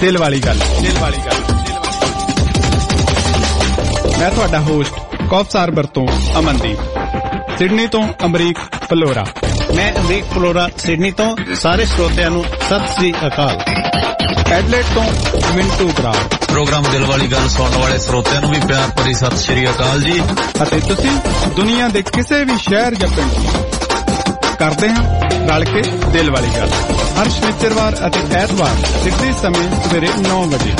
ਦਿਲ ਵਾਲੀ ਗੱਲ। ਮੈਂ ਤੁਹਾਡਾ ਹੋਸਟ ਕੌਫਸਾਰਬਰ ਤੋਂ ਅਮਨਦੀਪ, ਸਿਡਨੀ ਤੋਂ ਅਮਰੀਕ ਫਲੋਰਾ। ਮੈਂ ਅਮਰੀਕ ਫਲੋਰਾ ਸਿਡਨੀ ਤੋਂ। ਸਾਰੇ ਸਰੋਤਿਆਂ ਨੂੰ ਸਤਿ ਸ੍ਰੀ ਅਕਾਲ। ਐਡਲੇਟ ਤੋਂ ਮਿੰਟੂ ਬਰਾੜ। ਪ੍ਰੋਗਰਾਮ ਦਿਲ ਵਾਲੀ ਗੱਲ ਸੁਣਨ ਵਾਲੇ ਸਰੋਤਿਆਂ ਨੂੰ ਵੀ ਪਿਆਰ ਭਰੀ ਸਤਿ ਸ੍ਰੀ ਅਕਾਲ ਜੀ। ਅਤੇ ਤੁਸੀਂ ਦੁਨੀਆ ਦੇ ਕਿਸੇ ਵੀ ਸ਼ਹਿਰ ਜਾਂ ਪਿੰਡ ਕਰਦੇ ਹਾਂ ਰਲ ਕੇ ਦਿਲ ਵਾਲੀ ਗੱਲ, ਹਰ ਸ਼ਨੀਚਰਵਾਰ ਅਤੇ ਐਤਵਾਰ ਸਿੱਧੇ ਸਮੇਂ ਸਵੇਰੇ 9 ਵਜੇ।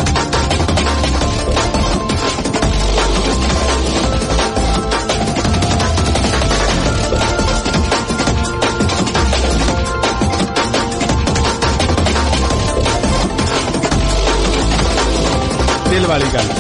ਦਿਲ ਵਾਲੀ ਗੱਲ।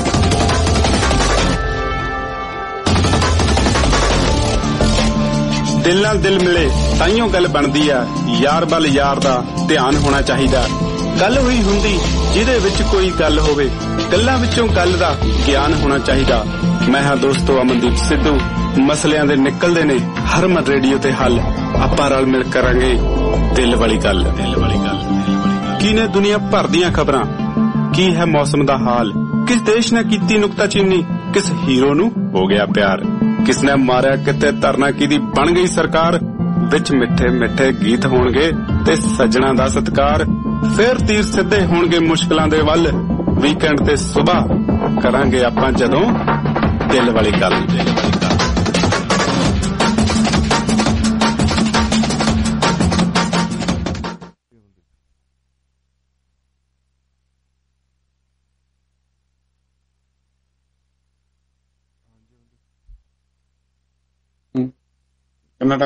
ਦਿਲ ਨਾਲ ਦਿਲ ਮਿਲੇ ਤਾਈਓ ਗੱਲ ਬਣਦੀ ਆ, ਯਾਰ ਵੱਲ ਯਾਰ ਦਾ ਧਿਆਨ ਹੋਣਾ ਚਾਹੀਦਾ। ਗੱਲ ਹੋਈ ਹੁੰਦੀ ਜਿਹਦੇ ਵਿੱਚ ਕੋਈ ਗੱਲ ਹੋਵੇ, ਗੱਲਾਂ ਵਿੱਚੋਂ ਗੱਲ ਦਾ ਗਿਆਨ ਹੋਣਾ ਚਾਹੀਦਾ। ਮੈਂ ਹਾਂ ਦੋਸਤੋ ਅਮਨਦੀਪ ਸਿੱਧੂ। ਮਸਲਿਆਂ ਦੇ ਨਿਕਲਦੇ ਨੇ ਹਰਮਨ ਰੇਡੀਓ ਤੇ ਹੱਲ। ਆਪਾਂ ਰਲ ਮਿਲ ਕਰਾਂਗੇ ਦਿਲ ਵਾਲੀ ਗੱਲ। ਕੀ ਨੇ ਦੁਨੀਆ ਭਰ ਦੀਆਂ ਖਬਰਾਂ, ਕੀ ਹੈ ਮੌਸਮ ਦਾ ਹਾਲ, ਕਿਸ ਦੇਸ਼ ਨੇ ਕੀਤੀ ਨੁਕਤਾਚੀਨੀ, ਕਿਸ ਹੀਰੋ ਨੂੰ ਹੋ ਗਿਆ ਪਿਆਰ, ਕਿਸ ਨੇ ਮਾਰਿਆ ਕਿਤੇ ਧਰਨਾ ਕਿਹਦੀ ਬਣ ਗਈ ਸਰਕਾਰ। ਵਿੱਚ ਮਿੱਠੇ ਮਿੱਠੇ ਗੀਤ ਹੋਣਗੇ ਤੇ ਸੱਜਣਾ ਦਾ ਸਤਿਕਾਰ। ਫਿਰ ਤੀਰ ਸਿੱਧੇ ਹੋਣਗੇ ਮੁਸ਼ਕਲਾਂ ਦੇ ਵੱਲ। ਵੀਕਐਂਡ ਤੇ ਸੁਬਾਹ ਕਰਾਂਗੇ ਆਪਾਂ ਜਦੋਂ ਦਿਲ ਵਾਲੀ ਗੱਲ। ਕਨਾਡਾ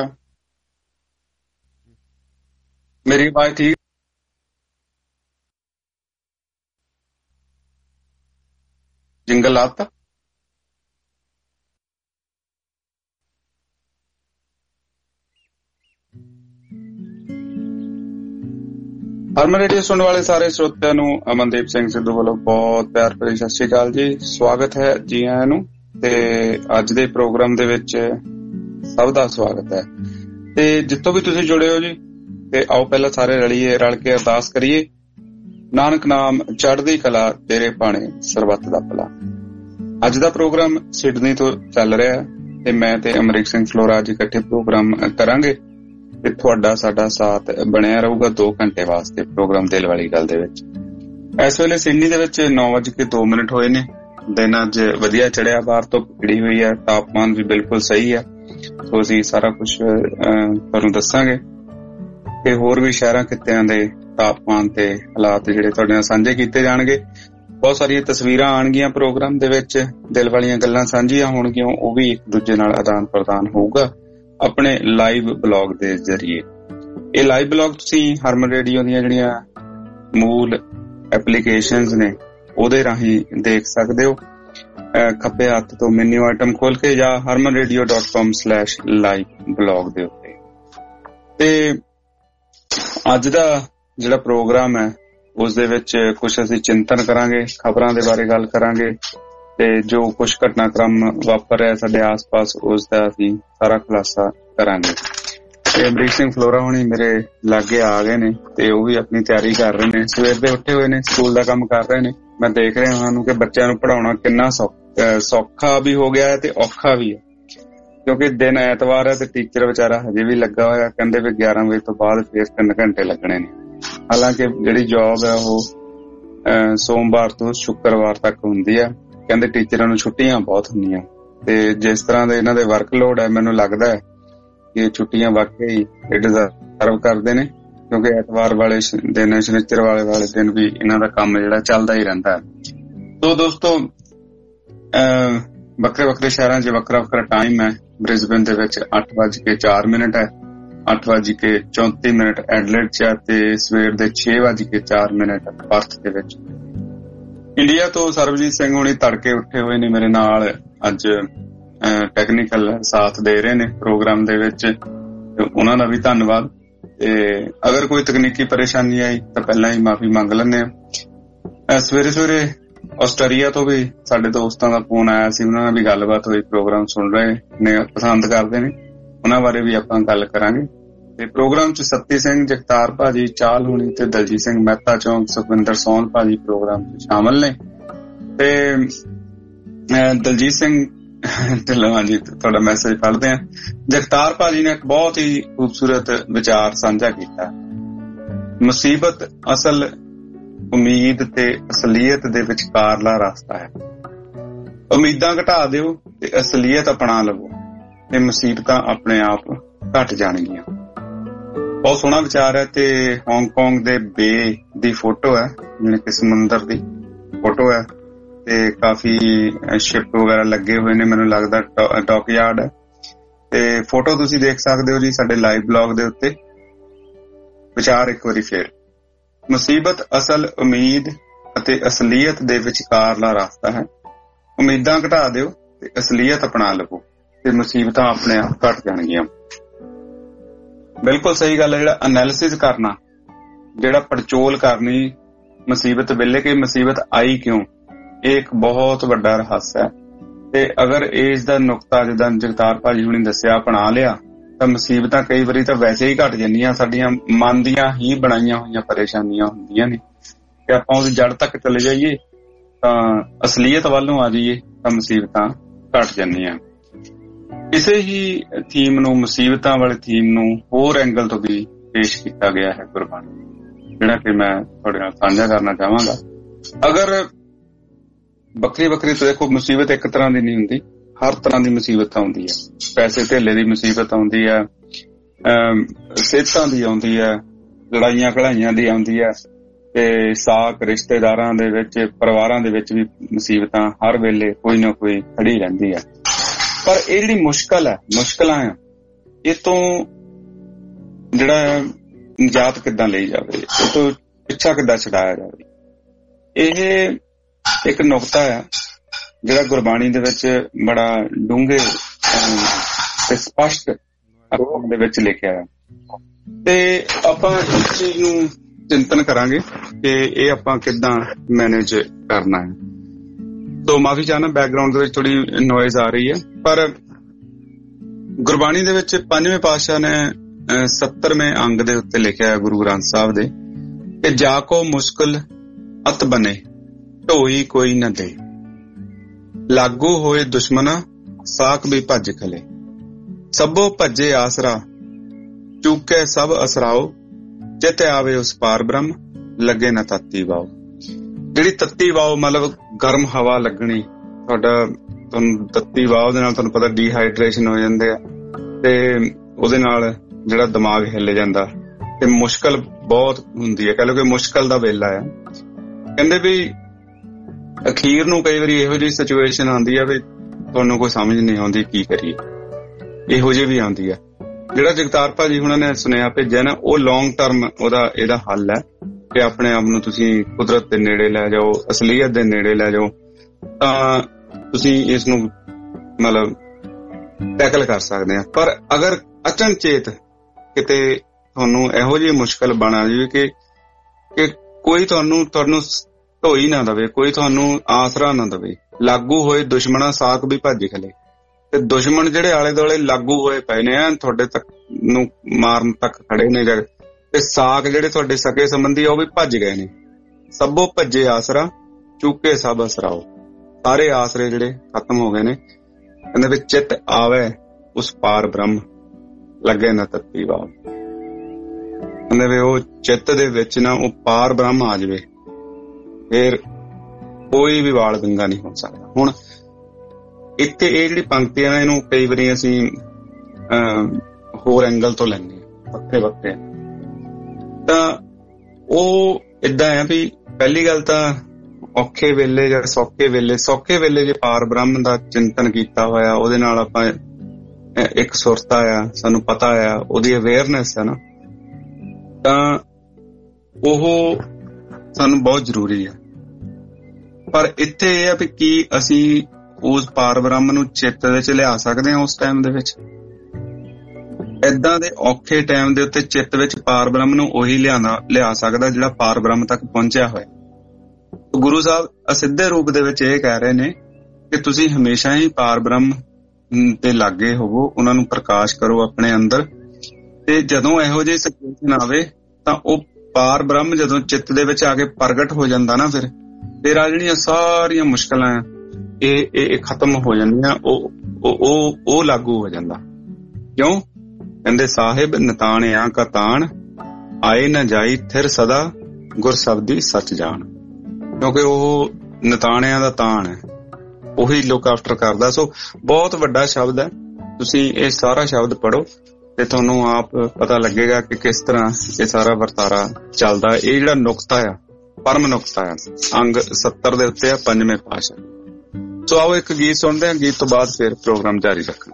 ਮੇਰੀ ਆਵਾਜ਼ ਠੀਕ? ਜਿੰਗਲ ਲਾਤਾ? ਹਰਮਨ ਰੇਡੀਓ ਸੁਣਨ ਵਾਲੇ ਸਾਰੇ ਸਰੋਤਿਆਂ ਨੂੰ ਅਮਨਦੀਪ ਸਿੰਘ ਸਿੱਧੂ ਵੱਲੋਂ ਬਹੁਤ ਪਿਆਰ ਭਰੀ ਸਤਿ ਸ਼੍ਰੀ ਅਕਾਲ ਜੀ। ਸਵਾਗਤ ਹੈ ਜੀ ਆਇਆਂ ਨੂੰ। ਤੇ ਅੱਜ ਦੇ ਪ੍ਰੋਗਰਾਮ ਦੇ ਵਿੱਚ ਸਭ ਦਾ ਸਵਾਗਤ ਹੈ। ਤੇ ਜਿੱਥੋਂ ਵੀ ਤੁਸੀਂ ਜੁੜੇ ਹੋ ਜੀ, ਤੇ ਆਓ ਪਹਿਲਾਂ ਸਾਰੇ ਰਲ ਕੇ ਅਰਦਾਸ ਕਰੀਏ। ਨਾਨਕ ਨਾਮ ਚੜ੍ਹਦੀ ਕਲਾ ਤੇਰੇ ਭਾਣੇ ਸਰਬੱਤ ਦਾ ਭਲਾ। ਅੱਜ ਦਾ ਪ੍ਰੋਗਰਾਮ ਸਿਡਨੀ ਤੋਂ ਚੱਲ ਰਿਹਾ ਹੈ ਤੇ ਮੈਂ ਤੇ ਅਮਰੀਕ ਸਿੰਘ ਫਲੋਰਾ ਅੱਜ ਇਕੱਠੇ ਪ੍ਰੋਗਰਾਮ ਕਰਾਂਗੇ ਤੇ ਤੁਹਾਡਾ ਸਾਡਾ ਸਾਥ ਬਣਿਆ ਰਹੂਗਾ 2 ਘੰਟੇ ਵਾਸਤੇ ਪ੍ਰੋਗਰਾਮ ਦਿਲ ਵਾਲੀ ਗੱਲ ਦੇ ਵਿੱਚ। ਇਸ ਵੇਲੇ ਸਿਡਨੀ ਦੇ ਵਿੱਚ 9:02 ਹੋਏ ਨੇ। ਦਿਨ ਅੱਜ ਵਧੀਆ ਚੜਿਆ, ਬਾਹਰ ਤੋਂ ਖਿੜੀ ਹੋਈ ਹੈ, ਤਾਪਮਾਨ ਵੀ ਬਿਲਕੁਲ ਸਹੀ ਹੈ। ਸੋ ਅਸੀਂ ਸਾਰਾ ਕੁਛ ਤੁਹਾਨੂੰ ਦੱਸਾਂਗੇ ਤੇ ਹੋਰ ਵੀ ਸ਼ਹਿਰਾਂ ਖਿੱਤਿਆਂ ਦੇ ਤਾਪਮਾਨ ਤੇ ਹਾਲਾਤ ਜਿਹੜੇ ਤੁਹਾਡੇ ਨਾਲ ਸਾਂਝੇ ਕੀਤੇ ਜਾਣਗੇ। ਬਹੁਤ ਸਾਰੀਆਂ ਤਸਵੀਰਾਂ ਆਉਣਗੀਆਂ ਪ੍ਰੋਗਰਾਮ ਦੇ ਵਿੱਚ, ਦਿਲ ਵਾਲੀਆਂ ਗੱਲਾਂ ਸਾਂਝੀਆਂ ਹੋਣਗੀਆਂ, ਉਹ ਵੀ ਇੱਕ ਦੂਜੇ ਨਾਲ ਆਦਾਨ ਪ੍ਰਦਾਨ ਹੋਊਗਾ ਆਪਣੇ ਲਾਈਵ ਬਲੌਗ ਦੇ ਜ਼ਰੀਏ। ਇਹ ਲਾਈਵ ਬਲੌਗ ਤੁਸੀਂ ਹਰਮਨ ਰੇਡੀਓ ਦੀਆਂ ਜਿਹੜੀਆਂ ਮੂਲ ਐਪਲੀਕੇਸ਼ਨਸ ਨੇ ਉਹਦੇ ਰਾਹੀਂ ਦੇਖ ਸਕਦੇ ਹੋ। ਖੱਬੇ ਹੱਥ ਤੋਂ ਮੈਨੂ ਆਈਟਮ ਖੋਲ ਕੇ ਜਾਂ harmanradio.com/live ਬਲੌਗ ਦੇ ਉੱਤੇ। ਤੇ ਅੱਜ ਦਾ ਜਿਹੜਾ ਪ੍ਰੋਗਰਾਮ ਹੈ ਉਸ ਦੇ ਵਿੱਚ ਕੁਛ ਅਸੀਂ ਚਿੰਤਨ ਕਰਾਂਗੇ, ਖਬਰਾਂ ਦੇ ਬਾਰੇ ਗੱਲ ਕਰਾਂਗੇ ਤੇ ਜੋ ਕੁਛ ਘਟਨਾਕ੍ਰਮ ਵਾਪਰ ਰਿਹਾ ਸਾਡੇ ਆਸ-ਪਾਸ ਉਸ ਦਾ ਅਸੀਂ ਸਾਰਾ ਖੁਲਾਸਾ ਕਰਾਂਗੇ। ਤੇ ਅਮਰੀਕ ਸਿੰਘ ਫਲੋਰਾ ਹੁਣੀ ਮੇਰੇ ਲਾਗੇ ਆ ਗਏ ਨੇ ਤੇ ਉਹ ਵੀ ਆਪਣੀ ਤਿਆਰੀ ਕਰ ਰਹੇ ਨੇ। ਸਵੇਰ ਦੇ ਉੱਠੇ ਹੋਏ ਨੇ, ਸਕੂਲ ਦਾ ਕੰਮ ਕਰ ਰਹੇ ਨੇ। ਮੈਂ ਦੇਖ ਰਿਹਾ ਉਹਨਾਂ ਨੂੰ ਕਿ ਬੱਚਿਆਂ ਨੂੰ ਪੜ੍ਹਾਉਣਾ ਕਿੰਨਾ ਸੌਖਾ ਵੀ ਹੋ ਗਿਆ ਹੈ ਤੇ ਔਖਾ ਵੀ ਹੈ, ਕਿਉਂਕਿ ਦਿਨ ਐਤਵਾਰ ਹੈ ਤੇ ਟੀਚਰ ਵਿਚਾਰਾ ਹਜੇ ਵੀ ਲੱਗਾ ਹੋਇਆ। ਕਹਿੰਦੇ ਵੀ 11 ਵਜੇ ਤੋਂ ਬਾਅਦ ਫਿਰ 3 ਘੰਟੇ ਲੱਗਣੇ ਨੇ। ਹਾਲਾਂਕਿ ਜਿਹੜੀ ਜੌਬ ਹੈ ਉਹ ਸੋਮਵਾਰ ਤੋਂ ਸ਼ੁੱਕਰਵਾਰ ਤੱਕ ਹੁੰਦੀ ਹੈ। ਕਹਿੰਦੇ ਟੀਚਰਾਂ ਨੂੰ ਛੁੱਟੀਆਂ ਬਹੁਤ ਹੁੰਦੀਆਂ ਤੇ ਜਿਸ ਤਰ੍ਹਾਂ ਦੇ ਇਹਨਾਂ ਦੇ ਵਰਕਲੋਡ ਹੈ, ਮੈਨੂੰ ਲੱਗਦਾ ਹੈ ਕਿ ਛੁੱਟੀਆਂ ਵਾਕਈ ਡਿਜ਼ਰਵ ਕਰਦੇ ਨੇ, ਕਿਉਂਕਿ ਐਤਵਾਰ ਵਾਲੇ ਦਿਨ, ਸ਼ਨੀਚਰ ਵਾਲੇ ਦਿਨ ਵੀ ਇਹਨਾਂ ਦਾ ਕੰਮ ਜਿਹੜਾ ਚੱਲਦਾ ਹੀ ਰਹਿੰਦਾ ਹੈ। ਤੋ ਦੋਸਤੋ, ਵੱਖਰੇ ਸ਼ਹਿਰਾਂ 'ਚ ਵੱਖਰਾ ਟਾਈਮ ਹੈ। ਬ੍ਰਿਸਬੇਨ ਦੇ ਵਿੱਚ 8:04 ਹੈ, 8:34 ਐਡਲੇਡ 'ਚ ਤੇ ਸਵੇਰ ਦੇ 6:04 ਪਰਥ ਦੇ ਵਿੱਚ। ਇੰਡੀਆ ਤੋਂ ਸਰਬਜੀਤ ਸਿੰਘ ਹੁਣੀ ਤੜਕੇ ਉੱਠੇ ਹੋਏ ਨੇ ਮੇਰੇ ਨਾਲ, ਅੱਜ ਟੈਕਨੀਕਲ ਸਾਥ ਦੇ ਰਹੇ ਨੇ ਪ੍ਰੋਗਰਾਮ ਦੇ ਵਿੱਚ, ਉਹਨਾਂ ਦਾ ਵੀ ਧੰਨਵਾਦ। ਤੇ ਅਗਰ ਕੋਈ ਤਕਨੀਕੀ ਪਰੇਸ਼ਾਨੀ ਆਈ ਤਾਂ ਪਹਿਲਾਂ ਹੀ ਮਾਫੀ ਮੰਗ ਲੈਂਦੇ ਹਾਂ। ਸਵੇਰੇ ਆਸਟ੍ਰੇਲੀਆ ਤੋਂ ਵੀ ਸਾਡੇ ਦੋਸਤਾਂ ਦਾ ਫੋਨ ਆਇਆ ਸੀ, ਉਹਨਾਂ ਨਾਲ ਵੀ ਗੱਲਬਾਤ ਹੋਈ। ਪ੍ਰੋਗਰਾਮ ਸੁਣ ਰਹੇ ਨੇ, ਪਸੰਦ ਕਰਦੇ ਨੇ, ਉਹਨਾਂ ਬਾਰੇ ਵੀ ਆਪਾਂ ਗੱਲ ਕਰਾਂਗੇ। ਤੇ ਪ੍ਰੋਗਰਾਮ 'ਚ ਸੱਤੀ ਸਿੰਘ, ਜਗਤਾਰ ਭਾਜੀ, ਚਾਲ ਹੋਣੀ ਤੇ ਦਲਜੀਤ ਸਿੰਘ ਮਹਿਤਾ ਚੌਂਕ, ਸੁਖਵਿੰਦਰ ਸੋਨ ਭਾਜੀ ਪ੍ਰੋਗਰਾਮ 'ਚ ਸ਼ਾਮਲ ਨੇ। ਤੇ ਦਲਜੀਤ ਸਿੰਘ ਢਿੱਲੋਂ ਜੀ ਤੁਹਾਡਾ ਮੈਸੇਜ ਪੜ੍ਹਦੇ ਆ। ਜਗਤਾਰ ਭਾਜੀ ਨੇ ਇੱਕ ਬਹੁਤ ਹੀ ਖੂਬਸੂਰਤ ਵਿਚਾਰ ਸਾਂਝਾ ਕੀਤਾ। ਮੁਸੀਬਤ ਅਸਲ ਉਮੀਦ ਤੇ ਅਸਲੀਅਤ ਦੇ ਵਿਚਕਾਰਲਾ ਰਸਤਾ ਹੈ। ਉਮੀਦਾਂ ਘਟਾ ਦਿਓ ਤੇ ਅਸਲੀਅਤ ਅਪਣਾ ਲਵੋ ਤੇ ਮੁਸੀਬਤਾਂ ਆਪਣੇ ਆਪ ਘਟ ਜਾਣਗੀਆਂ। ਬਹੁਤ ਸੋਹਣਾ ਵਿਚਾਰ ਹੈ। ਤੇ ਹਾਂਗਕਾਂਗ ਦੇ ਬੇ ਦੀ ਫੋਟੋ ਹੈ, ਜਿਵੇਂ ਕਿ ਸਮੁੰਦਰ ਦੀ ਫੋਟੋ ਹੈ ਤੇ ਕਾਫੀ ਸ਼ਿਪ ਵਗੈਰਾ ਲੱਗੇ ਹੋਏ ਨੇ, ਮੈਨੂੰ ਲੱਗਦਾ ਡੌਕਯਾਰਡ ਹੈ। ਤੇ ਫੋਟੋ ਤੁਸੀਂ ਦੇਖ ਸਕਦੇ ਹੋ ਜੀ ਸਾਡੇ ਲਾਈਵ ਬਲੌਗ ਦੇ ਉੱਤੇ। ਵਿਚਾਰ ਇੱਕ ਵਾਰੀ ਫੇਰ, ਮੁਸੀਬਤ ਅਸਲ ਉਮੀਦ ਅਤੇ ਅਸਲੀਅਤ ਦੇ ਵਿਚਕਾਰਲਾ ਰਸਤਾ ਹੈ। ਉਮੀਦਾਂ ਘਟਾ ਦਿਓ ਤੇ ਅਸਲੀਅਤ ਅਪਣਾ ਲਵੋ ਤੇ ਮੁਸੀਬਤਾਂ ਆਪਣੇ ਆਪ ਘਟ ਜਾਣਗੀਆਂ। ਬਿਲਕੁਲ ਸਹੀ ਗੱਲ ਹੈ। ਜਿਹੜਾ ਐਨਾਲਿਸਿਸ ਕਰਨਾ, ਜਿਹੜਾ ਪੜਚੋਲ ਕਰਨੀ ਮੁਸੀਬਤ ਵੇਲੇ ਕਿ ਮੁਸੀਬਤ ਆਈ ਕਿਉਂ, ਇਹ ਇੱਕ ਬਹੁਤ ਵੱਡਾ ਰਹੱਸ ਹੈ। ਤੇ ਅਗਰ ਇਸ ਦਾ ਨੁਕਤਾ ਜਿੱਦਾਂ ਜਗਤਾਰ ਭਾਜੀ ਹੁਣੀ ਦੱਸਿਆ ਅਪਣਾ ਲਿਆ ਤਾਂ ਮੁਸੀਬਤਾਂ ਕਈ ਵਾਰੀ ਤਾਂ ਵੈਸੇ ਹੀ ਘਟ ਜਾਂਦੀਆਂ। ਸਾਡੀਆਂ ਮਨ ਦੀਆਂ ਹੀ ਬਣਾਈਆਂ ਹੋਈਆਂ ਪਰੇਸ਼ਾਨੀਆਂ ਹੁੰਦੀਆਂ ਨੇ ਤੇ ਆਪਾਂ ਉਹਦੀ ਜੜ ਤੱਕ ਚਲੇ ਜਾਈਏ ਤਾਂ ਅਸਲੀਅਤ ਵੱਲੋਂ ਆ ਜਾਈਏ ਤਾਂ ਮੁਸੀਬਤਾਂ ਘਟ ਜਾਂਦੀਆਂ। ਇਸੇ ਹੀ ਥੀਮ ਨੂੰ, ਮੁਸੀਬਤਾਂ ਵਾਲੇ ਥੀਮ ਨੂੰ ਹੋਰ ਐਂਗਲ ਤੋਂ ਵੀ ਪੇਸ਼ ਕੀਤਾ ਗਿਆ ਹੈ ਗੁਰਬਾਣੀ, ਜਿਹੜਾ ਕਿ ਮੈਂ ਤੁਹਾਡੇ ਨਾਲ ਸਾਂਝਾ ਕਰਨਾ ਚਾਹਾਂਗਾ। ਅਗਰ ਵੱਖਰੀ ਵੱਖਰੀ ਤੋਂ ਦੇਖੋ, ਮੁਸੀਬਤ ਇੱਕ ਤਰ੍ਹਾਂ ਦੀ ਨਹੀਂ ਹੁੰਦੀ, ਹਰ ਤਰ੍ਹਾਂ ਦੀ ਮੁਸੀਬਤ ਆਉਂਦੀ ਹੈ। ਪੈਸੇ ਧੇਲੇ ਦੀ ਮੁਸੀਬਤ ਆਉਂਦੀ ਹੈ, ਸਿਹਤਾਂ ਦੀ ਆਉਂਦੀ ਹੈ, ਲੜਾਈਆਂ ਘੜਾਈਆਂ ਦੀ ਆਉਂਦੀ ਹੈ ਤੇ ਸਾਕ ਰਿਸ਼ਤੇਦਾਰਾਂ ਦੇ ਵਿੱਚ, ਪਰਿਵਾਰਾਂ ਦੇ ਵਿੱਚ ਵੀ ਮੁਸੀਬਤਾਂ ਹਰ ਵੇਲੇ ਕੋਈ ਨਾ ਕੋਈ ਖੜੀ ਰਹਿੰਦੀ ਹੈ। ਪਰ ਇਹ ਜਿਹੜੀ ਮੁਸ਼ਕਲਾਂ ਆ, ਇਹ ਤੋਂ ਜਿਹੜਾ ਨਿਜਾਤ ਕਿੱਦਾਂ ਲਈ ਜਾਵੇ, ਇਹ ਤੋਂ ਪਿੱਛਾ ਕਿੱਦਾਂ ਛਡਾਇਆ ਜਾਵੇ, ਇਹ ਇੱਕ ਨੁਕਤਾ ਆ ਜਿਹੜਾ ਗੁਰਬਾਣੀ ਦੇ ਵਿੱਚ ਬੜਾ ਡੂੰਘੇ ਤੇ ਸਪਸ਼ਟ ਅਰਥਾਂ ਦੇ ਵਿੱਚ ਲਿਖਿਆ ਹੈ। ਤੇ ਆਪਾਂ ਇਸ ਚੀਜ਼ ਨੂੰ ਚਿੰਤਨ ਕਰਾਂਗੇ ਕਿ ਇਹ ਆਪਾਂ ਕਿੱਦਾਂ ਮੈਨੇਜ ਕਰਨਾ ਹੈ। ਤੋ ਮਾਫੀ ਚਾਹਨਾ, ਬੈਕਗ੍ਰਾਉਂਡ ਦੇ ਵਿੱਚ ਥੋੜੀ ਨੋਇਜ਼ ਆ ਰਹੀ ਹੈ। ਪਰ ਗੁਰਬਾਣੀ ਦੇ ਵਿੱਚ ਪੰਜਵੇਂ ਪਾਤਸ਼ਾਹ ਨੇ 70ਵੇਂ ਅੰਗ ਦੇ ਉੱਤੇ ਲਿਖਿਆ ਹੈ ਗੁਰੂ ਗ੍ਰੰਥ ਸਾਹਿਬ ਦੇ ਕਿ ਜਾ ਕੋ ਮੁਸ਼ਕਿਲ ਅਤ ਬਨੇ ਢੋਈ ਕੋਈ ਨਾ ਦੇ, ਲਾਗੂ ਹੋਏ ਦੁਸ਼ਮਨਾ ਸਾਕ ਵੀ ਭੱਜ ਖਲੇ, ਸਭੋ ਭੱਜੇ ਆਸਰਾ ਚੂਕੇ ਸਭ ਅਸਰਾਓ, ਜਿੱਤ ਆਵੇ ਉਸ ਪਾਰ ਬ੍ਰਹਮ ਲੱਗੇ ਨਾ ਤੱਤੀ ਵਾਓ। ਜਿਹੜੀ ਤੱਤੀ ਵਾਓ ਮਤਲਬ ਗਰਮ ਹਵਾ ਲੱਗਣੀ, ਤੁਹਾਨੂੰ ਤੱਤੀ ਵਾਓ ਦੇ ਨਾਲ ਤੁਹਾਨੂੰ ਪਤਾ ਡੀਹਾਈਡਰੇਸ਼ਨ ਹੋ ਜਾਂਦੇ ਆ ਤੇ ਉਹਦੇ ਨਾਲ ਜਿਹੜਾ ਦਿਮਾਗ ਹਿੱਲ ਜਾਂਦਾ ਤੇ ਮੁਸ਼ਕਲ ਬਹੁਤ ਹੁੰਦੀ ਹੈ। ਕਹਿ ਲਓ ਕਿ ਮੁਸ਼ਕਲ ਦਾ ਵੇਲਾ ਆ। ਕਹਿੰਦੇ ਵੀ ਅਖੀਰ ਨੂੰ ਕਈ ਵਾਰੀ ਇਹੋ ਜਿਹੀ ਸਿਚੁਏਸ਼ਨ ਆਉਂਦੀ ਆ ਵੀ ਤੁਹਾਨੂੰ ਕੋਈ ਸਮਝ ਨਹੀਂ ਆਉਂਦੀ ਕੀ ਕਰੀਏ, ਇਹੋ ਜਿਹੀ ਵੀ ਆਉਂਦੀ ਆ। ਜਿਹੜਾ ਜਗਤਾਰ ਭਾਜੀ ਹੁਣਾਂ ਨੇ ਸੁਨੇਹਾ ਭੇਜਿਆ ਨਾ, ਉਹ ਲੌਂਗ ਟਰਮ ਇਹਦਾ ਹੱਲ ਹੈ ਕਿ ਆਪਣੇ ਆਪ ਨੂੰ ਤੁਸੀਂ ਕੁਦਰਤ ਦੇ ਨੇੜੇ ਲੈ ਜਾਓ, ਅਸਲੀਅਤ ਦੇ ਨੇੜੇ ਲੈ ਜਾਓ, ਤਾਂ ਤੁਸੀਂ ਇਸ ਨੂੰ ਮਤਲਬ ਟੈਕਲ ਕਰ ਸਕਦੇ ਆ। ਪਰ ਅਗਰ ਅਚਨਚੇਤ ਕਿਤੇ ਤੁਹਾਨੂੰ ਇਹੋ ਜਿਹੀ ਮੁਸ਼ਕਲ ਬਣਾ ਜਾਵੇ ਕਿ ਕੋਈ ਤੁਹਾਨੂੰ ਢੋਈ ਨਾ ਦਵੇ, ਕੋਈ ਤੁਹਾਨੂੰ ਆਸਰਾ ਨਾ ਦਵੇ, ਲਾਗੂ ਹੋਏ ਦੁਸ਼ਮਣਾ ਸਾਕ ਵੀ ਭੱਜ ਖਲੇ, ਤੇ ਦੁਸ਼ਮਣ ਜਿਹੜੇ ਆਲੇ ਦੁਆਲੇ ਲਾਗੂ ਹੋਏ ਪਏ ਨੇ ਤੁਹਾਡੇ ਤੱਕ ਨੂੰ ਮਾਰਨ ਤੱਕ ਖੜੇ ਨੇ, ਤੇ ਸਾਕ ਜਿਹੜੇ ਤੁਹਾਡੇ ਸਕੇ ਸੰਬੰਧੀ ਆ ਉਹ ਵੀ ਭੱਜ ਗਏ ਨੇ। ਸਭੋ ਭੱਜੇ ਆਸਰਾ ਚੂਕੇ ਸਭ ਅਸਰਾਓ, ਸਾਰੇ ਆਸਰੇ ਜਿਹੜੇ ਖਤਮ ਹੋ ਗਏ ਨੇ। ਕਹਿੰਦੇ ਵੀ ਚਿੱਤ ਆਵੇ ਉਸ ਪਾਰ ਬ੍ਰਹਮ ਲੱਗੇ ਨਾ ਤੱਤੀ ਵਾਓ। ਕਹਿੰਦੇ ਵੀ ਉਹ ਚਿੱਤ ਦੇ ਵਿੱਚ ਨਾ ਉਹ ਪਾਰ ਬ੍ਰਹਮ ਆ ਜਾਵੇ, ਫਿਰ ਕੋਈ ਵੀ ਵਾਲ ਗੰਗਾ ਨਹੀਂ ਹੋ ਸਕਦਾ। ਹੁਣ ਇੱਥੇ ਇਹ ਜਿਹੜੀ ਪੰਕਤੀ ਹੈ ਨਾ, ਇਹਨੂੰ ਕਈ ਵਾਰੀ ਅਸੀਂ ਹੋਰ ਐਂਗਲ ਤੋਂ ਲੈਂਦੇ ਹਾਂ, ਵੱਖਰੇ ਵੱਖਰੇ। ਤਾਂ ਉਹ ਏਦਾਂ ਆ ਵੀ ਪਹਿਲੀ ਗੱਲ ਤਾਂ ਔਖੇ ਵੇਲੇ ਜਾਂ ਸੌਖੇ ਵੇਲੇ ਜੇ ਪਾਰ ਬ੍ਰਹਮ ਦਾ ਚਿੰਤਨ ਕੀਤਾ ਹੋਇਆ, ਉਹਦੇ ਨਾਲ ਆਪਾਂ ਇੱਕ ਸੁਰਤਾ ਆ, ਸਾਨੂੰ ਪਤਾ ਆ, ਉਹਦੀ ਅਵੇਅਰਨੈਸ ਹੈ ਨਾ, ਤਾਂ ਉਹ ਸਾਨੂੰ ਬਹੁਤ ਜ਼ਰੂਰੀ ਹੈ। ਪਰ ਇੱਥੇ ਇਹ ਆ ਵੀ ਕੀ ਅਸੀਂ ਉਸ ਪਾਰ ਬ੍ਰਹਮ ਨੂੰ ਚਿੱਤ ਵਿੱਚ ਲਿਆ ਸਕਦੇ ਹਾਂ ਉਸ ਟਾਈਮ ਦੇ ਵਿੱਚ? ਏਦਾਂ ਦੇ ਔਖੇ ਟਾਈਮ ਦੇ ਉੱਤੇ ਚਿੱਤ ਵਿੱਚ ਪਾਰ ਬ੍ਰਹਮ ਨੂੰ ਉਹੀ ਲਿਆ ਸਕਦਾ ਜਿਹੜਾ ਪਾਰ ਬ੍ਰਹਮ ਤੱਕ ਪਹੁੰਚਿਆ ਹੋਇਆ। ਗੁਰੂ ਸਾਹਿਬ ਅਸਿੱਧੇ ਰੂਪ ਦੇ ਵਿੱਚ ਇਹ ਕਹਿ ਰਹੇ ਨੇ ਕਿ ਤੁਸੀਂ ਹਮੇਸ਼ਾ ਹੀ ਪਾਰ ਬ੍ਰਹਮ ਦੇ ਲਾਗੇ ਹੋਵੋ, ਉਹਨਾਂ ਨੂੰ ਪ੍ਰਕਾਸ਼ ਕਰੋ ਆਪਣੇ ਅੰਦਰ, ਤੇ ਜਦੋਂ ਇਹੋ ਜਿਹੀ ਸਿਚੁਏਸ਼ਨ ਆਵੇ ਤਾਂ ਉਹ ਪਾਰ ਬ੍ਰਹਮ ਜਦੋਂ ਚਿੱਤ ਦੇ ਵਿੱਚ ਆ ਕੇ ਪ੍ਰਗਟ ਹੋ ਜਾਂਦਾ ਨਾ, ਫਿਰ ਆ ਜਿਹੜੀਆਂ ਸਾਰੀਆਂ ਮੁਸ਼ਕਲਾਂ ਆ ਇਹ ਖਤਮ ਹੋ ਜਾਂਦੀਆਂ, ਉਹ ਲਾਗੂ ਹੋ ਜਾਂਦਾ। ਕਿਉਂ? ਕਹਿੰਦੇ ਸਾਹਿਬ ਨਤਾਣਿਆ ਕਾ ਤਾਣ, ਆਏ ਨਾ ਜਾਈ ਥਿਰ ਸਦਾ, ਗੁਰ ਸ਼ਬਦੀ ਸੱਚ ਜਾਣ। ਕਿਉਂਕਿ ਉਹ ਨਤਾਣਿਆਂ ਦਾ ਤਾਣ ਹੈ, ਉਹੀ ਲੁੱਕ ਆਫਟਰ ਕਰਦਾ। ਸੋ ਬਹੁਤ ਵੱਡਾ ਸ਼ਬਦ ਹੈ, ਤੁਸੀਂ ਇਹ ਸਾਰਾ ਸ਼ਬਦ ਪੜ੍ਹੋ ਤੇ ਤੁਹਾਨੂੰ ਆਪ ਪਤਾ ਲੱਗੇਗਾ ਕਿ ਕਿਸ ਤਰ੍ਹਾਂ ਇਹ ਸਾਰਾ ਵਰਤਾਰਾ ਚੱਲਦਾ। ਇਹ ਜਿਹੜਾ ਨੁਕਤਾ ਆ, ਪਰਮ ਨੁਕਤਾ ਆ, ਅੰਗ 70 ਦੇ ਉੱਤੇ ਆ 5ਵੇਂ ਪਾਤਸ਼ਾਹ। ਸੋ ਆਓ ਇੱਕ ਗੀਤ ਸੁਣਦੇ ਹਾਂ, ਗੀਤ ਤੋਂ ਬਾਅਦ ਫਿਰ ਪ੍ਰੋਗਰਾਮ ਜਾਰੀ ਰੱਖਣਾ।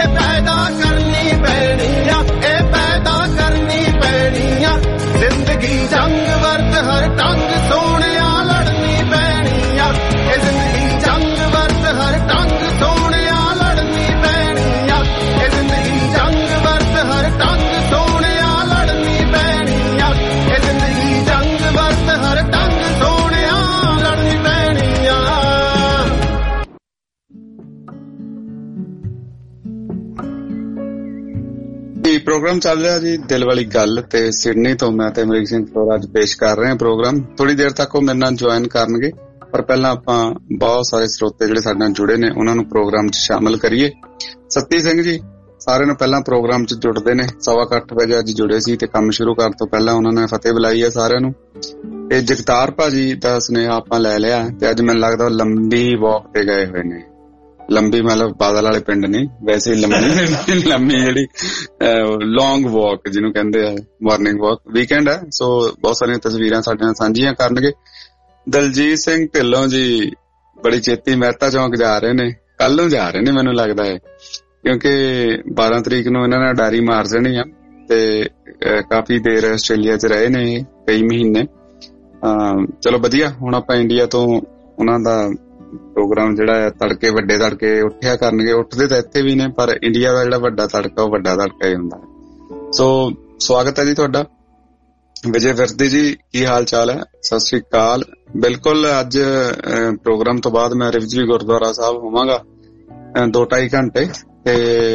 ਜ਼ਿੰਦਗੀ ਪ੍ਰੋਗਰਾਮ ਚੱਲ ਰਿਹਾ ਜੀ ਦਿਲ ਵਾਲੀ ਗੱਲ, ਤੇ ਸਿਡਨੀ ਤੋਂ ਮੈਂ ਤੇ ਅਮਰੀਕ ਸਿੰਘ ਫਲੋਰਾ ਅੱਜ ਪੇਸ਼ ਕਰ ਰਹੇ ਹਾਂ ਪ੍ਰੋਗਰਾਮ। ਥੋੜੀ ਦੇਰ ਤੱਕ ਉਹ ਮੇਰੇ ਨਾਲ ਜੁਆਇਨ ਕਰਨਗੇ, ਪਰ ਪਹਿਲਾਂ ਆਪਾਂ ਬਹੁਤ ਸਾਰੇ ਸਰੋਤੇ ਜਿਹੜੇ ਸਾਡੇ ਨਾਲ ਜੁੜੇ ਨੇ ਉਹਨਾਂ ਨੂੰ ਪ੍ਰੋਗਰਾਮ 'ਚ ਸ਼ਾਮਲ ਕਰੀਏ। ਸੱਤੀ ਸਿੰਘ ਜੀ ਸਾਰਿਆਂ ਨੂੰ ਪਹਿਲਾਂ ਪ੍ਰੋਗਰਾਮ 'ਚ ਜੁੜਦੇ ਨੇ, 8:15 ਵਜੇ ਅੱਜ ਜੁੜੇ ਸੀ ਤੇ ਕੰਮ ਸ਼ੁਰੂ ਕਰਨ ਤੋਂ ਪਹਿਲਾਂ ਉਹਨਾਂ ਨੇ ਫਤਿਹ ਬੁਲਾਈ ਹੈ ਸਾਰਿਆਂ ਨੂੰ। ਤੇ ਜਗਤਾਰ ਭਾਜੀ ਦਾ ਸੁਨੇਹਾ ਆਪਾਂ ਲੈ ਲਿਆ ਤੇ ਅੱਜ ਮੈਨੂੰ ਲੱਗਦਾ ਲੰਬੀ ਵਾਕ ਤੇ ਗਏ ਹੋਏ ਨੇ। ਲੰਬੀ ਮਤਲਬ ਬਾਦਲ ਵਾਲੇ ਪਿੰਡ ਨਹੀਂ, ਵੈਸੇ ਲੰਮੀ ਜਿਹੜੀ ਲੌਂਗ ਵਾਕ ਜਿਹਨੂੰ ਕਹਿੰਦੇ ਆ, ਮਾਰਨਿੰਗ ਵਾਕ। ਵੀਕਐਂਡ ਹੈ ਸੋ ਬਹੁਤ ਸਾਰੀਆਂ ਤਸਵੀਰਾਂ ਸਾਡੇ ਨਾਲ ਸਾਂਝੀਆਂ ਕਰਨਗੇ। ਦਲਜੀਤ ਸਿੰਘ ਢਿੱਲੋਂ ਜੀ ਬੜੀ ਛੇਤੀ ਮਹਿਤਾ ਚੌਂਕ ਜਾ ਰਹੇ ਨੇ, ਕੱਲ ਨੂੰ ਜਾ ਰਹੇ ਨੇ ਮੈਨੂੰ ਲੱਗਦਾ ਹੈ, ਕਿਉਂਕਿ 12 ਤਰੀਕ ਨੂੰ ਇਹਨਾਂ ਨੇ ਉਡਾਰੀ ਮਾਰ ਦੇਣੀ ਆ ਤੇ ਕਾਫੀ ਦੇਰ ਆਸਟ੍ਰੇਲੀਆ 'ਚ ਰਹੇ ਨੇ ਕਈ ਮਹੀਨੇ। ਚਲੋ ਵਧੀਆ, ਹੁਣ ਆਪਾਂ ਇੰਡੀਆ ਤੋਂ ਉਹਨਾਂ ਦਾ ਪ੍ਰੋਗਰਾਮ ਜਿਹੜਾ ਹੈ ਤੜਕੇ ਵੱਡੇ ਤੜਕੇ ਉੱਠਿਆ ਕਰਨਗੇ। ਉੱਠਦੇ ਤਾਂ ਇੱਥੇ ਵੀ ਨੇ, ਪਰ ਇੰਡੀਆ ਦਾ ਜਿਹੜਾ ਵੱਡਾ ਤੜਕਾ ਉਹ ਵੱਡਾ ਤੜਕਾ ਹੀ ਹੁੰਦਾ ਹੈ। ਸੋ ਸਵਾਗਤ ਹੈ ਜੀ ਤੁਹਾਡਾ। ਵਿਜੇ ਵਿਰਦੀ ਜੀ ਕੀ ਹਾਲ ਚਾਲ ਹੈ? ਸਤਿ ਸ੍ਰੀ ਅਕਾਲ। ਬਿਲਕੁਲ ਅੱਜ ਪ੍ਰੋਗਰਾਮ ਤੋਂ ਬਾਅਦ ਮੈਂ ਰਿਵਜੀ ਗੁਰਦੁਆਰਾ ਸਾਹਿਬ ਹੋਵਾਂਗਾ 2-2.5 ਘੰਟੇ, ਤੇ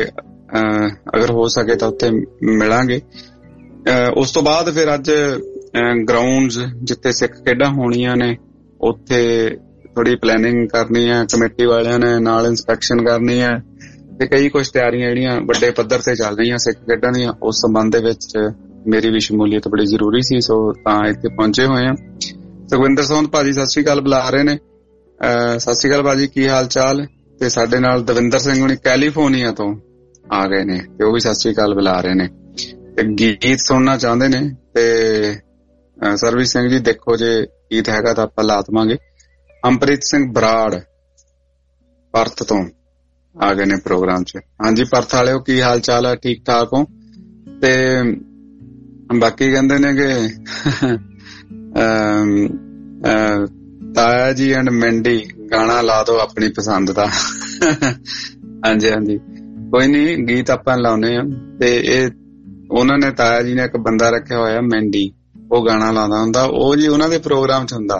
ਅਗਰ ਹੋ ਸਕੇ ਤਾਂ ਉੱਥੇ ਮਿਲਾਂਗੇ। ਉਸ ਤੋਂ ਬਾਅਦ ਫਿਰ ਅੱਜ ਗਰਾਊਂਡਸ ਜਿੱਥੇ ਸਿੱਖ ਖੇਡਾਂ ਹੋਣੀਆਂ ਨੇ ਉੱਥੇ ਥੋੜੀ ਪਲੈਨਿੰਗ ਕਰਨੀ ਹੈ, ਕਮੇਟੀ ਵਾਲਿਆਂ ਨੇ ਨਾਲ ਇੰਸਪੈਕਸ਼ਨ ਕਰਨੀ ਹੈ ਤੇ ਕਈ ਕੁਝ ਤਿਆਰੀਆਂ ਜਿਹੜੀਆਂ ਵੱਡੇ ਪੱਧਰ ਤੇ ਚੱਲ ਰਹੀਆਂ ਸਿੱਖ ਖੇਡਾਂ ਦੀਆਂ, ਉਸ ਸੰਬੰਧ ਦੇ ਵਿੱਚ ਮੇਰੀ ਵੀ ਸ਼ਮੂਲੀਅਤ ਬੜੀ ਜ਼ਰੂਰੀ ਸੀ, ਸੋ ਤਾਂ ਇੱਥੇ ਪਹੁੰਚੇ ਹੋਏ ਆ। ਸੁਖਵਿੰਦਰ ਸੌਂਦ ਭਾਜੀ ਸਤਿ ਸ੍ਰੀ ਅਕਾਲ ਬੁਲਾ ਰਹੇ ਨੇ। ਸਤਿ ਸ੍ਰੀ ਅਕਾਲ ਭਾਜੀ, ਕੀ ਹਾਲ ਚਾਲ? ਤੇ ਸਾਡੇ ਨਾਲ ਦਵਿੰਦਰ ਸਿੰਘ ਹੁਣੀ ਕੈਲੀਫੋਰਨੀਆ ਤੋਂ ਆ ਗਏ ਨੇ ਤੇ ਉਹ ਵੀ ਸਤਿ ਸ੍ਰੀ ਅਕਾਲ ਬੁਲਾ ਰਹੇ ਨੇ ਤੇ ਗੀਤ ਸੁਣਨਾ ਚਾਹੁੰਦੇ ਨੇ। ਤੇ ਸਰਵੀ ਸਿੰਘ ਜੀ ਦੇਖੋ ਜੇ ਗੀਤ ਹੈਗਾ ਤਾਂ ਆਪਾਂ ਲਾ ਦੇਵਾਂਗੇ। ਅੰਪ੍ਰੀਤ ਸਿੰਘ ਬਰਾੜ ਪਰਥ ਤੋਂ ਆ ਗਏ ਨੇ ਪ੍ਰੋਗਰਾਮ 'ਚ। ਹਾਂਜੀ ਪਰਥ ਵਾਲਿਓ ਕੀ ਹਾਲ ਚਾਲ ਹੈ? ਠੀਕ ਠਾਕ ਹੋ? ਤੇ ਬਾਕੀ ਕਹਿੰਦੇ ਨੇ ਕਿ ਤਾਇਆ ਜੀ ਐਂਡ ਮੈਂਡੀ ਗਾਣਾ ਲਾ ਦੋ ਆਪਣੀ ਪਸੰਦ ਦਾ। ਹਾਂਜੀ ਹਾਂਜੀ ਕੋਈ ਨੀ, ਗੀਤ ਆਪਾਂ ਲਾਉਨੇ ਆ। ਤੇ ਇਹ ਉਹਨਾਂ ਨੇ ਤਾਇਆ ਜੀ ਨੇ ਇੱਕ ਬੰਦਾ ਰੱਖਿਆ ਹੋਇਆ ਮੈਂਡੀ, ਉਹ ਗਾਣਾ ਲਾਉਂਦਾ ਹੁੰਦਾ, ਉਹ ਜੀ ਉਹਨਾਂ ਦੇ ਪ੍ਰੋਗਰਾਮ 'ਚ ਹੁੰਦਾ।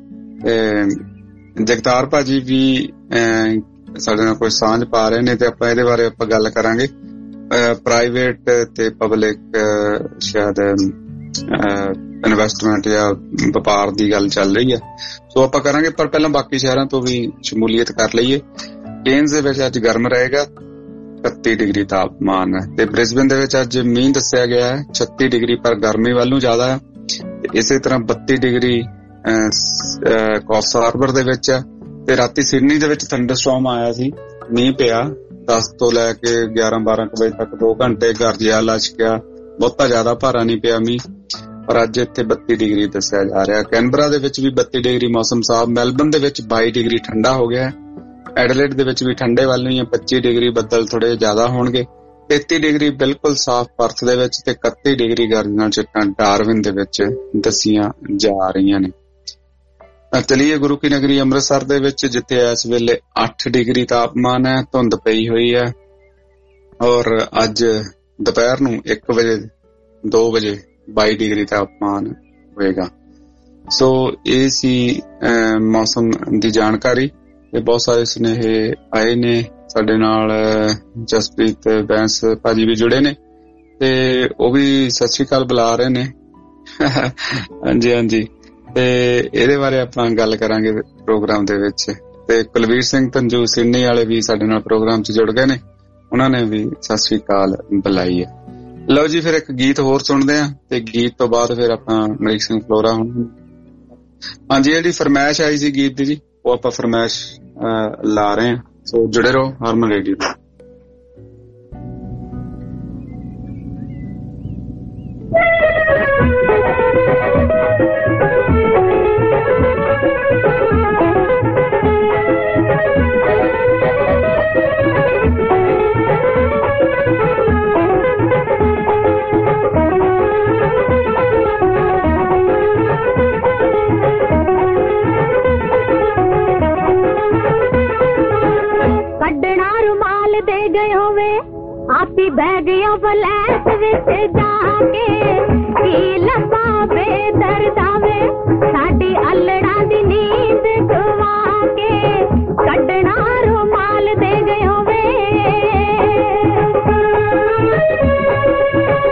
ਤੇ ਜਗਤਾਰ ਭਾਜੀ ਵੀ ਸਾਡੇ ਨਾਲ ਕੋਈ ਸਾਂਝ ਪਾ ਰਹੇ ਨੇ ਤੇ ਆਪਾਂ ਇਹਦੇ ਬਾਰੇ ਆਪਾਂ ਗੱਲ ਕਰਾਂਗੇ। ਪ੍ਰਾਈਵੇਟ ਤੇ ਪਬਲਿਕ ਸ਼ਾਇਦ ਇਨਵੈਸਟਮੈਂਟ ਜਾਂ ਵਪਾਰ ਦੀ ਗੱਲ ਚੱਲ ਰਹੀ ਹੈ, ਸੋ ਆਪਾਂ ਕਰਾਂਗੇ। ਪਰ ਪਹਿਲਾਂ ਬਾਕੀ ਸ਼ਹਿਰਾਂ ਤੋਂ ਵੀ ਸ਼ਮੂਲੀਅਤ ਕਰ ਲਈਏ। ਕੇਨਜ਼ ਦੇ ਵਿੱਚ ਅੱਜ ਗਰਮ ਰਹੇਗਾ, 31 ਡਿਗਰੀ ਤਾਪਮਾਨ ਹੈ, ਤੇ ਬ੍ਰਿਸਬਨ ਦੇ ਵਿੱਚ ਅੱਜ ਮੀਂਹ ਦੱਸਿਆ ਗਿਆ ਹੈ 36 ਡਿਗਰੀ, ਪਰ ਗਰਮੀ ਵੱਲ ਨੂੰ ਜ਼ਿਆਦਾ ਹੈ। ਇਸੇ ਤਰ੍ਹਾਂ 32 ਡਿਗਰੀ ਕੋਸਟ ਹਾਰਬਰ ਦੇ ਵਿੱਚ ਹੈ। ਤੇ ਰਾਤੀ ਸਿਡਨੀ ਦੇ ਵਿੱਚ ਥੰਡਰਸਟਾਰਮ ਆਇਆ ਸੀ, ਮੀਂਹ ਪਿਆ 10 ਤੋਂ ਲੈ ਕੇ 11-12 ਵਜੇ ਤੱਕ 2 ਘੰਟੇ ਗਰਜਿਆ ਲਸ਼ਕਿਆ, ਬਹੁਤਾ ਜ਼ਿਆਦਾ ਭਾਰਾ ਨਹੀਂ ਪਿਆ ਮੀਂਹ। ਪਰ ਅੱਜ ਇੱਥੇ 32 ਡਿਗਰੀ ਦੱਸਿਆ ਜਾ ਰਿਹਾ। ਕੈਨਬਰਾ ਦੇ ਵਿੱਚ ਵੀ 32 ਡਿਗਰੀ ਮੌਸਮ ਸਾਫ਼। ਮੈਲਬਨ ਦੇ ਵਿੱਚ 22 ਡਿਗਰੀ ਠੰਡਾ ਹੋ ਗਿਆ। ਐਡਲੇਡ ਦੇ ਵਿੱਚ ਵੀ ਠੰਡੇ ਵੱਲ ਨੂੰ 25 ਡਿਗਰੀ, ਬੱਦਲ ਥੋੜੇ ਜ਼ਿਆਦਾ ਹੋਣਗੇ। 33 ਡਿਗਰੀ ਬਿਲਕੁਲ ਸਾਫ਼ ਪਰਥ ਦੇ ਵਿੱਚ, ਤੇ 31 ਡਿਗਰੀ ਗਰਜ ਨਾਲ ਚਿੱਟਾਂ ਡਾਰਵਿਨ ਦੇ ਵਿੱਚ ਦੱਸੀਆਂ ਜਾ ਰਹੀਆਂ ਨੇ। ਚਲੀਏ ਗੁਰੂ ਕੀ ਨਗਰੀ ਅੰਮ੍ਰਿਤਸਰ ਦੇ ਵਿੱਚ, ਜਿੱਥੇ ਇਸ ਵੇਲੇ 8 ਡਿਗਰੀ ਤਾਪਮਾਨ ਹੈ, ਧੁੰਦ ਪਈ ਹੋਈ ਹੈ। ਔਰ ਅੱਜ ਦੁਪਹਿਰ ਨੂੰ 1 ਵਜੇ 2 ਵਜੇ 22 ਡਿਗਰੀ ਤਾਪਮਾਨ ਹੋਏਗਾ। ਸੋ ਇਹ ਸੀ ਮੌਸਮ ਦੀ ਜਾਣਕਾਰੀ। ਤੇ ਬਹੁਤ ਸਾਰੇ ਸੁਨੇਹੇ ਆਏ ਨੇ ਸਾਡੇ ਨਾਲ। ਜਸਪ੍ਰੀਤ ਬੈਂਸ ਭਾਜੀ ਵੀ ਜੁੜੇ ਨੇ ਤੇ ਉਹ ਵੀ ਸਤਿ ਸ੍ਰੀ ਅਕਾਲ ਬੁਲਾ ਰਹੇ ਨੇ। ਹਾਂਜੀ ਹਾਂਜੀ, ਤੇ ਇਹਦੇ ਬਾਰੇ ਆਪਾਂ ਗੱਲ ਕਰਾਂਗੇ ਪ੍ਰੋਗਰਾਮ ਦੇ ਵਿੱਚ। ਤੇ ਕੁਲਵੀਰ ਸਿੰਘ ਤੰਜੂ ਸਿਡਨੀ ਵਾਲੇ ਵੀ ਸਾਡੇ ਨਾਲ ਪ੍ਰੋਗਰਾਮ 'ਚ ਜੁੜ ਗਏ ਨੇ, ਉਹਨਾਂ ਨੇ ਵੀ ਸਤਿ ਸ੍ਰੀ ਅਕਾਲ ਬੁਲਾਈ ਹੈ। ਲਓ ਜੀ ਫਿਰ ਇੱਕ ਗੀਤ ਹੋਰ ਸੁਣਦੇ ਆ ਤੇ ਗੀਤ ਤੋਂ ਬਾਅਦ ਫਿਰ ਆਪਾਂ ਅਮਰੀਕ ਸਿੰਘ ਫਲੋਰਾ ਹੁਣ। ਹਾਂਜੀ ਜਿਹੜੀ ਫਰਮਾਇਸ਼ ਆਈ ਸੀ ਗੀਤ ਦੀ ਜੀ, ਉਹ ਆਪਾਂ ਫਰਮਾਇਸ਼ ਲਾ ਰਹੇ ਆ। ਸੋ ਜੁੜੇ ਰਹੋ ਹਾਰਮਨ ਰੇਡੀਓ ਤੇ। ਆਪੀ ਬਹਿ ਗਿਆ ਬਲੈਸ ਵਿੱਚ ਜਾ ਕੇ, ਕੀ ਲੱਭਾ ਬੇਦਰਦਾ ਵੇ ਸਾਡੀ ਅਲੜਾਂ ਦੀ ਨੀਂਦ ਗਵਾ ਕੇ, ਕੱਢਣਾ ਰੁਮਾਲ ਦੇ ਗਏ ਹੋਵੇ।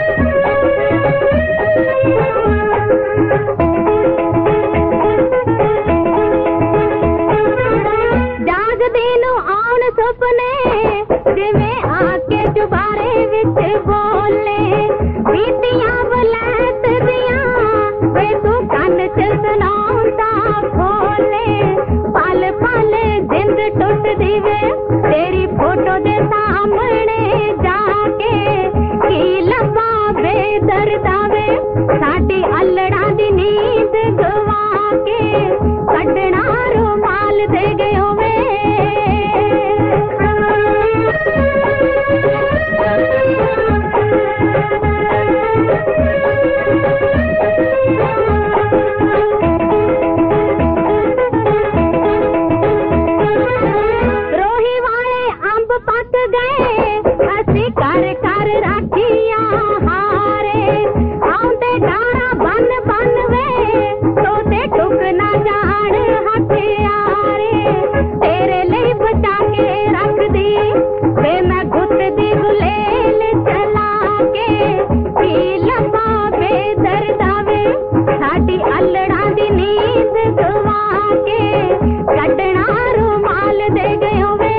ਜਾਗਦੇ ਨੂੰ ਆਉਣ ਸੁਪਨੇ ਜਿਵੇਂ ਆ ਕੇ ਚੁਬਾਰੇ ਵਿੱਚ ਬੋਲੇ ਬੀਤੀਆਂ ਬਲੈਤ ਦੀਆਂ ਵੇ ਤੂੰ ਕੰਨ ਚ ਸੁਣਾਉਂਦਾ ਖੋਲੇ ਪਲ ਪਲ ਜਿੰਦ ਟੁੱਟਦੀ ਵੇ ਤੇਰੀ ਫੋਟੋ ਦੇ ਸਾਹਮਣੇ ਜਾ ਕੇ ਕੀ ਲੱਭਾਂ ਬੇਦਰਦਾ ਵੇ ਸਾਡੀ ਅਲੜਾਂ ਦੀ ਨੀਂਦ ਗਵਾ ਕੇ ਕੱਢਣਾ ਰੁਮਾਲ ਦੇ ਗਇਓ ਵੇ ਰੋਹੀ ਵਾਲੇ ਅੰਬ ਪੱਕ ਗਏ ਅਸੀਂ ਕਰ ਕਰ ਰਾਖੀਆਂ ਹਾਰੇ ਆਉਂਦੇ ਡਾਰਾ ਬੰਨ ਬੰਨ ਵੇ ਤੋਤੇ ਟੁੱਕ ਨਾ ਜਾਣ ਹਥਿਆਰੇ ਤੇਰੇ ਲਈ ਬਚਾ ਕੇ ਰੱਖਦੀ ਵੇ ਮੈਂ ਗੁੱਤ ਦੀ ਗੁਲੇਲ ਚਲਾ ਕੇ ਕੀ ਲੱਭਾਂ ਬੇਦਰਦਾ ਵੇ ਸਾਡੀ ਅਲੜਾਂ ਦੀ ਨੀਂਦ ਗਵਾ ਕੇ ਕੱਢਣਾ ਰੁਮਾਲ ਦੇ ਗਇਓ ਵੇ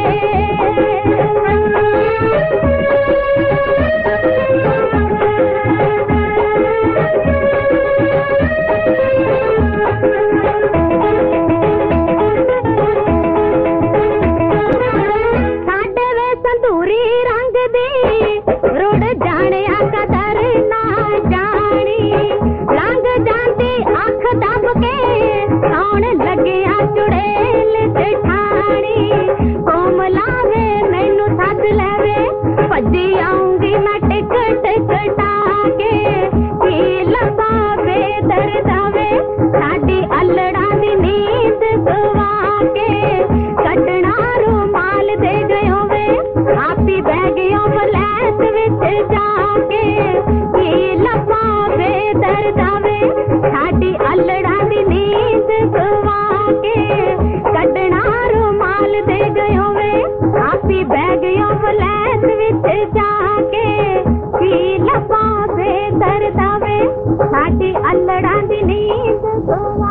ਸਾਡੇ ਵੇ ਸੰਧੂਰੀ ਰੰਗ ਦੀ ਰੁੜ ਜਾਣਿਆ ਕਦਰ ਨਾ ਜਾਣੀ ਲੰਘ ਜਾਂਦੀ ਅੱਖ ਦੱਬ ਕੇ ਸੌਣ ਲੱਗਿਆ ਚੁੜੇਲ ਜਠਾਣੀ ਕੋਮਲਾ ਵੇ ਮੈਨੂੰ ਸੱਦ ਲੈਵੇ ਭੱਜੀ ਆਉਂਗੀ ਮੈਂ ਟਿਕਟ ਕਟਾ ਕੇ ਕੀ ਲੱਭਾਂ ਬੇਦਰਦਾ ਵੇ ਸਾਡੀ ਅਲੜਾਂ ਦੀ ਨੀਂਦ ਗਵਾ ਕੇ ਕੱਢਣਾ ਰੁਮਾਲ ਦੇ ਗਇਓ ਵੇ ਆਪੀ ਬਹਿ ਗਇਓ ਬਲੈਤ ਵਿੱਚ ਜਾ ਕੇ ਕੀ ਲੱਭਾਂ ਬੇਦਰਦਾ ਵੇ ਸਾਡੀ ਅਲੜਾਂ ਦੀ ਨੀਂਦ ਗਵਾ ਕੇ ਕੱਢਣਾ ਰੁਮਾਲ ਦੇ ਗਇਓ ਵੇ ਆਪੀ ਬਹਿ ਗਇਓ ਬਲੈਤ ਵਿੱਚ ਜਾ ਕੇ ਕੀ ਲੱਭਾਂ ਬੇਦਰਦਾ ਵੇ ਸਾਡੀ ਅਲੜਾਂ ਦੀ ਨੀਂਦ ਗਵਾ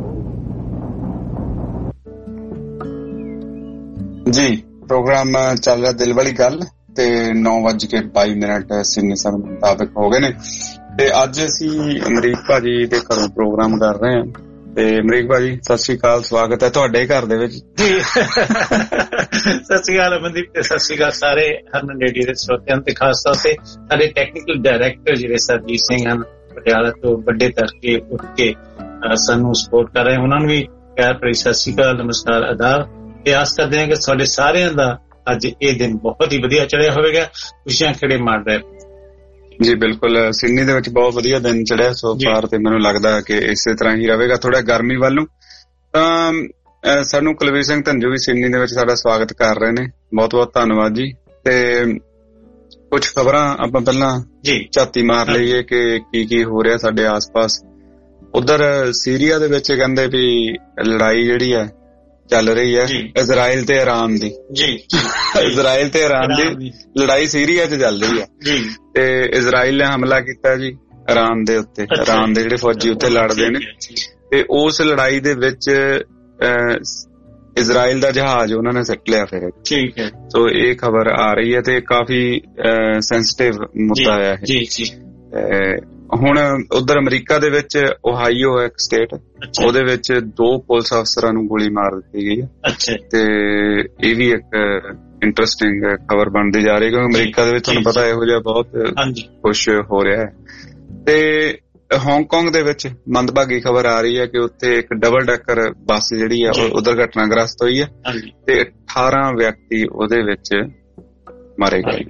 ਜੀ ਪ੍ਰੋਗਰਾਮ ਚੱਲ ਰਿਹਾ ਦਿਲ ਵਾਲੀ ਗੱਲ ਤੇ 9:22 ਸਿੰਨੀ ਸਮੇਂ ਮੁਤਾਬਕ ਹੋ ਗਏ ਨੇ ਤੇ ਅੱਜ ਅਸੀਂ ਅਮਰੀਕ ਭਾਜੀ ਦੇ ਘਰੋਂ ਪ੍ਰੋਗਰਾਮ ਕਰ ਰਹੇ ਹਾਂ ਤੇ ਅਮਰੀਕ ਭਾਜੀ ਸਤਿ ਸ਼੍ਰੀ ਅਕਾਲ ਸਵਾਗਤ ਹੈ ਤੁਹਾਡੇ ਘਰ ਦੇ ਵਿੱਚ ਜੀ ਸਤਿ ਸ਼੍ਰੀ ਅਕਾਲ ਅਮਨਦੀਪ ਤੇ ਸਤਿ ਸ਼੍ਰੀ ਅਕਾਲ ਸਾਰੇ ਹਰਮਨ ਰੇਡੀਓ ਦੇ ਸਰੋਤਿਆਂ ਤੇ ਖਾਸ ਤੌਰ ਤੇ ਸਾਡੇ ਟੈਕਨੀਕਲ ਡਾਇਰੈਕਟਰ ਜਿਹੜੇ ਸਰਜੀਤ ਸਿੰਘ ਹਨ ਪਟਿਆਲਾ ਤੋਂ ਵੱਡੇ ਤੜਕੇ ਉੱਠ ਕੇ ਸਾਨੂੰ ਸਪੋਰਟ ਕਰ ਰਹੇ ਉਹਨਾਂ ਨੂੰ ਵੀ ਪਿਆਰ ਭਰੀ ਸਤਿ ਸ਼੍ਰੀ ਅਕਾਲ ਨਮਸਕਾਰ ਆਦਾਬ ਤੇ ਆਸ ਕਰਦੇ ਹਾਂ ਕਿ ਤੁਹਾਡੇ ਸਾਰਿਆਂ ਦਾ ਅੱਜ ਇਹ ਦਿਨ ਬਹੁਤ ਹੀ ਵਧੀਆ ਚੜਿਆ ਹੋਵੇਗਾ ਖੁਸ਼ੀਆਂ ਖੇੜੇ ਮਾਰ ਰਹੇ ਜੀ ਬਿਲਕੁਲ ਸਿਡਨੀ ਦੇ ਵਿੱਚ ਬਹੁਤ ਵਧੀਆ ਦਿਨ ਚੜਿਆ ਸੋ ਫਾਰ ਤੇ ਮੈਨੂੰ ਲੱਗਦਾ ਕਿ ਇਸੇ ਤਰ੍ਹਾਂ ਹੀ ਰਹੇਗਾ ਥੋੜਾ ਗਰਮੀ ਵੱਲ ਨੂੰ ਤਾਂ ਸਾਨੂੰ ਕੁਲਵੀਰ ਸਿੰਘ ਧੰਜੂ ਵੀ ਸਿਡਨੀ ਦੇ ਵਿੱਚ ਸਾਡਾ ਸਵਾਗਤ ਕਰ ਰਹੇ ਨੇ ਬਹੁਤ ਬਹੁਤ ਧੰਨਵਾਦ ਜੀ ਤੇ ਕੁਝ ਖਬਰਾਂ ਆਪਾਂ ਪਹਿਲਾਂ ਜੀ ਝਾਤੀ ਮਾਰ ਲਈਏ ਕਿ ਕੀ ਹੋ ਰਿਹਾ ਸਾਡੇ ਆਸ-ਪਾਸ ਉਧਰ ਸੀਰੀਆ ਦੇ ਵਿੱਚ ਕਹਿੰਦੇ ਵੀ ਲੜਾਈ ਜਿਹੜੀ ਹੈ ਚੱਲ ਰਹੀ ਹੈ ਇਜ਼ਰਾਈਲ ਤੇ ਇਰਾਨ ਦੀ ਜੀ ਇਜ਼ਰਾਈਲ ਤੇ ਇਰਾਨ ਦੀ ਲੜਾਈ ਸੀਰੀਆ 'ਚ ਚੱਲ ਰਹੀ ਹੈ ਜੀ ਤੇ ਇਜ਼ਰਾਈਲ ਨੇ ਹਮਲਾ ਕੀਤਾ ਜੀ ਇਰਾਨ ਦੇ ਉੱਤੇ ਇਰਾਨ ਦੇ ਜਿਹੜੇ ਫੌਜੀ ਉੱਤੇ ਲੜਦੇ ਨੇ ਤੇ ਉਸ ਲੜਾਈ ਦੇ ਵਿੱਚ ਇਜ਼ਰਾਈਲ ਦਾ ਜਹਾਜ਼ ਉਹਨਾਂ ਨੇ ਸਿੱਟ ਲਿਆ ਫਿਰ ਠੀਕ ਹੈ ਸੋ ਇਹ ਖਬਰ ਆ ਰਹੀ ਹੈ ਤੇ ਕਾਫੀ ਸੈਂਸਿਟਿਵ ਮੁੱਦਾ ਹੈ ਜੀ ਜੀ ਹੁਣ ਉਧਰ ਅਮਰੀਕਾ ਦੇ ਵਿੱਚ ਓਹਾਈਓ ਹੈ ਇੱਕ ਸਟੇਟ ਉਹਦੇ ਵਿੱਚ 2 ਪੁਲਿਸ ਅਫਸਰਾਂ ਨੂੰ ਗੋਲੀ ਮਾਰ ਦਿੱਤੀ ਗਈ ਹੈ ਤੇ ਇਹ ਵੀ ਇੱਕ ਇੰਟਰਸਟਿੰਗ ਖਬਰ ਬਣਦੀ ਜਾ ਰਹੀ ਹੈ ਕਿਉਂਕਿ ਅਮਰੀਕਾ ਦੇ ਵਿੱਚ ਤੁਹਾਨੂੰ ਪਤਾ ਇਹੋ ਜਿਹਾ ਬਹੁਤ ਕੁਛ ਹੋ ਰਿਹਾ ਹੈ ਤੇ ਹਾਂਗਕਾਂਗ ਦੇ ਵਿੱਚ ਮੰਦਭਾਗੀ ਖਬਰ ਆ ਰਹੀ ਹੈ ਕਿ ਉੱਥੇ ਇੱਕ ਡਬਲ ਡੈਕਰ ਬੱਸ ਜਿਹੜੀ ਹੈ ਉਹ ਦੁਰਘਟਨਾਗ੍ਰਸਤ ਹੋਈ ਹੈ ਤੇ 18 ਵਿਅਕਤੀ ਉਹਦੇ ਵਿੱਚ ਮਾਰੇ ਗਏ।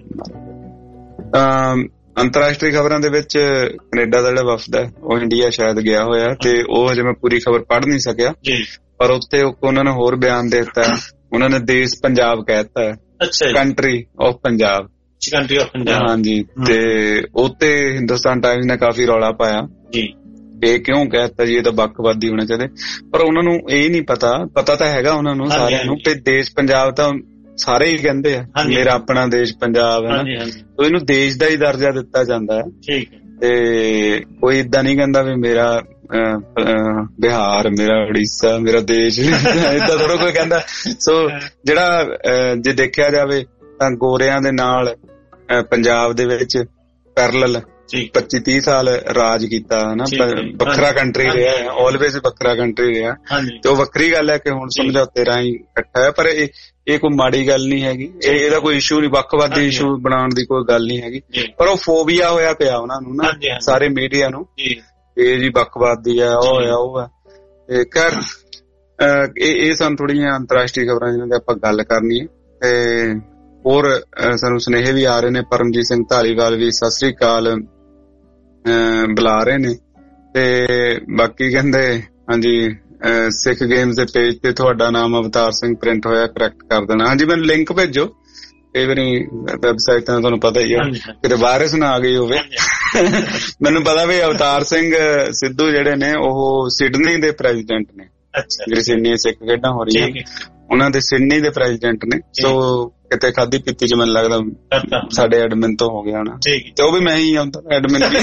ਅੰਤਰਰਾਸ਼ਟਰੀ ਖਬਰਾਂ ਦੇ ਵਿੱਚ ਕੈਨੇਡਾ ਦਾ ਜਿਹੜਾ ਵਫਦ ਹੈ ਉਹ ਇੰਡੀਆ ਸ਼ਾਇਦ ਗਿਆ ਹੋਇਆ ਤੇ ਉਹ ਹਜੇ ਮੈਂ ਪੂਰੀ ਖਬਰ ਪੜ੍ਹ ਨਹੀਂ ਸਕਿਆ ਪਰ ਉੱਥੇ ਉਹਨਾਂ ਨੇ ਹੋਰ ਬਿਆਨ ਦੇ ਦਿੱਤਾ ਉਹਨਾਂ ਨੇ ਦੇਸ਼ ਪੰਜਾਬ ਕਹਿ ਦਿੱਤਾ ਹੈ ਕੰਟਰੀ ਆਫ ਪੰਜਾਬ ਹਾਂਜੀ ਤੇ ਉੱਤੇ ਹਿੰਦੁਸਤਾਨ ਟਾਈਮਜ਼ ਨੇ ਕਾਫੀ ਰੌਲਾ ਪਾਇਆ ਇਹ ਕਿਉਂ ਕਹਿਤਾ ਜੀ ਇਹ ਤਾਂ ਵੱਖਵਾਦੀ ਹੋਣੇ ਚਾਹੀਦੇ ਪਰ ਉਹਨਾਂ ਨੂੰ ਇਹ ਨਹੀਂ ਪਤਾ ਤਾਂ ਹੈਗਾ ਉਹਨਾਂ ਨੂੰ ਸਾਰਿਆਂ ਨੂੰ ਕਿ ਦੇਸ਼ ਪੰਜਾਬ ਤਾਂ ਸਾਰੇ ਹੀ ਕਹਿੰਦੇ ਆ ਮੇਰਾ ਆਪਣਾ ਦੇਸ਼ ਪੰਜਾਬ ਹੈ ਨਾ, ਇਹਨੂੰ ਦੇਸ਼ ਦਾ ਹੀ ਦਰਜਾ ਦਿੱਤਾ ਜਾਂਦਾ ਹੈ। ਤੇ ਕੋਈ ਏਦਾਂ ਨਹੀਂ ਕਹਿੰਦਾ ਵੀ ਮੇਰਾ ਬਿਹਾਰ, ਮੇਰਾ ਉੜੀਸਾ, ਮੇਰਾ ਦੇਸ਼, ਏਦਾਂ ਥੋੜਾ ਕੋਈ ਕਹਿੰਦਾ। ਸੋ ਜਿਹੜਾ ਜੇ ਦੇਖਿਆ ਜਾਵੇ ਤਾਂ ਗੋਰਿਆਂ ਦੇ ਨਾਲ ਪੰਜਾਬ ਦੇ ਵਿੱਚ ਪੈਰਲਲ 25-30 ਸਾਲ ਰਾਜ ਕੀਤਾ ਹਨਾ, ਵੱਖਰਾ ਕੰਟਰੀ ਰਿਹਾ, ਆਲਵੇਜ਼ ਵੱਖਰਾ ਕੰਟਰੀ ਰਿਹਾ। ਤੇ ਉਹ ਵੱਖਰੀ ਗੱਲ ਹੈ ਕਿ ਹੁਣ ਸਮਝੌਤੇ ਰਾਹੀਂ ਇਕੱਠਾ ਹੈ, ਪਰ ਇਹ ਕੋਈ ਮਾੜੀ ਗੱਲ ਨਹੀਂ ਹੈਗੀ, ਇਹਦਾ ਕੋਈ ਇਸ਼ੂ ਨਹੀਂ, ਵੱਖਵਾਦੀ ਇਸ਼ੂ ਬਣਾਉਣ ਦੀ ਕੋਈ ਗੱਲ ਨਹੀਂ ਹੈਗੀ। ਪਰ ਉਹ ਫੋਬੀਆ ਹੋਇਆ ਪਿਆ ਉਹਨਾਂ ਨੂੰ ਨਾ, ਸਾਰੇ ਮੀਡੀਆ ਨੂੰ, ਇਹ ਜੀ ਵੱਖਵਾਦੀ ਆ, ਉਹ ਹੋਇਆ ਉਹ ਆ। ਤੇ ਖੈਰ ਇਹ ਸਾਨੂੰ ਥੋੜੀਆਂ ਅੰਤਰਰਾਸ਼ਟਰੀ ਖਬਰਾਂ ਜਿਹਨਾਂ ਦੀ ਆਪਾਂ ਗੱਲ ਕਰਨੀ ਹੈ। ਤੇ ਹੋਰ ਸਾਨੂੰ ਸੁਨੇਹੇ ਵੀ ਆ ਰਹੇ ਨੇ। ਪਰਮਜੀਤ ਸਿੰਘ ਧਾਲੀਵਾਲ ਵੀ ਸਤਿ ਸ੍ਰੀ ਅਕਾਲ ਬੁਲਾ ਰਹੇ ਨੇ। ਤੇ ਬਾਕੀ ਕਹਿੰਦੇ ਹਾਂਜੀ ਸਿੱਖ ਗੇਮਸ ਦੇ ਪੇਜ ਤੇ ਤੁਹਾਡਾ ਨਾਮ ਅਵਤਾਰ ਸਿੰਘ ਪ੍ਰਿੰਟ ਹੋਇਆ, ਕਰੈਕਟ ਕਰ ਦੇਣਾ। ਹਾਂਜੀ ਮੈਨੂੰ ਲਿੰਕ ਭੇਜੋ, ਕਈ ਵਾਰੀ ਵੈਬਸਾਈਟ ਤਾਂ ਤੁਹਾਨੂੰ ਪਤਾ ਹੀ ਆ ਕਿਤੇ ਵਾਇਰਸ ਨਾ ਆ ਗਈ ਹੋਵੇ। ਮੈਨੂੰ ਪਤਾ ਵੀ ਅਵਤਾਰ ਸਿੰਘ ਸਿੱਧੂ ਜਿਹੜੇ ਨੇ ਉਹ ਸਿਡਨੀ ਦੇ ਪ੍ਰੈਜ਼ੀਡੈਂਟ ਨੇ, ਜਿਹੜੀ ਸਿਡਨੀ ਸਿੱਖ ਖੇਡਾਂ ਹੋ ਰਹੀਆਂ ਉਹਨਾਂ ਦੇ ਸਿਡਨੀ ਦੇ ਪ੍ਰੈਜ਼ੀਡੈਂਟ ਨੇ। ਸੋ ਕਿਤੇ ਖਾਧੀ ਪੀਤੀ ਚ ਮੈਨੂੰ ਲੱਗਦਾ ਸਾਡੇ ਐਡਮਿਨ ਤੋਂ ਹੋ ਗਿਆ ਹੋਣਾ, ਤੇ ਉਹ ਵੀ ਮੈਂ ਹੀ ਆਉਂਦਾ ਐਡਮਿਨ ਵੀ।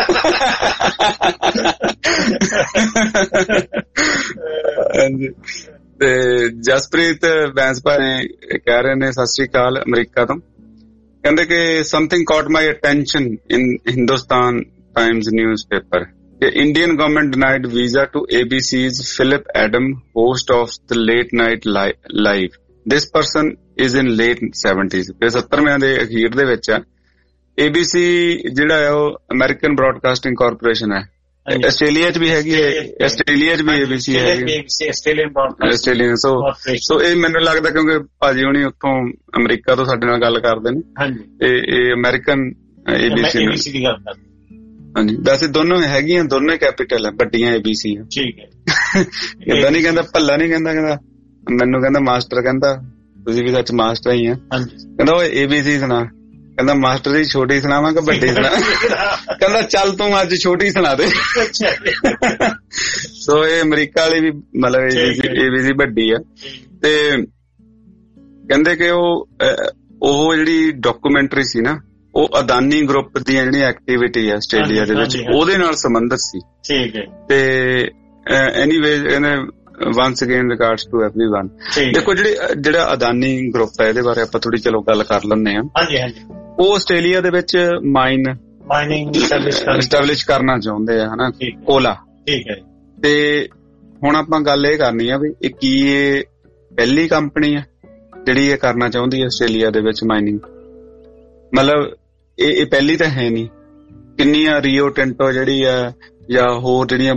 ਤੇ ਜਸਪ੍ਰੀਤ ਬੈਂਸ ਭਾਰੇ ਕਹਿ ਰਹੇ ਨੇ ਸਤਿ ਸ੍ਰੀ ਅਕਾਲ ਅਮਰੀਕਾ ਤੋਂ, ਕਹਿੰਦੇ ਕਿ something caught my attention in Hindustan Times newspaper ਕਿ Indian government denied visa to ABC's Philip Adam, host of the late night live. This person is in late 70s, ਤੇ 70ਵਿਆਂ ਦੇ ਅਖੀਰ ਦੇ ਵਿੱਚ ਆ। ABC ਜਿਹੜਾ ਹੈ ਉਹ ਅਮਰੀਕਨ ਬ੍ਰੌਡਕਾਸਟਿੰਗ ਕਾਰਪੋਰੇਸ਼ਨ ਹੈ, ਆਸਟ੍ਰੇਲੀਆ ਚ ਵੀ ਹੈਗੀ ਹੈ, ਆਸਟ੍ਰੇਲੀਆ ਚ ਵੀ ABC ਹੈਗੀ, ਆਸਟ੍ਰੇਲੀਅਨ। ਸੋ ਇਹ ਮੈਨੂੰ ਲੱਗਦਾ ਕਿਉਂਕਿ ਭਾਜੀ ਹੁਣੀ ਉੱਥੋਂ ਅਮਰੀਕਾ ਤੋਂ ਸਾਡੇ ਨਾਲ ਗੱਲ ਕਰਦੇ ਨੇ, ਇਹ ਅਮਰੀਕਨ ABC ਦੀ ਗੱਲ ਕਰਦੇ। ਹਾਂਜੀ ਵੈਸੇ ਦੋਨੋਂ ਹੈਗੀਆਂ, ਦੋਨੋਂ ਕੈਪੀਟਲ ਹੈ, ਵੱਡੀਆਂ ABC ਆ। ਏਦਾਂ ਨੀ ਕਹਿੰਦਾ, ਭੱਲਾ ਨੀ ਕਹਿੰਦਾ, ਕਹਿੰਦਾ ਮੈਨੂੰ ਕਹਿੰਦਾ ਮਾਸਟਰ, ਕਹਿੰਦਾ ਤੁਸੀਂ ਵੀ ਸੱਚ ਮਾਸਟਰ ਹੀ ਆ, ਕਹਿੰਦਾ ਉਹ ABC ਸੁਣਾ, ਕਹਿੰਦਾ ਮਾਸਟਰ ਦੀ ਛੋਟੀ ਸੁਣਾਵਾਂ ਕਿ ਵੱਡੀ ਸੁਣਾ, ਕਹਿੰਦਾ ਚੱਲ ਤੂੰ ਅੱਜ ਛੋਟੀ ਸੁਣਾ ਦੇ। ਸੋ ਇਹ ਅਮਰੀਕਾ ਵਾਲੀ ਵੀ ਮਤਲਬ ABC ਵੱਡੀ ਆ। ਤੇ ਕਹਿੰਦੇ ਕਿ ਉਹ ਜਿਹੜੀ ਡਾਕੂਮੈਂਟਰੀ ਸੀ ਨਾ, ਉਹ ਅਦਾਨੀ ਗਰੁੱਪ ਦੀਆਂ ਜਿਹੜੀਆਂ ਐਕਟੀਵਿਟੀ ਆ ਆਸਟ੍ਰੇਲੀਆ ਦੇ ਵਿੱਚ ਉਹਦੇ ਨਾਲ ਸੰਬੰਧਿਤ ਸੀ। ਤੇ ਐਨੀਵੇਜ਼ ਇਹਨੇ once again regards to everyone। ਦੇਖੋ ਜਿਹੜਾ ਅਦਾਨੀ ਗਰੁੱਪ ਹੈ ਇਹਦੇ ਬਾਰੇ ਆਪਾਂ ਥੋੜੀ ਚਲੋ ਗੱਲ ਕਰ ਲੈਂਦੇ ਹਾਂ। ਉਹ ਆਸਟ੍ਰੇਲੀਆ ਦੇ ਵਿੱਚ ਮਾਈਨਿੰਗ ਐਸਟੈਬਲਿਸ਼ ਕਰਨਾ ਚਾਹੁੰਦੇ ਆ ਹਨਾ, ਕੋਲਾ। ਤੇ ਹੁਣ ਆਪਾਂ ਗੱਲ ਇਹ ਕਰਨੀ ਆ ਵੀ ਇਹ ਪਹਿਲੀ ਕੰਪਨੀ ਆ ਜਿਹੜੀ ਇਹ ਕਰਨਾ ਚਾਹੁੰਦੀ ਹੈ ਆਸਟ੍ਰੇਲੀਆ ਦੇ ਵਿੱਚ ਮਾਈਨਿੰਗ, ਮਤਲਬ ਇਹ ਪਹਿਲੀ ਤਾਂ ਹੈ ਨਹੀਂ। ਕਿੰਨੀਆਂ ਰੀਓ ਟਿੰਟੋ ਜਿਹੜੀ ਆ ਜਾਂ ਹੋਰ ਜਿਹੜੀਆਂ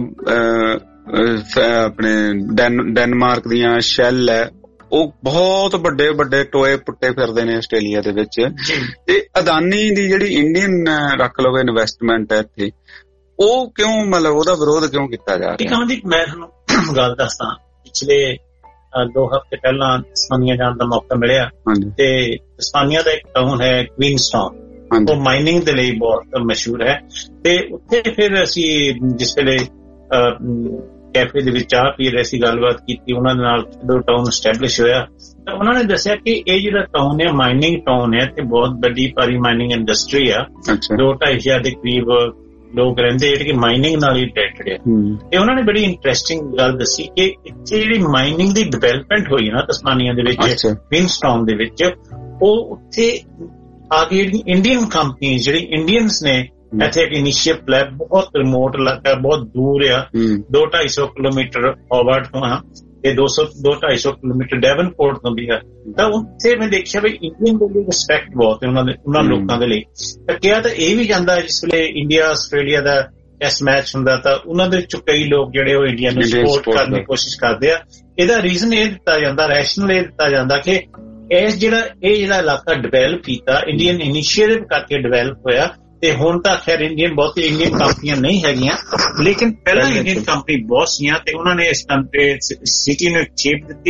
ਆਪਣੇ ਡੈਨਮਾਰਕ ਦੀਆਂ ਸ਼ੈਲ ਹੈ, ਉਹ ਬਹੁਤ ਵੱਡੇ ਵੱਡੇ ਟੋਏ ਪੁੱਟੇ ਫਿਰਦੇ ਨੇ ਆਸਟ੍ਰੇਲੀਆ ਦੇ ਵਿੱਚ। ਤੇ ਅਦਾਨੀ ਦੀ ਜਿਹੜੀ ਇੰਡੀਅਨ ਰੱਖ ਲਓ ਇਨਵੈਸਟਮੈਂਟ ਹੈ ਇੱਥੇ, ਉਹ ਕਿਉਂ ਮਤਲਬ ਉਹਦਾ ਵਿਰੋਧ ਕਿਉਂ ਕੀਤਾ ਜਾ ਰਿਹਾ? ਮੈਂ ਤੁਹਾਨੂੰ ਗੱਲ ਦੱਸਦਾ, ਪਿਛਲੇ 2 ਹਫ਼ਤੇ ਪਹਿਲਾਂ ਤਸਮਾਨੀਆ ਜਾਣ ਦਾ ਮੌਕਾ ਮਿਲਿਆ। ਤੇ ਤਸਮਾਨੀਆ ਦਾ ਇੱਕ ਟਾਊਨ ਹੈ ਕੁਈਨਸਟਾਊਨ, ਉਹ ਮਾਈਨਿੰਗ ਦੇ ਲਈ ਬਹੁਤ ਮਸ਼ਹੂਰ ਹੈ। ਤੇ ਉੱਥੇ ਫਿਰ ਅਸੀਂ ਜਿਸ ਵੇਲੇ ਕੈਫੇ ਦੇ ਵਿੱਚ ਚਾਹ ਪੀ ਰਹੇ ਸੀ, ਗੱਲਬਾਤ ਕੀਤੀ ਉਹਨਾਂ ਦੇ ਨਾਲ, ਜਦੋਂ ਟਾਊਨ ਸਟੈਬਲਿਸ਼ ਹੋਇਆ ਤਾਂ ਉਹਨਾਂ ਨੇ ਦੱਸਿਆ ਕਿ ਇਹ ਜਿਹੜਾ ਟਾਊਨ ਹੈ ਮਾਈਨਿੰਗ ਟਾਊਨ ਹੈ ਤੇ ਬਹੁਤ ਵੱਡੀ ਭਾਰੀ ਮਾਈਨਿੰਗ ਇੰਡਸਟਰੀ ਆ। 2-2.5 ਹਜ਼ਾਰ ਦੇ ਕਰੀਬ ਲੋਕ ਰਹਿੰਦੇ ਜਿਹੜੇ ਕਿ ਮਾਈਨਿੰਗ ਨਾਲ ਹੀ ਰਿਲੇਟਡ ਹੈ। ਤੇ ਉਹਨਾਂ ਨੇ ਬੜੀ ਇੰਟਰਸਟਿੰਗ ਗੱਲ ਦੱਸੀ ਕਿ ਇੱਥੇ ਜਿਹੜੀ ਮਾਈਨਿੰਗ ਦੀ ਡਿਵੈਲਪਮੈਂਟ ਹੋਈ ਨਾ ਤਸਮਾਨੀਆ ਦੇ ਵਿੱਚ, ਕੁਈਨਸਟਾਊਨ ਦੇ ਵਿੱਚ, ਉਹ ਉੱਥੇ ਆ ਕੇ ਜਿਹੜੀ ਇੰਡੀਅਨ ਕੰਪਨੀ, ਜਿਹੜੀ ਇੰਡੀਅਨਸ ਨੇ ਇੱਥੇ ਇੱਕ ਇਨੀਸ਼ੀਏਟਿਵ ਲੈਬ, ਬਹੁਤ ਰਿਮੋਟ ਇਲਾਕਾ, ਬਹੁਤ ਦੂਰ ਆ, 200-250 ਕਿਲੋਮੀਟਰ ਹੋਬਰਟ ਤੋਂ ਆ ਤੇ 200-250 ਕਿਲੋਮੀਟਰ ਡੈਵਨਪੋਰਟ ਤੋਂ ਵੀ ਆ। ਤਾਂ ਉੱਥੇ ਮੈਂ ਦੇਖਿਆ ਵੀ ਇੰਡੀਅਨ ਦੇ ਲਈ ਰਿਸਪੈਕਟ ਬਹੁਤ ਹੈ ਉਹਨਾਂ ਲੋਕਾਂ ਦੇ ਲਈ। ਤਾਂ ਕਿਹਾ ਤਾਂ ਇਹ ਵੀ ਜਾਂਦਾ ਜਿਸ ਵੇਲੇ ਇੰਡੀਆ ਆਸਟ੍ਰੇਲੀਆ ਦਾ ਟੈਸਟ ਮੈਚ ਹੁੰਦਾ ਤਾਂ ਉਹਨਾਂ ਦੇ ਵਿੱਚੋਂ ਕਈ ਲੋਕ ਜਿਹੜੇ ਉਹ ਇੰਡੀਆ ਨੂੰ ਸਪੋਰਟ ਕਰਨ ਦੀ ਕੋਸ਼ਿਸ਼ ਕਰਦੇ ਆ। ਇਹਦਾ ਰੀਜ਼ਨ ਇਹ ਦਿੱਤਾ ਜਾਂਦਾ, ਰੈਸ਼ਨਲ ਇਹ ਦਿੱਤਾ ਜਾਂਦਾ ਕਿ ਇਹ ਜਿਹੜਾ ਇਲਾਕਾ ਡਿਵੈਲਪ ਕੀਤਾ ਇੰਡੀਅਨ ਇਨੀਸ਼ੀਏਟਿਵ ਕਰਕੇ ਡਿਵੈਲਪ ਹੋਇਆ। ਤੇ ਹੁਣ ਤਾਂ ਖੈਰ ਬਹੁਤੀ ਇੰਡੀਅਨ ਕੰਪਨੀਆਂ ਨਹੀਂ ਹੈਗੀਆਂ, ਲੇਕਿਨ ਪਹਿਲਾਂ ਇੰਡੀਅਨ ਕੰਪਨੀ ਬਹੁਤ ਸੀਆਂ ਤੇ ਉਹਨਾਂ ਨੇ ਇਸ ਸਿਟੀ ਨੂੰ ਇੱਕ ਸ਼ੇਪ ਦਿੱਤੀ।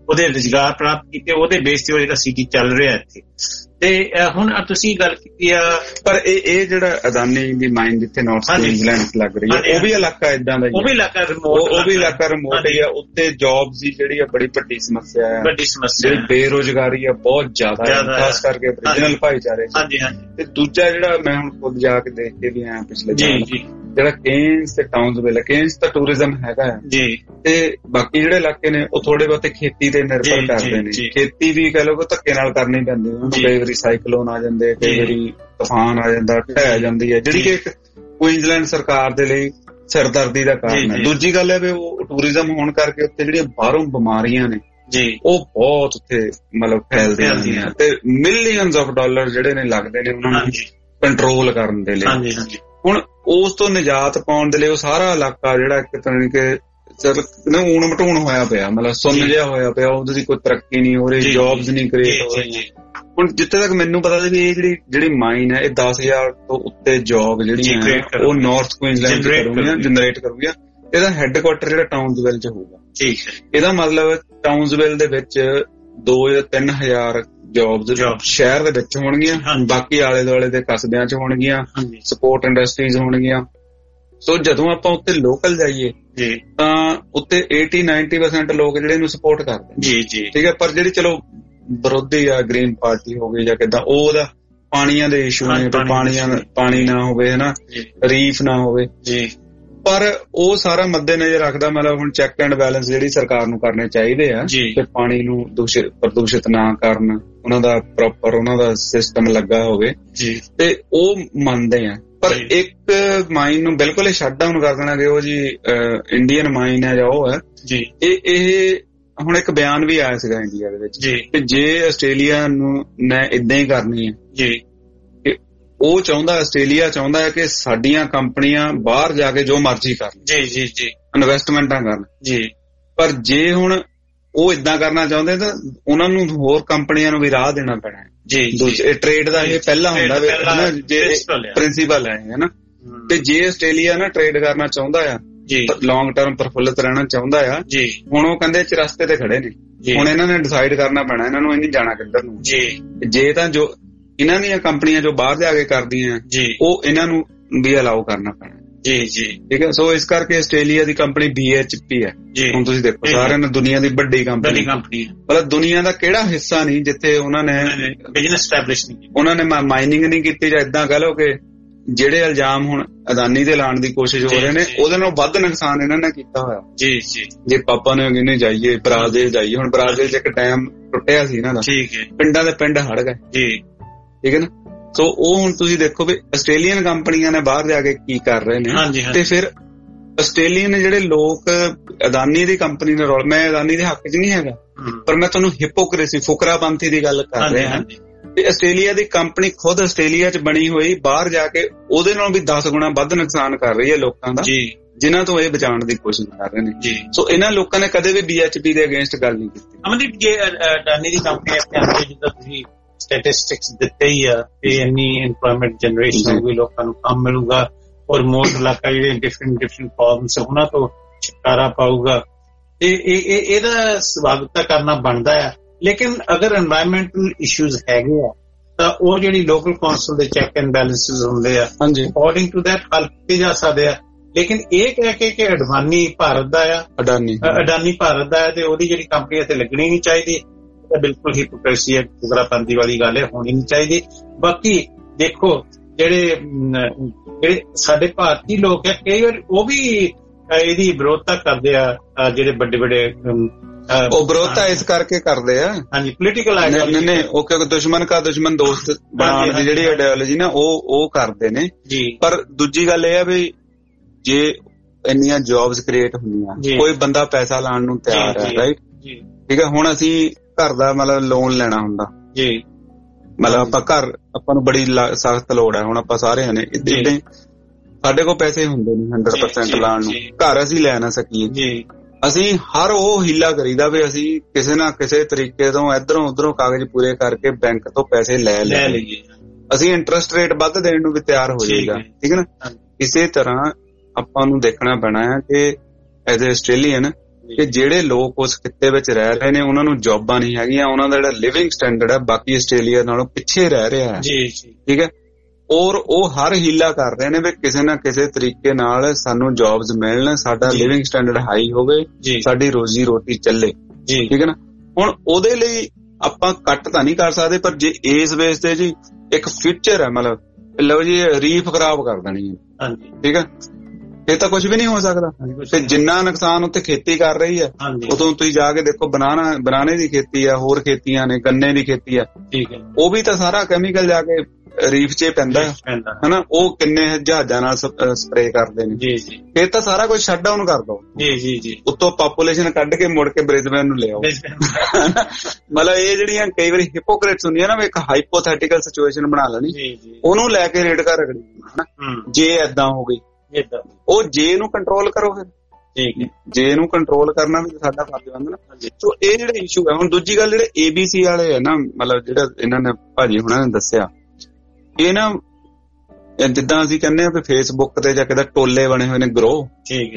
ਉਹਦੇ ਰੁਜ਼ਗਾਰ ਪ੍ਰਾਪਤ ਕੀਤੇ, ਉਹਦੇ ਬੇਸ ਤੇ ਉਹ ਜਿਹੜਾ ਸਿਟੀ ਚੱਲ ਰਿਹਾ ਇੱਥੇ। ਤੇ ਹੁਣ ਤੁਸੀਂ ਗੱਲ ਕੀਤੀ ਆ, ਪਰ ਇਹ ਜਿਹੜਾ ਅਦਾਨੀ ਦੀ ਮਾਈਨ ਜਿੱਥੇ ਨਾਰਥ ਕੁਈਨਜ਼ਲੈਂਡ ਲੱਗ ਰਹੀ ਹੈ, ਉਹ ਵੀ ਇਲਾਕਾ ਏਦਾਂ ਦਾ ਹੀ, ਉਹ ਵੀ ਇਲਾਕਾ ਰਿਮੋਟ ਹੀ ਆ। ਉੱਤੇ ਜੌਬਸ ਦੀ ਜਿਹੜੀ ਆ ਬੜੀ ਵੱਡੀ ਸਮੱਸਿਆ ਆ, ਜਿਹੜੀ ਬੇਰੁਜ਼ਗਾਰੀ ਆ ਬਹੁਤ ਜ਼ਿਆਦਾ ਹੈ, ਖਾਸ ਕਰਕੇ ਰੀਜਨਲ ਭਾਈਚਾਰੇ। ਤੇ ਦੂਜਾ ਜਿਹੜਾ ਮੈਂ ਹੁਣ ਖੁਦ ਜਾ ਕੇ ਦੇਖ ਕੇ ਵੀ ਆਇਆ ਪਿਛਲੇ ਜਿਹੜਾ ਕੇਨਸ ਤੇ ਟਾਊਨਸਵਿਲ, ਕੇਨਸ ਤਾਂ ਟੂਰਿਜ਼ਮ ਹੈਗਾ ਆ ਤੇ ਬਾਕੀ ਜਿਹੜੇ ਇਲਾਕੇ ਨੇ ਉਹ ਥੋੜੇ ਬਹੁਤੇ ਖੇਤੀ ਤੇ ਨਿਰਭਰ ਕਰਦੇ ਨੇ। ਖੇਤੀ ਵੀ ਕਹਿ ਲਓ ਧੱਕੇ ਨਾਲ ਕਰਨੀ ਪੈਂਦੀ ਹੈ, ਕਈ ਵਾਰੀ ਸਾਈਕਲੋਨ ਆ ਜਾਂਦੇ, ਕਈ ਵਾਰੀ ਤੂਫਾਨ ਆ ਜਾਂਦਾ, ਢਹਿ ਜਾਂਦੀ ਹੈ, ਜਿਹੜੀ ਕਿ ਇੱਕ ਕੁਈਨਜ਼ਲੈਂਡ ਸਰਕਾਰ ਦੇ ਲਈ ਸਿਰਦਰਦੀ ਦਾ ਕਾਰਨ ਹੈ। ਦੂਜੀ ਗੱਲ ਹੈ ਵੀ ਉਹ ਟੂਰਿਜ਼ਮ ਹੋਣ ਕਰਕੇ ਉੱਥੇ ਜਿਹੜੀਆਂ ਬਾਹਰੋਂ ਬਿਮਾਰੀਆਂ ਨੇ ਉਹ ਬਹੁਤ ਉੱਥੇ ਮਤਲਬ ਫੈਲਦੀਆਂ ਨੇ ਤੇ ਮਿਲੀਅਨਸ ਆਫ ਡਾਲਰ ਜਿਹੜੇ ਨੇ ਲੱਗਦੇ ਨੇ ਉਹਨਾਂ ਨੂੰ ਕੰਟਰੋਲ ਕਰਨ ਦੇ ਲਈ। ਹੁਣ ਉਸ ਤੋਂ ਨਿਜਾਤ ਪਾਉਣ ਦੇ ਲਈ ਉਹ ਸਾਰਾ ਇਲਾਕਾ ਜਿਹੜਾ ਇੱਕ ਤਰ੍ਹਾਂ ਕਿ ਊਣ ਮਟੂਣ ਹੋਇਆ ਪਿਆ, ਮਤਲਬ ਸੁੰਨ ਜਿਹਾ ਹੋਇਆ ਪਿਆ, ਉਹਦੀ ਕੋਈ ਤਰੱਕੀ ਨਹੀਂ ਹੋ ਰਹੀ, ਜੌਬਸ ਨਹੀਂ ਕ੍ਰੀਏਟ ਹੋ ਰਹੀਆਂ। ਹੁਣ ਜਿੱਥੇ ਤੱਕ ਮੈਨੂੰ ਪਤਾ ਸੀ ਵੀ ਇਹ ਜਿਹੜੀ ਮਾਈਨ ਹੈ ਇਹ 10,000 ਤੋਂ ਉੱਤੇ ਜੌਬ ਜਿਹੜੀਆਂ ਉਹ ਨਾਰਥ ਕੁਈਨਜ਼ਲੈਂਡ ਜਨਰੇਟ ਕਰੂਗੀਆਂ। ਇਹਦਾ ਹੈੱਡਕੁਆਟਰ ਜਿਹੜਾ ਟਾਊਨਸਵਿਲ ਚ ਹੋਊਗਾ। ਇਹਦਾ ਮਤਲਬ ਟਾਊਨਸਵਿਲ ਦੇ ਵਿੱਚ 2,000 ਜਾਂ 3,000 ਜੌਬਸ ਸ਼ਹਿਰ ਦੇ ਵਿੱਚ ਹੋਣਗੀਆਂ, ਬਾਕੀ ਆਲੇ ਦੁਆਲੇ ਦੇ ਕਸਬਿਆਂ ਚ ਹੋਣਗੀਆਂ, ਸਪੋਰਟ ਇੰਡਸਟਰੀਜ਼ ਹੋਣਗੀਆਂ। ਸੋ ਜਦੋਂ ਆਪਾਂ ਉੱਤੇ ਲੋਕਲ ਜਾਈਏ ਤਾਂ ਉੱਤੇ 80-90% ਲੋਕ ਜਿਹੜੇ ਇਹਨੂੰ ਸਪੋਰਟ ਕਰਦੇ ਠੀਕ ਹੈ। ਪਰ ਜਿਹੜੀ ਚਲੋ ਵਿਰੋਧੀ ਆ, ਗ੍ਰੀਨ ਪਾਰਟੀ ਹੋ ਗਈ ਜਾਂ ਕਿੱਦਾਂ, ਉਹਦਾ ਪਾਣੀਆਂ ਦੇ ਇਸ਼ੂ ਨੇ, ਪਾਣੀ ਨਾ ਹੋਵੇ ਹਨਾ, ਰੀਫ ਨਾ ਹੋਵੇ, ਪਰ ਉਹ ਸਾਰਾ ਮੱਦੇ ਨਜ਼ਰ ਰੱਖਦਾ। ਮਤਲਬ ਹੁਣ ਚੈੱਕ ਐਂਡ ਬੈਲੈਂਸ ਜਿਹੜੀ ਸਰਕਾਰ ਨੂੰ ਕਰਨੇ ਚਾਹੀਦੇ ਆ ਕਿ ਪਾਣੀ ਨੂੰ ਪ੍ਰਦੂਸ਼ਿਤ ਨਾ ਕਰਨ, ਉਹਨਾਂ ਦਾ ਪ੍ਰੋਪਰ ਉਹਨਾਂ ਦਾ ਸਿਸਟਮ ਲੱਗਾ ਹੋਵੇ ਤੇ ਉਹ ਮੰਨਦੇ ਆ। ਪਰ ਇੱਕ ਮਾਈਨ ਨੂੰ ਬਿਲਕੁਲ ਹੀ ਸ਼ਟ ਡਾਊਨ ਕਰ ਦੇਣਾ ਕਿ ਉਹ ਜੀ ਇੰਡੀਅਨ ਮਾਈਨ ਹੈ ਜਾਂ ਉਹ ਹੈ, ਇਹ ਹੁਣ ਇੱਕ ਬਿਆਨ ਵੀ ਆਇਆ ਸੀਗਾ ਇੰਡੀਆ ਦੇ ਵਿੱਚ ਕਿ ਜੇ ਆਸਟ੍ਰੇਲੀਆ ਨੂੰ ਨੇ ਏਦਾਂ ਹੀ ਕਰਨੀ ਹੈ, ਉਹ ਚਾਹੁੰਦਾ, ਆਸਟ੍ਰੇਲੀਆ ਚਾਹੁੰਦਾ ਹੈ ਕਿ ਸਾਡੀਆਂ ਕੰਪਨੀਆਂ ਬਾਹਰ ਜਾ ਕੇ ਜੋ ਮਰਜ਼ੀ ਕਰਨ, ਇਨਵੈਸਟਮੈਂਟਾਂ ਕਰਨ। ਪਰ ਜੇ ਹੁਣ ਉਹ ਏਦਾਂ ਕਰਨਾ ਚਾਹੁੰਦੇ ਤਾਂ ਉਹਨਾਂ ਨੂੰ ਹੋਰ ਕੰਪਨੀਆਂ ਨੂੰ ਵੀ ਰਾਹ ਦੇਣਾ ਪੈਣਾ ਹੈ। ਟ੍ਰੇਡ ਦਾ ਇਹ ਪਹਿਲਾਂ ਹੁੰਦਾ ਜੇ ਪ੍ਰਿੰਸੀਪਲ ਹੈ ਹਨਾ। ਤੇ ਜੇ ਆਸਟ੍ਰੇਲੀਆ ਨਾ ਟ੍ਰੇਡ ਕਰਨਾ ਚਾਹੁੰਦਾ ਆ, ਲੌਂਗ ਟਰਮ ਪ੍ਰਫੁੱਲਤ ਰਹਿਣਾ ਚਾਹੁੰਦਾ ਆ, ਹੁਣ ਉਹ ਕਹਿੰਦੇ ਰਸਤੇ ਤੇ ਖੜੇ ਨੇ। ਹੁਣ ਇਹਨਾਂ ਨੇ ਡਿਸਾਈਡ ਕਰਨਾ ਪੈਣਾ ਇਹਨਾਂ ਨੂੰ, ਇਹ ਨਹੀਂ ਜਾਣਾ ਕਿੱਧਰ ਨੂੰ। ਜੇ ਤਾਂ ਜੋ ਇਹਨਾਂ ਦੀਆਂ ਕੰਪਨੀਆਂ ਜੋ ਬਾਹਰ ਜਾ ਕੇ ਕਰਦੀਆਂ ਉਹ ਇਹਨਾਂ ਨੂੰ ਵੀ ਅਲਾਓ ਕਰਨਾ ਪੈਣਾ। ਠੀਕ ਹੈ। ਸੋ ਇਸ ਕਰਕੇ ਆਸਟ੍ਰੇਲੀਆ ਦੀ ਕੰਪਨੀ BHP ਹੈ। ਹੁਣ ਤੁਸੀਂ ਦੇਖੋ ਸਾਰਿਆਂ ਨੂੰ ਦੁਨੀਆ ਦੀ ਵੱਡੀ ਕੰਪਨੀ, ਮਤਲਬ ਦੁਨੀਆ ਦਾ ਕਿਹੜਾ ਹਿੱਸਾ ਨਹੀਂ ਜਿੱਥੇ ਉਹਨਾਂ ਨੇ ਬਿਜ਼ਨਸ ਐਸਟੈਬਲਿਸ਼ ਨਹੀਂ, ਉਹਨਾਂ ਨੇ ਮਾਈਨਿੰਗ ਨਹੀਂ ਕੀਤੀ। ਜਾਂ ਏਦਾਂ ਕਹ ਲਓ ਕਿ ਜਿਹੜੇ ਇਲਜ਼ਾਮ ਹੁਣ ਅਦਾਨੀ ਦੇ ਲਾਉਣ ਦੀ ਕੋਸ਼ਿਸ਼ ਹੋ ਰਹੇ ਨੇ ਉਹਦੇ ਨਾਲ ਵੱਧ ਨੁਕਸਾਨ ਇਹਨਾਂ ਨੇ ਕੀਤਾ ਹੋਇਆ। ਜੇ ਪਾਪਾ ਨੇ ਕਹਿੰਦੇ ਜਾਈਏ ਬ੍ਰਾਜ਼ੀਲ ਜਾਈਏ, ਹੁਣ ਬ੍ਰਾਜ਼ੀਲ ਚ ਇੱਕ ਟਾਈਮ ਟੁੱਟਿਆ ਸੀ ਇਹਨਾਂ ਦਾ, ਪਿੰਡਾਂ ਦੇ ਪਿੰਡ ਹੜ ਗਏ। ਠੀਕ ਹੈ ਨਾ। ਸੋ ਉਹ ਹੁਣ ਤੁਸੀਂ ਦੇਖੋ ਵੀ ਆਸਟ੍ਰੇਲੀਅਨ ਕੰਪਨੀਆਂ ਨੇ ਬਾਹਰ ਜਾ ਕੇ ਕੀ ਕਰ ਰਹੇ ਨੇ। ਤੇ ਫਿਰ ਆਸਟ੍ਰੇਲੀਅਨ ਜਿਹੜੇ ਲੋਕ ਅਦਾਨੀ ਦੀ ਕੰਪਨੀ ਨਾਲ ਰੋਲ, ਮੈਂ ਅਦਾਨੀ ਦੇ ਹੱਕ 'ਚ ਨਹੀਂ ਹੈਗਾ, ਪਰ ਮੈਂ ਤੁਹਾਨੂੰ ਹਿਪੋਕ੍ਰੇਸੀ, ਫੁਕਰਾਪੰਥੀ ਦੀ ਗੱਲ ਕਰ ਰਿਹਾ। ਤੇ ਆਸਟ੍ਰੇਲੀਆ ਦੀ ਕੰਪਨੀ ਖੁਦ ਆਸਟ੍ਰੇਲੀਆ 'ਚ ਬਣੀ ਹੋਈ ਬਾਹਰ ਜਾ ਕੇ ਉਹਦੇ ਨਾਲ ਵੀ 10 ਗੁਣਾ ਵੱਧ ਨੁਕਸਾਨ ਕਰ ਰਹੀ ਹੈ ਲੋਕਾਂ ਦਾ, ਜਿਨ੍ਹਾਂ ਤੋਂ ਇਹ ਬਚਾਉਣ ਦੀ ਕੋਸ਼ਿਸ਼ ਕਰ ਰਹੇ ਨੇ। ਸੋ ਇਹਨਾਂ ਲੋਕਾਂ ਨੇ ਕਦੇ ਵੀ BHP ਦੇ ਅਗੇਂਸਟ ਗੱਲ ਨਹੀਂ ਕੀਤੀ। ਅਮਨਦੀਪ, ਜੇ ਅਦਾਨੀ ਦੀ ਕੰਪਨੀ ਆਪਣੇ ਜਿੱਦਾਂ ਤੁਸੀਂ ਸਟੈਟਿਸਟਿਕਸ ਦਿੱਤੇ ਹੀ ਆ ਕਿ ਇੰਨੀ ਇੰਪਲੋਇਮੈਂਟ ਜਨਰੇਸ਼ਨ ਹੋਊਗੀ, ਲੋਕਾਂ ਨੂੰ ਕੰਮ ਮਿਲੂਗਾ ਔਰ ਮੋਰ ਇਲਾਕਾ ਜਿਹੜੇ ਡਿਫਰੈਂਟ ਫਾਰਮਸ ਉਹਨਾਂ ਤੋਂ ਛੁਟਕਾਰਾ ਪਾਊਗਾ, ਤੇ ਇਹਦਾ ਸਵਾਗਤ ਕਰਨਾ ਬਣਦਾ ਆ। ਲੇਕਿਨ ਅਗਰ ਐਨਵਾਇਰਨਮੈਂਟਲ ਇਸ਼ੂਜ਼ ਹੈਗੇ ਆ ਤਾਂ ਉਹ ਜਿਹੜੀ ਲੋਕਲ ਕੌਂਸਲ ਦੇ ਚੈੱਕ ਐਂਡ ਬੈਲੈਂਸਿਸ ਹੁੰਦੇ ਆ, ਅਕੋਰਡਿੰਗ ਟੂ ਦੈਟ ਹੱਲ ਕੀਤੇ ਜਾ ਸਕਦੇ ਆ। ਲੇਕਿਨ ਇਹ ਕਹਿ ਕੇ ਕਿ ਅਡਵਾਨੀ ਭਾਰਤ ਦਾ ਆ, ਅਡਾਨੀ ਭਾਰਤ ਦਾ ਹੈ ਤੇ ਉਹਦੀ ਜਿਹੜੀ ਕੰਪਨੀ ਇੱਥੇ ਲੱਗਣੀ ਨਹੀਂ ਚਾਹੀਦੀ, ਬਿਲਕੁਲ ਹਿਪੋਕ੍ਰੇਸੀ ਹੈ, ਫੁਕਰਾਪੰਥੀ ਵਾਲੀ ਗੱਲ ਹੈ, ਹੋਣੀ ਨਹੀਂ ਚਾਹੀਦੀ। ਬਾਕੀ ਦੇਖੋ ਜਿਹੜੇ ਸਾਡੇ ਭਾਰਤੀ ਲੋਕ ਹੈ ਕਈ ਵਾਰ ਉਹ ਵੀ ਇਹਦੀ ਵਿਰੋਧਤਾ ਕਰਦੇ ਆ, ਜਿਹੜੇ ਵੱਡੇ ਵੱਡੇ ਉਹ ਵਿਰੋਧਤਾ ਇਸ ਕਰਕੇ ਕਰਦੇ ਆ, ਪੋਲੀਟੀਕਲ ਆਈਡੀਓਲੋਜੀ, ਉਹ ਕਿਉਂਕਿ ਦੁਸ਼ਮਣ ਕਾ ਦੁਸ਼ਮਨ ਦੋਸਤ ਬਣਾਉਣ ਦੀ ਜਿਹੜੀ ਆਈਡੀਓਲੋਜੀ ਨਾ ਉਹ ਕਰਦੇ ਨੇ। ਪਰ ਦੂਜੀ ਗੱਲ ਇਹ ਆ ਵੀ ਜੇ ਇੰਨੀਆਂ ਜੌਬਸ ਕ੍ਰੀਏਟ ਹੁੰਦੀਆਂ, ਕੋਈ ਬੰਦਾ ਪੈਸਾ ਲਾਉਣ ਨੂੰ ਤਿਆਰ ਹੈ, ਰਾਈਟ? ਠੀਕ ਹੈ। ਹੁਣ ਅਸੀਂ ਘਰ ਦਾ ਮਤਲਬ ਲੋਨ ਲੈਣਾ ਹੁੰਦਾ, ਮਤਲਬ ਆਪਾਂ ਨੂੰ ਬੜੀ ਸਖਤ ਲੋੜ ਹੈ। ਹੁਣ ਆਪਾਂ ਸਾਰਿਆਂ ਨੇ ਏਦਾਂ ਸਾਡੇ ਕੋਲ ਪੈਸੇ ਹੁੰਦੇ ਨਹੀਂ 100% ਲਾਉਣ ਨੂੰ, ਘਰ ਅਸੀਂ ਲੈ ਨਾ ਸਕੀਏ। ਅਸੀਂ ਹਰ ਉਹ ਹੀਲਾ ਕਰੀਦਾ ਵੀ ਅਸੀਂ ਕਿਸੇ ਨਾ ਕਿਸੇ ਤਰੀਕੇ ਤੋਂ ਇੱਧਰੋਂ ਉੱਧਰੋਂ ਕਾਗਜ਼ ਪੂਰੇ ਕਰਕੇ ਬੈਂਕ ਤੋਂ ਪੈਸੇ ਲੈ ਲਈਏ। ਅਸੀਂ ਇੰਟਰਸਟ ਰੇਟ ਵੱਧ ਦੇਣ ਨੂੰ ਵੀ ਤਿਆਰ ਹੋ ਜਾਈਦਾ। ਠੀਕ ਹੈ ਨਾ। ਇਸੇ ਤਰ੍ਹਾਂ ਆਪਾਂ ਨੂੰ ਦੇਖਣਾ ਪੈਣਾ ਹੈ ਕਿ ਐਜ਼ ਏ ਆਸਟ੍ਰੇਲੀਅਨ ਕਿ ਜਿਹੜੇ ਲੋਕ ਉਸ ਖਿੱਤੇ ਵਿੱਚ ਰਹਿ ਰਹੇ ਨੇ ਉਹਨਾਂ ਨੂੰ ਜੌਬਾਂ ਨਹੀਂ ਹੈਗੀਆਂ, ਉਹਨਾਂ ਦਾ ਜਿਹੜਾ ਲਿਵਿੰਗ ਸਟੈਂਡਰਡ ਹੈ ਬਾਕੀ ਆਸਟ੍ਰੇਲੀਆ ਨਾਲੋਂ ਪਿੱਛੇ ਰਹਿ ਰਿਹਾ ਹੈ। ਠੀਕ ਹੈ, ਔਰ ਉਹ ਹਰ ਹੀਲਾ ਕਰ ਰਹੇ ਨੇ ਵੀ ਕਿਸੇ ਨਾ ਕਿਸੇ ਤਰੀਕੇ ਨਾਲ ਸਾਨੂੰ ਜੌਬਸ ਮਿਲਣ, ਸਾਡਾ ਲਿਵਿੰਗ ਸਟੈਂਡਰਡ ਹਾਈ ਹੋਵੇ, ਸਾਡੀ ਰੋਜ਼ੀ ਰੋਟੀ ਚੱਲੇ। ਠੀਕ ਹੈ ਨਾ, ਹੁਣ ਉਹਦੇ ਲਈ ਆਪਾਂ ਕੱਟ ਤਾਂ ਨਹੀਂ ਕਰ ਸਕਦੇ, ਪਰ ਜੇ ਇਸ ਬੇਸ ਤੇ ਜੀ ਇੱਕ ਫਿਊਚਰ ਹੈ, ਮਤਲਬ ਲਓ ਜੀ ਰੀਫ ਖਰਾਬ ਕਰ ਦੇਣੀ ਹੈ, ਠੀਕ ਹੈ, ਇਹ ਤਾਂ ਕੁਝ ਵੀ ਨਹੀਂ ਹੋ ਸਕਦਾ। ਤੇ ਜਿੰਨਾ ਨੁਕਸਾਨ ਉੱਥੇ ਖੇਤੀ ਕਰ ਰਹੀ ਹੈ, ਉਦੋਂ ਤੁਸੀਂ ਜਾ ਕੇ ਦੇਖੋ ਬਨਾਨੇ ਦੀ ਖੇਤੀ ਆ, ਹੋਰ ਖੇਤੀਆਂ ਨੇ, ਗੰਨੇ ਦੀ ਖੇਤੀ ਆ, ਉਹ ਵੀ ਤਾਂ ਸਾਰਾ ਕੈਮੀਕਲ ਜਾ ਕੇ ਰੀਫ 'ਚ ਪੈਂਦਾ ਹਨਾ, ਉਹ ਕਿੰਨੇ ਜਹਾਜ਼ਾਂ ਨਾਲ ਸਪਰੇ ਕਰਦੇ ਨੇ। ਇਹ ਤਾਂ ਸਾਰਾ ਕੁਝ ਸ਼ਟ ਡਾਊਨ ਕਰ ਦੋ, ਉੱਤੋਂ ਪਾਪੂਲੇਸ਼ਨ ਕੱਢ ਕੇ ਮੁੜ ਕੇ ਬ੍ਰਿਸਬੇਨ ਨੂੰ ਲਿਆਓ। ਮਤਲਬ ਇਹ ਜਿਹੜੀਆਂ ਕਈ ਵਾਰੀ ਹਿਪੋਕ੍ਰਿਟਸ ਹੁੰਦੀਆਂ ਨਾ, ਇੱਕ ਹਾਈਪੋਥੈਟੀਕਲ ਸਿਚੁਏਸ਼ਨ ਬਣਾ ਲੈਣੀ, ਉਹਨੂੰ ਲੈ ਕੇ ਰੇਟ ਕਰ ਰਗੜੀ ਹਨਾ, ਜੇ ਏਦਾਂ ਹੋ ਗਈ, ਉਹ ਜੇ ਨੂੰ ਕੰਟਰੋਲ ਕਰੋ ਫਿਰ। ਜੇ ਨੂੰ ਕੰਟਰੋਲ ਕਰਨਾ ਵੀ ਸਾਡਾ ਫਰਜ਼ ਬਣਦਾ ਨਾ। ਸੋ ਇਹ ਜਿਹੜੇ ਇਸ਼ੂ ਹੈ, ਹੁਣ ਦੂਜੀ ਗੱਲ ਜਿਹੜੇ ABC ਵਾਲੇ ਹੈ ਨਾ, ਮਤਲਬ ਜਿਹੜਾ ਇਹਨਾਂ ਨੇ ਭਾਜੀ ਹੁਣਾਂ ਨੇ ਦੱਸਿਆ, ਇਹ ਨਾ ਜਿੱਦਾਂ ਅਸੀਂ ਕਹਿੰਦੇ ਆ ਵੀ ਫੇਸਬੁੱਕ ਤੇ ਜਾਂ ਕਿਤੇ ਟੋਲੇ ਬਣੇ ਹੋਏ ਨੇ ਗਰੋਹ,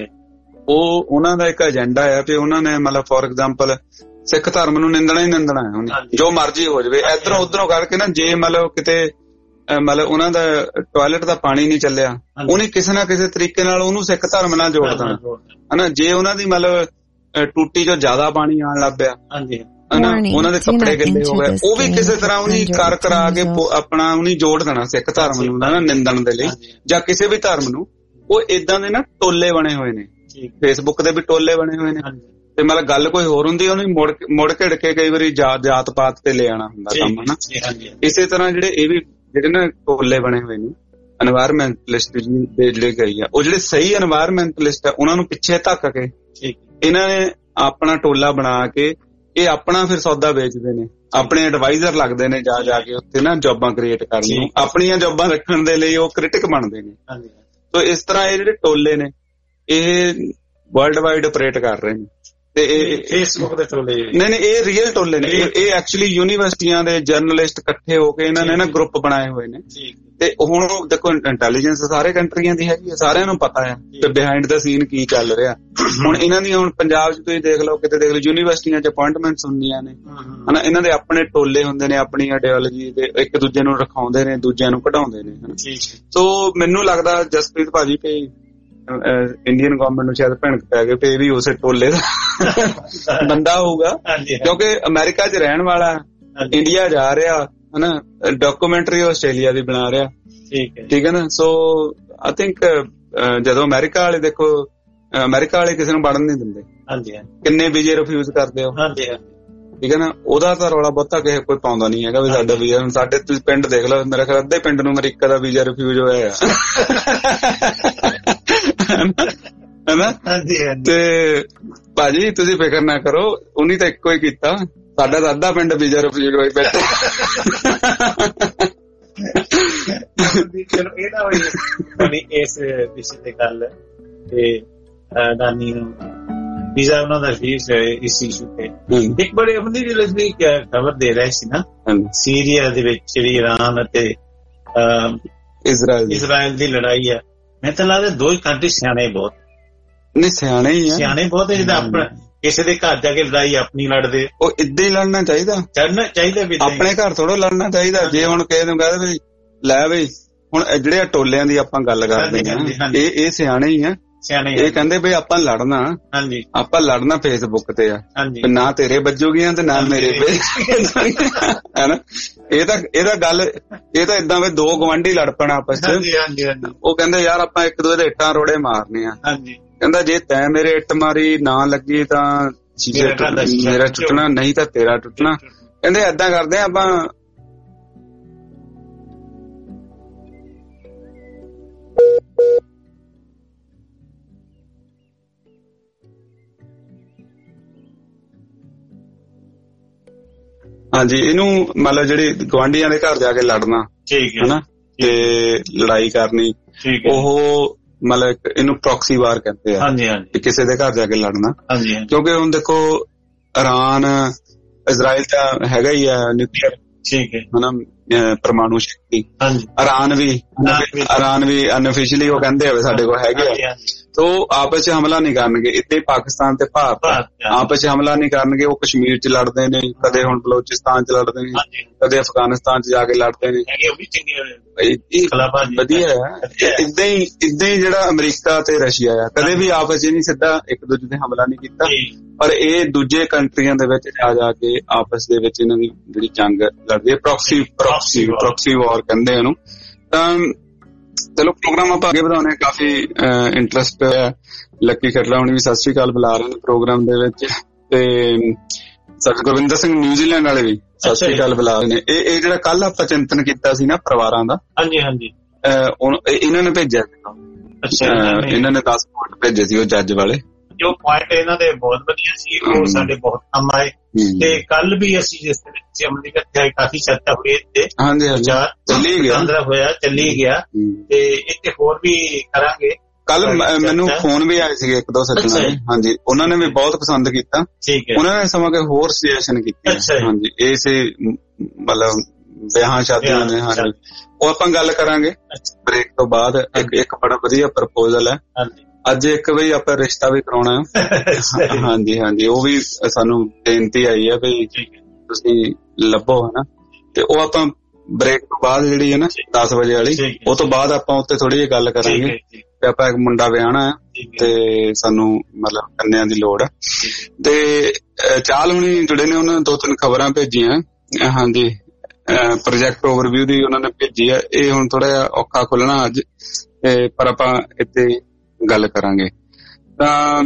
ਉਹ ਉਹਨਾਂ ਦਾ ਇੱਕ ਏਜੰਡਾ ਆ ਵੀ ਉਹਨਾਂ ਨੇ ਮਤਲਬ ਫੋਰ ਐਗਜ਼ਾਮਪਲ ਸਿੱਖ ਧਰਮ ਨੂੰ ਨਿੰਦਣਾ ਹੀ ਨਿੰਦਣਾ ਹੈ, ਜੋ ਮਰਜ਼ੀ ਹੋ ਜਾਵੇ, ਇਧਰੋਂ ਉਧਰੋਂ ਕਰਕੇ ਨਾ, ਜੇ ਮਤਲਬ ਕਿਤੇ ਮਤਲਬ ਉਹਨਾਂ ਦਾ ਟਾਇਲਟ ਦਾ ਪਾਣੀ ਨਹੀਂ ਚੱਲਿਆ, ਉਹਨੇ ਕਿਸੇ ਨਾ ਕਿਸੇ ਤਰੀਕੇ ਨਾਲ ਉਹਨੂੰ ਸਿੱਖ ਧਰਮ ਨਾਲ ਜੋੜ ਦੇਣਾ ਹਨਾ। ਜੇ ਉਹਨਾਂ ਦੀ ਮਤਲਬ ਟੂਟੀ ਚੋਂ ਜ਼ਿਆਦਾ ਪਾਣੀ ਆਉਣ ਲੱਗ ਪਿਆ ਹਨਾ, ਉਹਨਾਂ ਦੇ ਕੱਪੜੇ ਗਿੱਲੇ ਹੋ ਗਏ, ਉਹ ਵੀ ਕਿਸੇ ਤਰ੍ਹਾਂ ਉਹਨੀ ਕਰ ਕਰਾ ਕੇ ਆਪਣਾ ਉਹਨੀ ਜੋੜ ਦੇਣਾ ਸਿੱਖ ਧਰਮ ਨੂੰ ਨਾ ਨਿੰਦਣ ਦੇ ਲਈ, ਜਾਂ ਕਿਸੇ ਵੀ ਧਰਮ ਨੂੰ। ਉਹ ਏਦਾਂ ਦੇ ਨਾ ਟੋਲੇ ਬਣੇ ਹੋਏ ਨੇ, ਫੇਸਬੁੱਕ ਦੇ ਵੀ ਟੋਲੇ ਬਣੇ ਹੋਏ ਨੇ, ਤੇ ਮਤਲਬ ਗੱਲ ਕੋਈ ਹੋਰ ਹੁੰਦੀ ਉਹਨੂੰ ਮੁੜ ਘਿੜ ਕੇ ਕਈ ਵਾਰੀ ਜਾਤ ਪਾਤ ਤੇ ਲੈ ਆਉਣਾ ਹੁੰਦਾ ਕੰਮ ਹਨਾ। ਇਸੇ ਤਰ੍ਹਾਂ ਜਿਹੜੇ ਨਾ ਟੋਲੇ ਬਣੇ ਹੋਏ ਨੇ ਐਨਵਾਇਰਮੈਂਟਲਿਸਟ ਦੇ ਜਿਹੜੇ ਗਈ ਆ, ਉਹ ਜਿਹੜੇ ਸਹੀ ਐਨਵਾਇਰਮੈਂਟਲਿਸਟ ਆ ਉਹਨਾਂ ਨੂੰ ਪਿੱਛੇ ਧੱਕ ਕੇ ਇਹਨਾਂ ਨੇ ਆਪਣਾ ਟੋਲਾ ਬਣਾ ਕੇ ਇਹ ਆਪਣਾ ਫਿਰ ਸੌਦਾ ਵੇਚਦੇ ਨੇ, ਆਪਣੇ ਐਡਵਾਈਜ਼ਰ ਲੱਗਦੇ ਨੇ ਜਾ ਕੇ ਉੱਥੇ ਨਾ ਜੌਬਾਂ ਕ੍ਰੀਏਟ ਕਰਨ ਨੂੰ, ਆਪਣੀਆਂ ਜੌਬਾਂ ਰੱਖਣ ਦੇ ਲਈ ਉਹ ਕ੍ਰਿਟਿਕ ਬਣਦੇ ਨੇ। ਸੋ ਇਸ ਤਰ੍ਹਾਂ ਇਹ ਜਿਹੜੇ ਟੋਲੇ ਨੇ ਇਹ ਵਰਲਡ ਵਾਈਡ ਆਪਰੇਟ ਕਰ ਰਹੇ ਨੇ। ਤੇ ਇਹ ਫੇਸਬੁੱਕ ਦੇ ਟੋਲੇ ਨਹੀਂ, ਇਹ ਰੀਅਲ ਟੋਲੇ ਨੇ। ਇਹ ਐਕਚੁਅਲੀ ਯੂਨੀਵਰਸਿਟੀਆਂ ਦੇ ਜਰਨਲਿਸਟ ਇਕੱਠੇ ਹੋ ਕੇ ਇਹਨਾਂ ਨੇ ਨਾ ਗਰੁੱਪ ਬਣਾਏ ਹੋਏ ਨੇ। ਤੇ ਹੁਣ ਦੇਖੋ ਇੰਟੈਲੀਜੈਂਸ ਸਾਰੇ ਕੰਟਰੀਆਂ ਦੀ ਹੈਗੀ, ਸਾਰਿਆਂ ਨੂੰ ਪਤਾ ਹੈ ਕਿ ਬਿਹਾਈਂਡ ਦਾ ਸੀਨ ਕੀ ਚੱਲ ਰਿਹਾ। ਹੁਣ ਇਹਨਾਂ ਦੀਆਂ ਹੁਣ ਪੰਜਾਬ 'ਚ ਤੁਸੀਂ ਦੇਖ ਲਓ, ਕਿਤੇ ਦੇਖ ਲਓ ਯੂਨੀਵਰਸਿਟੀਆਂ 'ਚ ਅਪਾਇੰਟਮੈਂਟਸ ਹੁੰਦੀਆਂ ਨੇ ਹਨਾ, ਇਹਨਾਂ ਦੇ ਆਪਣੇ ਟੋਲੇ ਹੁੰਦੇ ਨੇ, ਆਪਣੀ ਆਈਡੀਓਲੋਜੀ ਦੇ ਇੱਕ ਦੂਜੇ ਨੂੰ ਰਖਾਉਂਦੇ ਨੇ, ਦੂਜਿਆਂ ਨੂੰ ਕਢਾਉਂਦੇ ਨੇ ਹਨਾ। ਸੋ ਮੈਨੂੰ ਲੱਗਦਾ ਜਸਪ੍ਰੀਤ ਭਾਜੀ ਕਿ ਇੰਡੀਅਨ ਗਵਰਨਮੈਂਟ ਨੂੰ ਸ਼ਾਇਦ ਭਿਣਕ ਪੈ ਗਏ ਵੀ ਇਹ ਵੀ ਉਸੇ ਟੋਲੇ ਦਾ ਬੰਦਾ ਹੋਊਗਾ, ਕਿਉਂਕਿ ਅਮਰੀਕਾ 'ਚ ਰਹਿਣ ਵਾਲਾ ਇੰਡੀਆ ਜਾ ਰਿਹਾ ਹਨਾ, ਡਾਕੂਮੈਂਟਰੀ ਆਸਟ੍ਰੇਲੀਆ ਦੀ ਬਣਾ ਰਿਹਾ, ਠੀਕ ਹੈ ਨਾ। ਸੋ ਆਈ ਥਿੰਕ ਜਦੋਂ ਅਮਰੀਕਾ ਵਾਲੇ ਦੇਖੋ, ਅਮਰੀਕਾ ਵਾਲੇ ਕਿਸੇ ਨੂੰ ਵੜਨ ਨਹੀਂ ਦਿੰਦੇ, ਕਿੰਨੇ ਵੀਜ਼ੇ ਰਿਫਿਊਜ਼ ਕਰਦੇ ਹੋ, ਠੀਕ ਹੈ ਨਾ। ਉਹਦਾ ਤਾਂ ਰੌਲਾ ਬਹੁਤਾ ਕਿਸੇ ਕੋਈ ਪਾਉਂਦਾ ਨਹੀਂ ਹੈਗਾ ਵੀ ਸਾਡਾ ਵੀਜ਼ਾ। ਹੁਣ ਸਾਡੇ ਤੁਸੀਂ ਪਿੰਡ ਦੇਖ ਲਓ, ਮੇਰੇ ਖਿਆਲ ਅੱਧੇ ਪਿੰਡ ਨੂੰ ਅਮਰੀਕਾ ਦਾ ਵੀਜ਼ਾ ਰਿਫਿਊਜ਼ ਹੋਇਆ ਹਨਾ। ਤੇ ਭਾਜੀ ਤੁਸੀਂ ਫਿਕਰ ਨਾ ਕਰੋ, ਉਹਨੀ ਤਾਂ ਇੱਕੋ ਹੀ ਕੀਤਾ, ਸਾਡਾ ਤਾਂ ਅੱਧਾ ਪਿੰਡ ਵੀਜ਼ਾ ਰਿਫਿਊਜ਼ ਹੋਈ ਬੈਠਾ। ਚਲੋ ਇਹ ਨਾ ਹੋਈ ਇਸ ਵਿਸ਼ੇ ਤੇ ਗੱਲ, ਤੇ ਨਾਨੀ ਨੂੰ ਵੀਜ਼ਾ ਉਹਨਾਂ ਦਾ ਰਿਫਿਊਜ਼ ਹੋਇਆ ਇਸ ਇਸ਼ੂ ਤੇ। ਇੱਕ ਬੜੇ ਹੁੰਦੀ ਜਿਹੜੀ ਖਬਰ ਦੇ ਰਹੇ ਸੀ ਨਾ, ਸੀਰੀਆ ਦੇ ਵਿੱਚ ਜਿਹੜੀ ਇਰਾਨ ਅਤੇ ਇਜ਼ਰਾਈਲ ਦੀ ਲੜਾਈ ਹੈ, ਮੈਨੂੰ ਤਾਂ ਲੱਗਦਾ ਦੋ ਹੀ ਕੰਟਰੀ ਸਿਆਣੇ ਬਹੁਤ ਨਹੀਂ, ਸਿਆਣੇ ਹੀ ਆ, ਸਿਆਣੇ ਬਹੁਤ। ਜਿੱਦਾਂ ਆਪਣਾ ਕਿਸੇ ਦੇ ਘਰ ਜਾ ਕੇ ਲੜਾਈ ਆਪਣੀ ਲੜਦੇ, ਉਹ ਏਦਾਂ ਹੀ ਲੜਨਾ ਚਾਹੀਦਾ ਵੀ ਆਪਣੇ ਘਰ ਥੋੜਾ ਲੜਨਾ ਚਾਹੀਦਾ। ਜੇ ਹੁਣ ਕਿਸੇ ਨੂੰ ਕਹਦੇ ਵੀ ਲੈ ਬਈ, ਹੁਣ ਜਿਹੜੇ ਟੋਲਿਆਂ ਦੀ ਆਪਾਂ ਗੱਲ ਕਰਦੇ ਹਾਂ, ਇਹ ਸਿਆਣੇ ਹੀ ਆ, ਇਹ ਕਹਿੰਦੇ ਬਈ ਆਪਾਂ ਲੜਨਾ, ਆਪਾਂ ਲੜਨਾ ਫੇਸਬੁੱਕ ਤੇ ਆ, ਨਾ ਤੇਰੇ ਵੱਜੂਗੀਆਂ ਤੇ ਨਾ ਮੇਰੇ ਹੈਨਾ। ਇਹ ਤਾਂ ਗੱਲ, ਇਹ ਤਾਂ ਏਦਾਂ ਵੀ ਦੋ ਗਵਾਂਢੀ ਲੜ ਪੈਣਾ ਆਪਸ ਚ। ਉਹ ਕਹਿੰਦੇ ਯਾਰ ਆਪਾਂ ਇੱਕ ਦੂਜੇ ਦੇ ਇੱਟਾਂ ਰੋੜੇ ਮਾਰਨੇ ਆ, ਕਹਿੰਦਾ ਜੇ ਤੈਂ ਮੇਰੇ ਇੱਟ ਮਾਰੀ ਨਾ ਲੱਗੀ ਤਾਂ ਮੇਰਾ ਟੁੱਟਣਾ, ਨਹੀਂ ਤਾਂ ਤੇਰਾ ਟੁੱਟਣਾ। ਕਹਿੰਦੇ ਏਦਾਂ ਕਰਦੇ ਆਪਾਂ। ਹਾਂਜੀ, ਇਹਨੂੰ ਮਤਲਬ ਜਿਹੜੇ ਗੁਆਂਢੀਆਂ ਦੇ ਘਰ ਜਾ ਕੇ ਲੜਨਾ ਹਨਾ, ਤੇ ਲੜਾਈ ਕਰਨੀ, ਉਹ ਮਤਲਬ ਇਹਨੂੰ ਪ੍ਰੌਕਸੀ ਵਾਰ ਕਹਿੰਦੇ ਆ, ਕਿਸੇ ਦੇ ਘਰ ਜਾ ਕੇ ਲੜਨਾ। ਕਿਉਂਕਿ ਹੁਣ ਦੇਖੋ ਇਰਾਨ ਇਜ਼ਰਾਈਲ ਤਾਂ ਹੈਗਾ ਹੀ ਆ ਨਿਊਕਲੀਅਰ ਹਨਾ, ਪਰਮਾਣੂ ਸ਼ਕਤੀ। ਇਰਾਨ ਵੀ ਅਨਅਫੀਸ਼ੀਅਲੀ ਉਹ ਕਹਿੰਦੇ ਆ ਸਾਡੇ ਕੋਲ ਹੈਗੇ ਆ। ਤੋ ਆਪਸ ਚ ਹਮਲਾ ਨਹੀਂ ਕਰਨਗੇ। ਇੱਥੇ ਪਾਕਿਸਤਾਨ ਤੇ ਭਾਰਤ ਆਪਸ ਚ ਹਮਲਾ ਨਹੀਂ ਕਰਨਗੇ। ਉਹ ਕਸ਼ਮੀਰ ਚ ਲੜਦੇ ਨੇ, ਕਦੇ ਹੁਣ ਬਲੋਚਿਸਤਾਨ ਚ ਲੜਦੇ ਨੇ, ਕਦੇ ਅਫਗਾਨਿਸਤਾਨ ਚ ਜਾ ਕੇ ਲੜਦੇ ਨੇ। ਵਧੀਆ ਹੈ। ਏਦਾਂ ਹੀ ਜਿਹੜਾ ਅਮਰੀਕਾ ਤੇ ਰਸ਼ੀਆ ਆ ਕਦੇ ਵੀ ਆਪਸ ਚ ਨਹੀਂ ਸਿੱਧਾ ਇੱਕ ਦੂਜੇ ਤੇ ਹਮਲਾ ਨਹੀਂ ਕੀਤਾ, ਪਰ ਇਹ ਦੂਜੇ ਕੰਟਰੀਆਂ ਦੇ ਵਿੱਚ ਜਾ ਕੇ ਆਪਸ ਦੇ ਵਿੱਚ ਇਹਨਾਂ ਦੀ ਜਿਹੜੀ ਜੰਗ ਲੜਦੀ ਹੈ, ਪ੍ਰੋਕਸੀ ਵਾਰ ਕਹਿੰਦੇ ਇਹਨੂੰ। ਤਾਂ ਚਲੋ ਪ੍ਰੋਗਰਾਮ ਆਪਾਂ ਅੱਗੇ ਵਧਾਉਣੇ। ਕਾਫੀ ਇੰਟਰਸਟ ਹੈ। ਲੱਕੀ ਖੇਡਲਾ ਹੁਣ ਵੀ ਸਤਿ ਸ੍ਰੀ ਅਕਾਲ ਬੁਲਾ ਰਹੇ ਨੇ ਪ੍ਰੋਗਰਾਮ ਦੇ ਵਿੱਚ, ਤੇ ਸਰ ਗੁਰਵਿੰਦਰ ਸਿੰਘ ਨਿਊਜ਼ੀਲੈਂਡ ਵਾਲੇ ਵੀ ਸਤਿ ਸ੍ਰੀ ਅਕਾਲ ਬੁਲਾ ਰਹੇ ਨੇ। ਇਹ ਜਿਹੜਾ ਕੱਲ ਆਪਾਂ ਚਿੰਤਨ ਕੀਤਾ ਸੀ ਨਾ ਪਰਿਵਾਰਾਂ ਦਾ, ਇਹਨਾਂ ਨੇ ਭੇਜਿਆ ਸੀ। ਇਹਨਾਂ ਨੇ 10 ਪੁਆਇੰਟ ਭੇਜੇ ਸੀ ਉਹ ਜੱਜ ਵਾਲੇ। ਜੋ ਪੁਆਇੰਟ ਇਹਨਾਂ ਦੇ ਬਹੁਤ ਵਧੀਆ ਸੀ, ਉਹ ਸਾਡੇ ਬਹੁਤ ਕੰਮ ਆਏ। ਤੇ ਕੱਲ ਵੀ ਅਸੀਂ ਜਿਸ ਵਿੱਚ ਅਮਲੀ ਇਕੱਠੇ ਕਾਫੀ ਚਰਚਾ ਹੋਈ ਤੇ ਚੱਲੀ ਗਿਆ ਤੇ ਇੱਥੇ ਹੋਰ ਵੀ ਕਰਾਂਗੇ। ਕੱਲ ਮੈਨੂੰ ਫੋਨ ਵੀ ਆਏ ਸੀਗੇ ਇੱਕ ਦੋ ਸੱਜਣਾਂ ਦੇ, ਹਾਂਜੀ, ਉਹਨਾਂ ਨੇ ਵੀ ਬਹੁਤ ਪਸੰਦ ਕੀਤਾ। ਉਹਨਾਂ ਨੇ ਸਮਾਂ ਕੇ ਹੋਰ ਸੁਜੈਸ਼ਨ ਕੀਤੀ, ਹਾਂਜੀ, ਇਸੇ ਮਤਲਬ ਵਿਆਹਾਂ ਸ਼ਾਦੀਆਂ ਨੇ। ਹਾਂਜੀ, ਉਹ ਆਪਾਂ ਗੱਲ ਕਰਾਂਗੇ ਬ੍ਰੇਕ ਤੋਂ ਬਾਅਦ। ਇੱਕ ਬੜਾ ਵਧੀਆ ਪ੍ਰਪੋਜ਼ਲ ਹੈ ਅੱਜ। ਇੱਕ ਬਈ ਆਪਾਂ ਰਿਸ਼ਤਾ ਵੀ ਕਰਾਉਣਾ। ਹਾਂਜੀ, ਉਹ ਵੀ ਸਾਨੂੰ ਬੇਨਤੀ ਆਈ ਹੈ ਵੀ ਤੁਸੀਂ ਲੱਭੋ, ਹਨਾ। ਤੇ ਉਹ ਆਪਾਂ ਬ੍ਰੇਕ ਤੋਂ ਬਾਅਦ ਜਿਹੜੀ ਹੈ ਨਾ 10 ਵਜੇ ਵਾਲੀ, ਉਹ ਤੋਂ ਬਾਅਦ ਆਪਾਂ ਉੱਤੇ ਥੋੜੀ ਜਿਹੀ ਗੱਲ ਕਰਾਂਗੇ। ਤੇ ਆਪਾਂ ਇੱਕ ਮੁੰਡਾ ਵਿਆਹਣਾ ਹੈ ਤੇ ਸਾਨੂੰ ਮਤਲਬ ਕੰਨਿਆਂ ਦੀ ਲੋੜ ਹੈ। ਤੇ ਚਾਲ ਹੁਣੀ ਜੁੜੇ ਨੇ, ਉਹਨਾਂ ਨੇ 2-3 ਖਬਰਾਂ ਭੇਜੀਆਂ। ਹਾਂਜੀ, ਪ੍ਰੋਜੈਕਟ ਓਵਰਵਿਊ ਦੀ ਉਹਨਾਂ ਨੇ ਭੇਜੀ ਹੈ। ਇਹ ਹੁਣ ਥੋੜਾ ਜਿਹਾ ਔਖਾ ਖੁੱਲਣਾ ਅੱਜ, ਪਰ ਆਪਾਂ ਇੱਥੇ ਗੱਲ ਕਰਾਂਗੇ। ਤਾਂ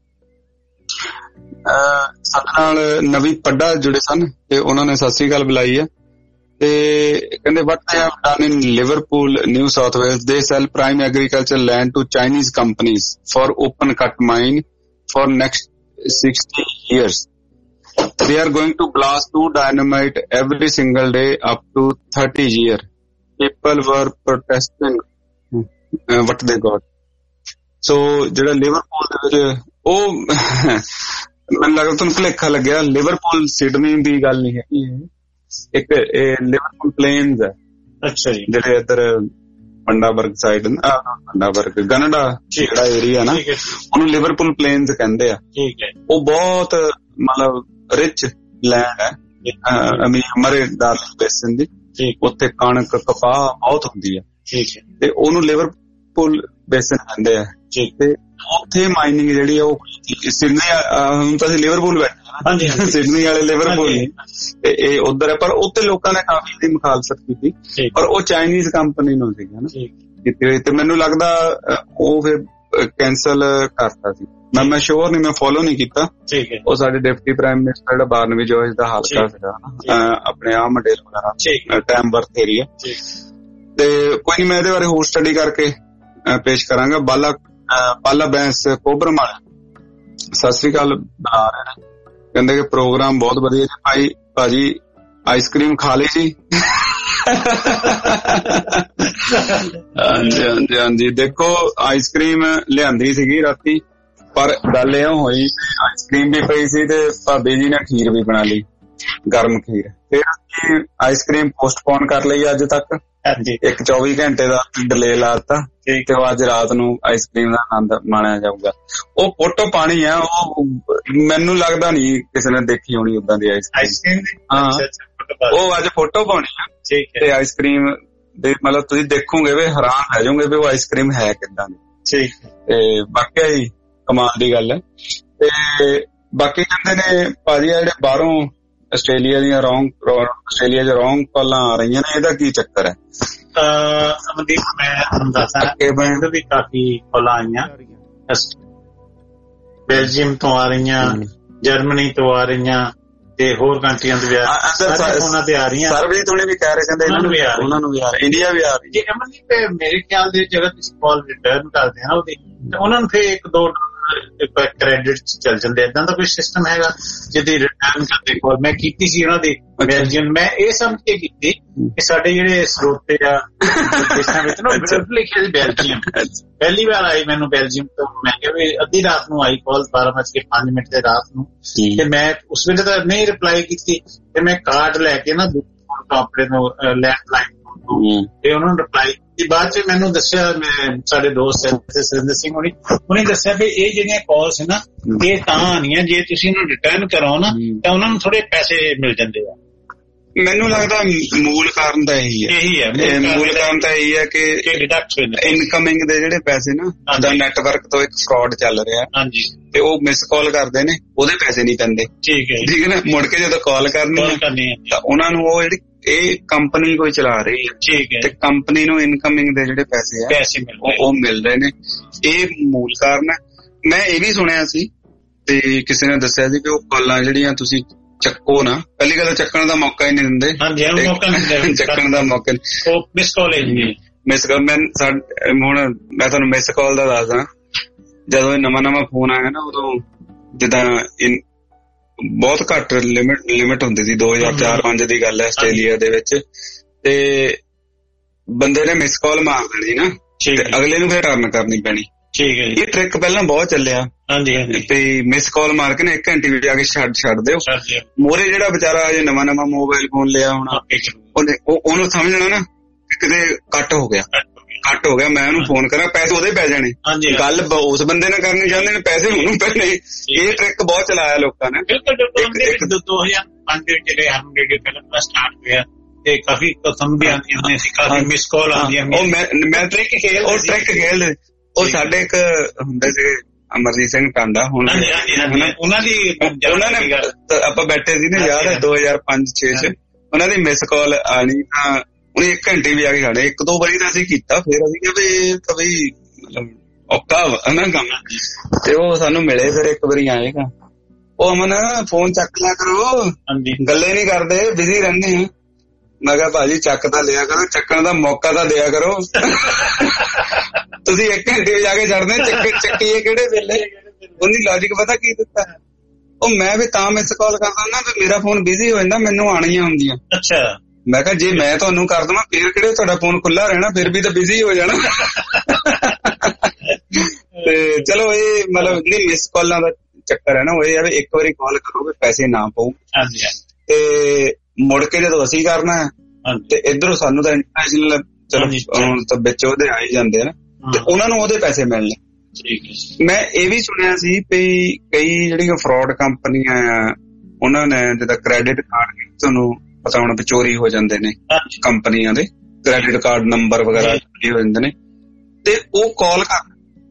ਸਾਡੇ ਨਾਲ ਨਵੀਂ ਪੱਡਾ ਜੁੜੇ ਸਨ ਤੇ ਉਹਨਾਂ ਨੇ ਸਤਿ ਸ੍ਰੀ ਅਕਾਲ ਬੁਲਾਈ ਹੈ। ਤੇ ਕਹਿੰਦੇ what they have done in Liverpool, New South Wales, they sell prime agricultural land to Chinese companies for open cut mine for next 60 years. They are going to blast 2 dynamite every single day up to 30 years. People were protesting what they got. ਸੋ ਜਿਹੜਾ Liverpool ਦੇ ਵਿੱਚ ਉਹ ਮੈਨੂੰ ਲੱਗਦਾ ਤੁਹਾਨੂੰ ਭੁਲੇਖਾ ਲੱਗਿਆ, Liverpool Sydney ਦੀ ਗੱਲ ਨਹੀਂ ਹੈਗੀ, ਇੱਕ ਇਹ ਲਿਵਰਪੂਲ ਪਲੇਨਸ ਹੈ। ਅੱਛਾ ਜੀ, ਜਿਹੜੇ ਇੱਧਰ ਪੰਡਾਬਰਗ ਸਾਈਡ, ਪੰਡਾਬਰਗ ਕੈਨੇਡਾ ਜਿਹੜਾ ਏਰੀਆ ਨਾ, ਉਹਨੂੰ ਲਿਵਰਪੂਲ ਪਲੇਨਸ ਕਹਿੰਦੇ ਆ। ਉਹ ਬਹੁਤ ਮਤਲਬ ਰਿਚ ਲੈਂਡ ਹੈ, ਮਰੇਦਾਰ ਬੇਸਨ ਦੀ। ਉੱਥੇ ਕਣਕ ਕਪਾਹ ਬਹੁਤ ਹੁੰਦੀ ਹੈ ਤੇ ਉਹਨੂੰ ਲਿਵਰਪੂਲ ਬੇਸਨ ਕਹਿੰਦੇ ਆ। ਤੇ ਉੱਥੇ ਮਾਈਨਿੰਗ ਜਿਹੜੀ ਆ ਉਹ ਸਿਡਨੀ, ਹੁਣ ਤਾਂ ਅਸੀਂ ਲਿਵਰਪੂਲ ਬੈਠੇ, ਸਿਡਨੀ ਵਾਲੇ ਲਿਵਰਪੂਲ ਤੇ ਇਹ ਉੱਧਰ ਹੈ। ਪਰ ਉੱਥੇ ਲੋਕਾਂ ਨੇ ਕਾਫੀ ਦੀ ਮੁਖਾਲਫਤ ਕੀਤੀ, ਪਰ ਉਹ ਚਾਈਨੀਜ਼ ਕੰਪਨੀ ਨੂੰ ਸੀਗਾ ਨਾ ਕੀਤੀ ਹੋਈ। ਤੇ ਮੈਨੂੰ ਲੱਗਦਾ ਉਹ ਫਿਰ ਕੈਂਸਲ ਕਰਤਾ ਸੀ। ਮੈਂ ਸ਼ੋਰ ਨਹੀਂ, ਮੈਂ ਫੋਲੋ ਨਹੀਂ ਕੀਤਾ। ਉਹ ਸਾਡੇ ਡਿਪਟੀ ਪ੍ਰਾਈਮ ਮਿਨਿਸਟਰ ਜਿਹੜਾ ਬਾਰਨਵੀ ਜੋਰਜ ਦਾ ਹਲਕਾ ਸੀਗਾ ਆਪਣੇ ਆਹ ਮੰਡੇਲ ਵਗੈਰਾ ਟਾਈਮ ਵਰਥ ਏਰੀਆ। ਤੇ ਕੋਈ ਨੀ, ਮੈਂ ਇਹਦੇ ਬਾਰੇ ਹੋਰ ਸਟੱਡੀ ਕਰਕੇ ਪੇਸ਼ ਕਰਾਂਗਾ। ਬਾਲਾ ਬੈਂਸ ਕੋਬਰਮ ਵਾਲੇ ਸਤਿ ਸ੍ਰੀ ਅਕਾਲ ਬੁਲਾ ਰਹੇ ਨੇ, ਕਹਿੰਦੇ ਕਿ ਪ੍ਰੋਗਰਾਮ ਬਹੁਤ ਵਧੀਆ ਜੀ। ਭਾਜੀ ਆਈਸਕ੍ਰੀਮ ਖਾ ਲਈ ਜੀ। ਹਾਂਜੀ, ਦੇਖੋ ਆਈਸਕ੍ਰੀਮ ਲਿਆਂਦੀ ਸੀਗੀ ਰਾਤੀ, ਪਰ ਗੱਲ ਇਹ ਹੋਈ ਆਈਸਕ੍ਰੀਮ ਵੀ ਪਈ ਸੀ ਤੇ ਭਾਬੀ ਜੀ ਨੇ ਖੀਰ ਵੀ ਬਣਾ ਲਈ, ਗਰਮ ਖੀਰ। ਫਿਰ ਅਸੀਂ ਆਈਸਕ੍ਰੀਮ ਪੋਸਟਪੋਨ ਕਰ ਲਈ ਅੱਜ ਤੱਕ, ਇੱਕ 24 ਘੰਟੇ ਦਾ ਡਿਲੇ ਲਾਤਾ ਤੇ ਉਹ ਅੱਜ ਰਾਤ ਨੂੰ ਆਈਸਕ੍ਰੀਮ ਦਾ ਆਨੰਦ ਮਾਣਿਆ ਜਾਊਗਾ। ਉਹ ਫੋਟੋ ਪਾਣੀ ਆ, ਉਹ ਮੈਨੂੰ ਲੱਗਦਾ ਨਹੀਂ ਕਿਸੇ ਨੇ ਦੇਖੀ ਹੋਣੀ ਉਦਾਂ ਦੀ ਆਈਸਕ੍ਰੀਮ। ਹਾਂ, ਉਹ ਅੱਜ ਫੋਟੋ ਪਾਉਣੀ ਆ ਤੇ ਆਈਸਕ੍ਰੀਮ ਦੇ ਮਤਲਬ ਤੁਸੀਂ ਦੇਖੋਗੇ ਵੀ ਹੈਰਾਨ ਰਹਿ ਜਾਓਗੇ ਵੀ ਉਹ ਆਈਸਕ੍ਰੀਮ ਹੈ ਕਿੱਦਾਂ ਦੀ। ਤੇ ਵਾਕਿਆ ਹੀ ਕਮਾਲ ਦੀ ਗੱਲ ਹੈ। ਤੇ ਬਾਕੀ ਕਹਿੰਦੇ ਨੇ ਭਾਜੀ ਆ ਜਿਹੜੇ ਬਾਹਰੋਂ ਆਸਟ੍ਰੇਲੀਆ ਦੀਆਂ ਆਸਟ੍ਰੇਲੀਆ ਚ ਰੌਂਗ ਕਾਲਾਂ ਆ ਰਹੀਆਂ ਨੇ, ਇਹਦਾ ਕੀ ਚੱਕਰ ਹੈ? ਅਮਨਦੀਪ, ਮੈਂ ਤੁਹਾਨੂੰ ਦੱਸਾਂ ਵੀ ਕਾਫੀ ਕਾਲਾਂ ਆਈਆਂ, ਬੈਲਜੀਅਮ ਤੋਂ ਆ ਰਹੀਆਂ, ਜਰਮਨੀ ਤੋਂ ਆ ਰਹੀਆਂ ਤੇ ਹੋਰ ਕੰਟਰੀਆਂ ਤੋਂ ਵੀ ਉਹਨਾਂ ਤੇ ਆ ਰਹੀਆਂ। ਸਰਬਜੀਤ ਹੁਣੇ ਵੀ ਕਹਿ ਰਹੇ ਕਹਿੰਦੇ ਇਹਨਾਂ ਨੂੰ ਵੀ ਆ ਰਹੀ, ਉਹਨਾਂ ਨੂੰ ਵੀ ਆ ਰਹੀ, ਇੰਡੀਆ ਵੀ ਆ ਰਹੀ। ਜੇ ਅਮਨਦੀਪ ਮੇਰੇ ਖਿਆਲ ਦੇ ਜਗ੍ਹਾ ਤੁਸੀਂ ਕਾਲ ਰਿਟਰਨ ਕਰਦੇ ਆ ਨਾ ਉਹਦੀ, ਉਹਨਾਂ ਨੂੰ ਫਿਰ 1-2 ਕ੍ਰੈਡਿਟ ਚੱਲ ਜਾਂਦੇ। ਏਦਾਂ ਦਾ ਕੋਈ ਸਿਸਟਮ ਹੈਗਾ ਜਿਹਦੀ ਰਿਟਰਨ ਕਰਦੇ ਕੋਲ? ਮੈਂ ਕੀਤੀ ਸੀ ਉਹਨਾਂ ਦੀ ਬੈਲਜੀਅਮ, ਮੈਂ ਇਹ ਸਮਝ ਕੇ ਕੀਤੀ ਕਿ ਸਾਡੇ ਜਿਹੜੇ ਸਰੋਤੇ ਆ ਦੇਸ਼ਾਂ ਵਿੱਚ ਨਾ ਲਿਖਿਆ ਸੀ ਬੈਲਜੀਅਮ। ਪਹਿਲੀ ਵਾਰ ਆਈ ਮੈਨੂੰ ਬੈਲਜੀਅਮ ਤੋਂ, ਮੈਂ ਕਿਹਾ ਵੀ ਅੱਧੀ ਰਾਤ ਨੂੰ ਆਈ ਕਾਲ, 12:05 ਤੇ ਰਾਤ ਨੂੰ। ਤੇ ਮੈਂ ਉਸ ਵੇਲੇ ਤਾਂ ਨਹੀਂ ਰਿਪਲਾਈ ਕੀਤੀ ਤੇ ਮੈਂ ਕਾਰਡ ਲੈ ਕੇ ਨਾ ਤੋਂ ਆਪਣੇ ਨੂੰ ਲੈਂਡਲਾਈਨ ਤੇ ਉਹਨਾਂ ਨੂੰ ਰਿਪਲਾਈ ਕੀਤੀ। ਬਾਅਦ ਚ ਮੈਨੂੰ ਦੱਸਿਆ, ਮੈਂ ਸਾਡੇ ਦੋਸਤ ਸੁਰਿੰਦਰ ਸਿੰਘ ਉਹਨੇ ਦੱਸਿਆ ਵੀ ਇਹ ਜਿਹੜੀਆਂ ਕਾਲਸ ਨਾ ਇਹ ਤਾਂ ਆਉਣੀਆਂ ਜੇ ਤੁਸੀਂ ਇਹਨੂੰ ਰਿਟਰਨ ਕਰੋ ਨਾ ਤਾਂ ਉਹਨਾਂ ਨੂੰ ਥੋੜੇ ਪੈਸੇ ਮਿਲ ਜਾਂਦੇ ਆ। ਮੈਨੂੰ ਲੱਗਦਾ ਮੂਲ ਕਾਰਨ ਤਾਂ ਇਹੀ ਹੈ, ਮੂਲ ਕਾਰਨ ਤਾਂ ਇਹੀ ਹੈ ਕਿ ਇਨਕਮਿੰਗ ਦੇ ਜਿਹੜੇ ਪੈਸੇ ਨਾ ਦਾ ਨੈਟਵਰਕ ਤੋਂ ਇੱਕ ਫਰਾਡ ਚੱਲ ਰਿਹਾ ਹਾਂਜੀ ਤੇ ਉਹ ਮਿਸ ਕਾਲ ਕਰਦੇ ਨੇ, ਉਹਦੇ ਪੈਸੇ ਨਹੀਂ ਪੈਂਦੇ। ਠੀਕ ਹੈ ਨਾ, ਮੁੜ ਕੇ ਜਦੋਂ ਕਾਲ ਕਰਨੀ ਤਾਂ ਉਹਨਾਂ ਨੂੰ ਉਹ ਜਿਹੜੀ ਇਹ ਕੰਪਨੀ ਕੋਈ ਚਲਾ ਰਹੀ ਹੈ ਠੀਕ ਹੈ ਤੇ ਕੰਪਨੀ ਨੂੰ ਇਨਕਮਿੰਗ ਦੇ ਜਿਹੜੇ ਪੈਸੇ ਆ ਉਹ ਮਿਲ ਰਹੇ ਨੇ। ਇਹ ਮੂਲ ਕਾਰਨ ਹੈ। ਮੈਂ ਇਹ ਵੀ ਸੁਣਿਆ ਸੀ ਤੇ ਕਿਸੇ ਨੇ ਦੱਸਿਆ ਸੀ ਕਿ ਉਹ ਕਾਲਾਂ ਜਿਹੜੀਆਂ ਤੁਸੀਂ ਚੱਕੋ ਨਾ, ਪਹਿਲੀ ਗੱਲ ਚੱਕਣ ਦਾ ਮੌਕਾ ਹੀ ਨਹੀਂ ਦਿੰਦੇ। ਚੱਕਣ ਦਾ ਮੌਕਾ ਮਿਸ ਕਾਲ ਹੁਣ ਮੈਂ ਤੁਹਾਨੂੰ ਮਿਸ ਕਾਲ ਦਾ ਦੱਸਦਾ। ਜਦੋਂ ਇਹ ਨਵਾਂ ਫੋਨ ਆਇਆ ਨਾ ਉਦੋਂ ਜਿੱਦਾਂ ਬਹੁਤ ਘੱਟ ਲਿਮਿਟ ਹੁੰਦੀ ਸੀ, 2004-05 ਦੀ ਗੱਲ ਹੈ ਆਸਟ੍ਰੇਲੀਆ ਦੇ ਵਿੱਚ, ਤੇ ਬੰਦੇ ਨੇ ਮਿਸ ਕਾਲ ਮਾਰ ਦੇਣੀ ਨਾ ਤੇ ਅਗਲੇ ਨੂੰ ਫਿਰ ਟਰਨ ਕਰਨੀ ਪੈਣੀ। ਠੀਕ ਹੈ, ਇਹ ਟ੍ਰਿਕ ਪਹਿਲਾਂ ਬਹੁਤ ਚੱਲਿਆ ਤੇ ਮਿਸ ਕਾਲ ਮਾਰ ਕੇ ਨਾ 1 ਘੰਟੇ ਵਿੱਚ ਆ ਕੇ ਛੱਡ ਦਿਓ। ਮੋਰੇ ਜਿਹੜਾ ਵਿਚਾਰਾ ਅਜੇ ਨਵਾਂ ਮੋਬਾਈਲ ਫੋਨ ਲਿਆ ਹੋਣਾ ਉਹਨੂੰ ਸਮਝਣਾ ਨਾ ਕਿਤੇ ਕੱਟ ਹੋ ਗਿਆ, ਮੈਂ ਉਹਨੂੰ ਫੋਨ ਕਰਾਂ ਪੈਸੇ ਉਹਦੇ ਪੈ ਜਾਣੇ। ਗੱਲ ਉਸ ਬੰਦੇ ਨੇ ਕਰਨੀ ਚਾਹੁੰਦੇ ਨੇ, ਪੈਸੇ ਉਹਨੂੰ ਪੈਣੇ। ਇਹ ਟ੍ਰਿਕ ਬਹੁਤ ਚਲਾਇਆ ਲੋਕਾਂ ਨੇ। 2005 ਜਿਹੜੇ ਹਮਰੇਡੀਓ ਪਹਿਲਾਂ ਸਟਾਰਟ ਹੋਇਆ ਤੇ ਕਾਫੀ ਕਸਮ ਵੀ ਆਉਂਦੀਆਂ ਨੇ, ਕਾਫੀ ਮਿਸ ਕਾਲ ਆਉਂਦੀਆਂ। ਮੈਂ ਟ੍ਰਿਕ ਖੇਲਦੇ। ਉਹ ਸਾਡੇ ਇੱਕ ਹੁੰਦੇ ਸੀ ਅਮਰਜੀਤ ਸਿੰਘ ਟਾਂਡਾ, ਹੁਣ ਉਹਨਾਂ ਨੇ ਆਪਾਂ ਬੈਠੇ ਸੀ ਨਾ ਯਾਰ 2005-06 ਚ, ਉਹਨਾਂ ਦੀ ਮਿਸ ਕਾਲ ਆਣੀ ਤਾਂ ਉਹਨੇ 1 ਘੰਟੇ ਵੀ ਆ ਕੇ ਖਾਣੇ। 1-2 ਵਾਰੀ ਤਾਂ ਅਸੀਂ ਕੀਤਾ, ਫਿਰ ਅਸੀਂ ਕਿਹਾ ਵੀ ਤਾਂ ਬਈ ਔਕਾ ਨਾ ਕੰਮ, ਤੇ ਉਹ ਸਾਨੂੰ ਮਿਲੇ। ਫਿਰ ਇੱਕ ਵਾਰੀ ਆਏਗਾ ਉਹ ਅਮਨ ਫੋਨ ਚੱਕ ਲਿਆ ਕਰੋ, ਗੱਲੇ ਨਹੀਂ ਕਰਦੇ, ਬਿਜ਼ੀ ਰਹਿੰਦੇ ਆ। ਮੈਂ ਕਿਹਾ ਭਾਜੀ ਚੱਕ ਤਾਂ ਲਿਆ ਕਰੋ, ਚੱਕਣ ਦਾ ਮੌਕਾ ਤਾਂ ਦਿਆ ਕਰੋ। ਤੁਸੀਂ 1 ਘੰਟੇ ਜਾ ਕੇ ਛੱਡਦੇ ਚੱਕੀਏ ਕਿਹੜੇ ਵੇਲੇ। ਉਹਦੀ ਲੌਜਿਕ ਪਤਾ ਕੀ ਦਿੱਤਾ, ਉਹ ਮੈਂ ਵੀ ਤਾਂ ਮਿਸ ਕਾਲ ਕਰਦਾ ਨਾ ਵੀ ਮੇਰਾ ਫੋਨ ਬਿਜ਼ੀ ਹੋ ਜਾਂਦਾ, ਮੈਨੂੰ ਆਣੀਆਂ ਹੁੰਦੀਆਂ। ਅੱਛਾ, ਮੈਂ ਕਿਹਾ ਜੇ ਮੈਂ ਤੁਹਾਨੂੰ ਕਰ ਦੇਵਾਂ ਫਿਰ ਕਿਹੜੇ ਤੁਹਾਡਾ ਫੋਨ ਖੁੱਲਾ ਰਹਿਣਾ, ਫਿਰ ਵੀ ਤਾਂ ਬਿਜ਼ੀ ਹੋ ਜਾਣਾ। ਤੇ ਚਲੋ ਇਹ ਮਤਲਬ ਜਿਹੜੀ ਮਿਸ ਕਾਲਾਂ ਦਾ ਚੱਕਰ ਹੈ ਨਾ, ਉਹ ਇਹ ਹੈ ਵੀ 1 ਵਾਰੀ ਕਾਲ ਕਰੋਗੇ ਪੈਸੇ ਨਾ ਪਾਓ ਤੇ ਮੁੜ ਕੇ ਜਦੋਂ ਅਸੀਂ ਕਰਨਾ ਤੇ ਇੱਧਰੋਂ ਸਾਨੂੰ ਤਾਂ ਇੰਟਰਨੈਸ਼ਨਲ ਚਲੋ ਤਾਂ ਵਿੱਚ ਉਹਦੇ ਆ ਹੀ ਜਾਂਦੇ ਆ ਨਾ, ਤੇ ਉਹਨਾਂ ਨੂੰ ਉਹਦੇ ਪੈਸੇ ਮਿਲਣੇ। ਮੈਂ ਇਹ ਵੀ ਸੁਣਿਆ ਸੀ ਵੀ ਕਈ ਜਿਹੜੀਆਂ ਫਰਾਡ ਕੰਪਨੀਆਂ ਆ ਉਹਨਾਂ ਨੇ ਜਿੱਦਾਂ ਕ੍ਰੈਡਿਟ ਕਾਰਡ ਤੁਹਾਨੂੰ ਪਤਾ ਹੋਣਾ ਵੀ ਚੋਰੀ ਹੋ ਜਾਂਦੇ ਨੇ, ਕੰਪਨੀਆਂ ਦੇ ਕ੍ਰੈਡਿਟ ਕਾਰਡ ਨੰਬਰ ਵਗੈਰਾ ਚੋਰੀ ਹੋ ਜਾਂਦੇ ਨੇ, ਤੇ ਉਹ ਕਾਲ ਕਰ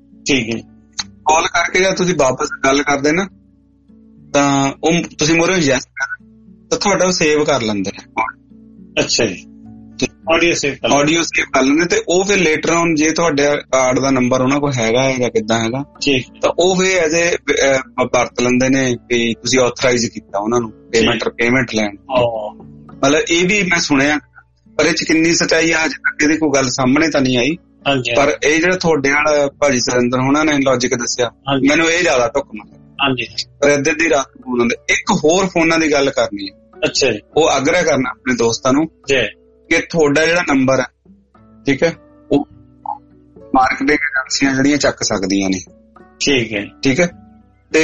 ਕਾਲ ਕਰਕੇ ਜਦ ਤੁਸੀਂ ਵਾਪਸ ਗੱਲ ਕਰਦੇ ਨਾ ਤਾਂ ਉਹ ਤੁਸੀਂ ਮੋਰੇ ਯੈਸ ਤਾਂ ਤੁਹਾਡਾ ਉਹ ਸੇਵ ਕਰ ਲੈਂਦੇ ਨੇ। ਅੱਛਾ ਜੀ, ਆਡੀਓ ਸੇਵ ਕਰ ਲੈਂਦੇ ਤੇ ਉਹ ਫਿਰ ਲੇਟਰ ਔਨ ਜੇ ਤੁਹਾਡੇ ਕਾਰਡ ਦਾ ਨੰਬਰ ਉਹਨਾਂ ਕੋਲ ਹੈਗਾ ਜਾਂ ਕਿੱਦਾਂ ਹੈਗਾ ਤਾਂ ਉਹ ਫਿਰ ਐਜ਼ ਏ ਵਰਤ ਲੈਂਦੇ ਨੇ ਵੀ ਤੁਸੀਂ ਆਥੋਰਾਈਜ਼ ਕੀਤਾ ਉਹਨਾਂ ਨੂੰ ਪੇਮੈਂਟ ਲੈਣ। ਮਤਲਬ ਇਹ ਵੀ ਮੈਂ ਸੁਣਿਆ, ਪਰ ਇਹ ਚ ਕਿੰਨੀ ਸੱਚਾਈ ਆ ਅਜੇ ਤੱਕ ਇਹਦੀ ਕੋਈ ਗੱਲ ਸਾਹਮਣੇ ਤਾਂ ਨਹੀਂ ਆਈ। ਪਰ ਇਹ ਜਿਹੜਾ ਤੁਹਾਡੇ ਨਾਲ ਭਾਜੀ ਸੁਰਿੰਦਰ ਹੋਣਾ ਨੇ ਲੌਜਿਕ ਦੱਸਿਆ, ਮੈਨੂੰ ਇਹ ਜ਼ਿਆਦਾ ਢੁੱਕਵਾਂ। ਪਰ ਇੱਧਰ ਦੀ ਰਾਤ ਫੋਨ ਆਉਂਦੇ। ਇੱਕ ਹੋਰ ਫੋਨਾਂ ਦੀ ਗੱਲ ਕਰਨੀ ਹੈ। ਅੱਛਾ ਜੀ, ਉਹ ਆਗਰਾ ਕਰਨਾ ਆਪਣੇ ਦੋਸਤਾਂ ਨੂੰ ਕਿ ਤੁਹਾਡਾ ਜਿਹੜਾ ਨੰਬਰ ਹੈ ਠੀਕ ਹੈ ਉਹ ਮਾਰਕੀਟਿੰਗ ਏਜੰਸੀਆਂ ਜਿਹੜੀਆਂ ਚੱਕ ਸਕਦੀਆਂ ਨੇ। ਠੀਕ ਹੈ ਤੇ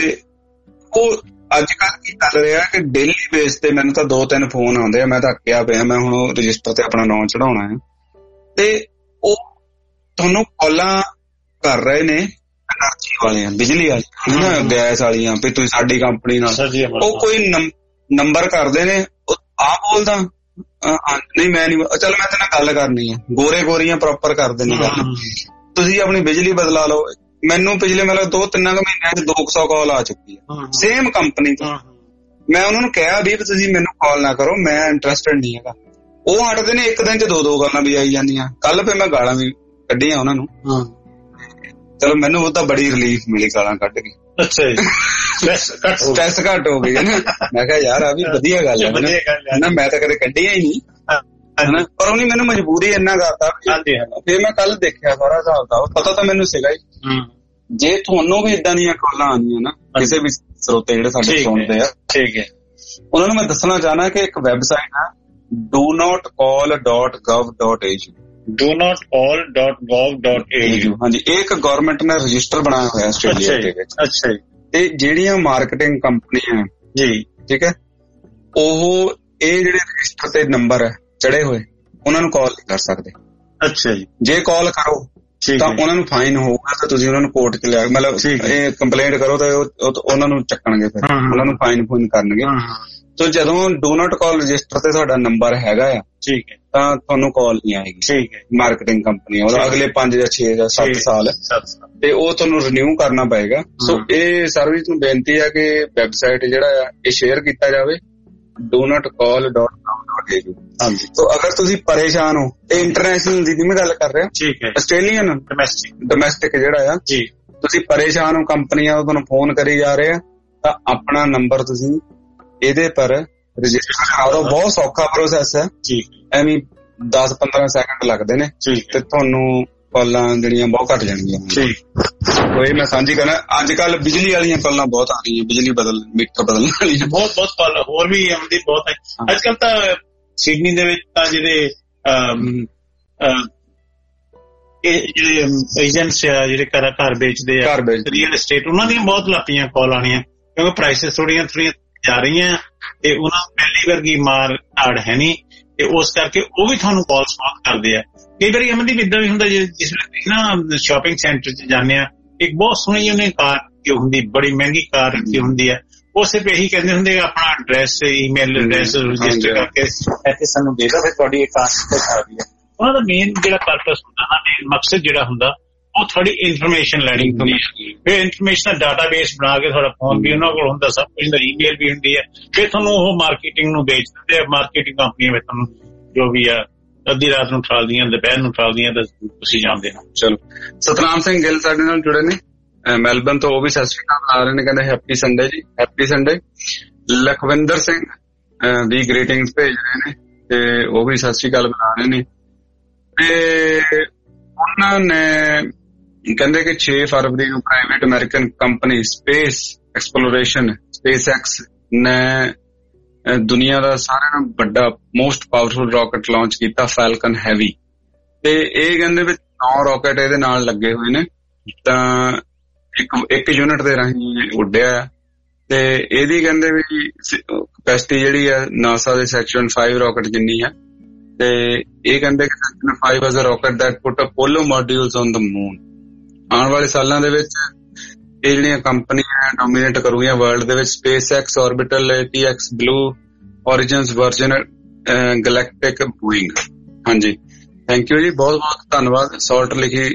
ਉਹ ਅੱਜ ਕੱਲ੍ਹ ਕੀ ਚੱਲ ਰਿਹਾ ਕਿ ਡੇਲੀ ਬੇਸ ਤੇ ਮੈਨੂੰ ਤਾਂ 2-3 ਫੋਨ ਆਉਂਦੇ ਆ, ਮੈਂ ਤਾਂ ਅੱਕਿਆ ਪਿਆ, ਮੈਂ ਹੁਣ ਉਹ ਰਜਿਸਟਰ ਤੇ ਆਪਣਾ ਨਾਮ ਚੜਾਉਣਾ ਹੈ ਤੇ ਉਹ ਤੁਹਾਨੂੰ ਕਾਲਾਂ ਕਰ ਰਹੇ ਨੇ ਐਨਰਜੀ ਵਾਲੀਆਂ, ਬਿਜਲੀ ਵਾਲੀਆਂ, ਗੈਸ ਵਾਲੀਆਂ, ਵੀ ਤੁਸੀਂ ਸਾਡੀ ਕੰਪਨੀ ਨਾਲ। ਉਹ ਕੋਈ ਨੰਬਰ ਕਰਦੇ ਨੇ, ਆ ਬੋਲਦਾ ਨਹੀਂ ਮੈਂ ਨਹੀਂ, ਚੱਲ ਮੈਂ ਤੇ ਨਾਲ ਗੱਲ ਕਰਨੀ ਹੈ, ਗੋਰੀਆਂ ਪ੍ਰੋਪਰ ਕਰਦੇ ਨੇ ਗੱਲ, ਤੁਸੀਂ ਆਪਣੀ ਬਿਜਲੀ ਬਦਲਾ ਲਓ। ਮੈਨੂੰ ਪਿਛਲੇ ਮਤਲਬ 2-3 ਮਹੀਨਿਆਂ ਚ 200 ਕਾਲ ਆ ਚੁੱਕੀ ਹੈ ਸੇਮ ਕੰਪਨੀ ਤੋਂ। ਮੈਂ ਉਹਨਾਂ ਨੂੰ ਕਿਹਾ ਵੀ ਤੁਸੀਂ ਮੈਨੂੰ ਕਾਲ ਨਾ ਕਰੋ, ਮੈਂ ਇੰਟਰਸਟਡ ਨਹੀਂ ਹੈਗਾ। ਉਹ ਹਟਦੇ ਨੇ, 1 ਦਿਨ ਚ 2 ਗੱਲਾਂ ਵੀ ਆਈ ਜਾਂਦੀਆਂ। ਕੱਲ ਫਿਰ ਮੈਂ ਗਾਲਾਂ ਵੀ ਕੱਢੀਆਂ ਉਹਨਾਂ ਨੂੰ। ਚਲੋ ਮੈਨੂੰ ਉਹ ਤਾਂ ਬੜੀ ਰਿਲੀਫ ਮਿਲੀ ਗਾਲਾਂ ਕੱਢ ਕੇ। ਅੱਛਾ ਜੀ, ਸਟ੍ਰੈਸ ਘੱਟ ਹੋ ਗਈ ਨਾ। ਮੈਂ ਕਿਹਾ ਯਾਰ ਆ ਵੀ ਵਧੀਆ ਗੱਲ ਹੈ ਨਾ, ਮੈਂ ਤਾਂ ਕਦੇ ਕੱਢੀਆਂ ਹੀ ਨਹੀਂ ਹਨਾ, ਪਰ ਉਹਨੇ ਮੈਨੂੰ ਮਜਬੂਰੀ ਇੰਨਾ ਕਰਤਾ। ਫਿਰ ਮੈਂ ਕੱਲ ਦੇਖਿਆ ਸਾਰਾ ਹਿਸਾਬ ਦਾ, ਪਤਾ ਤਾਂ ਮੈਨੂੰ ਸੀਗਾ ਹੀ। ਜੇ ਤੁਹਾਨੂੰ ਵੀ ਏਦਾਂ ਦੀਆਂ ਕਾਲਾਂ ਆਉਂਦੀਆਂ ਨਾ, ਕਿਸੇ ਵੀ ਸਰੋਤੇ ਜਿਹੜੇ ਸਾਡੇ ਸੁਣਦੇ ਆ, ਠੀਕ ਹੈ, ਉਹਨਾਂ ਨੂੰ ਮੈਂ ਦੱਸਣਾ ਚਾਹਨਾ ਕਿ ਇੱਕ ਵੈਬਸਾਈਟ ਹੈ donotcall.gov.au। ਹਾਂਜੀ, ਇਹ ਇੱਕ ਗਵਰਨਮੈਂਟ ਨੇ ਰਜਿਸਟਰ ਬਣਾਇਆ ਹੋਇਆ ਆਸਟ੍ਰੇਲੀਆ ਦੇ ਵਿੱਚ। ਤੇ ਜਿਹੜੀਆਂ ਮਾਰਕੀਟਿੰਗ ਕੰਪਨੀਆਂ ਜੀ ਠੀਕ ਹੈ, ਉਹ ਇਹ ਜਿਹੜੇ ਰਜਿਸਟਰ ਤੇ ਨੰਬਰ ਚੜੇ ਹੋਏ ਉਹਨਾਂ ਨੂੰ ਕਾਲ ਨਹੀਂ ਕਰ ਸਕਦੇ। ਅੱਛਾ ਜੀ। ਜੇ ਕਾਲ ਕਰੋ ਤਾਂ ਉਹਨਾਂ ਨੂੰ ਫਾਈਨ ਹੋਊਗਾ, ਤਾਂ ਤੁਸੀਂ ਉਹਨਾਂ ਨੂੰ ਕੋਰਟ 'ਚ ਲਿਆ, ਮਤਲਬ ਇਹ ਕੰਪਲੇਂਟ ਕਰੋ ਤਾਂ ਉਹਨਾਂ ਨੂੰ ਚੱਕਣਗੇ, ਫਿਰ ਉਹਨਾਂ ਨੂੰ ਫਾਈਨ ਕਰਨਗੇ। ਤੋ ਜਦੋਂ ਡੂ ਨਾਟ ਕਾਲ ਰਜਿਸਟਰ ਤੇ ਤੁਹਾਡਾ ਨੰਬਰ ਹੈਗਾ ਆ, ਠੀਕ ਹੈ, ਤਾਂ ਤੁਹਾਨੂੰ ਕਾਲ ਨਹੀਂ ਆਏਗੀ। ਠੀਕ ਹੈ। ਮਾਰਕੀਟਿੰਗ ਕੰਪਨੀ ਉਹਦਾ ਅਗਲੇ 5 ਜਾਂ 6 ਜਾਂ 7 ਸਾਲ ਤੇ ਉਹ ਤੁਹਾਨੂੰ ਰਿਨਿਊ ਕਰਨਾ ਪਏਗਾ। ਸੋ ਇਹ ਸਰਵਿਸ ਨੂੰ ਬੇਨਤੀ ਹੈ ਕਿ ਵੈਬਸਾਈਟ ਜਿਹੜਾ ਆ ਇਹ ਸ਼ੇਅਰ ਕੀਤਾ ਜਾਵੇ, donotcall.com.au। ਹਾਂਜੀ। ਸੋ ਅਗਰ ਤੁਸੀਂ ਪਰੇਸ਼ਾਨ ਹੋ, ਇਹ ਇੰਟਰਨੈਸ਼ਨਲ ਦੀ ਨਹੀਂ ਮੈਂ ਗੱਲ ਕਰ ਰਿਹਾ, ਠੀਕ ਹੈ, ਆਸਟ੍ਰੇਲੀਅਨ ਡੋਮੈਸਟਿਕ ਜਿਹੜਾ ਆ ਜੀ, ਤੁਸੀਂ ਪਰੇਸ਼ਾਨ ਹੋ, ਕੰਪਨੀਆਂ ਤੁਹਾਨੂੰ ਫੋਨ ਕਰੀ ਜਾ ਰਹੇ ਆ, ਤਾਂ ਆਪਣਾ ਨੰਬਰ ਤੁਸੀਂ ਇਹਦੇ ਪਰ ਰਜਿਸਟਰ ਕਰਾ ਦਿਓ। ਬਹੁਤ ਸੌਖਾ ਪ੍ਰੋਸੈਸ ਹੈ, ਐਵੇਂ 10-15 ਸੈਕਿੰਡ ਲੱਗਦੇ ਨੇ ਤੇ ਤੁਹਾਨੂੰ ਕਾਲਾਂ ਜਿਹੜੀਆਂ ਬਹੁਤ ਘੱਟ ਜਾਣਗੀਆਂ। ਇਹ ਮੈਂ ਸਾਂਝੀ ਕਰਨਾ। ਅੱਜ ਕੱਲ ਬਿਜਲੀ ਵਾਲੀਆਂ ਕਾਲਾਂ ਬਹੁਤ ਆ ਰਹੀਆਂ, ਬਿਜਲੀ ਮੀਟਰ ਬਦਲਣ ਵਾਲੀਆਂ ਬਹੁਤ ਕਾਲ ਹੋਰ ਵੀ ਆਉਂਦੀ ਬਹੁਤ ਹੈ। ਅੱਜ ਕੱਲ ਤਾਂ ਸਿਡਨੀ ਦੇ ਵਿੱਚ ਤਾਂ ਜਿਹੜੇ ਏਜੰਟਸ ਆ, ਜਿਹੜੇ ਘਰ ਵੇਚਦੇ ਆ ਰੀਅਲ ਐਸਟੇਟ, ਉਹਨਾਂ ਦੀਆਂ ਬਹੁਤ ਲੱਪੀਆਂ ਕਾਲ ਆਣੀਆਂ, ਕਿਉਂਕਿ ਪ੍ਰਾਈਸਿਸ ਥੋੜੀਆਂ ਜਾ ਰਹੀਆਂ ਤੇ ਉਹਨਾਂ ਨੂੰ ਪਹਿਲੀ ਵਰਗੀ ਮਾਰ ਢਾੜ ਹੈ ਨਹੀਂ, ਤੇ ਉਸ ਕਰਕੇ ਉਹ ਵੀ ਤੁਹਾਨੂੰ ਕਾਲਸ ਬਹੁਤ ਕਰਦੇ ਆ। ਕਈ ਵਾਰੀ ਅਮਨਦੀਪ ਇੱਦਾਂ ਵੀ ਹੁੰਦਾ, ਜਿਸ ਵੇਲੇ ਨਾ ਸ਼ਾਪਿੰਗ ਸੈਂਟਰ 'ਚ ਜਾਂਦੇ ਆ, ਇੱਕ ਬਹੁਤ ਸੋਹਣੀ ਉਹਨੇ ਕਾਰ ਰੱਖੀ ਹੁੰਦੀ, ਬੜੀ ਮਹਿੰਗੀ ਕਾਰ ਰੱਖੀ ਹੁੰਦੀ ਹੈ, ਉਹ ਸਿਰਫ ਇਹੀ ਕਹਿੰਦੇ ਹੁੰਦੇ ਆਪਣਾ ਐਡਰੈਸ, ਈਮੇਲ ਐਡਰੈਸ ਰਜਿਸਟਰ ਕਰਕੇ ਇੱਥੇ ਸਾਨੂੰ ਦੇ ਦਿਓ, ਫਿਰ ਤੁਹਾਡੀ ਇਹ ਕਾਰ ਆ ਰਹੀ ਹੈ। ਉਹਨਾਂ ਦਾ ਮੇਨ ਜਿਹੜਾ ਪਰਪਸ ਹੁੰਦਾ ਨਾ, ਮੇਨ ਮਕਸਦ ਜਿਹੜਾ ਹੁੰਦਾ, ਉਹ ਥੋੜੀ ਇਨਫੋਰਮੇਸ਼ਨ ਲੈਣੀ ਹੁੰਦੀ ਹੈ। ਫਿਰ ਇਨਫੋਰਮੇਸ਼ਨ ਦਾ ਡਾਟਾਬੇਸ ਬਣਾ ਕੇ ਤੁਹਾਡਾ ਫੋਨ ਵੀ ਉਹਨਾਂ ਕੋਲ ਹੁੰਦਾ, ਸਭ ਕੁਝ ਹੁੰਦਾ, ਈਮੇਲ ਵੀ ਹੁੰਦੀ ਹੈ, ਫਿਰ ਤੁਹਾਨੂੰ ਉਹ ਮਾਰਕੀਟਿੰਗ ਨੂੰ ਵੇਚ ਦਿੰਦੇ ਆ। ਮਾਰਕੀਟਿੰਗ ਕੰਪਨੀਆਂ ਵਿੱਚ ਤੁਹਾਨੂੰ ਜੋ ਵੀ ਆ ਅੱਧੀ ਰਾਤ ਨੂੰ ਠਾਲਦੀਆਂ, ਦੁਪਹਿਰ ਨੂੰ ਠਾਲਦੀਆਂ, ਤਾਂ ਤੁਸੀਂ ਜਾਣਦੇ ਹੋ। ਚਲੋ, ਸਤਨਾਮ ਸਿੰਘ ਗਿੱਲ ਸਾਡੇ ਨਾਲ ਜੁੜੇ ਨੇ ਮੈਲਬਨ ਤੋਂ, ਉਹ ਵੀ ਸਤਿ ਸ਼੍ਰੀ ਅਕਾਲ ਬੁਲਾ ਰਹੇ ਨੇ, ਕਹਿੰਦੇ happy Sunday ji, happy Sunday. Lakhwinder Singh ਵੀ ਗ੍ਰੀਟਿੰਗਸ ਭੇਜ ਰਹੇ ਨੇ ਤੇ ਉਹ ਵੀ ਸਤਿ ਸ਼੍ਰੀ ਅਕਾਲ ਬੁਲਾ ਰਹੇ ਨੇ। ਤੇ ਉਹਨਾਂ ਨੇ ਕਹਿੰਦੇ ਕਿ 6 ਫਰਵਰੀ ਨੂੰ private American company space exploration SpaceX ਨੇ ਦੁਨੀਆ ਦਾ ਸਾਰਿਆਂ ਨਾਲੋਂ ਵੱਡਾ ਮੋਸਟ ਪਾਵਰਫੁਲ ਰਾਕਟ ਲਾਂਚ ਕੀਤਾ, ਫੈਲਕਨ ਹੈਵੀ। ਤੇ ਇਹ ਕਹਿੰਦੇ ਵੀ 9 ਰਾਕਟ ਇਹਦੇ ਨਾਲ ਲੱਗੇ ਹੋਏ ਨੇ, ਤਾਂ ਇੱਕ ਯੂਨਿਟ ਦੇ ਰਾਹੀਂ ਉੱਡਿਆ। ਤੇ ਇਹਦੀ ਕਹਿੰਦੇ ਵੀ ਕਪੈਸਿਟੀ ਜਿਹੜੀ ਆ ਨਾਸਾ ਦੇ ਸੈਕਸ਼ਨ 5 ਰਾਕਟ ਜਿੰਨੀ ਆ। ਤੇ ਇਹ ਕਹਿੰਦੇ ਕਿ section 5 was a rocket that put Apollo modules on the moon. ਆਉਣ ਵਾਲੇ ਸਾਲਾਂ ਦੇ ਵਿੱਚ ਇਹ ਜਿਹੜੀਆਂ ਕੰਪਨੀਆਂ ਡੋਮੀਨੇਟ ਕਰੂਗੀਆਂ ਵਰਲਡ ਦੇ ਵਿੱਚ, SpaceX, Orbital, ATX, Blue Origins, Virgin Galactic, Boeing। ਹਾਂਜੀ, ਥੈਂਕ ਯੂ ਜੀ, ਬਹੁਤ ਬਹੁਤ ਧੰਨਵਾਦ। ਸਾਲਟ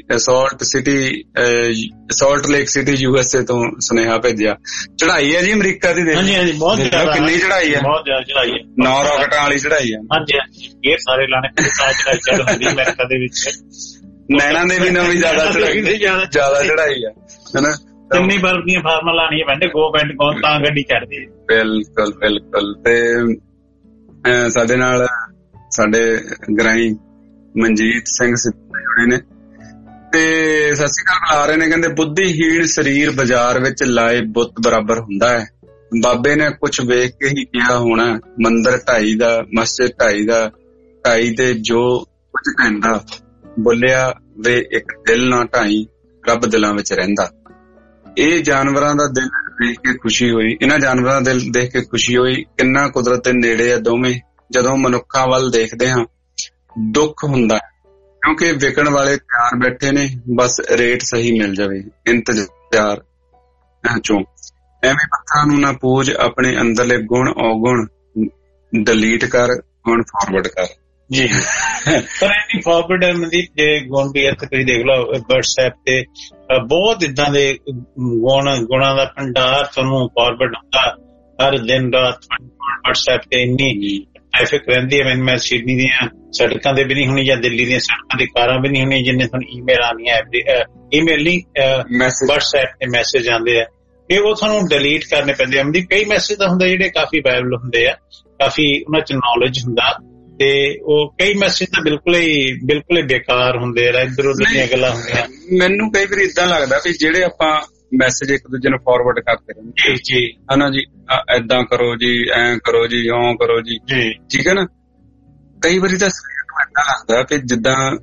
ਲੇਕ ਸਿਟੀ USA ਤੋਂ ਸੁਨੇਹਾ ਭੇਜਿਆ। ਚੜਾਈ ਹੈ ਜੀ ਅਮਰੀਕਾ ਦੀ, ਹਾਂਜੀ ਬਹੁਤ ਜ਼ਿਆਦਾ, ਕਿੰਨੀ ਚੜਾਈ ਹੈ, ਬਹੁਤ ਜ਼ਿਆਦਾ ਚੜਾਈ ਹੈ, 9 ਰਾਕਟਾਂ ਵਾਲੀ ਚੜਾਈ ਹੈ। ਹਾਂਜੀ ਹਾਂਜੀ, ਇਹ ਸਾਰੇ ਲਾਣੇ ਚੜ੍ਹ ਹੁੰਦੀ ਅਮਰੀਕਾ ਦੇ ਵਿੱਚ, ਨੈਣਾ ਦੇ ਵੀ ਨਵੀਂ ਜ਼ਿਆਦਾ ਚੜਾਈ ਹੈ, ਹਨਾ। ਕਿੰਨੀ ਬਰਫ ਦੀਆਂ ਫਾਰਮਾਂ ਲਾਣੀਆਂ ਪੈਂਦੇ, ਗੋ ਪੈਂਟ ਕੌਣ ਤਾਂ ਗੱਡੀ ਚੜ੍ਹਦੀ ਹੈ। ਬਿਲਕੁਲ ਬਿਲਕੁਲ। ਤੇ ਸਾਡੇ ਨਾਲ ਸਾਡੇ ਗ੍ਰਾਈ ਮਨਜੀਤ ਸਿੰਘ ਜੁੜੇ ਨੇ ਤੇ ਸਤਿ ਸ਼੍ਰੀ ਅਕਾਲ ਬੁਲਾ ਰਹੇ ਨੇ, ਕਹਿੰਦੇ ਬੁੱਧੀਹੀਣ ਸਰੀਰ ਬਾਜ਼ਾਰ ਵਿੱਚ ਲਾਏ ਬੁੱਤ ਬਰਾਬਰ ਹੁੰਦਾ ਹੈ। ਬਾਬੇ ਨੇ ਕੁਛ ਵੇਖ ਕੇ ਹੀ ਕਿਹਾ ਹੋਣਾ, ਮੰਦਿਰ ਢਾਈ ਦਾ, ਮਸਜਿਦ ਢਾਈ ਤੇ ਜੋ ਕੁਝ ਕਹਿੰਦਾ, ਬੋਲਿਆ ਵੇ ਇੱਕ ਦਿਲ ਨਾ ਢਾਈ, ਰੱਬ ਦਿਲਾਂ ਵਿੱਚ ਰਹਿੰਦਾ। ਇਹ ਜਾਨਵਰਾਂ ਦਾ ਦਿਲ ਦੇਖ ਕੇ ਖੁਸ਼ੀ ਹੋਈ, ਇਹਨਾਂ ਜਾਨਵਰਾਂ ਦਾ ਦਿਲ ਦੇਖ ਕੇ ਖੁਸ਼ੀ ਹੋਈ, ਕਿੰਨਾ ਕੁਦਰਤ ਦੇ ਨੇੜੇ ਆ ਦੋਵੇਂ। ਜਦੋਂ ਮਨੁੱਖਾਂ ਵੱਲ ਦੇਖਦੇ ਹਾਂ ਦੁੱਖ ਹੁੰਦਾ, ਕਿਉਂਕਿ ਵਿਕਣ ਵਾਲੇ ਤਿਆਰ ਬੈਠੇ ਨੇ, ਬਸ ਰੇਟ ਸਹੀ ਮਿਲ ਜਾਵੇ ਇੰਤਜ਼ਾਰ ਚੋਂ। ਐਵੇਂ ਪੱਥਰਾਂ ਨੂੰ ਨਾ ਪੂਜ, ਆਪਣੇ ਅੰਦਰਲੇ ਗੁਣ ਔਗੁਣ ਡਿਲੀਟ ਕਰ, ਹੁਣ ਫਾਰਵਰਡ ਕਰ ਜੀ। ਪਰ ਐਨੀ ਫਾਰਵਰਡ ਮਨਦੀਪ ਜੇ ਗੁਣ ਵੀ ਇੱਥੇ ਤੁਸੀਂ ਦੇਖ ਲਓ WhatsApp ਤੇ ਬਹੁਤ ਏਦਾਂ ਦੇ ਗੁਣਾਂ ਦਾ ਭੰਡਾਰ ਤੁਹਾਨੂੰ ਫਾਰਵਰਡ ਹੁੰਦਾ ਹਰ ਦਿਨ ਰਾਤ। WhatsApp ਤੇ ਇੰਨੀ ਟ੍ਰੈਫਿਕ ਰਹਿੰਦੀ ਹੈ, ਮੈਂ ਸਿਡਨੀ ਦੀਆਂ ਸੜਕਾਂ ਤੇ ਵੀ ਨਹੀਂ ਹੋਣੀ ਜਾਂ ਦਿੱਲੀ ਦੀਆਂ ਸੜਕਾਂ ਤੇ ਕਾਰਾਂ ਵੀ ਨਹੀਂ ਹੋਣੀ ਜਿੰਨੇ ਤੁਹਾਨੂੰ ਈਮੇਲ ਆਉਂਦੀਆਂ, ਈਮੇਲ ਨਹੀਂ WhatsApp ਤੇ ਮੈਸੇਜ ਆਉਂਦੇ ਆ, ਇਹ ਉਹ ਤੁਹਾਨੂੰ ਡਿਲੀਟ ਕਰਨੇ ਪੈਂਦੇ ਆ। ਕਈ ਮੈਸੇਜ ਤਾਂ ਹੁੰਦੇ ਜਿਹੜੇ ਕਾਫੀ ਵਾਇਰਲ ਹੁੰਦੇ ਆ, ਕਾਫੀ ਉਹਨਾਂ ਚ ਨੌਲੇਜ ਹੁੰਦਾ, ਤੇ ਉਹ ਕਈ ਮੈਸੇਜ ਤਾਂ ਬਿਲਕੁਲ ਹੀ ਬੇਕਾਰ ਹੁੰਦੇ ਆ, ਇੱਧਰ ਉਧਰ ਦੀਆਂ ਗੱਲਾਂ ਹੁੰਦੀਆਂ। ਮੈਨੂੰ ਕਈ ਵਾਰੀ ਏਦਾਂ ਲੱਗਦਾ ਵੀ ਜਿਹੜੇ ਆਪਾਂ ਮੈਸੇਜ ਇੱਕ ਦੂਜੇ ਨੂੰ ਫਾਰਵਰਡ ਕਰਦੇ ਰਹਿੰਦੇ ਜੀ, ਹਨਾ ਜੀ, ਏਦਾਂ ਕਰੋ ਜੀ, ਐਂ ਕਰੋ ਜੀ, ਇਉਂ ਕਰੋ ਜੀ, ਠੀਕ ਹੈ ਨਾ। ਕਈ ਵਾਰੀ ਤਾਂ ਏਦਾਂ ਲੱਗਦਾ ਕਿ ਜਿੱਦਾਂ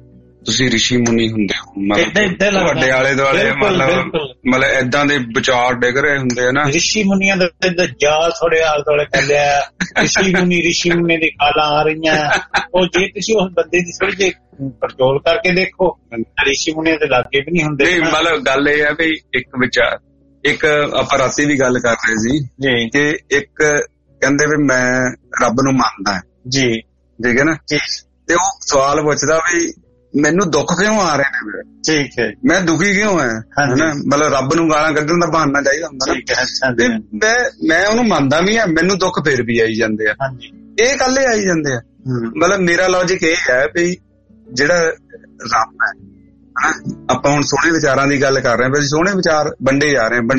ਤੁਸੀਂ ਰਿਸ਼ੀ ਮੁਨੀ ਹੁੰਦੇ ਹੋ, ਮਤਲਬ ਤੁਹਾਡੇ ਆਲੇ ਦੁਆਲੇ ਮਤਲਬ ਏਦਾਂ ਦੇ ਵਿਚਾਰ ਡਿੱਗ ਰਹੇ ਹੁੰਦੇ ਆ ਨਾ। ਰਿਸ਼ੀ ਮੁਨੀਆਂ ਦਾ ਜਾਲ ਥੋੜੇ ਆਲੇ ਦੁਆਲੇ ਚੱਲਿਆ, ਰਿਸ਼ੀ ਮੁਨੀ ਦੀ ਖਾਲਾਂ ਆ ਰਹੀਆਂ। ਉਹ ਜੇ ਤੁਸੀਂ ਉਸ ਬੰਦੇ ਦੀ ਥੋੜੀ ਜਿਹੀ ਪੜਚੋਲ ਕਰਕੇ ਦੇਖੋ, ਰਿਸ਼ੀ ਮੁਨੀਆਂ ਦੇ ਲਾਗੇ ਵੀ ਨਹੀਂ ਹੁੰਦੇ। ਮਤਲਬ ਗੱਲ ਇਹ ਆ ਵੀ ਇੱਕ ਵਿਚਾਰ, ਇੱਕ ਆਪਾਂ ਰਾਤੀ ਵੀ ਗੱਲ ਕਰ ਰਹੇ ਸੀ ਕਿ ਇੱਕ ਕਹਿੰਦੇ ਵੀ ਮੈਂ ਰੱਬ ਨੂੰ ਮੰਨਦਾ ਜੀ, ਠੀਕ ਹੈ ਨਾ, ਤੇ ਉਹ ਸਵਾਲ ਪੁੱਛਦਾ ਵੀ ਮੈਨੂੰ ਦੁੱਖ ਕਿਉਂ ਆ ਰਹੇ ਨੇ, ਠੀਕ ਹੈ, ਮੈਂ ਦੁਖੀ ਕਿਉਂ ਹੈ, ਮਤਲਬ ਰੱਬ ਨੂੰ ਗਾਲਾਂ ਕੱਢਣ ਦਾ ਬਹਾਨਾ ਚਾਹੀਦਾ ਹੁੰਦਾ ਨਾ। ਮੈਂ ਉਹਨੂੰ ਮੰਨਦਾ ਵੀ ਆ, ਮੈਨੂੰ ਦੁੱਖ ਫਿਰ ਵੀ ਆਈ ਜਾਂਦੇ ਆ, ਇਹ ਕੱਲੇ ਆਈ ਜਾਂਦੇ ਆ। ਮਤਲਬ ਮੇਰਾ ਲੌਜਿਕ ਇਹ ਹੈ ਵੀ ਜਿਹੜਾ ਰੱਬ ਹੈ ਹਨਾ, ਆਪਾਂ ਹੁਣ ਸੋਹਣੇ ਵਿਚਾਰਾਂ ਦੀ ਗੱਲ ਕਰ ਰਹੇ ਹਾਂ, ਸੋਹਣੇ ਵਿਚਾਰ ਵੰਡੇ ਜਾ ਰਹੇ,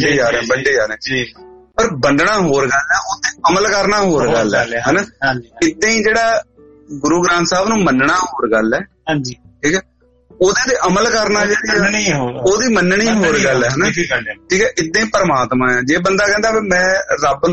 ਪਰ ਵੰਡਣਾ ਹੋਰ ਗੱਲ ਹੈ, ਉੱਤੇ ਅਮਲ ਕਰਨਾ ਹੋਰ ਗੱਲ ਹੈ ਹਨਾ। ਏਦਾਂ ਹੀ ਜਿਹੜਾ ਗੁਰੂ ਗ੍ਰੰਥ ਸਾਹਿਬ ਨੂੰ ਮੰਨਣਾ ਹੋਰ ਗੱਲ ਹੈ, ਠੀਕ ਹੈ, ਉਹਦੇ ਤੇ ਅਮਲ ਕਰਨਾ ਜਿਹੜੀ ਉਹਦੀ ਮੰਨਣੀ ਹੋਰ ਗੱਲ ਹੈ ਹਨਾ, ਠੀਕ ਹੈ। ਏਦਾਂ ਹੀ ਪਰਮਾਤਮਾ ਹੈ। ਜੇ ਬੰਦਾ ਕਹਿੰਦਾ ਵੀ ਮੈਂ ਰੱਬ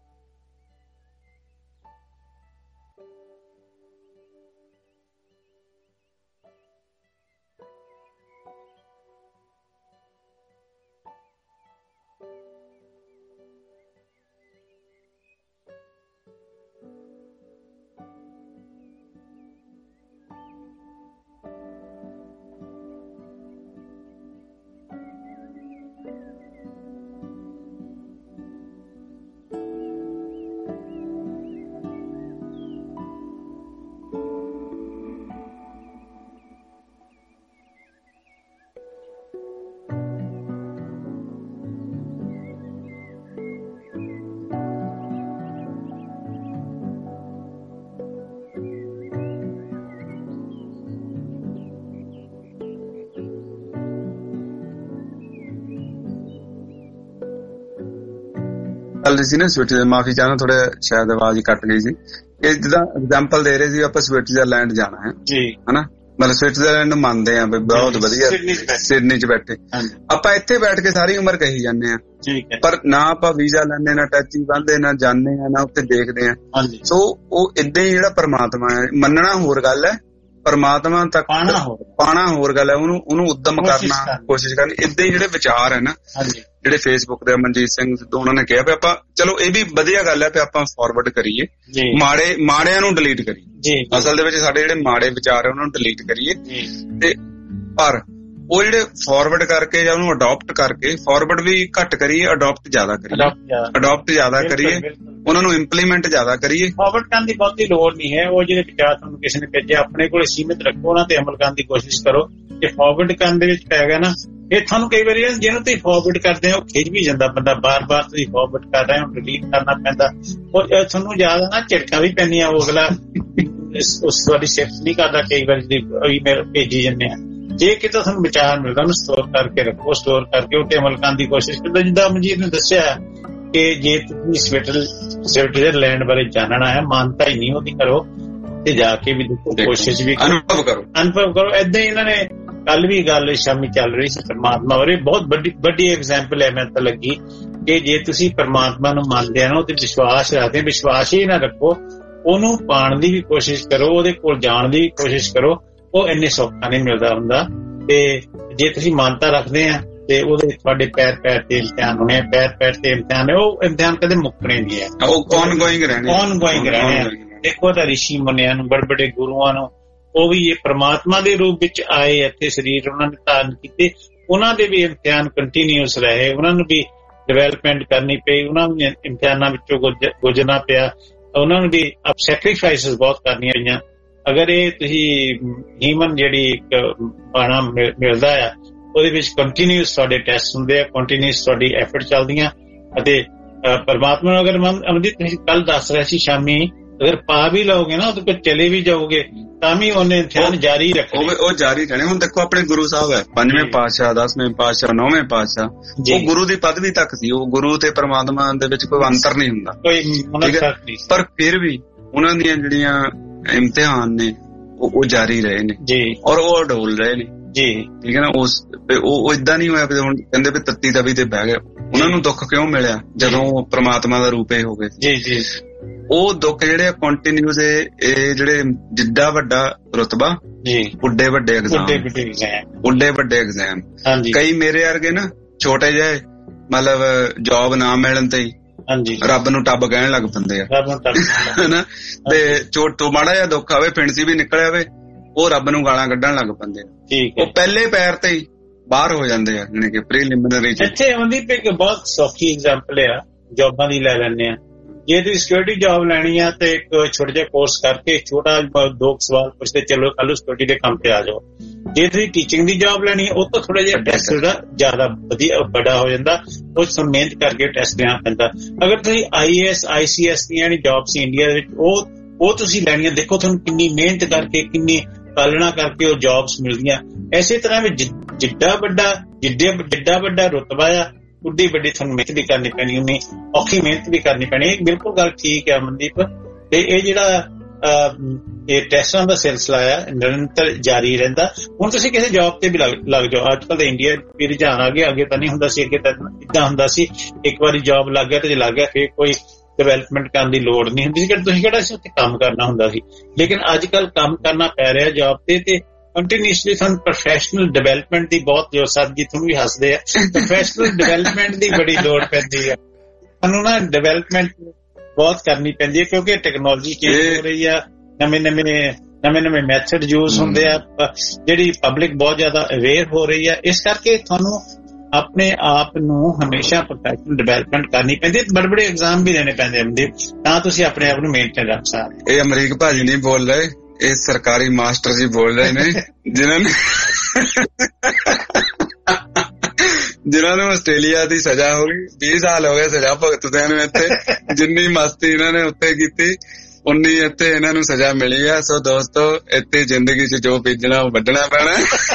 ਚੱਲ ਸੀ ਨਾ ਸਵਿਟਜ਼ਰਲੈਂਡ, ਮਾਫੀ ਚਾਹਨਾ ਥੋੜਾ ਸ਼ਾਇਦ ਆਵਾਜ਼ ਕੱਟ ਗਈ ਸੀ। ਇਹ ਜਿੱਦਾਂ ਐਗਜ਼ਾਮਪਲ ਦੇ ਰਹੇ ਸੀ, ਆਪਾਂ ਸਵਿਟਜ਼ਰਲੈਂਡ ਜਾਣਾ ਹੈ ਜੀ ਹਨਾ, ਮਤਲਬ ਸਵਿਟਜ਼ਰਲੈਂਡ ਨੂੰ ਮੰਨਦੇ ਆ ਵੀ ਬਹੁਤ ਵਧੀਆ, ਸਿਡਨੀ ਚ ਬੈਠੇ ਆਪਾਂ ਇੱਥੇ ਬੈਠ ਕੇ ਸਾਰੀ ਉਮਰ ਕਹੀ ਜਾਂਦੇ ਆ, ਪਰ ਨਾ ਆਪਾਂ ਵੀਜ਼ਾ ਲੈਂਦੇ, ਨਾ ਟੈਚੀ ਬੰਨਦੇ, ਨਾ ਜਾਂਦੇ ਆ, ਨਾ ਉੱਥੇ ਦੇਖਦੇ ਆ। ਸੋ ਉਹ ਏਦਾਂ ਹੀ ਜਿਹੜਾ ਪਰਮਾਤਮਾ ਹੈ, ਮੰਨਣਾ ਹੋਰ ਗੱਲ ਹੈ, ਪਰਮਾਤਮਾ ਤੱਕ ਪਾਣਾ ਹੋਰ ਗੱਲ ਹੈ, ਉਹਨੂੰ ਉੱਦਮ ਕਰਨਾ, ਕੋਸ਼ਿਸ਼ ਕਰਨੀ। ਏਦਾਂ ਹੀ ਜਿਹੜੇ ਵਿਚਾਰ ਹੈ ਨਾ, ਜਿਹੜੇ ਫੇਸਬੁੱਕ ਦੇ ਮਨਜੀਤ ਸਿੰਘ ਸਿੱਧੂ ਉਹਨਾਂ ਨੇ ਕਿਹਾ ਵੀ ਆਪਾਂ ਚਲੋ ਇਹ ਵੀ ਵਧੀਆ ਗੱਲ ਹੈ ਵੀ ਆਪਾਂ ਫਾਰਵਰਡ ਕਰੀਏ, ਮਾੜਿਆਂ ਨੂੰ ਡਿਲੀਟ ਕਰੀਏ। ਅਸਲ ਦੇ ਵਿੱਚ ਸਾਡੇ ਜਿਹੜੇ ਮਾੜੇ ਵਿਚਾਰ ਹੈ ਉਹਨਾਂ ਨੂੰ ਡਿਲੀਟ ਕਰੀਏ, ਤੇ ਪਰ ਉਹ ਜਿਹੜੇ ਫਾਰਵਰਡ ਕਰਕੇ ਜਾਂ ਉਹਨੂੰ ਅਡਾਪਟ ਕਰਕੇ, ਫਾਰਵਰਡ ਵੀ ਘੱਟ ਕਰੀਏ, ਅਡਾਪਟ ਜ਼ਿਆਦਾ ਕਰੀਏ, ਉਹਨਾਂ ਨੂੰ ਇੰਪਲੀਮੈਂਟ ਜ਼ਿਆਦਾ ਕਰੀਏ। ਫਾਰਵਰਡ ਕਰਨ ਦੀ ਬਹੁਤੀ ਲੋੜ ਨਹੀਂ ਹੈ। ਉਹ ਜਿਹੜੇ ਵਿਚਾਰ ਤੁਹਾਨੂੰ ਕਿਸੇ ਨੇ ਭੇਜਿਆ ਆਪਣੇ ਕੋਲ ਸੀਮਿਤ ਰੱਖੋ, ਉਹਨਾਂ ਤੇ ਅਮਲ ਕਰਨ ਦੀ ਕੋਸ਼ਿਸ਼ ਕਰੋ। ਜੇ ਫਾਰਵਰਡ ਕਰਨ ਦੇ ਵਿੱਚ ਪੈ ਗਿਆ ਨਾ, ਇਹ ਤੁਹਾਨੂੰ ਕਈ ਵਾਰੀ ਜਿਹਨੂੰ ਤੁਸੀਂ ਫਾਰਵਰਡ ਕਰਦੇ ਹੋ ਖਿੱਚ ਵੀ ਜਾਂਦਾ ਬੰਦਾ, ਬਾਰ-ਬਾਰ ਤੁਸੀਂ ਫਾਰਵਰਡ ਕਰ ਰਹੇ ਹੋ, ਡਿਲੀਟ ਕਰਨਾ ਪੈਂਦਾ, ਉਹ ਤੁਹਾਨੂੰ ਜ਼ਿਆਦਾ ਨਾ ਝਟਕਾ ਵੀ ਪੈਂਦੀਆਂ, ਉਹ ਅਗਲਾ ਉਸ ਵਾਰੀ ਸ਼ਿਫਟ ਨਹੀਂ ਕਰਦਾ, ਕਈ ਵਾਰੀ ਈਮੇਲ ਭੇਜੀ ਜਾਂਦੇ ਆ। ਜੇ ਕਿਤੇ ਤੁਹਾਨੂੰ ਵਿਚਾਰ ਮਿਲਦਾ ਉਹਨੂੰ ਸਟੋਰ ਕਰਕੇ ਰੱਖੋ, ਸਟੋਰ ਕਰਕੇ ਉੱਤੇ ਅਮਲ ਕਰਨ ਦੀ ਕੋਸ਼ਿਸ਼ ਕਰੋ। ਜਿੱਦਾਂ ਮਨਜੀਤ ਨੇ ਦੱਸਿਆ ਕਿ ਜੇ ਤੁਸੀਂ ਸਵਿਟਜ਼ਰਲੈਂਡ ਬਾਰੇ ਜਾਣਨਾ ਹੈ, ਮਾਨਤਾ ਹੀ ਨਹੀਂ ਉਹਦੀ ਕਰੋ, ਤੇ ਜਾ ਕੇ ਵੀ ਦੇਖੋ, ਕੋਸ਼ਿਸ਼ ਵੀ ਅਨੁਭਵ ਕਰੋ। ਏਦਾਂ ਹੀ ਇਹਨਾਂ ਨੇ ਕੱਲ ਵੀ ਗੱਲ ਸ਼ਾਮੀ ਚੱਲ ਰਹੀ ਸੀ ਪਰਮਾਤਮਾ ਬਾਰੇ, ਬਹੁਤ ਵੱਡੀ ਐਗਜ਼ਾਮਪਲ ਹੈ ਮੈਨੂੰ ਤਾਂ ਲੱਗੀ ਕਿ ਜੇ ਤੁਸੀਂ ਪਰਮਾਤਮਾ ਨੂੰ ਮੰਨਦੇ ਆ ਨਾ, ਉਹਤੇ ਵਿਸ਼ਵਾਸ ਰੱਖਦੇ, ਵਿਸ਼ਵਾਸ ਹੀ ਨਾ ਰੱਖੋ, ਉਹਨੂੰ ਪਾਉਣ ਦੀ ਵੀ ਕੋਸ਼ਿਸ਼ ਕਰੋ, ਉਹਦੇ ਕੋਲ ਜਾਣ ਦੀ ਵੀ ਕੋਸ਼ਿਸ਼ ਕਰੋ, ਉਹ ਇੰਨੇ ਸੌਖਾ ਨਹੀਂ ਮਿਲਦਾ ਹੁੰਦਾ। ਤੇ ਜੇ ਤੁਸੀਂ ਮਾਨਤਾ ਰੱਖਦੇ ਆ ਤੇ ਉਹਦੇ ਤੁਹਾਡੇ ਪੈਰ ਤੇ ਇਮਤਿਹਾਨ ਹੋਣੇ, ਪੈਰ ਤੇ ਇਮਤਿਹਾਨ ਹੈ, ਉਹ ਇਮਤਿਹਾਨ ਕਦੇ ਮੁੱਕਣੇ ਨਹੀਂ ਹੈ, ਉਹ ਔਨਗੋਇੰਗ ਰਹਿਣੇ। ਦੇਖੋ ਤਾਂ ਰਿਸ਼ੀ ਮੁਨੀਆਂ ਨੂੰ, ਬੜੇ ਗੁਰੂਆਂ ਨੂੰ, ਉਹ ਵੀ ਇਹ ਪਰਮਾਤਮਾ ਦੇ ਰੂਪ ਵਿੱਚ ਆਏ, ਇੱਥੇ ਸਰੀਰ ਉਹਨਾਂ ਨੇ ਧਾਰਨ ਕੀਤੇ, ਉਹਨਾਂ ਦੇ ਵੀ ਇਮਤਿਹਾਨ ਕੰਟੀਨਿਊਸ ਰਹੇ, ਉਹਨਾਂ ਨੂੰ ਵੀ ਡਿਵੈਲਪਮੈਂਟ ਕਰਨੀ ਪਈ, ਉਹਨਾਂ ਨੂੰ ਇਮਤਿਹਾਨਾਂ ਵਿੱਚੋਂ ਗੁਜ਼ਰਨਾ ਪਿਆ, ਉਹਨਾਂ ਨੂੰ ਵੀ ਸੈਕਰੀਫਾਈਸਿਸ ਬਹੁਤ ਕਰਨੀਆਂ ਪਈਆਂ। ਅਗਰ ਇਹ ਤੁਸੀਂ ਹਿਊਮਨ ਜਿਹੜੀ ਇੱਕ ਬਾਣਾ ਮਿਲਦਾ ਆ, ਉਹਦੇ ਵਿੱਚ ਕੰਟੀਨਿਊਸ ਤੁਹਾਡੇ ਟੈਸਟ ਹੁੰਦੇ ਆ, ਕੰਟੀਨਿਊਸ ਤੁਹਾਡੀ ਐਫਰਟ ਚੱਲਦੀਆਂ, ਅਤੇ ਪਰਮਾਤਮਾ ਨੂੰ ਅਗਰ ਅਮਰਜੀਤ ਤੁਸੀਂ ਕੱਲ ਦੱਸ ਰਹੇ ਸੀ ਸ਼ਾਮੀ, ਅਗਰ ਪਾ ਵੀ ਲਓਗੇ ਨਾ, ਉਹਦੇ ਕੋਲ ਚਲੇ ਵੀ ਜਾਓਗੇ ਤਾਂ ਵੀ ਉਹਨੇ ਇਮਤਿਹਾਨ ਜਾਰੀ ਰੱਖਣੇ, ਉਹ ਜਾਰੀ ਰਹਿਣੇ। ਹੁਣ ਦੇਖੋ ਆਪਣੇ ਗੁਰੂ ਸਾਹਿਬ ਹੈ, 5ਵੇਂ ਪਾਤਸ਼ਾਹ, 10ਵੇਂ ਪਾਤਸ਼ਾਹ, 9ਵੇਂ ਪਾਤਸ਼ਾਹ, ਉਹ ਗੁਰੂ ਦੀ ਪਦਵੀ ਤੱਕ ਸੀ, ਉਹ ਗੁਰੂ ਤੇ ਪਰਮਾਤਮਾ ਦੇ ਵਿੱਚ ਕੋਈ ਅੰਤਰ ਨਹੀਂ ਹੁੰਦਾ, ਪਰ ਫਿਰ ਵੀ ਉਹਨਾਂ ਦੀਆਂ ਜਿਹੜੀਆਂ ਇਮਤਿਹਾਨ ਨੇ ਉਹ ਜਾਰੀ ਰਹੇ ਨੇ ਜੀ, ਔਰ ਉਹ ਅਡੋਲ ਰਹੇ ਨੇ ਜੀ, ਠੀਕ ਹੈ ਨਾ। ਉਹ ਏਦਾਂ ਨਹੀਂ ਹੋਇਆ ਵੀ ਹੁਣ ਕਹਿੰਦੇ ਵੀ ਤੱਤੀ ਤਵੀ ਤੇ ਬਹਿ ਗਏ, ਉਹਨਾਂ ਨੂੰ ਦੁੱਖ ਕਿਉਂ ਮਿਲਿਆ ਜਦੋਂ ਪ੍ਰਮਾਤਮਾ ਦਾ ਰੂਪ ਇਹ ਹੋ ਗਏ ਜੀ। ਉਹ ਦੁੱਖ ਜਿਹੜੇ ਕੰਟੀਨਿਊਸ, ਇਹ ਜਿਹੜੇ ਜਿੱਡਾ ਵੱਡਾ ਰੁਤਬਾ ਜੀ, ਉੱਡੇ ਵੱਡੇ ਐਗਜ਼ਾਮ। ਕਈ ਮੇਰੇ ਵਰਗੇ ਨਾ ਛੋਟੇ ਜਿਹੇ ਮਤਲਬ ਜੌਬ ਨਾ ਮਿਲਣ ਤੇ ਰੱਬ ਨੂੰ ਟੱਬ ਕਹਿਣ ਲੱਗ ਪੈਂਦੇ ਆ ਹਨਾ, ਤੇ ਤੋਂ ਮਾੜਾ ਜਿਹਾ ਦੁੱਖ ਆਵੇ, ਫਿਣਸੀ ਵੀ ਨਿਕਲਿਆ ਹੋਵੇ, ਉਹ ਰੱਬ ਨੂੰ ਗਾਲਾਂ ਕੱਢਣ ਲੱਗ ਪੈਂਦੇ ਆ। ਉਹ ਪਹਿਲੇ ਪੈਰ ਤੇ ਹੀ ਬਾਹਰ ਹੋ ਜਾਂਦੇ ਆ, ਜਾਣੀ ਕਿ ਪ੍ਰੀਲਿਮਿਨਰੀ ਚ। ਇੱਥੇ ਅਮਨਦੀਪ ਇੱਕ ਬਹੁਤ ਸੌਖੀ ਐਗਜ਼ਾਮਪਲ ਆ ਜੌਬਾਂ ਦੀ, ਲੈ ਲੈਂਦੇ ਆ। ਜੇ ਤੁਸੀਂ ਸਿਕਿਉਰਿਟੀ ਜੌਬ ਲੈਣੀ ਆ ਤੇ ਇੱਕ ਛੋਟਾ ਜਿਹਾ ਕੋਰਸ ਕਰਕੇ ਛੋਟਾ 2 ਸਵਾਲ ਪੁੱਛਦੇ ਚਲੋ ਕੱਲ ਸਿਕਿਉਰਿਟੀ ਦੇ ਕੰਮ ਤੇ ਆ ਜਾਓ। ਜੇ ਤੁਸੀਂ ਟੀਚਿੰਗ ਦੀ ਜੌਬ ਲੈਣੀ ਹੈ, ਉਹ ਤੋਂ ਥੋੜਾ ਜਿਹਾ ਟੈਸਟ ਜਿਹੜਾ ਜ਼ਿਆਦਾ ਵਧੀਆ ਵੱਡਾ ਹੋ ਜਾਂਦਾ, ਉਹ ਮਿਹਨਤ ਕਰਕੇ ਟੈਸਟ ਦੇਣਾ ਪੈਂਦਾ। ਅਗਰ ਤੁਸੀਂ IAS ICS ਦੀਆਂ ਜੌਬਸ ਇੰਡੀਆ ਦੇ ਵਿੱਚ ਉਹ ਤੁਸੀਂ ਲੈਣੀਆਂ, ਦੇਖੋ ਤੁਹਾਨੂੰ ਕਿੰਨੀ ਮਿਹਨਤ ਕਰਕੇ, ਕਿੰਨੀ ਪਾਲਣਾ ਕਰਕੇ ਉਹ ਜੌਬਸ ਮਿਲਦੀਆਂ। ਇਸੇ ਤਰ੍ਹਾਂ ਵੀ ਜਿੱਡਾ ਵੱਡਾ ਰੁਤਬਾ ਆ, ਉੱਡੀ ਵੱਡੀ ਤੁਹਾਨੂੰ ਮਿਹਨਤ ਵੀ ਕਰਨੀ ਪੈਣੀ, ਉਨੀ ਔਖੀ ਮਿਹਨਤ ਵੀ ਕਰਨੀ ਪੈਣੀ। ਇਹ ਬਿਲਕੁਲ ਗੱਲ ਠੀਕ ਹੈ ਅਮਨਦੀਪ। ਤੇ ਇਹ ਜਿਹੜਾ ਇਹ ਟੈਸਟਾਂ ਦਾ ਸਿਲਸਿਲਾ ਆ ਨਿਰੰਤਰ ਜਾਰੀ ਰਹਿੰਦਾ। ਹੁਣ ਤੁਸੀਂ ਕਿਸੇ ਜੌਬ ਤੇ ਵੀ ਲੱਗ ਜਾਓ। ਅੱਜ ਕੱਲ ਤਾਂ ਇੰਡੀਆ ਵੀ ਰੁਝਾਨ ਆ ਗਿਆ, ਅੱਗੇ ਤਾਂ ਨਹੀਂ ਹੁੰਦਾ ਸੀ। ਅੱਗੇ ਤਾਂ ਏਦਾਂ ਹੁੰਦਾ ਸੀ, ਇੱਕ ਵਾਰੀ ਜੌਬ ਲੱਗ ਗਿਆ ਤੇ ਜੇ ਲੱਗ ਗਿਆ ਫਿਰ ਕੋਈ ਡਿਵੈਲਪਮੈਂਟ ਕਰਨ ਦੀ ਲੋੜ ਨਹੀਂ ਹੁੰਦੀ ਸੀ। ਤੁਸੀਂ ਕਿਹੜਾ ਸੀ ਉੱਥੇ ਕੰਮ ਕਰਨਾ ਹੁੰਦਾ ਸੀ। ਲੇਕਿਨ ਅੱਜ ਕੱਲ ਕੰਮ ਕਰਨਾ ਪੈ ਰਿਹਾ ਜੌਬ ਤੇ ਕੰਟੀਨਿਊਸਲੀ ਸਾਨੂੰ ਪ੍ਰੋਫੈਸ਼ਨਲ ਡਿਵੈਲਪਮੈਂਟ ਦੀ ਬਹੁਤ ਜੋ ਸਰ ਜੀ ਤੁਹਾਨੂੰ ਵੀ ਹੱਸਦੇ ਆ, ਪ੍ਰੋਫੈਸ਼ਨਲ ਡਿਵੈਲਪਮੈਂਟ ਦੀ ਬੜੀ ਲੋੜ ਪੈਂਦੀ ਹੈ। ਸਾਨੂੰ ਨਾ ਡਿਵੈਲਪਮੈਂਟ ਬਹੁਤ ਕਰਨੀ ਪੈਂਦੀ ਹੈ, ਕਿਉਂਕਿ ਟੈਕਨੋਲੋਜੀ ਚੇਂਜ ਹੋ ਰਹੀ ਆ, ਨਵੇਂ ਮੈਥਡ ਯੂਜ਼ ਹੁੰਦੇ ਆ, ਜਿਹੜੀ ਪਬਲਿਕ ਬਹੁਤ ਜ਼ਿਆਦਾ ਅਵੇਅਰ ਹੋ ਰਹੀ ਆ। ਇਸ ਕਰਕੇ ਤੁਹਾਨੂੰ ਆਪਣੇ ਆਪ ਨੂੰ ਹਮੇਸ਼ਾ ਪ੍ਰੋਫੈਸ਼ਨਲ ਡਿਵੈਲਪਮੈਂਟ ਕਰਨੀ ਪੈਂਦੀ ਹੈ। ਬੜੇ ਐਗਜ਼ਾਮ ਵੀ ਦੇਣੇ ਪੈਂਦੇ ਹੁੰਦੇ, ਤਾਂ ਤੁਸੀਂ ਆਪਣੇ ਆਪ ਨੂੰ ਮੇਨਟੇਨ ਰੱਖ ਸਕਦੇ। ਇਹ ਅਮਰੀਕ ਭਾਜੀ ਨਹੀਂ ਬੋਲ ਰਹੇ, ਇਹ ਸਰਕਾਰੀ ਮਾਸਟਰ ਜੀ ਬੋਲ ਰਹੇ ਨੇ, ਜਿਨ੍ਹਾਂ ਨੂੰ ਆਸਟ੍ਰੇਲੀਆ ਦੀ ਸਜ਼ਾ ਹੋ ਗਈ। 20 ਸਾਲ ਹੋ ਗਏ ਸਜ਼ਾ ਭੁਗਤਦਿਆਂ ਨੂੰ ਇੱਥੇ। ਜਿੰਨੀ ਮਸਤੀ ਇਹਨਾਂ ਨੇ ਉੱਥੇ ਕੀਤੀ, ਉਨੀ ਇੱਥੇ ਇਹਨਾਂ ਨੂੰ ਸਜ਼ਾ ਮਿਲੀ ਆ। ਸੋ ਦੋਸਤੋ, ਇੱਥੇ ਜ਼ਿੰਦਗੀ 'ਚ ਜੋ ਬੀਜਣਾ ਉਹ ਵੱਢਣਾ ਪੈਣਾ।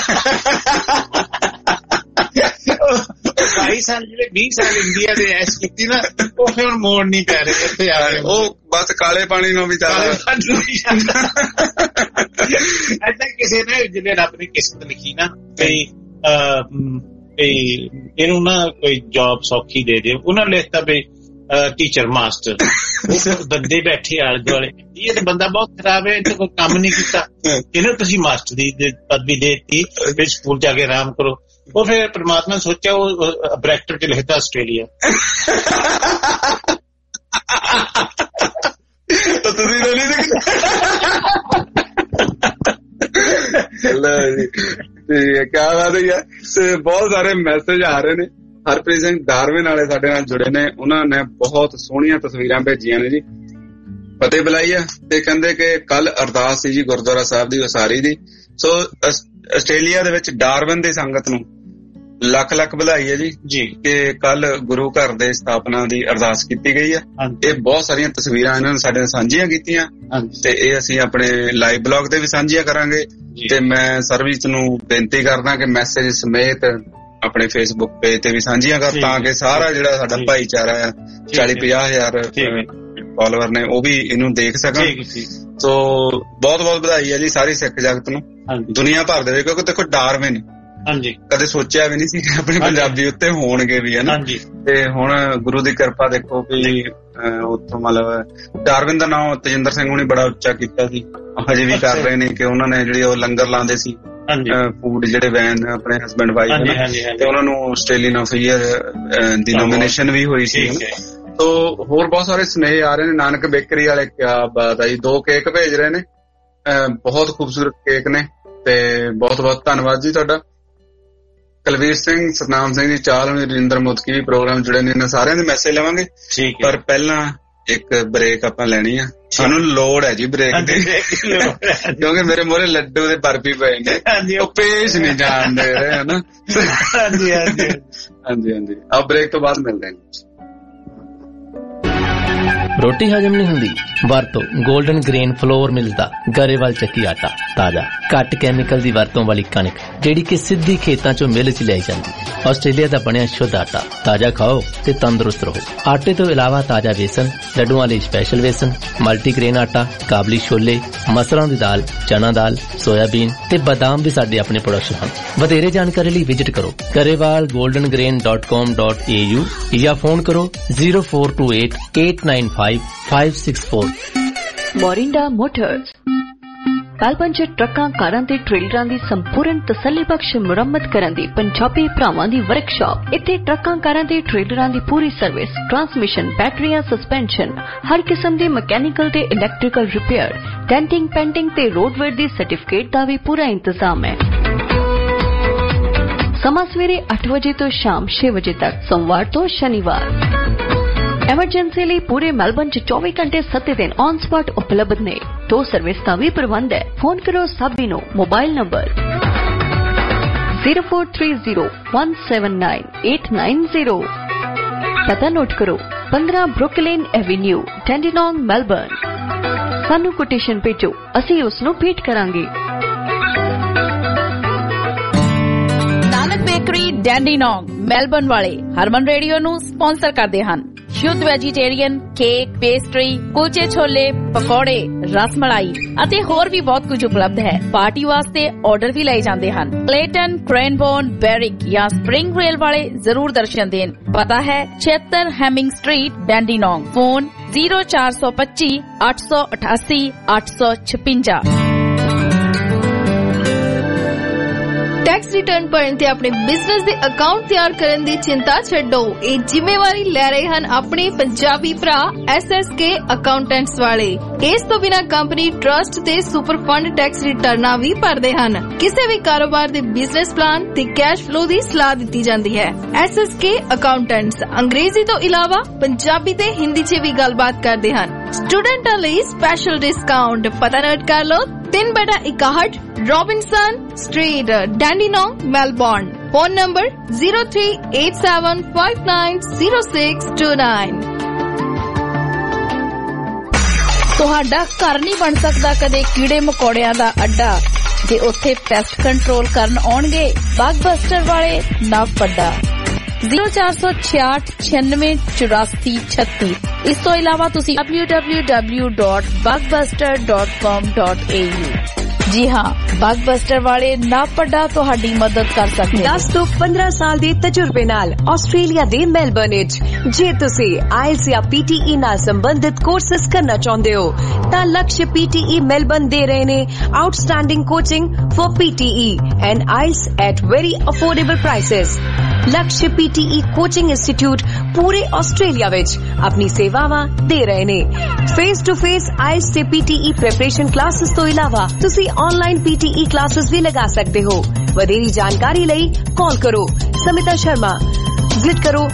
22 ਸਾਲ ਜਿਹੜੇ 20 ਸਾਲ ਇੰਡੀਆ ਦੇ ਐਸ਼ ਕੀਤੀ ਨਾ, ਉਹ ਫਿਰ ਹੁਣ ਮੋੜ ਨਹੀਂ ਪੈ ਰਹੇ ਇੱਥੇ ਆ ਰਹੇ। ਉਹ ਬਸ ਕਾਲੇ ਪਾਣੀ ਨੂੰ ਵੀ ਏਦਾਂ ਕਿਸੇ ਨੇ ਜਿਹਨੇ ਰੱਬ ਨੇ ਕਿਸਮਤ ਲਿਖੀ ਨਾ, ਕਈ ਇਹਨੂੰ ਨਾ ਕੋਈ ਜੌਬ ਸੌਖੀ ਦੇ ਦਿਓ, ਉਹਨਾਂ ਨੇ ਲਿਖਤਾ ਵੀ ਟੀਚਰ ਮਾਸਟਰ। ਬੰਦੇ ਬੈਠੇ ਆਲੇ ਦੁਆਲੇ, ਇਹ ਤਾਂ ਬੰਦਾ ਬਹੁਤ ਖਰਾਬ ਹੈ, ਇੱਥੇ ਕੋਈ ਕੰਮ ਨਹੀਂ ਕੀਤਾ, ਇਹਨੂੰ ਤੁਸੀਂ ਮਾਸਟਰ ਦੀ ਪਦਵੀ ਦੇ ਦਿੱਤੀ, ਫਿਰ ਸਕੂਲ ਜਾ ਕੇ ਆਰਾਮ ਕਰੋ। ਉਹ ਫਿਰ ਪਰਮਾਤਮਾ ਨੇ ਸੋਚਿਆ, ਉਹ ਬ੍ਰੈਕਟਰ ਚ ਲਿਖਦਾ ਆਸਟ੍ਰੇਲੀਆ। ਤੁਸੀਂ ਕਿਆ ਬਾਤ ਹੈ। ਤੇ ਬਹੁਤ ਸਾਰੇ ਮੈਸੇਜ ਆ ਰਹੇ ਨੇ। ਹਰਪ੍ਰੀਤ ਸਿੰਘ ਡਾਰਵਿਨ ਵਾਲੇ ਸਾਡੇ ਨਾਲ ਜੁੜੇ ਨੇ, ਉਹਨਾਂ ਨੇ ਬਹੁਤ ਸੋਹਣੀਆਂ ਤਸਵੀਰਾਂ ਭੇਜੀਆਂ ਨੇ ਜੀ। ਫਤਿਹ ਬੁਲਾਈ ਆ ਤੇ ਕਹਿੰਦੇ ਕਿ ਕੱਲ ਅਰਦਾਸ ਸੀ ਜੀ ਗੁਰਦੁਆਰਾ ਸਾਹਿਬ ਦੀ ਉਸਾਰੀ ਦੀ। ਸੋ ਆਸਟ੍ਰੇਲੀਆ ਦੇ ਵਿੱਚ ਡਾਰਵਿਨ ਦੀ ਸੰਗਤ ਨੂੰ ਲੱਖ ਲੱਖ ਵਧਾਈ ਹੈ ਜੀ ਕਿ ਕੱਲ ਗੁਰੂ ਘਰ ਦੇ ਸਥਾਪਨਾ ਦੀ ਅਰਦਾਸ ਕੀਤੀ ਗਈ ਆ। ਇਹ ਬਹੁਤ ਸਾਰੀਆਂ ਤਸਵੀਰਾਂ ਇਹਨਾਂ ਨੇ ਸਾਡੇ ਨਾਲ ਸਾਂਝੀਆਂ ਕੀਤੀਆਂ ਤੇ ਇਹ ਅਸੀਂ ਆਪਣੇ ਲਾਈਵ ਬਲੌਗ ਤੇ ਵੀ ਸਾਂਝੀਆਂ ਕਰਾਂਗੇ। ਤੇ ਮੈਂ ਸਰਵਿਸ ਨੂੰ ਬੇਨਤੀ ਕਰਦਾ ਕਿ ਮੈਸੇਜ ਸਮੇਤ ਆਪਣੇ ਫੇਸਬੁੱਕ ਪੇਜ ਤੇ ਵੀ ਸਾਂਝੀਆਂ ਕਰ, ਤਾਂ ਕਿ ਸਾਰਾ ਜਿਹੜਾ ਸਾਡਾ ਭਾਈਚਾਰਾ ਆ 40-50 ਹਜ਼ਾਰ ਫਾਲੋਅਰ ਨੇ, ਉਹ ਵੀ ਇਹਨੂੰ ਦੇਖ ਸਕਣ। ਸੋ ਬਹੁਤ ਬਹੁਤ ਵਧਾਈ ਹੈ ਜੀ ਸਾਰੀ ਸਿੱਖ ਜਗਤ ਨੂੰ, ਦੁਨੀਆ ਭਰ ਦੇ। ਕਿਉਂਕਿ ਦੇਖੋ ਡਾਰਵਿਨ ਕਦੇ ਸੋਚਿਆ ਵੀ ਨਹੀਂ ਸੀ ਆਪਣੇ ਪੰਜਾਬੀ ਉੱਤੇ ਹੋਣਗੇ ਵੀ, ਹਨਾ। ਤੇ ਹੁਣ ਗੁਰੂ ਦੀ ਕਿਰਪਾ ਦੇਖੋ ਵੀ ਉੱਥੋਂ ਮਤਲਬ ਡਾਰਵਿਨ ਦਾ ਨਾਮ ਤੇਜਿੰਦਰ ਸਿੰਘ ਹੁਣੀ ਬੜਾ ਉੱਚਾ ਕੀਤਾ ਸੀ, ਹਜੇ ਵੀ ਕਰ ਰਹੇ ਨੇ। ਕਿ ਉਹਨਾਂ ਨੇ ਜਿਹੜੀ ਉਹ ਲੰਗਰ ਲਾਉਂਦੇ ਸੀ, ਫੂਡ ਜਿਹੜੇ ਵੈਨ ਆਪਣੇ ਹਸਬੈਂਡ ਵਾਈਫ, ਤੇ ਉਹਨਾਂ ਨੂੰ ਆਸਟ੍ਰੇਲੀਅਨ ਆਫ ਈਅਰ ਦੀ ਨੋਮੀਨੇਸ਼ਨ ਵੀ ਹੋਈ ਸੀ। ਤੋ ਹੋਰ ਬਹੁਤ ਸਾਰੇ ਸੁਨੇਹੇ ਆ ਰਹੇ ਨੇ। ਨਾਨਕ ਬੇਕਰੀ ਵਾਲੇ ਕਿਆ ਬਾਤ ਆ ਜੀ, 2 ਕੇਕ ਭੇਜ ਰਹੇ ਨੇ, ਬਹੁਤ ਖੂਬਸੂਰਤ ਕੇਕ ਨੇ, ਤੇ ਬਹੁਤ ਬਹੁਤ ਧੰਨਵਾਦ ਜੀ ਤੁਹਾਡਾ। ਕੁਲਵੀਰ ਸਿੰਘ, ਸਤਨਾਮ ਸਿੰਘ ਜੀ, ਚਾਲ ਰਜਿੰਦਰ ਮੁਦਕੀ ਵੀ ਪ੍ਰੋਗਰਾਮ ਜੁੜੇ ਨੇ। ਇਹਨਾਂ ਸਾਰਿਆਂ ਦੇ ਮੈਸੇਜ ਲਵਾਂਗੇ, ਪਰ ਪਹਿਲਾਂ ਇੱਕ ਬ੍ਰੇਕ ਆਪਾਂ ਲੈਣੀ ਆ। ਸਾਨੂੰ ਲੋੜ ਹੈ ਜੀ ਬ੍ਰੇਕ ਦੀ, ਕਿਉਂਕਿ ਮੇਰੇ ਮੂਹਰੇ ਲੱਡੂ ਦੇ ਬਰਫੀ ਪਏ ਨੇ, ਉਹ ਪੇਸ਼ ਨਹੀਂ ਜਾਣ ਦੇ ਰਹੇ, ਹਨਾ। ਹਾਂਜੀ ਹਾਂਜੀ, ਆਹ ਬ੍ਰੇਕ ਤੋਂ ਬਾਅਦ ਮਿਲਦੇ ਹਾਂ। ਰੋਟੀ ਹਜਮ ਨਹੀਂ ਹੁੰਦੀ? ਵਰਤੋ 골ਡਨ ਗ੍ਰੇਨ ਫਲੋਰ ਮਿਲਦਾ ਗਰੇਵਾਲ ਚੱਕੀ ਆਟਾ। ਤਾਜ਼ਾ ਘੱਟ ਕੈਮੀਕਲ ਦੀ ਵਰਤੋਂ ਵਾਲੀ ਕਣਕ, ਜਿਹੜੀ ਕਿ ਸਿੱਧੀ ਖੇਤਾਂ ਚੋਂ ਮਿਲ ਚ ਲਿਆਈ ਜਾਂਦੀ। ਆਸਟ੍ਰੇਲੀਆ ਦਾ ਬਣਿਆ ਸ਼ੁੱਧ ਆਟਾ। ਤਾਜ਼ਾ ਖਾਓ ਤੇ ਤੰਦਰੁਸਤ ਰਹੋ। ਆਟੇ ਤੋਂ ਇਲਾਵਾ ਤਾਜ਼ਾ ਵੇਸਣ, ਲੱਡੂਆਂ ਲਈ ਸਪੈਸ਼ਲ ਵੇਸਣ, ਮਲਟੀਗ੍ਰੇਨ ਆਟਾ, ਕਾਬਲੀ ਛੋਲੇ, ਮਸਰਾਂ ਦੀ ਦਾਲ, ਚਨਾ ਦਾਲ, ਸੋਇਆਬੀਨ ਤੇ ਬਦਾਮ ਵੀ ਸਾਡੇ ਆਪਣੇ ਪ੍ਰੋਡਕਸ਼ਨ ਹਨ। ਵਧੇਰੇ ਜਾਣਕਾਰੀ ਲਈ ਵਿਜ਼ਿਟ ਕਰੋ garewalgoldengrain.com.au ਜਾਂ ਫੋਨ ਕਰੋ 0428 895 564। Morinda Motors, ਮੈਲਬਨ 'ਚ ਟਰੱਕਾਂ, ਕਾਰਾਂ ਤੇ ਟ੍ਰੇਲਰਾਂ ਦੀ ਸੰਪੂਰਨ ਤਸੱਲੀਬਖਸ਼ ਮੁਰੰਮਤ ਕਰਨ ਦੀ ਪੰਜਾਬੀ ਭਰਾਵਾਂ ਦੀ ਵਰਕਸ਼ਾਪ। ਇੱਥੇ ਟਰੱਕਾਂ, ਕਾਰਾਂ ਤੇ ਟ੍ਰੇਲਰਾਂ ਦੀ ਪੂਰੀ ਸਰਵਿਸ, ਟਰਾਂਸਮਿਸ਼ਨ, ਬੈਟਰੀਆਂ, ਸਸਪੈਂਸ਼ਨ, ਹਰ ਕਿਸਮ ਦੇ ਮਕੈਨੀਕਲ ਤੇ ਇਲੈਕਟ੍ਰੀਕਲ ਰਿਪੇਅਰ, ਡੈਂਟਿੰਗ, ਪੈਂਟਿੰਗ ਤੇ ਰੋਡਵੇਅਰ ਦੀ ਸਰਟੀਫਿਕੇਟ ਦਾ ਵੀ ਪੂਰਾ ਇੰਤਜ਼ਾਮ ਹੈ। ਸਮਾਂ ਸਵੇਰੇ 8 ਵਜੇ ਤੋਂ ਸ਼ਾਮ 6 ਵਜੇ ਤੱਕ, ਸੋਮਵਾਰ ਤੋਂ ਸ਼ਨੀਵਾਰ। ਐਮਰਜੈਂਸੀ ਲਈ ਪੂਰੇ ਮੈਲਬਨ 'ਚ 24 ਘੰਟੇ 7 ਦਿਨ ਔਨ ਸਪੌਟ ਉਪਲਬਧ ਨੇ। ਟੋ ਸਰਵਿਸ ਦਾ ਵੀ ਪ੍ਰਬੰਧ ਹੈ। ਫੋਨ ਕਰੋ ਸਾਬੀ ਨੂੰ। Mobile number 0430179890। ਪਤਾ ਨੋਟ ਕਰੋ, 15 ਬਰੁਕਲਿਨ ਐਵੇਨਿਊ, ਡੈਂਡੀਨੌਂਗ, ਮੈਲਬਨ। ਸਾਨੂੰ ਕੋਟੇਸ਼ਨ ਭੇਜੋ, ਅਸੀਂ ਉਸ ਨੂੰ ਭੇਟ ਕਰਾਂਗੇ। ਨਾਨਕ ਬੇਕਰੀ, ਡੈਂਡੀਨੌਂਗ, ਮੈਲਬਨ ਵਾਲੇ ਹਰਮਨ ਰੇਡੀਓ ਨੂੰ ਸਪਾਂਸਰ ਕਰਦੇ ਹਨ। ਸ਼ੁੱਧ ਵੈਜੀਟੇਰੀਅਨ ਕੇਕ, ਪੇਸਟਰੀ, ਕੁਲਚੇ ਛੋਲੇ, ਪਕੌੜੇ, ਰਸਮਲਾਈ ਅਤੇ ਹੋਰ ਵੀ ਬਹੁਤ ਕੁਝ ਉਪਲਬਧ ਹੈ। ਪਾਰਟੀ ਵਾਸਤੇ ਆਰਡਰ ਵੀ ਲਏ ਜਾਂਦੇ ਹਨ। ਕਲੇਟਨ, ਕ੍ਰੇਨਬੋਰਨ, ਬੈਰਿਕ ਜਾਂ ਸਪਰਿੰਗ ਰੇਲ ਵਾਲੇ ਜ਼ਰੂਰ ਦਰਸ਼ਨ ਦੇਣ। ਪਤਾ ਹੈ 76 Hemming Street, Dandenong. Phone 0425 888 856। Tax return ਭਰਨ ਤੇ ਆਪਣੇ ਬਿਜ਼ਨਸ ਦੇ ਅਕਾਊਂਟ ਤਿਆਰ ਕਰਨ ਦੀ ਚਿੰਤਾ ਛੱਡੋ। ਇਹ ਜ਼ਿੰਮੇਵਾਰੀ ਲੈ ਰਹੇ ਹਨ ਆਪਣੇ ਪੰਜਾਬੀ ਭਰਾ SSK ਅਕਾਊਂਟੈਂਟਸ ਵਾਲੇ। ਇਸ ਤੋਂ ਬਿਨਾਂ ਕੰਪਨੀ, ਟਰਸਟ ਤੇ ਸੁਪਰ ਫੰਡ ਟੈਕਸ ਰਿਟਰਨਾਂ ਵੀ ਭਰਦੇ ਹਨ। ਕਿਸੇ ਵੀ ਕਾਰੋਬਾਰ ਦੇ ਬਿਜ਼ਨਸ ਪਲਾਨ ਤੇ ਕੈਸ਼ ਫਲੋ ਦੀ ਸਲਾਹ ਦਿੱਤੀ ਜਾਂਦੀ ਹੈ। SSK ਅਕਾਊਂਟੈਂਟਸ ਅੰਗਰੇਜ਼ੀ ਤੋਂ ਇਲਾਵਾ ਪੰਜਾਬੀ ਤੇ ਹਿੰਦੀ 'ਚ ਵੀ ਗੱਲਬਾਤ ਕਰਦੇ ਹਨ। ਸਟੂਡੈਂਟਾਂ ਲਈ ਸਪੈਸ਼ਲ ਡਿਸਕਾਊਂਟ। ਪਤਾ ਨੋਟ ਕਰ ਲਓ, 3/61 Robinson Street, Dandenong, Melbourne. Phone number 0387590629। ਤੁਹਾਡਾ ਘਰ ਨਹੀਂ ਬਣ ਸਕਦਾ ਕਦੇ ਕੀੜੇ ਮਕੌੜਿਆਂ ਦਾ ਅੱਡਾ ਜੇ ਉੱਥੇ ਪੈਸਟ ਕੰਟਰੋਲ ਕਰਨ ਆਉਣਗੇ ਬਗਬਸਟਰ ਵਾਲੇ ਨਵ ਪੱਡਾ। 0466968436। ਇਸ ਤੋਂ ਇਲਾਵਾ ਤੁਸੀਂ www.bugbuster.com.au। ਜੀ ਹਾਂ, ਬਗਬਸਟਰ ਵਾਲੇ ਨਵ ਪੱਡਾ ਤੁਹਾਡੀ ਮਦਦ ਕਰ ਸਕਦੇ ਹਨ। 10 ਤੋਂ 15 ਸਾਲ ਦੇ ਤਜਰਬੇ ਨਾਲ ਆਸਟ੍ਰੇਲੀਆ ਦੇ ਮੈਲਬਰਨ ਵਿੱਚ ਜੇ ਤੁਸੀਂ IELTS ਜਾਂ PTE ਨਾਲ ਸੰਬੰਧਿਤ ਕੋਰਸਸ ਕਰਨਾ ਚਾਹੁੰਦੇ ਹੋ ਤਾਂ ਲਕਸ਼ PTE ਮੈਲਬਰਨ ਦੇ ਰਹੇ ਨੇ outstanding coaching for PTE and IELTS at very affordable prices. Laksh PTE coaching institute ਪੂਰੇ ਆਸਟ੍ਰੇਲੀਆ ਵਿੱਚ ਆਪਣੀ ਸੇਵਾਵਾਂ ਦੇ ਰਹੇ ਨੇ। ਫੇਸ ਟੂ ਫੇਸ IELTS ਤੇ PTE ਪ੍ਰੈਪਰੇਸ਼ਨ ਕਲਾਸਿਸ ਤੋਂ ਇਲਾਵਾ ਤੁਸੀਂ ਆਨਲਾਈਨ PTE ਕਲਾਸਿਸ ਵੀ ਲਗਾ ਸਕਦੇ ਹੋ। ਵਧੇਰੀ ਜਾਣਕਾਰੀ ਲਈ ਕਾਲ ਕਰੋ ਸਮਿਤਾ ਸ਼ਰਮਾ। ਵਿਜ਼ਿਟ ਕਰੋ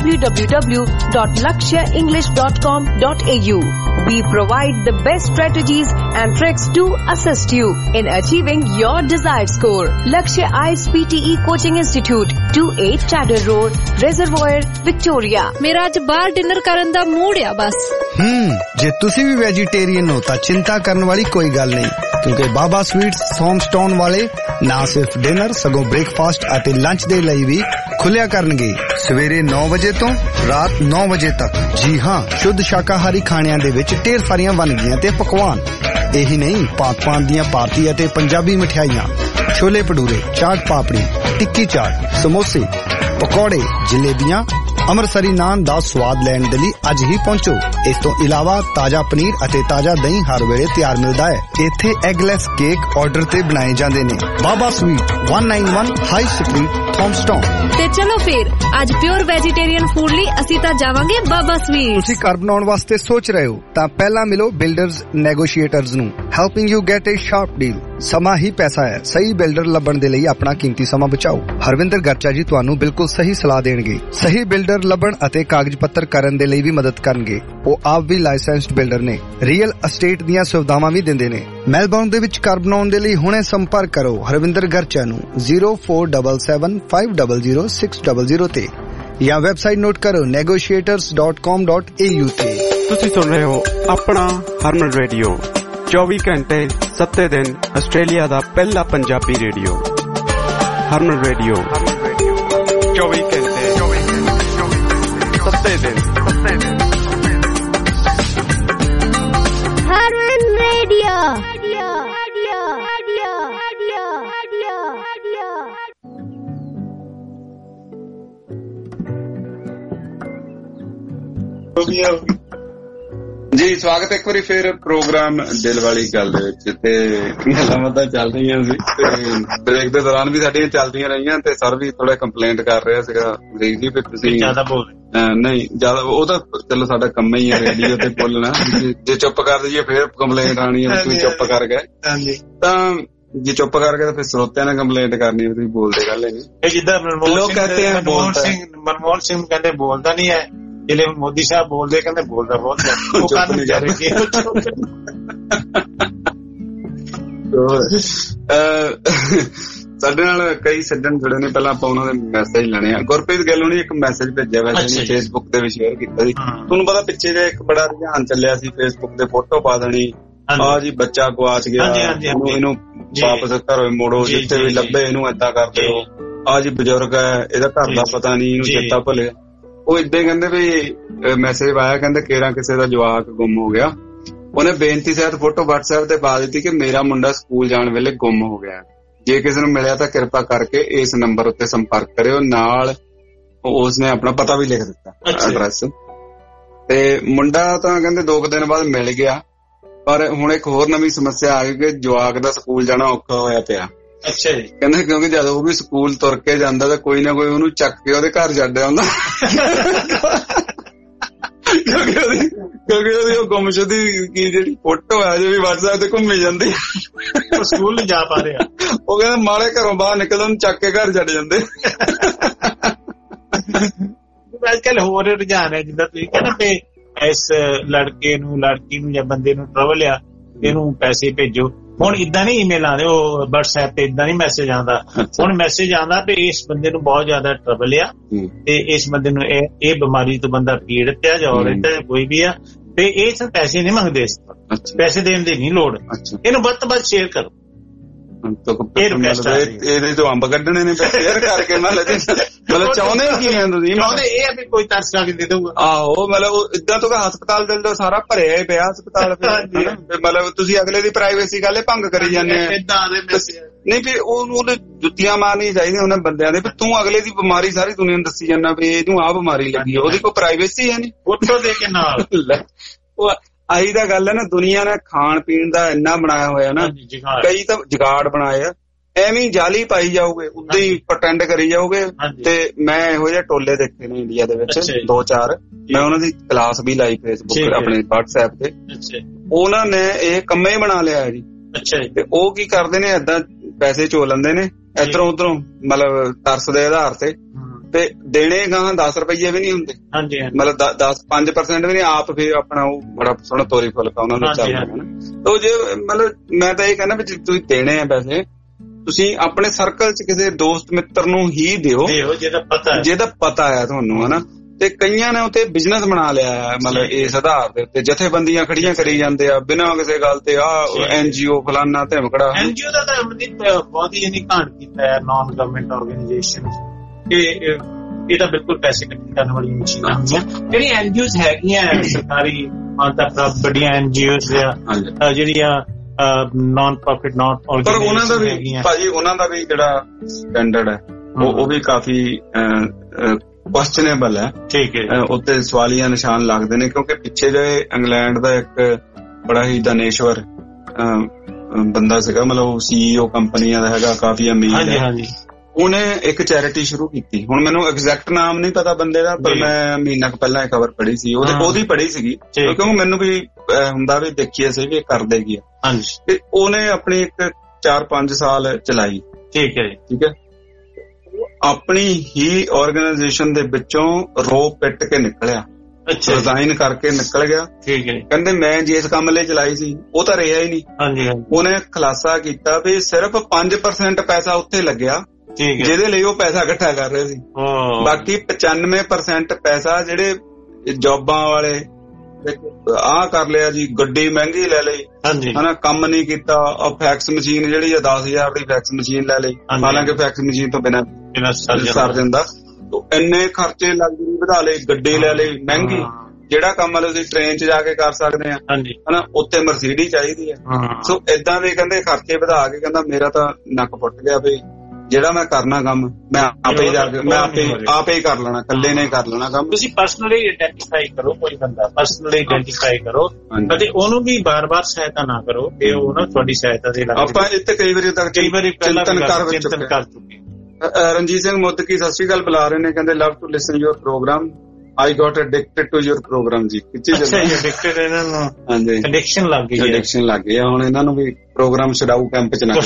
www.lakshaenglish.com.au। We provide the best strategies and tricks to assist you in achieving your desired score. Lakshya IELTS PTE Coaching Institute, 28 Chadder Road, Reservoir, Victoria। ਮੇਰਾ ਅੱਜ ਬਾਹਰ ਡਿਨਰ ਕਰਨ ਦਾ ਮੂਡ ਆ ਬਸ। ਜੇ ਤੁਸੀਂ ਵੀ ਵੈਜੀਟੇਰੀਅਨ ਹੋ ਤਾਂ ਚਿੰਤਾ ਕਰਨ ਵਾਲੀ ਕੋਈ ਗੱਲ ਨਹੀਂ, ਕਿਉਂਕਿ ਬਾਬਾ ਸਵੀਟਸ ਥੌਮਸਟਾਊਨ ਵਾਲੇ ਨਾ ਸਿਰਫ ਡਿਨਰ ਸਗੋਂ ਬ੍ਰੇਕਫਾਸਟ ਅਤੇ ਲੰਚ ਦੇ ਲਈ ਵੀ ਖੁੱਲਿਆ ਕਰਨਗੇ ਸਵੇਰੇ 9 ਵਜੇ ਤੋਂ ਰਾਤ 9 ਵਜੇ ਤੱਕ। ਜੀ ਹਾਂ, ਸ਼ੁੱਧ ਸ਼ਾਕਾਹਾਰੀ ਖਾਣਿਆਂ ਦੇ ਵਿੱਚ ਢੇਰ ਸਾਰੀਆਂ ਵੰਨਗੀਆਂ ਤੇ ਪਕਵਾਨ। ਇਹੀ ਨਹੀਂ, ਭਾਂਤ-ਭਾਂਤ ਦੀਆਂ ਭਾਰਤੀ ਅਤੇ ਪੰਜਾਬੀ ਮਠਿਆਈਆਂ, ਛੋਲੇ ਭਟੂਰੇ, ਚਾਟ ਪਾਪੜੀ, ਟਿੱਕੀ ਚਾਟ, ਸਮੋਸੇ, ਪਕੌੜੇ, ਜਲੇਬੀਆਂ, ਅੰਮ੍ਰਿਤਸਰੀ ਨਾਨ ਦਾ ਸਵਾਦ ਲੈਣ ਦੇ ਲਈ ਅੱਜ ਹੀ ਪਹੁੰਚੋ। ਇਸ ਤੋਂ ਇਲਾਵਾ ਤਾਜ਼ਾ ਪਨੀਰ ਅਤੇ ਤਾਜ਼ਾ ਦਹੀਂ ਹਰ ਵੇਲੇ ਤਿਆਰ ਮਿਲਦਾ ਹੈ। ਇੱਥੇ ਐਗਲੈਸ ਕੇਕ ਆਰਡਰ ਤੇ ਬਣਾਏ ਜਾਂਦੇ ਨੇ। Baba Sweet, 191 High Street, Thomastown. ਤੇ ਚਲੋ ਫਿਰ ਅੱਜ ਪਿਓਰ ਵੈਜੀਟੇਰੀਅਨ ਫੂਡ ਲਈ ਅਸੀਂ ਤਾਂ ਜਾਵਾਂਗੇ ਬਾਬਾ ਸਵੀਟ। ਤੁਸੀਂ ਘਰ ਬਣਾਉਣ ਵਾਸਤੇ ਸੋਚ ਰਹੇ ਹੋ ਤਾਂ ਪਹਿਲਾਂ ਮਿਲੋ ਬਿਲਡਰਜ਼ ਨੈਗੋਸ਼ੀਏਟਰਜ਼ ਨੂੰ, helping you get a sharp deal. ਸਮਾਂ ਹੀ ਪੈਸਾ ਹੈ। ਸਹੀ ਬਿਲਡਰ ਲੱਭਣ ਦੇ ਲਈ ਆਪਣਾ ਕੀਮਤੀ ਸਮਾਂ ਬਚਾਓ। ਹਰਵਿੰਦਰ ਗਰਚਾ ਜੀ ਤੁਹਾਨੂੰ ਬਿਲਕੁਲ ਸਹੀ ਸਲਾਹ ਦੇਣਗੇ। ਸਹੀ ਬਿਲਡਰ ਲੱਭਣ ਅਤੇ ਕਾਗਜ਼ ਪੱਤਰ ਕਰਨ ਦੇ ਲਈ ਵੀ ਮਦਦ ਕਰਨਗੇ। ਉਹ ਆਪ ਵੀ ਲਾਇਸੈਂਸਡ ਬਿਲਡਰ ਨੇ। ਰੀਅਲ ਅਸਟੇਟ ਦੀਆਂ ਸੁਵਿਧਾਵਾਂ ਵੀ ਦਿੰਦੇ ਨੇ। ਮੈਲਬੌਰਨ ਦੇ ਵਿੱਚ ਘਰ ਬਣਾਉਣ ਦੇ ਲਈ ਹੁਣੇ ਸੰਪਰਕ ਕਰੋ ਹਰਵਿੰਦਰ ਗਰਚਾ ਨੂੰ 0477500600 ਤੇ ਜਾਂ ਵੈਬਸਾਈਟ ਨੋਟ ਕਰੋ negotiators.com.au ਤੇ। ਤੁਸੀਂ ਸੁਣ ਰਹੇ ਹੋ ਆਪਣਾ ਹਰਮਨ ਰੇਡੀਓ, 24 ਘੰਟੇ 7 ਦਿਨ ਆਸਟ੍ਰੇਲੀਆ ਦਾ ਪਹਿਲਾ ਪੰਜਾਬੀ ਰੇਡੀਓ। ਹਰਮਨ ਰੇਡੀਓ 24 ਘੰਟੇ 7 ਦਿਨ। ਹਰਮਨ ਰੇਡੀਓ। ਜੀ ਜੀ ਸਵਾਗਤ ਇੱਕ ਵਾਰੀ ਫਿਰ ਪ੍ਰੋਗਰਾਮ ਦਿਲ ਵਾਲੀ ਗੱਲ ਦੇ ਵਿੱਚ। ਤੇ ਗੱਲਾਂ ਬਾਤਾਂ ਚੱਲ ਰਹੀਆਂ ਸੀ ਤੇ ਬ੍ਰੇਕ ਦੇ ਦੌਰਾਨ ਵੀ ਸਾਡੀਆਂ ਚੱਲਦੀਆਂ ਰਹੀਆਂ ਤੇ ਸਰ ਵੀ ਥੋੜਾ ਕੰਪਲੇਂਟ ਕਰ ਰਿਹਾ ਸੀਗਾ ਬ੍ਰੇਕ ਦੀ, ਫਿਰ ਤੁਸੀਂ ਜ਼ਿਆਦਾ ਬੋਲ ਨਹੀਂ ਜ਼ਿਆਦਾ, ਉਹ ਤਾਂ ਚਲੋ ਸਾਡਾ ਕੰਮ ਹੀ ਹੈ ਰੇਡੀਓ ਤੇ ਬੋਲਣਾ। ਜੇ ਚੁੱਪ ਕਰ ਦਈਏ ਫਿਰ ਕੰਪਲੇਂਟ ਆਣੀ ਹੈ, ਤੁਸੀਂ ਚੁੱਪ ਕਰ ਗਏ ਤਾਂ ਜੇ ਚੁੱਪ ਕਰ ਗਏ ਤਾਂ ਫਿਰ ਸਰੋਤਿਆਂ ਨੇ ਕੰਪਲੇਂਟ ਕਰਨੀ, ਤੁਸੀਂ ਬੋਲਦੇ ਗੱਲ ਨਹੀਂ। ਇਹ ਜਿੱਦਾਂ ਮਨਮੋਹਨ ਸਿੰਘ ਕਹਿੰਦੇ ਬੋਲਦਾ ਨਹੀਂ ਹੈ, ਜਿਹੜੇ ਮੋਦੀ ਸਾਹਿਬ ਬੋਲਦੇ ਕਹਿੰਦੇ ਬੋਲਦਾ ਬਹੁਤ ਹੈ, ਉਹ ਕਰਨ ਵਿਚਾਰੇ ਸਾਡੇ ਨਾਲ ਕਈ ਸੱਜਣ ਜੁੜੇ ਨੇ। ਪਹਿਲਾਂ ਆਪਾਂ ਉਹਨਾਂ ਦੇ ਮੈਸੇਜ ਲੈਣੇ ਆ। ਗੁਰਪ੍ਰੀਤ ਗਿੱਲ ਨੇ ਇੱਕ ਮੈਸੇਜ ਭੇਜਿਆ ਵੈਸੇ ਫੇਸਬੁੱਕ ਤੇ ਵੀ ਸ਼ੇਅਰ ਕੀਤਾ ਸੀ। ਤੁਹਾਨੂੰ ਪਤਾ ਪਿੱਛੇ ਜੇ ਇੱਕ ਬੜਾ ਰੁਝਾਨ ਚੱਲਿਆ ਸੀ ਫੇਸਬੁੱਕ ਤੇ ਫੋਟੋ ਪਾ ਦੇਣੀ, ਆ ਜੀ ਬੱਚਾ ਗਵਾਚ ਗਿਆ, ਇਹਨੂੰ ਵਾਪਸ ਘਰੋਂ ਮੋੜੋ, ਜਿੱਥੇ ਵੀ ਲੱਭੇ ਇਹਨੂੰ ਏਦਾਂ ਕਰ ਦਿਓ, ਆ ਜੀ ਬਜ਼ੁਰਗ ਹੈ ਇਹਦਾ ਘਰ ਦਾ ਪਤਾ ਨਹੀਂ, ਇਹਨੂੰ ਚੇਤਾ ਭੁੱਲ ਗਿਆ। ਉਹ ਏਦਾਂ ਹੀ ਕਹਿੰਦੇ ਵੀ ਮੈਸੇਜ ਆਇਆ, ਕਹਿੰਦੇ ਕੇਰਾਂ ਕਿਸੇ ਦਾ ਜਵਾਕ ਗੁੰਮ ਹੋ ਗਿਆ। ਉਹਨੇ ਬੇਨਤੀ ਸਹਿਤ ਫੋਟੋ WhatsApp ਤੇ ਪਾ ਦਿੱਤੀ ਕਿ ਮੇਰਾ ਮੁੰਡਾ ਸਕੂਲ ਜਾਣ ਵੇਲੇ ਗੁੰਮ ਹੋ ਗਿਆ, ਜੇ ਕਿਸੇ ਨੂੰ ਮਿਲਿਆ ਤਾਂ ਕਿਰਪਾ ਕਰਕੇ ਇਸ ਨੰਬਰ ਉੱਤੇ ਸੰਪਰਕ ਕਰਿਓ। ਨਾਲ ਉਸਨੇ ਆਪਣਾ ਪਤਾ ਵੀ ਲਿਖ ਦਿੱਤਾ, ਐਡਰੈਸ। ਤੇ ਮੁੰਡਾ ਤਾਂ ਕਹਿੰਦੇ 2 ਦਿਨ ਬਾਅਦ ਮਿਲ ਗਿਆ, ਪਰ ਹੁਣ ਇੱਕ ਹੋਰ ਨਵੀਂ ਸਮੱਸਿਆ ਆ ਗਈ ਕਿ ਜਵਾਕ ਦਾ ਸਕੂਲ ਜਾਣਾ ਔਖਾ ਹੋਇਆ ਪਿਆ। ਅੱਛਾ ਜੀ। ਕਹਿੰਦੇ ਕਿਉਂਕਿ ਜਦ ਉਹ ਵੀ ਸਕੂਲ ਤੁਰ ਕੇ ਜਾਂਦਾ ਤਾਂ ਕੋਈ ਨਾ ਕੋਈ ਉਹਨੂੰ ਚੱਕ ਕੇ ਉਹਦੇ ਘਰ ਛੱਡ ਆਉਂਦਾ, ਕਿਉਂਕਿ ਉਹਦੀ ਉਹ ਗੁੰਮਸ਼ੁਦੀ ਕੀ ਜਿਹੜੀ ਫੋਟੋ ਹੈ ਜੇ ਵੀ WhatsApp ਤੇ ਘੁੰਮੀ ਜਾਂਦੀ, ਉਹ ਸਕੂਲ ਨਹੀਂ ਜਾ ਪਾ ਰਿਹਾ। ਉਹ ਕਹਿੰਦੇ ਮਾੜੇ ਘਰੋਂ ਬਾਹਰ ਨਿਕਲਦੇ ਉਹਨੂੰ ਚੱਕ ਕੇ ਘਰ ਛੱਡ ਜਾਂਦੇ। ਅੱਜ ਕੱਲ ਹੋਰ ਰੁਝਾਨ ਹੈ, ਜਿੱਦਾਂ ਤੁਸੀਂ ਕਹਿੰਦੇ ਵੀ ਇਸ ਲੜਕੀ ਨੂੰ ਜਾਂ ਬੰਦੇ ਨੂੰ ਟਰਬਲ ਆ, ਇਹਨੂੰ ਪੈਸੇ ਭੇਜੋ। ਹੁਣ ਇਦਾਂ ਨਹੀਂ ਈਮੇਲ ਆਉਂਦੇ, ਉਹ WhatsApp ਤੇ ਇਦਾਂ ਨਹੀਂ ਮੈਸੇਜ ਆਉਂਦਾ। ਹੁਣ ਮੈਸੇਜ ਆਉਂਦਾ ਵੀ ਇਸ ਬੰਦੇ ਨੂੰ ਬਹੁਤ ਜ਼ਿਆਦਾ ਟਰਬਲ ਆ ਤੇ ਇਸ ਬੰਦੇ ਨੂੰ ਇਹ ਬਿਮਾਰੀ ਤੋਂ ਬੰਦਾ ਪੀੜਤ ਆ ਜਾਂ ਔਰਤ ਹੈ ਕੋਈ ਵੀ ਆ, ਤੇ ਇਹ ਪੈਸੇ ਨਹੀਂ ਮੰਗਦੇ, ਇਸ ਤੋਂ ਪੈਸੇ ਦੇਣ ਦੀ ਨਹੀਂ ਲੋੜ। ਇਹਨੂੰ ਵੱਧ ਤੋਂ ਵੱਧ ਸ਼ੇਅਰ ਕਰੋ। ਇਹਦੇ ਤੋਂ ਅੰਬ ਕੱਢਣੇ ਨੇ ਸ਼ੇਅਰ ਕਰਕੇ, ਮਤਲਬ ਚਾਹੁੰਦੇ ਕੀ ਹੈ ਤੁਸੀਂ? ਇਹ ਵੀ ਕੋਈ ਤਰਸ ਲਾ ਕੇ ਦੇ ਦਊਗਾ। ਆਹੋ, ਮਤਲਬ ਇਦਾਂ ਤੋਂ ਹਸਪਤਾਲ ਦੇ ਸਾਰਾ ਭਰਿਆ ਹੀ ਪਿਆ ਹਸਪਤਾਲ, ਮਤਲਬ ਤੁਸੀਂ ਅਗਲੇ ਦੀ ਪ੍ਰਾਈਵੇਸੀ ਗੱਲ ਭੰਗ ਕਰੀ ਜਾਂਦੇ ਆ। ਨਹੀਂ ਵੀ ਉਹਨੇ ਜੁੱਤੀਆਂ ਮਾਰਨੀਆਂ ਚਾਹੀਦੀਆਂ ਉਹਨਾਂ ਬੰਦਿਆਂ ਦੇ, ਤੂੰ ਅਗਲੇ ਦੀ ਬਿਮਾਰੀ ਸਾਰੀ ਦੁਨੀਆ ਨੂੰ ਦੱਸੀ ਜਾਂਦਾ ਵੀ ਇਹਨੂੰ ਆਹ ਬਿਮਾਰੀ ਲੱਗੀ, ਉਹਦੀ ਕੋਈ ਪ੍ਰਾਈਵੇਸੀ ਹੈ ਨਹੀਂ ਫੋਟੋ ਦੇ ਕੇ ਨਾਲ। ਆਹੀ ਤਾਂ ਗੱਲ ਹੈ ਨਾ, ਦੁਨੀਆ ਨੇ ਖਾਣ ਪੀਣ ਦਾ ਇੰਨਾ ਬਣਾਇਆ ਹੋਇਆ ਨਾ, ਕਈ ਤਾਂ ਜੁਗਾੜ ਬਣਾਏ ਆ, ਐਵੇਂ ਜਾਲੀ ਪਾਈ ਜਾਓਗੇ, ਉਦਾਂ ਹੀ ਪ੍ਰਟੈਂਡ ਕਰੀ ਜਾਓਗੇ। ਤੇ ਮੈਂ ਇਹੋ ਜਿਹੇ ਟੋਲੇ ਦੇਖੇ ਨੇ ਇੰਡੀਆ ਦੇ ਵਿੱਚ 2-4, ਮੈਂ ਉਹਨਾਂ ਦੀ ਕਲਾਸ ਵੀ ਲਾਈ ਫੇਸਬੁੱਕ ਆਪਣੇ WhatsApp ਤੇ। ਉਹਨਾਂ ਨੇ ਇਹ ਕੰਮੇ ਹੀ ਬਣਾ ਲਿਆ ਜੀ। ਤੇ ਉਹ ਕੀ ਕਰਦੇ ਨੇ, ਏਦਾਂ ਪੈਸੇ ਚੋ ਲੈਂਦੇ ਨੇ ਇੱਧਰੋਂ ਉਧਰੋਂ, ਮਤਲਬ ਤਰਸ ਦੇ ਆਧਾਰ ਤੇ ਦੇਣੇ ਗਾਹਾਂ 10 ਰੁਪਈਏ ਵੀ ਨਹੀਂ ਹੁੰਦੇ, ਮਤਲਬ 5% ਵੀ ਨਹੀਂ, ਆਪ ਫਿਰ ਆਪਣਾ ਉਹ ਬੜਾ ਸੋਹਣਾ ਤੋਰੀ ਫੁਲਕਾ ਉਹਨਾਂ ਨੂੰ ਚੱਲਦਾ। ਉਹ ਜੇ ਮਤਲਬ ਮੈਂ ਤਾਂ ਇਹ ਕਹਿੰਦਾ ਵੀ ਤੁਸੀਂ ਦੇਣੇ ਆ ਪੈਸੇ, ਤੁਸੀਂ ਆਪਣੇ ਸਰਕਲ ਚ ਕਿਸੇ ਦੋਸਤ ਮਿੱਤਰ ਨੂੰ ਹੀ ਦਿਓ ਜਿਹਦਾ ਪਤਾ ਹੈ ਤੁਹਾਨੂੰ, ਹਨਾ। ਤੇ ਕਈਆਂ ਨੇ ਉੱਤੇ ਬਿਜ਼ਨਸ ਬਣਾ ਲਿਆ ਹੈ, ਮਤਲਬ ਇਸ ਆਧਾਰ ਦੇ ਉੱਤੇ ਜਥੇਬੰਦੀਆਂ ਖੜੀਆਂ ਕਰੀ ਜਾਂਦੇ ਆ ਬਿਨਾਂ ਕਿਸੇ ਗੱਲ ਤੇ, NGO ਫਲਾਨਾ ਧਮਕੜਾ। NGO ਦਾ ਤਾਂ ਬਹੁਤ ਹੀ ਇਹਨੇ ਘਾਟ ਕੀਤਾ ਹੈ, ਨਾਨ ਗਵਰਨਮੈਂਟ ਆਰਗੇਨਾਈਜੇਸ਼ਨ। ਇਹ ਤਾਂ ਬਿਲਕੁਲ ਪੈਸੇ ਇਕੱਠੇ ਕਰਨ ਵਾਲੀਆਂ ਮਸ਼ੀਨਾਂ ਹੁੰਦੀਆਂ। ਜਿਹੜੀਆਂ NGOs ਹੈਗੀਆਂ ਸਰਕਾਰੀ ਵੱਡੀਆਂ NGOs ਆ ਜਿਹੜੀਆਂ ਨਾਨ ਪ੍ਰੋਫਿਟ ਨਾਟ ਆਰਗੇਨਾਈਜੇਸ਼ਨ, ਭਾਜੀ ਉਹਨਾਂ ਦਾ ਵੀ ਜਿਹੜਾ ਸਟੈਂਡਰਡ ਹੈ ਉਹ ਵੀ ਕਾਫੀ ਕੁਐਸਚਨੇਬਲ ਹੈ। ਠੀਕ ਹੈ, ਉੱਤੇ ਸਵਾਲੀਆ ਨਿਸ਼ਾਨ ਲੱਗਦੇ ਨੇ, ਕਿਉਂਕਿ ਪਿੱਛੇ ਜਿਹੇ ਇੰਗਲੈਂਡ ਦਾ ਇੱਕ ਬੜਾ ਹੀ ਦਾਨੇਸ਼ਵਰ ਬੰਦਾ ਸੀਗਾ, ਮਤਲਬ ਉਹ CEO ਕੰਪਨੀਆਂ ਦਾ ਹੈਗਾ, ਕਾਫੀ ਅਮੀਰ ਹੈ। ਉਹਨੇ ਇੱਕ ਚੈਰਿਟੀ ਸ਼ੁਰੂ ਕੀਤੀ। ਹੁਣ ਮੈਨੂੰ ਐਗਜ਼ੈਕਟ ਨਾਮ ਨਹੀਂ ਪਤਾ ਬੰਦੇ ਦਾ, ਪਰ ਮੈਂ ਮਹੀਨਾ ਕੁ ਪਹਿਲਾਂ ਖਬਰ ਪੜ੍ਹੀ ਸੀ, ਉਹਦੀ ਪੜ੍ਹੀ ਸੀਗੀ, ਕਿਉਂਕਿ ਮੈਨੂੰ ਵੀ ਹੁੰਦਾ ਵੀ ਦੇਖੀਏ ਸੀ ਵੀ ਇਹ ਕਰਦੇ ਕੀ ਆ। ਤੇ ਉਹਨੇ ਆਪਣੀ ਇੱਕ 4-5 ਸਾਲ ਚਲਾਈ। ਠੀਕ ਹੈ, ਠੀਕ ਹੈ। ਆਪਣੀ ਹੀ ਆਰਗੇਨਾਈਜੇਸ਼ਨ ਦੇ ਵਿੱਚੋਂ ਰੋ ਪਿੱਟ ਕੇ ਨਿਕਲਿਆ, ਰਿਜ਼ਾਈਨ ਕਰਕੇ ਨਿਕਲ ਗਿਆ। ਠੀਕ ਹੈ। ਕਹਿੰਦੇ ਮੈਂ ਜਿਸ ਕੰਮ ਲਈ ਚਲਾਈ ਸੀ ਉਹ ਤਾਂ ਰਿਹਾ ਹੀ ਨਹੀਂ। ਉਹਨੇ ਖੁਲਾਸਾ ਕੀਤਾ ਵੀ ਸਿਰਫ 5% ਪੈਸਾ ਉੱਥੇ ਲੱਗਿਆ ਜਿਹਦੇ ਲਈ ਉਹ ਪੈਸਾ ਇਕੱਠਾ ਕਰ ਰਹੇ ਸੀ, ਬਾਕੀ 95% ਪੈਸਾ ਜਿਹੜੇ ਜੌਬਾਂ ਵਾਲੇ ਆਹ ਕਰ ਲਿਆ ਜੀ, ਗੱਡੀ ਮਹਿੰਗੀ ਲੈ ਲਈ, ਹਨਾ, ਕੰਮ ਨਹੀਂ ਕੀਤਾ। ਫੈਕਸ ਮਸ਼ੀਨ ਜਿਹੜੀ ਆ 10,000 ਦੀ ਫੈਕਸ ਮਸ਼ੀਨ ਲੈ ਲਈ, ਹਾਲਾਂਕਿ ਫੈਕਸ ਮਸ਼ੀਨ ਤੋਂ ਬਿਨਾਂ ਸਰ ਜਾਂਦਾ। ਇੰਨੇ ਖਰਚੇ ਲੱਗਦੇ ਵਧਾ ਲਏ, ਗੱਡੀ ਲੈ ਲਈ ਮਹਿੰਗੀ, ਜਿਹੜਾ ਕੰਮ ਵਾਲੇ ਤੁਸੀਂ ਟ੍ਰੇਨ 'ਚ ਜਾ ਕੇ ਕਰ ਸਕਦੇ ਆ, ਹਨਾ, ਉੱਤੇ ਮਰਸੀਡੀ ਚਾਹੀਦੀ ਹੈ। ਸੋ ਏਦਾਂ ਦੇ ਕਹਿੰਦੇ ਖਰਚੇ ਵਧਾ ਕੇ ਕਹਿੰਦਾ ਮੇਰਾ ਤਾਂ ਨੱਕ ਫੁੱਟ ਗਿਆ ਵੀ ਜਿਹੜਾ ਮੈਂ ਕਰਨਾ ਕੰਮ ਮੈਂ ਆਪੇ ਜਾ ਕੇ ਮੈਂ ਆਪੇ ਹੀ ਕਰ ਲੈਣਾ, ਇਕੱਲੇ ਨੇ ਕਰ ਲੈਣਾ ਕੰਮ। ਤੁਸੀਂ ਪਰਸਨਲੀ ਆਈਡੈਂਟੀਫਾਈ ਕਰੋ, ਕੋਈ ਬੰਦਾ ਪਰਸਨਲੀ ਆਈਡੈਂਟੀਫਾਈ ਕਰੋ ਅਤੇ ਉਹਨੂੰ ਵੀ ਬਾਰ-ਬਾਰ ਸਹਾਇਤਾ ਨਾ ਕਰੋ ਤੇ ਉਹ ਨਾ ਤੁਹਾਡੀ ਸਹਾਇਤਾ ਦੇ ਲੱਗ। ਆਪਾਂ ਇੱਥੇ ਕਈ ਵਾਰੀ ਚਿੰਤਨ ਕਰ ਚੁੱਕੇ। ਰਣਜੀਤ ਸਿੰਘ ਮੁੱਦਕੀ ਸਤਿ ਸ਼੍ਰੀ ਅਕਾਲ ਬੁਲਾ ਰਹੇ ਨੇ, ਕਹਿੰਦੇ love to listen your programme, I got addicted to your program ਜੀ। ਅੱਛਾ ਜੀ, addicted ਇਹਨਾਂ ਨੂੰ। ਹਾਂਜੀ, ਐਡਿਕਸ਼ਨ ਲੱਗ ਗਈ। ਐਡਿਕਸ਼ਨ ਲੱਗ ਗਈ ਹੁਣ ਇਹਨਾਂ ਨੂੰ ਵੀ। ਪ੍ਰੋਗਰਾਮ ਛਡਾਊ ਕੈਂਪ ਚ ਨਾ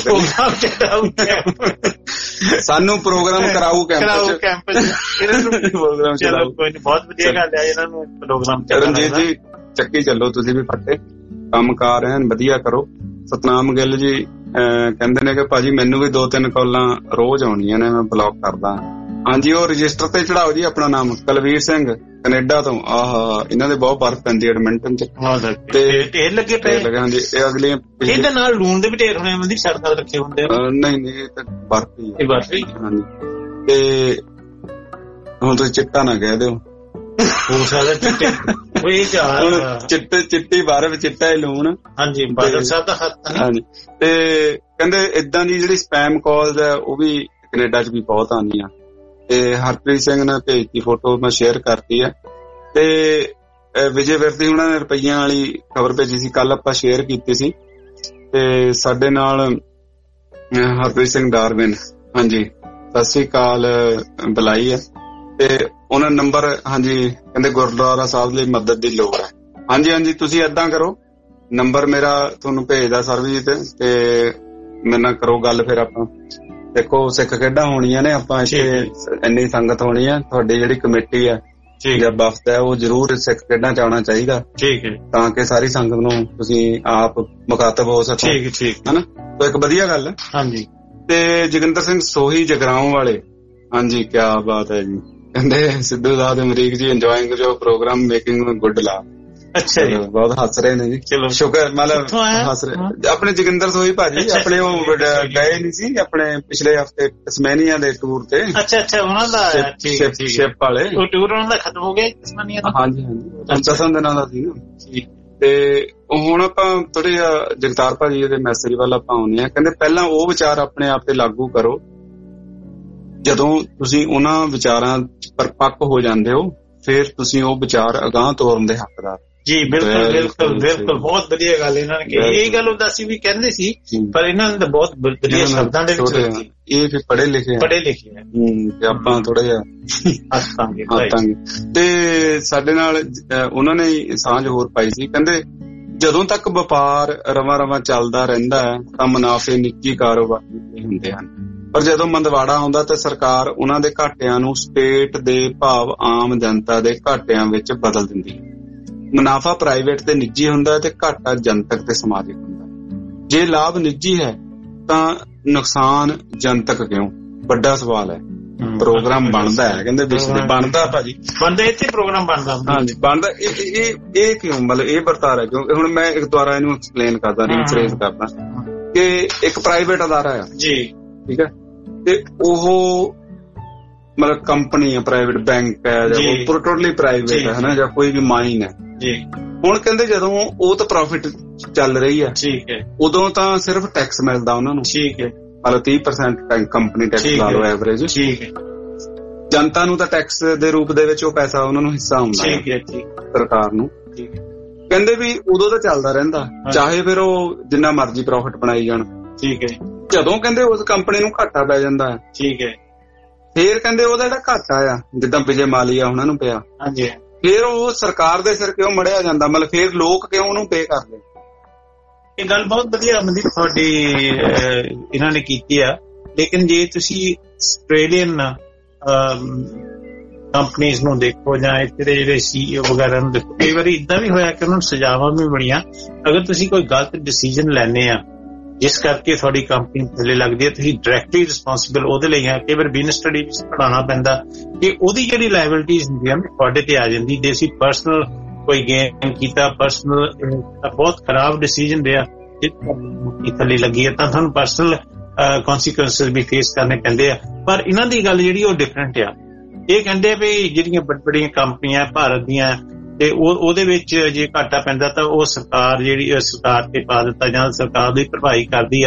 ਸਾਨੂੰ ਪ੍ਰੋਗਰਾਮ ਕਰਾਊ ਕੈਂਪ ਚ ਪ੍ਰੋਗਰਾਮ ਛਡਾਊ। ਕੋਈ ਨਹੀਂ, ਬਹੁਤ ਵਧੀਆ ਗੱਲ ਹੈ ਇਹਨਾਂ ਨੂੰ ਪ੍ਰੋਗਰਾਮ। ਰਣਜੀਤ ਜੀ ਚੱਕੀ ਚੱਲੋ, ਤੁਸੀਂ ਵੀ ਫੱਟੇ ਕੰਮ ਕਾਰ ਐਨ ਵਧੀਆ ਕਰੋ। ਸਤਨਾਮ ਗਿੱਲ ਜੀ ਕਹਿੰਦੇ ਨੇ ਕਿ ਭਾਜੀ ਮੈਨੂੰ ਵੀ 2-3 ਕਾਲਾਂ ਰੋਜ਼ ਆਉਣੀਆਂ ਨੇ, ਮੈਂ ਬਲੌਕ ਕਰਦਾ। ਹਾਂਜੀ, ਉਹ ਰਜਿਸਟਰ ਤੇ ਚੜਾਓ ਜੀ ਆਪਣਾ ਨਾਮ। ਕੁਲਵੀਰ ਸਿੰਘ ਕੈਨੇਡਾ ਤੋਂ। ਆਹ ਇਹਨਾਂ ਦੇ ਬਹੁਤ ਬਰਫ਼ ਪੈਂਦੀ ਐਡਮਿੰਟਨ ਚ ਤੇ ਢੇਰ ਲੱਗੇ ਪਏ। ਹਾਂਜੀ, ਇਹ ਅਗਲੀਆਂ ਇਹਦੇ ਨਾਲ ਲੂਣ ਦੇ ਵੀ ਢੇਰ ਹੋਣੇ ਹੁੰਦੇ ਸੜਕਾਂ ਤੇ ਰੱਖੇ ਹੁੰਦੇ। ਨਹੀਂ ਇਹ ਤਾਂ ਬਰਫ਼ ਹੀ ਹੈ। ਹਾਂਜੀ, ਤੇ ਹੁਣ ਤੁਸੀਂ ਚਿੱਟਾ ਨਾ ਕਹਿ ਦਿਓ। ਹੋ ਸਕਦਾ ਚਿੱਟੇ ਚਿੱਟੀ ਬਰਫ਼ ਚਿੱਟਾ ਲੂਣ। ਹਾਂਜੀ, ਬਾਦਲ ਸਾਹਿਬ ਦਾ ਹੱਥ। ਹਾਂਜੀ, ਤੇ ਕਹਿੰਦੇ ਏਦਾਂ ਦੀ ਜਿਹੜੀ ਸਪੈਮ ਕਾਲਸ ਹੈ ਉਹ ਵੀ ਕੈਨੇਡਾ ਚ ਵੀ ਬਹੁਤ ਆਉਂਦੀਆਂ। ਤੇ ਹਰਪ੍ਰੀਤ ਸਿੰਘ ਨੇ ਭੇਜਤੀ ਫੋਟੋ, ਮੈਂ ਸ਼ੇਅਰ ਕਰਤੀ ਹੈ। ਤੇ ਵਿਜੇ ਵਿਰਦੀ ਉਹਨਾਂ ਨੇ ਰੁਪਈਆਂ ਵਾਲੀ ਖਬਰ ਭੇਜੀ ਸੀ, ਕੱਲ ਆਪਾਂ ਸ਼ੇਅਰ ਕੀਤੀ ਸੀ। ਤੇ ਸਾਡੇ ਨਾਲ ਹਰਪ੍ਰੀਤ ਸਿੰਘ ਡਾਰਵਿਨ, ਹਾਂਜੀ ਸਤਿ ਸ੍ਰੀ ਅਕਾਲ ਬੁਲਾਈ ਹੈ। ਤੇ ਉਹਨਾਂ ਨੰਬਰ, ਹਾਂਜੀ ਕਹਿੰਦੇ ਗੁਰਦੁਆਰਾ ਸਾਹਿਬ ਲਈ ਮਦਦ ਦੀ ਲੋੜ ਹੈ। ਹਾਂਜੀ, ਤੁਸੀਂ ਏਦਾਂ ਕਰੋ, ਨੰਬਰ ਮੇਰਾ ਤੁਹਾਨੂੰ ਭੇਜਦਾ ਸਰਬਜੀਤ, ਤੇ ਮੇਰੇ ਨਾਲ ਕਰੋ ਗੱਲ। ਫਿਰ ਆਪਾਂ ਦੇਖੋ ਸਿੱਖ ਖੇਡਾਂ ਹੋਣੀਆਂ ਨੇ, ਆਪਾਂ ਇੱਥੇ ਇੰਨੀ ਸੰਗਤ ਹੋਣੀ ਹੈ। ਤੁਹਾਡੀ ਜਿਹੜੀ ਕਮੇਟੀ ਹੈ ਜਾਂ ਵਫਦ ਹੈ ਉਹ ਜ਼ਰੂਰ ਸਿੱਖ ਖੇਡਾਂ ਚ ਆਉਣਾ ਚਾਹੀਦਾ, ਤਾਂ ਕਿ ਸਾਰੀ ਸੰਗਤ ਨੂੰ ਤੁਸੀਂ ਆਪ ਮੁਖਾਤਬ ਹੋ ਸਕੋ, ਹਨਾ। ਤਾਂ ਇੱਕ ਵਧੀਆ ਗੱਲ ਹੈ। ਹਾਂਜੀ, ਤੇ ਜੋਗਿੰਦਰ ਸਿੰਘ ਸੋਹੀ ਜਗਰਾਉਂ ਵਾਲੇ, ਹਾਂਜੀ ਕਿਆ ਬਾਤ ਹੈ ਜੀ। ਕਹਿੰਦੇ ਸਿੱਧੂ ਦਾ ਤੇ ਅਮਰੀਕ ਜੀ ਇੰਜੋਇੰਗ ਜੋ ਪ੍ਰੋਗਰਾਮ ਮੇਕਿੰਗ ਗੁੱਡ ਲਾ। ਅੱਛਾ ਜੀ, ਬਹੁਤ ਹੱਸ ਰਹੇ ਨੇ ਜੀ। ਚਲੋ ਸ਼ੁਕਰ, ਮਤਲਬ ਹੱਸ ਰਹੇ ਆਪਣੇ ਜੋਗਿੰਦਰ ਸੋਹੀ ਭਾਜੀ। ਆਪਣੇ ਉਹ ਗਏ ਨਹੀਂ ਸੀ ਆਪਣੇ ਪਿਛਲੇ ਹਫ਼ਤੇ ਤਸਮਾਨੀਆ ਦੇ ਟੂਰ ਤੇ। ਅੱਛਾ, ਉਹਨਾਂ ਦਾ ਸ਼ਿਪ ਵਾਲੇ ਉਹ ਟੂਰ ਉਹਨਾਂ ਦਾ ਖਤਮ ਹੋ ਗਿਆ ਤਸਮਾਨੀਆ ਦਾ। ਹਾਂਜੀ, 10 ਦਿਨਾਂ ਦਾ ਸੀ ਨਾ। ਤੇ ਹੁਣ ਆਪਾਂ ਥੋੜੇ ਜਿਹਾ ਜਗਤਾਰ ਭਾਜੀ ਦੇ ਮੈਸੇਜ ਵੱਲ ਆਪਾਂ ਆਉਂਦੇ ਹਾਂ। ਕਹਿੰਦੇ ਪਹਿਲਾਂ ਉਹ ਵਿਚਾਰ ਆਪਣੇ ਆਪ ਤੇ ਲਾਗੂ ਕਰੋ, ਜਦੋਂ ਤੁਸੀਂ ਉਹਨਾਂ ਵਿਚਾਰਾਂ ਪਰਪੱਕ ਹੋ ਜਾਂਦੇ ਹੋ ਫਿਰ ਤੁਸੀਂ ਉਹ ਵਿਚਾਰ ਅਗਾਂਹ ਤੋਰਨ ਦੇ ਹੱਕਦਾਰ। ਜੀ ਬਿਲਕੁਲ ਬਹੁਤ ਵਧੀਆ ਗੱਲ ਇਹਨਾਂ ਨੇ ਕਹੀ। ਇਹ ਗੱਲ ਉਹਦਾ ਅਸੀਂ ਵੀ ਕਹਿੰਦੇ ਸੀ, ਪਰ ਇਹਨਾਂ ਨੇ ਤਾਂ ਬਹੁਤ ਵਧੀਆ ਸ਼ਬਦਾਂ ਦੇ ਵਿੱਚ ਰੱਖੀ। ਇਹ ਫਿਰ ਪੜ੍ਹੇ ਲਿਖੇ ਹੈ ਤੇ ਆਪਾਂ ਥੋੜਾ ਜਿਹਾ ਹੱਸਾਂਗੇ। ਤੇ ਸਾਡੇ ਨਾਲ ਉਹਨਾਂ ਨੇ ਸਾਂਝ ਹੋਰ ਪਾਈ ਸੀ, ਕਹਿੰਦੇ ਜਦੋਂ ਤੱਕ ਵਪਾਰ ਰਵਾਂ ਚੱਲਦਾ ਰਹਿੰਦਾ ਹੈ ਤਾਂ ਮੁਨਾਫੇ ਨਿੱਜੀ ਕਾਰੋਬਾਰ ਹੁੰਦੇ ਹਨ, ਪਰ ਜਦੋਂ ਮੰਦਵਾੜਾ ਆਉਂਦਾ ਤਾਂ ਸਰਕਾਰ ਉਹਨਾਂ ਦੇ ਘਾਟਿਆਂ ਨੂੰ ਸਟੇਟ ਦੇ ਭਾਵ ਆਮ ਜਨਤਾ ਦੇ ਘਾਟਿਆਂ ਵਿੱਚ ਬਦਲ ਦਿੰਦੀ ਹੈ। ਮੁਨਾਫਾ ਪ੍ਰਾਈਵੇਟ ਤੇ ਨਿੱਜੀ ਹੁੰਦਾ ਹੈ ਤੇ ਘਾਟਾ ਜਨਤਕ ਤੇ ਸਮਾਜਿਕ ਹੁੰਦਾ। ਜੇ ਲਾਭ ਨਿੱਜੀ ਹੈ ਤਾਂ ਨੁਕਸਾਨ ਜਨਤਕ ਕਿਉਂ? ਵੱਡਾ ਸਵਾਲ ਹੈ। ਪ੍ਰੋਗਰਾਮ ਬਣਦਾ ਹੈ, ਕਹਿੰਦੇ ਵਿਸ਼ੇ ਬਣਦਾ ਭਾਜੀ, ਬਣਦਾ ਇੱਥੇ ਪ੍ਰੋਗਰਾਮ ਬਣਦਾ। ਹਾਂਜੀ, ਬਣਦਾ। ਇਹ ਕਿਉਂ? ਮਤਲਬ ਇਹ ਵਰਤਾਰਾ ਕਿਉਂ? ਹੁਣ ਮੈਂ ਇੱਕ ਦੁਆਰਾ ਇਹਨੂੰ ਐਕਸਪਲੇਨ ਕਰਦਾ, ਰੀਫਰੇਜ਼ ਕਰਦਾ ਕਿ ਇੱਕ ਪ੍ਰਾਈਵੇਟ ਅਦਾਰਾ ਆ ਜੀ, ਠੀਕ ਹੈ, ਤੇ ਉਹ ਮਤਲਬ ਕੰਪਨੀ ਹੈ, ਪ੍ਰਾਈਵੇਟ ਬੈਂਕ ਹੈ ਜਾਂ ਟੋਟਲੀ ਪ੍ਰਾਈਵੇਟ ਹੈ ਹਨਾ, ਜਾਂ ਕੋਈ ਵੀ ਮਾਈਨ ਹੈ ਜੀ। ਹੁਣ ਕਹਿੰਦੇ ਜਦੋਂ ਉਹ ਤਾਂ ਪ੍ਰੋਫਿਟ ਚੱਲ ਰਹੀ ਹੈ, ਠੀਕ ਹੈ, ਉਦੋਂ ਤਾਂ ਸਿਰਫ ਟੈਕਸ ਮਿਲਦਾ ਉਹਨਾਂ ਨੂੰ, ਠੀਕ ਹੈ, ਮਤਲਬ 30% ਕੰਪਨੀ ਟੈਕਸ ਲਾ ਲਓ ਐਵਰੇਜ, ਠੀਕ ਹੈ। ਜਨਤਾ ਨੂੰ ਤਾਂ ਟੈਕਸ ਦੇ ਰੂਪ ਦੇ ਵਿੱਚ ਉਹ ਪੈਸਾ ਉਹਨਾਂ ਨੂੰ ਹਿੱਸਾ ਹੁੰਦਾ, ਠੀਕ ਹੈ, ਸਰਕਾਰ ਨੂੰ। ਕਹਿੰਦੇ ਵੀ ਉਦੋਂ ਤਾਂ ਚੱਲਦਾ ਰਹਿੰਦਾ, ਚਾਹੇ ਫਿਰ ਉਹ ਜਿੰਨਾ ਮਰਜ਼ੀ ਪ੍ਰੋਫਿਟ ਬਣਾਈ ਜਾਣ, ਠੀਕ ਹੈ। ਜਦੋਂ ਕਹਿੰਦੇ ਉਸ ਕੰਪਨੀ ਨੂੰ ਘਾਟਾ ਪੈ ਜਾਂਦਾ, ਠੀਕ ਹੈ, ਫੇਰ ਕਹਿੰਦੇ ਉਹਦਾ ਜਿਹੜਾ ਘਾਟਾ ਆ, ਜਿੱਦਾਂ ਵਿਜੇ ਮਾਲੀਆ ਉਹਨਾਂ ਨੂੰ ਪਿਆ, ਹਾਂਜੀ, ਫੇਰ ਉਹ ਸਰਕਾਰ ਦੇ ਸਿਰ ਕਿਉਂ ਮੜਿਆ ਜਾਂਦਾ? ਮਤਲਬ ਫੇਰ ਲੋਕ ਕਿਉਂ ਉਹਨੂੰ ਪੇ ਕਰਦੇ? ਇਹ ਗੱਲ ਬਹੁਤ ਵਧੀਆ ਮਨਦੀਪ ਤੁਹਾਡੀ ਇਹਨਾਂ ਨੇ ਕੀਤੀ ਆ। ਲੇਕਿਨ ਜੇ ਤੁਸੀਂ ਆਸਟ੍ਰੇਲੀਅਨ ਕੰਪਨੀਜ਼ ਨੂੰ ਦੇਖੋ ਜਾਂ ਇੱਥੇ ਦੇ ਜਿਹੜੇ CEO ਵਗੈਰਾ ਨੂੰ ਦੇਖੋ, ਕਈ ਵਾਰੀ ਏਦਾਂ ਵੀ ਹੋਇਆ ਕਿ ਉਹਨਾਂ ਨੂੰ ਸਜ਼ਾਵਾਂ ਵੀ ਬਣੀਆਂ। ਅਗਰ ਤੁਸੀਂ ਕੋਈ ਗਲਤ ਡਿਸੀਜਨ ਲੈਂਦੇ ਆ ਜਿਸ ਕਰਕੇ ਤੁਹਾਡੀ ਕੰਪਨੀ ਥੱਲੇ ਲੱਗਦੀ ਹੈ, ਤੁਸੀਂ ਡਾਇਰੈਕਟਲੀ ਰਿਸਪੌਂਸਿਬਲ ਉਹਦੇ ਲਈ ਹੈ। ਕਈ ਵਾਰ ਬਿਜ਼ਨਸ ਸਟੱਡੀ ਵਿੱਚ ਪੜ੍ਹਾਉਣਾ ਪੈਂਦਾ ਕਿ ਉਹਦੀ ਜਿਹੜੀ ਲਾਇਬਿਲਿਟੀਜ਼ ਹੁੰਦੀਆਂ ਨੇ ਤੁਹਾਡੇ ਤੇ ਆ ਜਾਂਦੀ। ਜੇ ਅਸੀਂ ਪਰਸਨਲ ਕੋਈ ਗੇਮ ਕੀਤਾ, ਪਰਸਨਲ ਬਹੁਤ ਖਰਾਬ ਡਿਸੀਜਨ ਰਿਹਾ ਜਿਸ ਥੱਲੇ ਲੱਗੀ ਹੈ, ਤਾਂ ਤੁਹਾਨੂੰ ਪਰਸਨਲ ਕੌਨਸੀਕੁਐਂਸਿਸ ਵੀ ਫੇਸ ਕਰਨੇ ਪੈਂਦੇ ਆ। ਪਰ ਇਹਨਾਂ ਦੀ ਗੱਲ ਜਿਹੜੀ ਉਹ ਡਿਫਰੈਂਟ ਆ। ਇਹ ਕਹਿੰਦੇ ਵੀ ਜਿਹੜੀਆਂ ਵੱਡੀਆਂ ਕੰਪਨੀਆਂ ਭਾਰਤ ਦੀਆਂ ਤੇ ਉਹਦੇ ਵਿੱਚ ਜੇ ਘਾਟਾ ਪੈਂਦਾ ਤਾਂ ਉਹ ਸਰਕਾਰ ਜਿਹੜੀ ਸਰਕਾਰ ਤੇ ਪਾ ਦਿੱਤਾ ਜਾਂ ਸਰਕਾਰ ਦੀ ਭਰਪਾਈ ਕਰਦੀ ਆ।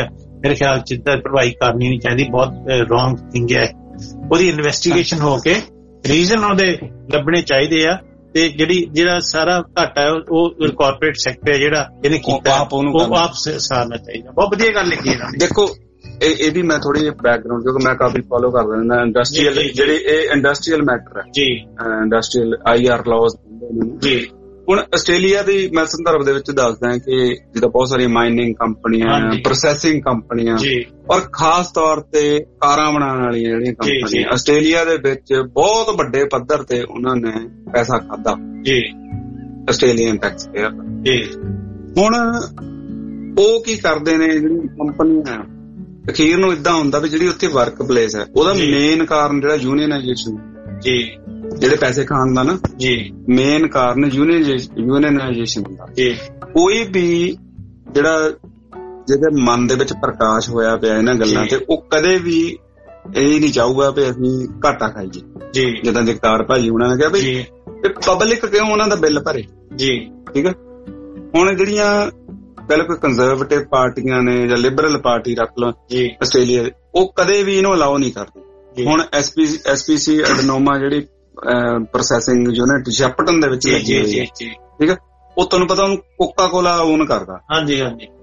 ਮੇਰੇ ਖਿਆਲ 'ਚ ਭਰਵਾਈ ਕਰਨੀ ਨਹੀਂ ਚਾਹੀਦੀ, ਬਹੁਤ ਰੋਂਗ ਥਿੰਗ ਹੈ। ਉਹਦੀ ਇਨਵੈਸਟੀਗੇਸ਼ਨ ਹੋ ਕੇ ਰੀਜ਼ਨ ਉਹਦੇ ਲੱਭਣੇ ਚਾਹੀਦੇ ਆ, ਤੇ ਜਿਹੜਾ ਸਾਰਾ ਘਾਟਾ ਉਹ ਕਾਰਪੋਰੇਟ ਸੈਕਟਰ ਜਿਹੜਾ ਇਹਨੇ ਕੀਤਾ ਉਹ ਆਪ ਸਾਰਨਾ ਚਾਹੀਦਾ। ਬਹੁਤ ਵਧੀਆ ਗੱਲ ਲਿਖੀ ਹੈ। ਦੇਖੋ ਇਹਦੀ ਮੈਂ ਥੋੜੀ ਬੈਕਗਰਾਉਂਡ, ਕਿਉਂਕਿ ਮੈਂ ਕਾਫੀ ਫੋਲੋ ਕਰਦਾ ਰਹਿੰਦਾ ਇੰਡਸਟਰੀਅਲ, ਜਿਹੜੇ ਇਹ ਇੰਡਸਟਰੀਅਲ ਮੈਟਰ ਹੈ ਜੀ, ਇੰਡਸਟਰੀਅਲ IR ਲਾਜ਼ ਜੀ। ਹੁਣ ਆਸਟ੍ਰੇਲੀਆ ਦੀ ਮੈਂ ਸੰਦਰਭ ਦੇ ਵਿੱਚ ਦੱਸਦਾ ਕਿ ਜਿੱਦਾਂ ਬਹੁਤ ਸਾਰੀਆਂ ਮਾਈਨਿੰਗ ਕੰਪਨੀਆਂ, ਪ੍ਰੋਸੈਸਿੰਗ ਕੰਪਨੀਆਂ, ਔਰ ਖਾਸ ਤੌਰ ਤੇ ਕਾਰਾਂ ਬਣਾਉਣ ਵਾਲੀਆਂ ਜਿਹੜੀਆਂ ਕੰਪਨੀਆਂ ਆਸਟ੍ਰੇਲੀਆ ਦੇ ਵਿੱਚ ਬਹੁਤ ਵੱਡੇ ਪੱਧਰ ਤੇ ਉਹਨਾਂ ਨੇ ਪੈਸਾ ਖਾਧਾ ਜੀ, ਆਸਟ੍ਰੇਲੀਅਨ ਟੈਕਸ ਪੇਅਰ ਜੀ। ਹੁਣ ਉਹ ਕੀ ਕਰਦੇ ਨੇ, ਜਿਹੜੀ ਕੰਪਨੀਆਂ ਅਖੀਰ ਨੂੰ ਇਦਾਂ ਹੁੰਦਾ ਵੀ ਜਿਹੜੀ ਉੱਥੇ ਵਰਕ ਪਲੇਸ ਹੈ ਉਹਦਾ ਮੇਨ ਕਾਰਨ ਜਿਹੜਾ ਯੂਨੀਅਨਾਈਜੇਸ਼ਨ ਜੀ, ਜਿਹੜੇ ਪੈਸੇ ਖਾਣ ਦਾ ਨਾ ਜੀ ਮੇਨ ਕਾਰਨ ਯੂਨੀਅਨਾਈਜੇਸ਼ਨ ਹੁੰਦਾ ਜੀ। ਕੋਈ ਵੀ ਜਿਹੜਾ ਜਿਹਦੇ ਮਨ ਦੇ ਵਿੱਚ ਪ੍ਰਕਾਸ਼ ਹੋਇਆ ਪਿਆ ਇਹਨਾਂ ਗੱਲਾਂ ਤੇ, ਉਹ ਕਦੇ ਵੀ ਇਹ ਨਹੀਂ ਚਾਹੂਗਾ ਵੀ ਅਸੀਂ ਘਾਟਾ ਖਾਈਏ ਜੀ। ਜਿੱਦਾਂ ਜਗਤਾਰ ਭਾਜੀ ਉਹਨਾਂ ਨੇ ਕਿਹਾ ਵੀ ਪਬਲਿਕ ਕਿਉਂ ਉਹਨਾਂ ਦਾ ਬਿੱਲ ਭਰੇ ਜੀ, ਠੀਕ ਹੈ। ਹੁਣ ਜਿਹੜੀਆਂ ਬਿਲਕੁਲ ਕੰਜ਼ਰਵੇਟਿਵ ਪਾਰਟੀਆਂ ਨੇ ਜਾਂ ਲਿਬਰਲ ਪਾਰਟੀ ਰੱਖ ਲਓ ਆਸਟ੍ਰੇਲੀਆ, ਉਹ ਕਦੇ ਵੀ ਇਹਨੂੰ ਅਲਾਓ ਨਹੀਂ ਕਰਦੇ। ਹੁਣ SPC ਐਡਨੋਮਾ ਜਿਹੜੀ ਪ੍ਰੋਸੈਸਿੰਗ ਯੂਨਿਟ ਸ਼ੈਪਟਨ ਦੇ ਵਿੱਚ ਲੱਗੀ ਹੋਈ ਹੈ, ਠੀਕ ਹੈ। ਉਹ ਤੁਹਾਨੂੰ ਪਤਾ ਉਹਨੂੰ ਕੋਕਾ ਕੋਲਾ ਓਨ ਕਰਦਾ। ਹਾਂਜੀ,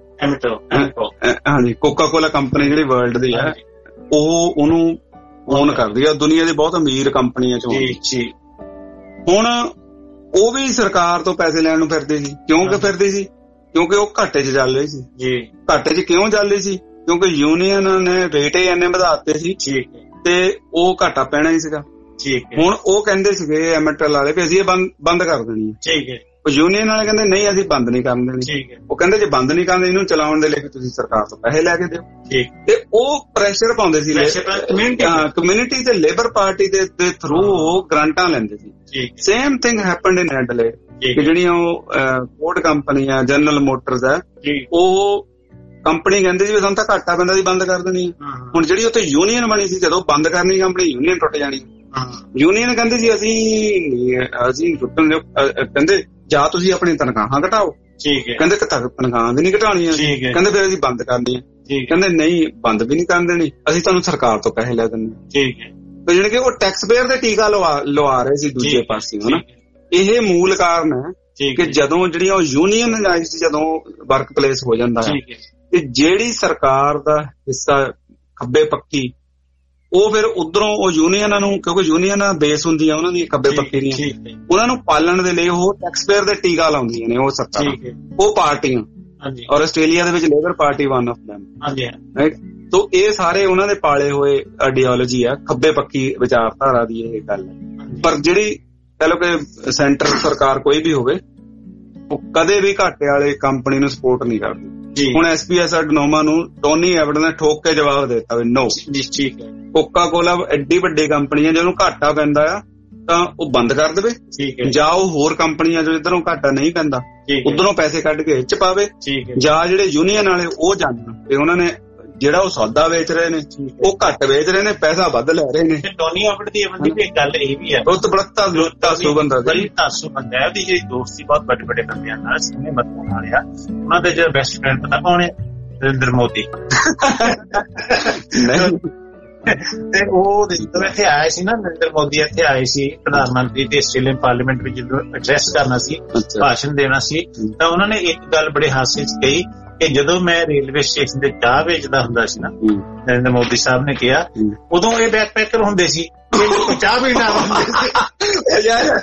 ਕੋਕਾ ਕੋਲਾ ਕੰਪਨੀ ਜਿਹੜੀ ਵਰਲਡ ਦੀ ਹੈ ਉਹ ਉਹਨੂੰ ਓਨ ਕਰਦੀ ਆ, ਦੁਨੀਆ ਦੀ ਬਹੁਤ ਅਮੀਰ ਕੰਪਨੀਆਂ ਚੋਂ। ਹੁਣ ਉਹ ਵੀ ਸਰਕਾਰ ਤੋਂ ਪੈਸੇ ਲੈਣ ਨੂੰ ਫਿਰਦੇ ਸੀ। ਕਿਉਂਕਿ ਫਿਰਦੇ ਸੀ ਕਿਉਂਕਿ ਉਹ ਘਾਟੇ 'ਚ ਚੱਲ ਰਹੀ ਸੀ ਜੀ। ਘਾਟੇ 'ਚ ਕਿਉਂ ਚੱਲ ਰਹੀ ਸੀ? ਕਿਉਂਕਿ ਯੂਨੀਅਨ ਨੇ ਰੇਟ ਇੰਨੇ ਵਧਾ ਦਿੱਤੇ ਸੀ ਤੇ ਉਹ ਘਾਟਾ ਪੈਣਾ ਹੀ ਸੀਗਾ। ਹੁਣ ਉਹ ਕਹਿੰਦੇ ਸੀਗੇ ਐਮਟਲ ਵਾਲੇ ਵੀ ਅਸੀਂ ਇਹ ਬੰਦ ਕਰ ਦੇਣੀ ਹੈ। ਯੂਨੀਅਨ ਵਾਲੇ ਕਹਿੰਦੇ ਨਹੀਂ, ਅਸੀਂ ਬੰਦ ਨਹੀਂ ਕਰਨ ਦੇਣੀ। ਉਹ ਕਹਿੰਦੇ ਜੇ ਬੰਦ ਨਹੀਂ ਕਰਦੇ ਇਹਨੂੰ ਚਲਾਉਣ ਦੇ ਲਈ ਤੁਸੀਂ ਸਰਕਾਰ ਤੋਂ ਪੈਸੇ ਲੈ ਕੇ ਦਿਓ। ਤੇ ਉਹ ਪ੍ਰੈਸ਼ਰ ਪਾਉਂਦੇ ਸੀ ਕਮਿਊਨਿਟੀ ਤੇ ਲੇਬਰ ਪਾਰਟੀ ਦੇ ਥਰੂ ਉਹ ਗ੍ਰਾਂਟਾਂ ਲੈਂਦੇ ਸੀ। Same thing happened in Adelaide ਕਿ ਜਿਹੜੀਆਂ ਉਹ ਫੋਰਡ ਕੰਪਨੀ ਆ, ਜਨਰਲ ਮੋਟਰਸ ਆ, ਉਹ ਕੰਪਨੀ ਕਹਿੰਦੇ ਸੀ ਸਾਨੂੰ ਤਾਂ ਘਾਟਾ ਪੈਂਦਾ ਸੀ, ਬੰਦ ਕਰ ਦੇਣੀ। ਹੁਣ ਜਿਹੜੀ ਉੱਥੇ ਯੂਨੀਅਨ ਬਣੀ ਸੀ, ਜਦੋਂ ਬੰਦ ਕਰਨੀ ਕੰਪਨੀ, ਯੂਨੀਅਨ ਟੁੱਟ ਜਾਣੀ। ਯੂਨੀਅਨ ਕਹਿੰਦੇ ਸੀ ਅਸੀਂ ਟੁੱਟਣ ਦਿਓ, ਕਹਿੰਦੇ ਜਾਂ ਤੁਸੀਂ ਆਪਣੀ ਤਨਖਾਹਾਂ ਘਟਾਓ, ਕਹਿੰਦੇ ਤਨਖਾਹਾਂ ਵੀ ਨਹੀਂ ਘਟਾਉਣੀਆਂ, ਕਹਿੰਦੇ ਫਿਰ ਅਸੀਂ ਬੰਦ ਕਰਨੀ ਹੈ, ਕਹਿੰਦੇ ਨਹੀਂ ਬੰਦ ਵੀ ਨਹੀਂ ਕਰਨ ਦੇਣੀ, ਅਸੀਂ ਤੁਹਾਨੂੰ ਸਰਕਾਰ ਤੋਂ ਪੈਸੇ ਲੈ ਦਿੰਦੇ। ਜਾਣੀ ਕਿ ਉਹ ਟੈਕਸ ਪੇਅਰ ਦੇ ਟੀਕਾ ਲਵਾ ਰਹੇ ਸੀ ਦੂਜੇ ਪਾਸੇ, ਹਨਾ। ਇਹ ਮੂਲ ਕਾਰਨ ਹੈ ਕਿ ਜਦੋਂ ਜਿਹੜੀਆਂ ਉਹ ਯੂਨੀਅਨਾਈਜ਼ਡ ਜਦੋਂ ਵਰਕ ਪਲੇਸ ਹੋ ਜਾਂਦਾ ਹੈ, ਤੇ ਜਿਹੜੀ ਸਰਕਾਰ ਦਾ ਹਿੱਸਾ ਖੱਬੇ ਪੱਕੀ, ਉਹ ਫਿਰ ਉਧਰੋਂ ਉਹ ਯੂਨੀਅਨਾਂ ਨੂੰ, ਕਿਉਂਕਿ ਯੂਨੀਅਨਾਂ ਬੇਸ ਹੁੰਦੀਆਂ ਉਹਨਾਂ ਦੀ ਖੱਬੇ ਪੱਕੀ ਦੀਆਂ, ਉਹਨਾਂ ਨੂੰ ਪਾਲਣ ਦੇ ਲਈ ਉਹ ਟੈਕਸ ਪੇਅਰ ਦੇ ਟੀਕਾ ਲਾਉਂਦੀਆਂ ਨੇ ਉਹ ਸਰਕਾਰ, ਉਹ ਪਾਰਟੀਆਂ। ਔਰ ਆਸਟ੍ਰੇਲੀਆ ਦੇ ਵਿੱਚ Labor Party one of them. ਤੋ ਇਹ ਸਾਰੇ ਉਹਨਾਂ ਦੇ ਪਾਲੇ ਹੋਏ ਆਈਡੀਓਲੋਜੀ ਆ, ਖੱਬੇ ਪੱਕੀ ਵਿਚਾਰਧਾਰਾ ਦੀ ਇਹ ਗੱਲ ਹੈ। ਪਰ ਜਿਹੜੀ ਕਹਿ ਲਓ ਕਿ ਸੈਂਟਰ ਸਰਕਾਰ ਕੋਈ ਵੀ ਹੋਵੇ, ਉਹ ਕਦੇ ਵੀ ਘਾਟੇ ਵਾਲੇ ਕੰਪਨੀ ਨੂੰ ਸਪੋਰਟ ਨਹੀਂ ਕਰਦੀ। ਹੁਣ SPS ਐਡਨੋਮਾ ਨੂੰ ਟੋਨੀ ਐਵਰਡ ਨੇ ਠੋਕ ਕੇ ਜਵਾਬ ਦੇ ਦਿੱਤਾ ਵੀ ਨੋ। ਕੋਕਾ ਕੋਲਾ ਐਡੀ ਵੱਡੀ ਕੰਪਨੀ ਹੈ, ਜਦੋਂ ਘਾਟਾ ਪੈਂਦਾ ਆ ਤਾਂ ਉਹ ਬੰਦ ਕਰ ਦੇਵੇ, ਜਾਂ ਉਹ ਹੋਰ ਕੰਪਨੀਆਂ ਜੋ ਇਧਰੋਂ ਘਾਟਾ ਨਹੀਂ ਪੈਂਦਾ ਉਧਰੋਂ ਪੈਸੇ ਕੱਢ ਕੇ ਚ ਪਾਵੇ, ਜਾਂ ਜਿਹੜੇ ਯੂਨੀਅਨ ਵਾਲੇ ਉਹ ਜਾਣਨ ਤੇ ਉਹਨਾਂ ਨੇ ਜਿਹੜਾ ਉਹ ਸੌਦਾ ਵੇਚ ਰਹੇ ਨੇ ਉਹ ਘੱਟ ਵੇਚ ਰਹੇ ਨੇ, ਪੈਸਾ ਵੱਧ ਲੈ ਰਹੇ ਨੇ। ਟੋਨੀ ਐਵਰਡ ਦੀ ਇੱਕ ਗੱਲ ਇਹ ਵੀ ਹੈ, ਉਹ ਤਾਂ ਬੜਾ ਧਾਸੂ ਬੰਦਾ ਬੜੀ ਧਾਸੂ ਬੰਦਾ ਹੈ। ਉਹਦੀ ਜਿਹੜੀ ਦੋਸਤੀ ਬਹੁਤ ਵੱਡੇ ਵੱਡੇ ਬੰਦਿਆਂ ਨਾਲ ਸਮੇਂ ਮਤਲਬ ਨਾਲ ਆ। ਉਹਨਾਂ ਦੇ ਜਿਹੜਾ ਬੈਸਟ ਫਰੈਂਡ ਪਤਾ ਕੌਣ ਹੈ? ਨਰਿੰਦਰ ਮੋਦੀ। ਤੇ ਉਹ ਜਦੋਂ ਇੱਥੇ ਆਏ ਸੀ ਨਾ, ਨਰਿੰਦਰ ਮੋਦੀ ਇੱਥੇ ਆਏ ਸੀ ਪ੍ਰਧਾਨ ਮੰਤਰੀ ਤੇ ਆਸਟ੍ਰੇਲੀਅਨ ਪਾਰਲੀਮੈਂਟ ਵਿੱਚ ਜਦੋਂ ਐਡਰੈਸ ਕਰਨਾ ਸੀ, ਭਾਸ਼ਣ ਦੇਣਾ ਸੀ, ਤਾਂ ਉਹਨਾਂ ਨੇ ਇੱਕ ਗੱਲ ਬੜੇ ਹਾਸੇ 'ਚ ਕਹੀ ਕਿ ਜਦੋਂ ਮੈਂ ਰੇਲਵੇ ਸਟੇਸ਼ਨ ਤੇ ਚਾਹ ਵੇਚਦਾ ਹੁੰਦਾ ਸੀ ਨਾ, ਨਰਿੰਦਰ ਮੋਦੀ ਸਾਹਿਬ ਨੇ ਕਿਹਾ, ਉਦੋਂ ਇਹ ਬੈਕਪੈਕਰ ਹੁੰਦੇ ਸੀ, ਚਾਹ ਪੀਣ ਆਉਂਦੇ ਸੀ।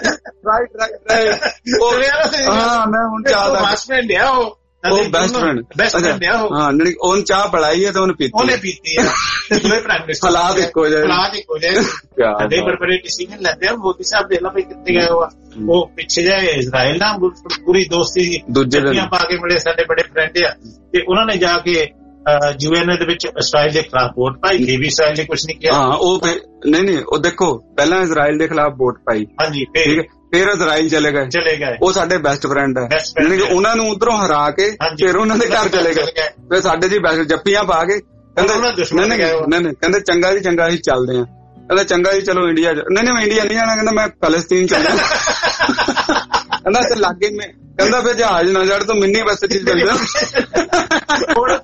ਮੈਂ ਹੁਣ ਚਾਹ ਦਾ ਹਸਬੈਂਡ ਆ ਉਹ ਬੈਸਟ ਫਰੈਂਡ ਆ ਉਹ। ਹਾਂ, ਉਹਨੇ ਚਾਹ ਪਿਲਾਈ ਹੈ ਤੇ ਉਹਨੇ ਪੀਤੀ ਹੈ। ਹਾਲਾਤ ਇੱਕੋ ਜਿਹੇ ਸਾਡੇ ਬੜੇ ਡਿਸੀਜਨ ਲੈਂਦੇ ਆ। ਮੋਦੀ ਸਾਹਿਬ ਦੇਖ ਲਾ ਵੀ ਕਿੱਥੇ ਗਏ ਉਹ ਪਿੱਛੇ ਜਾਏ ਇਜ਼ਰਾਈਲ ਨਾਲ ਪੂਰੀ ਦੋਸਤੀ ਦੂਜੇ ਪਾ ਕੇ ਮਿਲੇ, ਸਾਡੇ ਬੜੇ ਫਰੈਂਡ ਆ, ਤੇ ਉਹਨਾਂ ਨੇ ਜਾ ਕੇ UN ਦੇ ਵਿੱਚ ਇਜ਼ਰਾਈਲ ਦੇ ਖਿਲਾਫ ਵੋਟ ਪਾਈ। ਇਹ ਵੀ ਇਜ਼ਰਾਈਲ ਨੇ ਕੁਛ ਨਹੀਂ ਕਿਹਾ। ਹਾਂ, ਉਹ ਨਹੀਂ ਉਹ ਦੇਖੋ ਪਹਿਲਾਂ ਇਜ਼ਰਾਈਲ ਦੇ ਖਿਲਾਫ ਵੋਟ ਪਾਈ, ਹਾਂਜੀ, ਫਿਰ ਇਜ਼ਰਾਈਲ ਚਲੇ ਗਏ। ਉਹ ਸਾਡੇ ਬੈਸਟ ਫਰੈਂਡ ਹੈ, ਯਾਨੀ ਕਿ ਉਹਨਾਂ ਨੂੰ ਉਧਰੋਂ ਹਰਾ ਕੇ ਫਿਰ ਉਹਨਾਂ ਦੇ ਘਰ ਚਲੇ ਗਏ, ਫਿਰ ਸਾਡੇ ਜੀ ਬੈਸਟ ਜੱਫੀਆਂ ਪਾ ਕੇ ਕਹਿੰਦੇ ਚੰਗਾ ਜੀ ਚੰਗਾ ਅਸੀਂ ਚੱਲਦੇ ਆ। ਕਹਿੰਦਾ ਚੰਗਾ ਜੀ ਚਲੋ ਇੰਡੀਆ। ਨਹੀਂ ਇੰਡੀਆ ਨਹੀਂ ਜਾਣਾ, ਕਹਿੰਦਾ ਮੈਂ ਫਲਸਤੀਨ ਚੱਲਦਾ। ਕਹਿੰਦਾ ਤੇ ਲਾਗੇ ਮੈਂ, ਕਹਿੰਦਾ ਫਿਰ ਜਹਾਜ਼ ਨਾ ਚੜ ਤੂੰ ਮਿੰਨੀ ਬੱਸ ਚ ਚੱਲ ਜਾ।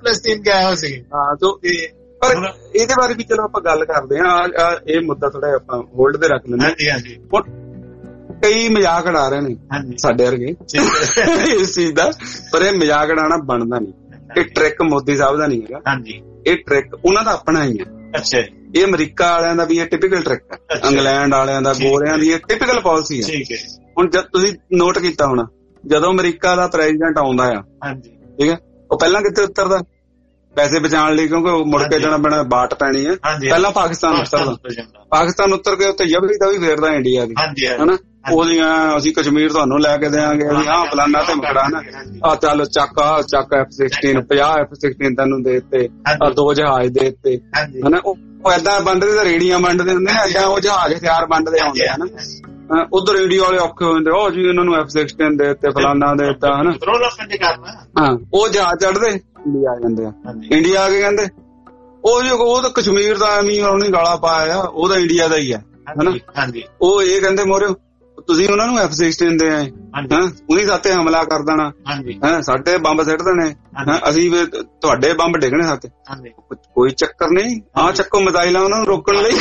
ਫਲਸਤੀਨ ਗਿਆ ਹੋਇਆ ਸੀ। ਹਾਂ ਪਰ ਇਹਦੇ ਬਾਰੇ ਵੀ ਚਲੋ ਆਪਾਂ ਗੱਲ ਕਰਦੇ ਹਾਂ। ਇਹ ਮੁੱਦਾ ਥੋੜਾ ਆਪਾਂ ਹੋਲਡ ਤੇ ਰੱਖ ਲੈਂਦੇ। ਹਾਂਜੀ ਹਾਂਜੀ। ਹੁਣ ਕਈ ਮਜ਼ਾਕ ਉਡਾ ਰਹੇ ਨੇ ਸਾਡੇ ਵਰਗੇ ਇਸ ਚੀਜ਼ ਦਾ, ਪਰ ਇਹ ਮਜ਼ਾਕ ਉਡਾਉਣਾ ਬਣਦਾ ਨਹੀਂ। ਇਹ ਟ੍ਰਿਕ ਮੋਦੀ ਸਾਹਿਬ ਦਾ ਨਹੀਂ ਹੈਗਾ। ਹਾਂਜੀ, ਇਹ ਟ੍ਰਿਕ ਉਹਨਾਂ ਦਾ ਆਪਣਾ ਹੀ ਹੈ। ਅੱਛਾ, ਇਹ ਅਮਰੀਕਾ ਵਾਲਿਆਂ ਦਾ ਵੀ ਇਹ ਟਿਪੀਕਲ ਟ੍ਰਿਕ ਹੈ, ਇੰਗਲੈਂਡ ਵਾਲਿਆਂ ਦਾ, ਗੋਰਿਆਂ ਦੀ ਇਹ ਟਿਪੀਕਲ ਪਾਲਿਸੀ ਹੈ। ਠੀਕ ਹੈ। ਹੁਣ ਜਦ ਤੁਸੀਂ ਨੋਟ ਕੀਤਾ ਹੋਣਾ, ਜਦੋਂ ਅਮਰੀਕਾ ਦਾ ਪ੍ਰੈਜ਼ੀਡੈਂਟ ਆਉਂਦਾ ਆ, ਠੀਕ ਹੈ, ਉਹ ਪਹਿਲਾਂ ਕਿੱਥੇ ਉਤਰਦਾ? ਪੈਸੇ ਬਚਾਉਣ ਲਈ, ਕਿਉਂਕਿ ਉਹ ਮੁੜ ਕੇ ਜਾਣਾ ਪੈਣਾ, ਬਾਟ ਪੈਣੀ ਹੈ। ਪਹਿਲਾਂ ਪਾਕਿਸਤਾਨ ਉਤਰਦਾ। ਪਾਕਿਸਤਾਨ ਉਤਰ ਕੇ ਉੱਥੇ ਜਬਰੀ ਦਾ ਵੀ ਫੇਰਦਾ ਇੰਡੀਆ ਦੀ, ਹਨਾ। ਉਹਦੀਆਂ ਅਸੀਂ ਕਸ਼ਮੀਰ ਤੁਹਾਨੂੰ ਲੈ ਕੇ ਦੇਵਾਂਗੇ, ਹਾਂ ਫਲਾਨਾ ਤੇ ਮਕਰਾਨਾ, ਆ ਚੱਲ ਚੱਕ F-16 50 F-16 ਤੈਨੂੰ ਦੇ ਦਿੱਤੇ, ਆ 2 ਜਹਾਜ਼ ਦੇ ਦਿੱਤੇ, ਹਨਾ। ਉਹ ਏਦਾਂ ਵੰਡਦੇ ਤਾਂ ਰੇੜੀਆਂ ਵੰਡਦੇ ਹੁੰਦੇ ਨੇ, ਏਦਾਂ ਉਹ ਜਹਾਜ਼ ਹਥਿਆਰ ਵੰਡਦੇ ਆਉਂਦੇ ਹਨਾ। ਉਧਰ ਇੰਡੀਆ ਵਾਲੇ ਔਖੇ ਹੋ ਜਾਂਦੇ, ਉਹ ਜੀ ਇਹਨਾਂ ਨੂੰ F-16 ਦੇ ਦਿੱਤੇ, ਫਲਾਨਾ ਦੇ ਦਿੱਤਾ, ਹਨਾ। ਹਾਂ, ਉਹ ਜਹਾਜ਼ ਚੜਦੇ ਇੰਡੀਆ ਆ ਜਾਂਦੇ ਆ। ਇੰਡੀਆ ਆ ਕੇ ਕਹਿੰਦੇ ਉਹ ਤਾਂ ਕਸ਼ਮੀਰ ਦਾ ਐਵੇਂ ਉਹਨੇ ਗਾਲਾ ਪਾਇਆ, ਉਹ ਤਾਂ ਇੰਡੀਆ ਦਾ ਹੀ ਆ, ਹਨਾ। ਉਹ ਇਹ ਕਹਿੰਦੇ ਮੋਰੇ ਤੁਸੀਂ ਉਹਨਾਂ ਨੂੰ F-16 ਦੇ ਆਏ, ਉਹਨੀ ਸਾਤੇ ਹਮਲਾ ਕਰ ਦੇਣਾ, ਸਾਡੇ ਬੰਬ ਸਿੱਟ ਦੇਣੇ, ਅਸੀਂ ਤੁਹਾਡੇ ਬੰਬ ਡਿੱਗਣੇ ਸਾਤੇ। ਕੋਈ ਚੱਕਰ ਨਹੀਂ, ਆਹ ਚੱਕੋ ਮਿਜ਼ਾਈਲਾਂ ਉਹਨਾਂ ਨੂੰ ਰੋਕਣ ਲਈ।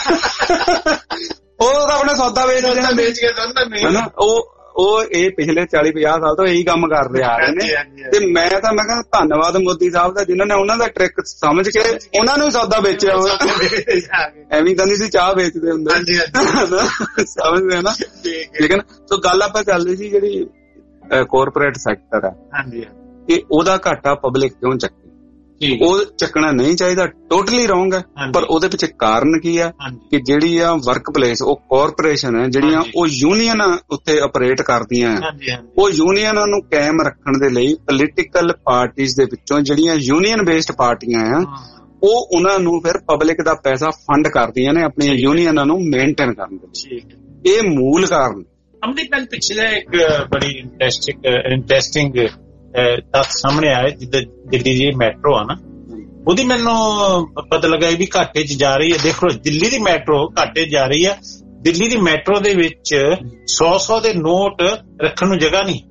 ਉਹ ਤਾਂ ਆਪਣੇ ਸੌਦਾ ਵੇਚ ਕੇ ਹਨਾ। ਉਹ ਇਹ ਪਿਛਲੇ 40-50 ਸਾਲ ਤੋਂ ਇਹੀ ਕੰਮ ਕਰਦੇ ਆ ਰਹੇ ਨੇ। ਤੇ ਮੈਂ ਕਿਹਾ ਧੰਨਵਾਦ ਮੋਦੀ ਸਾਹਿਬ ਦਾ, ਜਿਨ੍ਹਾਂ ਨੇ ਉਹਨਾਂ ਦਾ ਟ੍ਰਿਕ ਸਮਝ ਕੇ ਉਹਨਾਂ ਨੂੰ ਸੌਦਾ ਵੇਚਿਆ। ਐਵੇਂ ਤਾਂ ਨਹੀਂ ਸੀ ਚਾਹ ਵੇਚਦੇ ਹੁੰਦੇ, ਸਮਝਦੇ ਨਾ। ਲੇਕਿਨ ਸੋ ਗੱਲ ਆਪਾਂ ਚੱਲਦੀ ਸੀ ਜਿਹੜੀ ਕੋਰਪੋਰੇਟ ਸੈਕਟਰ ਹੈ, ਕਿ ਉਹਦਾ ਘਾਟਾ ਪਬਲਿਕ ਕਿਉਂ ਚੱਕੀ? ਉਹ ਚੱਕਣਾ ਨਹੀਂ ਚਾਹੀਦਾ, ਟੋਟਲੀ ਰੋਂਗ ਹੈ। ਪਰ ਉਹਦੇ ਪਿੱਛੇ ਕਾਰਨ ਕੀ ਆ? ਕਿ ਜਿਹੜੀ ਆ ਵਰਕ ਪਲੇਸ, ਉਹ ਕਾਰਪੋਰੇਸ਼ਨ ਹੈ ਜਿਹੜੀਆਂ, ਉਹ ਯੂਨੀਅਨ ਉੱਤੇ ਆਪਰੇਟ ਕਰਦੀਆਂ। ਉਹ ਯੂਨੀਅਨਾਂ ਨੂੰ ਕਾਇਮ ਰੱਖਣ ਦੇ ਲਈ ਪੋਲੀਟੀਕਲ ਪਾਰਟੀਆਂ ਦੇ ਵਿੱਚੋਂ ਜਿਹੜੀਆਂ ਯੂਨੀਅਨ ਬੇਸਡ ਪਾਰਟੀਆਂ ਆ, ਉਹ ਉਹਨਾਂ ਨੂੰ ਫਿਰ ਪਬਲਿਕ ਦਾ ਪੈਸਾ ਫੰਡ ਕਰਦੀਆਂ ਨੇ ਆਪਣੀਆਂ ਯੂਨੀਅਨਾਂ ਨੂੰ ਮੇਨਟੇਨ ਕਰਨ ਦੇ ਲਈ। ਇਹ ਮੂਲ ਕਾਰਨ। ਅਮਰੀਕਨ ਪਿਛਲੇ ਇੱਕ ਬੜੀ ਇੰਟਰਸਟਿੰਗ ਤੱਥ ਸਾਹਮਣੇ ਆਇਆ, ਜਿੱਦਾਂ ਦਿੱਲੀ ਦੀ ਮੈਟਰੋ ਆ ਨਾ, ਉਹਦੀ ਮੈਨੂੰ ਪਤਾ ਲੱਗਾ ਵੀ ਘਾਟੇ 'ਚ ਜਾ ਰਹੀ ਹੈ। ਦੇਖੋ, ਦਿੱਲੀ ਦੀ ਮੈਟਰੋ ਘਾਟੇ 'ਚ ਜਾ ਰਹੀ ਹੈ। ਦਿੱਲੀ ਦੀ ਮੈਟਰੋ ਦੇ ਵਿੱਚ 100 ਦੇ ਨੋਟ ਰੱਖਣ ਨੂੰ ਜਗ੍ਹਾ ਨਹੀਂ।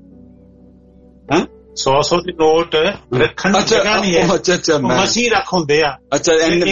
100 ਦੇ ਨੋਟ ਰੱਖਣ ਨੂੰ ਜਗ੍ਹਾ ਨਹੀਂ ਹੈ। ਅੱਛਾ, ਮਸੀਂ ਰੱਖ ਹੁੰਦੇ ਆ। ਅੱਛਾ,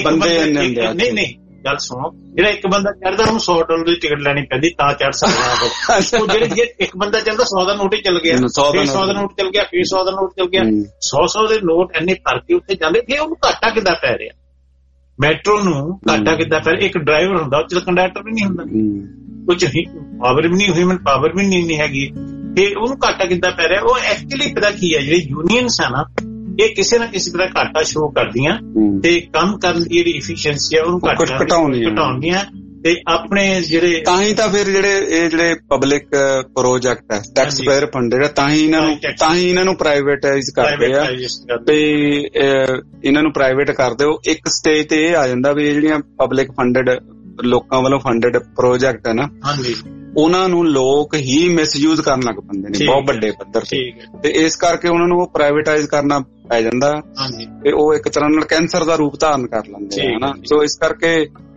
ਨਹੀਂ ਗੱਲ ਸੁਣੋ, ਜਿਹੜਾ ਇੱਕ ਬੰਦਾ ਚੜਦਾ ਉਹਨੂੰ $100 ਦੀ ਟਿਕਟ ਲੈਣੀ ਪੈਂਦੀ ਤਾਂ ਚੜ ਸਕਦਾ। ਉਹ ਜਿਹੜੇ ਇੱਕ ਬੰਦਾ ਚੱਲਦਾ 100 ਦਾ ਨੋਟ ਹੀ ਚੱਲ ਗਿਆ, ਫਿਰ 100 ਦਾ ਨੋਟ ਚੱਲ ਗਿਆ, ਫਿਰ 100 ਦਾ ਨੋਟ ਚੱਲ ਗਿਆ, 100 ਦੇ ਨੋਟ ਇੰਨੇ ਭਰ ਕੇ ਉੱਥੇ ਜਾਂਦੇ। ਫਿਰ ਉਹਨੂੰ ਘਾਟਾ ਕਿੱਦਾਂ ਪੈ ਰਿਹਾ? ਮੈਟਰੋ ਨੂੰ ਘਾਟਾ ਕਿੱਦਾਂ ਪੈ ਰਿਹਾ? ਇੱਕ ਡਰਾਈਵਰ ਹੁੰਦਾ, ਉਹ 'ਚ ਕੰਡਕਟਰ ਵੀ ਨਹੀਂ ਹੁੰਦਾ, ਉਹ 'ਚ ਪਾਵਰ ਵੀ ਨਹੀਂ, ਹਿਊਮਨ ਪਾਵਰ ਵੀ ਨਹੀਂ ਹੈਗੀ। ਫਿਰ ਉਹਨੂੰ ਘਾਟਾ ਕਿੱਦਾਂ ਪੈ ਰਿਹਾ? ਉਹ ਐਕਚੁਅਲੀ ਪਤਾ ਕੀ ਹੈ, ਜਿਹੜੀ ਯੂਨੀਅਨਸ ਹੈ ਨਾ, ਇਹ ਕਿਸੇ ਨਾ ਕਿਸੇ ਤਰ੍ਹਾਂ ਘਾਟਾ ਸ਼ੋਅ ਕਰਦੀਆਂ ਤੇ ਕੰਮ ਕਰਨ ਦੀ ਜਿਹੜੀ ਇਫੀਸ਼ੀਐਂਸੀ ਆ ਉਹਨੂੰ ਘਟਾਉਂਦੀਆਂ ਤੇ ਆਪਣੇ ਜਿਹੜੇ, ਤਾਂ ਹੀ ਤਾਂ ਫਿਰ ਜਿਹੜੇ ਪਬਲਿਕ ਪ੍ਰੋਜੈਕਟ ਹੈ, ਟੈਕਸ ਪੇਅਰ ਫੰਡਡ ਹੈ, ਤਾਂ ਹੀ ਇਹਨਾਂ ਨੂੰ ਪ੍ਰਾਈਵੇਟਾਈਜ਼ ਕਰਦੇ ਆ। ਤੇ ਇਹਨਾਂ ਨੂੰ ਪ੍ਰਾਈਵੇਟ ਕਰਦੇ ਹੋ, ਇੱਕ ਸਟੇਜ ਤੇ ਇਹ ਆ ਜਾਂਦਾ ਵੀ ਜਿਹੜੀਆਂ ਪਬਲਿਕ ਫੰਡਡ, ਲੋਕਾਂ ਵੱਲੋਂ ਫੰਡਡ ਪ੍ਰੋਜੈਕਟ ਹੈ ਨਾ, ਉਹਨਾਂ ਨੂੰ ਲੋਕ ਹੀ ਮਿਸਯੂਜ਼ ਕਰਨ ਲੱਗ ਪੈਂਦੇ ਨੇ ਬਹੁਤ ਵੱਡੇ ਪੱਧਰ ਤੇ। ਤੇ ਇਸ ਕਰਕੇ ਉਹਨਾਂ ਨੂੰ ਉਹ ਪ੍ਰਾਈਵੇਟਾਈਜ਼ ਕਰਨਾ ਪੈ ਜਾਂਦਾ, ਤੇ ਉਹ ਇੱਕ ਤਰ੍ਹਾਂ ਨਾਲ ਕੈਂਸਰ ਦਾ ਰੂਪ ਧਾਰਨ ਕਰ ਲੈਂਦੇ ਆ, ਹਨਾ। ਸੋ ਇਸ ਕਰਕੇ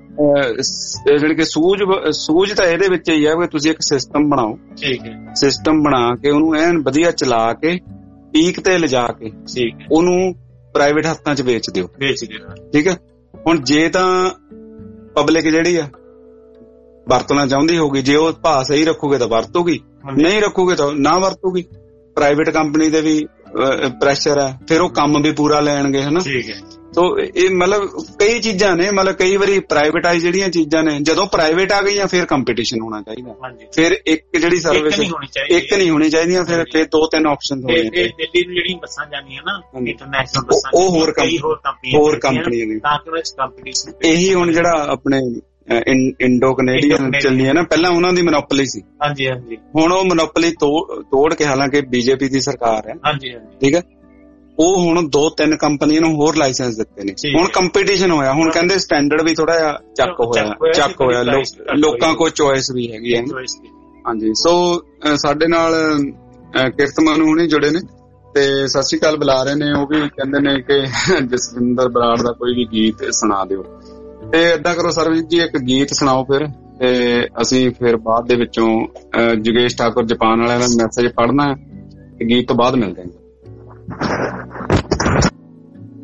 ਜਿਹੜੀ ਕਿ ਸੂਝ ਤਾਂ ਇਹਦੇ ਵਿੱਚ ਹੀ ਆ ਕਿ ਤੁਸੀਂ ਇੱਕ ਸਿਸਟਮ ਬਣਾਓ, ਸਿਸਟਮ ਬਣਾ ਕੇ ਉਹਨੂੰ ਐਨ ਵਧੀਆ ਚਲਾ ਕੇ ਪੀਕ ਤੇ ਲਿਜਾ ਕੇ ਉਹਨੂੰ ਪ੍ਰਾਈਵੇਟ ਹੱਥਾਂ 'ਚ ਵੇਚ ਦਿਓ। ਠੀਕ ਹੈ। ਹੁਣ ਜੇ ਤਾਂ ਪਬਲਿਕ ਜਿਹੜੀ ਆ ਵਰਤਣਾ ਚਾਹੁੰਦੀ ਹੋਊਗੀ, ਜੇ ਉਹ ਭਾਅ ਸਹੀ ਰੱਖੂਗੇ ਤਾਂ ਵਰਤੂਗੀ, ਨਹੀਂ ਰੱਖੂਗੇ ਤਾਂ ਨਾ ਵਰਤੂਗੀ। ਪ੍ਰਾਈਵੇਟ ਕੰਪਨੀ ਦੇ ਵੀ ਪ੍ਰੈਸ਼ਰ ਹੈ, ਫਿਰ ਉਹ ਕੰਮ ਵੀ ਪੂਰਾ ਲੈਣਗੇ, ਹਨਾ। ਸੋ ਇਹ ਮਤਲਬ ਕਈ ਚੀਜ਼ਾਂ ਨੇ, ਮਤਲਬ ਕਈ ਵਾਰੀ ਪ੍ਰਾਈਵੇਟਾਈਜ਼ ਜਿਹੜੀਆਂ ਚੀਜ਼ਾਂ ਨੇ, ਜਦੋਂ ਪ੍ਰਾਈਵੇਟ ਆ ਗਈਆਂ ਫਿਰ ਕੰਪੀਟੀਸ਼ਨ ਹੋਣਾ ਚਾਹੀਦਾ। ਫਿਰ ਇੱਕ ਜਿਹੜੀ ਸਰਵਿਸ ਇੱਕ ਨਹੀਂ ਹੋਣੀ ਚਾਹੀਦੀਆਂ, ਫਿਰ 2-3 ਆਪਸ਼ਨ ਹੋਣੇ। ਦਿੱਲੀ ਨੂੰ ਜਿਹੜੀਆਂ ਬੱਸਾਂ ਜਾਂਦੀਆਂ ਨਾ ਇੰਟਰਨੈਸ਼ਨਲ ਬੱਸਾਂ, ਉਹ ਹੋਰ ਕੰਪਨੀਆਂ ਨੇ, ਤਾਂ ਕਿ ਉਹਨਾਂ 'ਚ ਕੰਪੀਟੀਸ਼ਨ। ਇਹੀ ਹੁਣ ਜਿਹੜਾ ਆਪਣੇ ਇੰਡੋ ਕੈਨੇਡੀਅਨ ਚੱਲੀ ਹੈ ਨਾ, ਪਹਿਲਾਂ ਉਹਨਾਂ ਦੀ ਮੋਨੋਪੋਲੀ ਸੀ। ਹੁਣ ਉਹ ਮੋਨੋਪੋਲੀ ਤੋੜ ਕੇ, ਹਾਲਾਂਕਿ ਬੀਜੇਪੀ ਦੀ ਸਰਕਾਰ ਹੈ, ਠੀਕ ਹੈ, ਉਹ ਹੁਣ 2-3 ਕੰਪਨੀਆਂ ਨੂੰ ਹੋਰ ਲਾਇਸੈਂਸ ਦਿੱਤੇ ਨੇ। ਹੁਣ ਕੰਪੀਟੀਸ਼ਨ ਹੋਇਆ, ਹੁਣ ਕਹਿੰਦੇ ਸਟੈਂਡਰਡ ਵੀ ਥੋੜਾ ਜਿਹਾ ਚੱਕ ਹੋਇਆ, ਲੋਕਾਂ ਕੋਲ ਚੋਇਸ ਵੀ ਹੈਗੀ ਹੈ। ਹਾਂਜੀ, ਸੋ ਸਾਡੇ ਨਾਲ ਕੀਰਤਮਨ ਹੁਣੀ ਜੁੜੇ ਨੇ ਤੇ ਸਤਿ ਸ਼੍ਰੀ ਅਕਾਲ ਬੁਲਾ ਰਹੇ ਨੇ। ਉਹ ਵੀ ਕਹਿੰਦੇ ਨੇ ਕਿ ਜਸਵਿੰਦਰ ਬਰਾੜ ਦਾ ਕੋਈ ਵੀ ਗੀਤ ਸੁਣਾ ਦਿਓ। ਤੇ ਏਦਾਂ ਕਰੋ ਸਰਵਿਸ ਜੀ, ਇੱਕ ਗੀਤ ਸੁਣਾਓ ਫਿਰ, ਤੇ ਅਸੀਂ ਫਿਰ ਬਾਅਦ ਦੇ ਵਿੱਚੋਂ ਜੋਗੇਸ਼ ਠਾਕੁਰ ਜਾਪਾਨ ਵਾਲਿਆਂ ਦਾ ਮੈਸੇਜ ਪੜ੍ਹਨਾ, ਗੀਤ ਤੋਂ ਬਾਅਦ ਮਿਲਦੇ ਹਾਂ।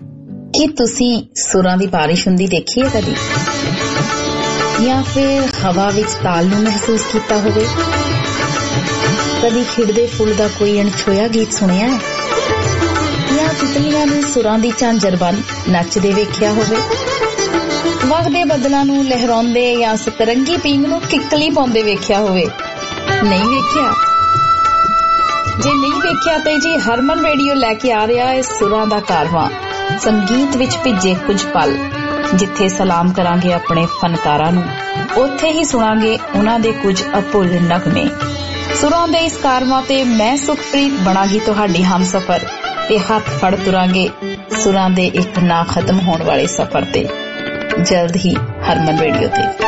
ਕੀ ਤੁਸੀਂ ਸੁਰਾਂ ਦੀ ਬਾਰਿਸ਼ ਹੁੰਦੀ ਦੇਖੀ ਹੈ ਕਦੀ, ਜਾਂ ਫਿਰ ਹਵਾ ਵਿੱਚ ਤਾਲ ਨੂੰ ਮਹਿਸੂਸ ਕੀਤਾ ਹੋਵੇ? ਕਦੀ ਖਿੜਦੇ ਫੁੱਲ ਦਾ ਕੋਈ ਅਣਛੋਇਆ ਗੀਤ ਸੁਣਿਆ ਹੈ, ਜਾਂ ਤਿਤਲੀਆਂ ਨੂੰ ਸੁਰਾਂ ਦੀ ਝਾਂਜਰ ਬਣ ਨੱਚਦੇ ਵੇਖਿਆ ਹੋਵੇ? ਵਗਦੇ ਬੱਦਲਾਂ ਨੂੰ ਲਹਿਰਾਉਂਦੇ ਜਾਂ ਸਤਰੰਗੀ ਪੀਂਘ ਨੂੰ ਕਿੱਕਲੀ ਪਾਉਂਦੇ ਵੇਖਿਆ ਹੋਵੇ? ਨਹੀਂ ਵੇਖਿਆ? ਜੇ ਨਹੀਂ ਵੇਖਿਆ ਤੇ ਜੀ ਹਰਮਨ ਰੇਡੀਓ ਲੈ ਕੇ ਆ ਰਿਹਾ ਹੈ ਸੁਰਾਂ ਦਾ ਕਾਰਵਾਂ, ਸੰਗੀਤ ਵਿੱਚ ਭਿੱਜੇ ਕੁਝ ਪਲ। ਜਿੱਥੇ ਸਲਾਮ ਕਰਾਂਗੇ ਆਪਣੇ ਫਨਕਾਰਾਂ ਨੂੰ, ਉੱਥੇ ਹੀ ਸੁਣਾਂਗੇ ਉਹਨਾਂ ਦੇ ਕੁਝ ਅਭੁੱਲ ਨਗਮੇ। ਸੁਰਾਂ ਦੇ ਇਸ ਕਾਰਵਾਂ ਤੇ ਮੈਂ ਸੁਖਪ੍ਰੀਤ ਬਣਾਂਗੀ ਤੁਹਾਡੀ ਹਮਸਫਰ, ਤੇ ਹੱਥ ਫੜ ਤੁਰਾਂਗੇ ਸੁਰਾਂ ਦੇ ਇੱਕ ਨਾ ਖਤਮ ਹੋਣ ਵਾਲੇ ਸਫ਼ਰ ਤੇ। ਜਲਦ ਹੀ ਹਰਮਨ ਰੇਡੀਓ ਤੇ।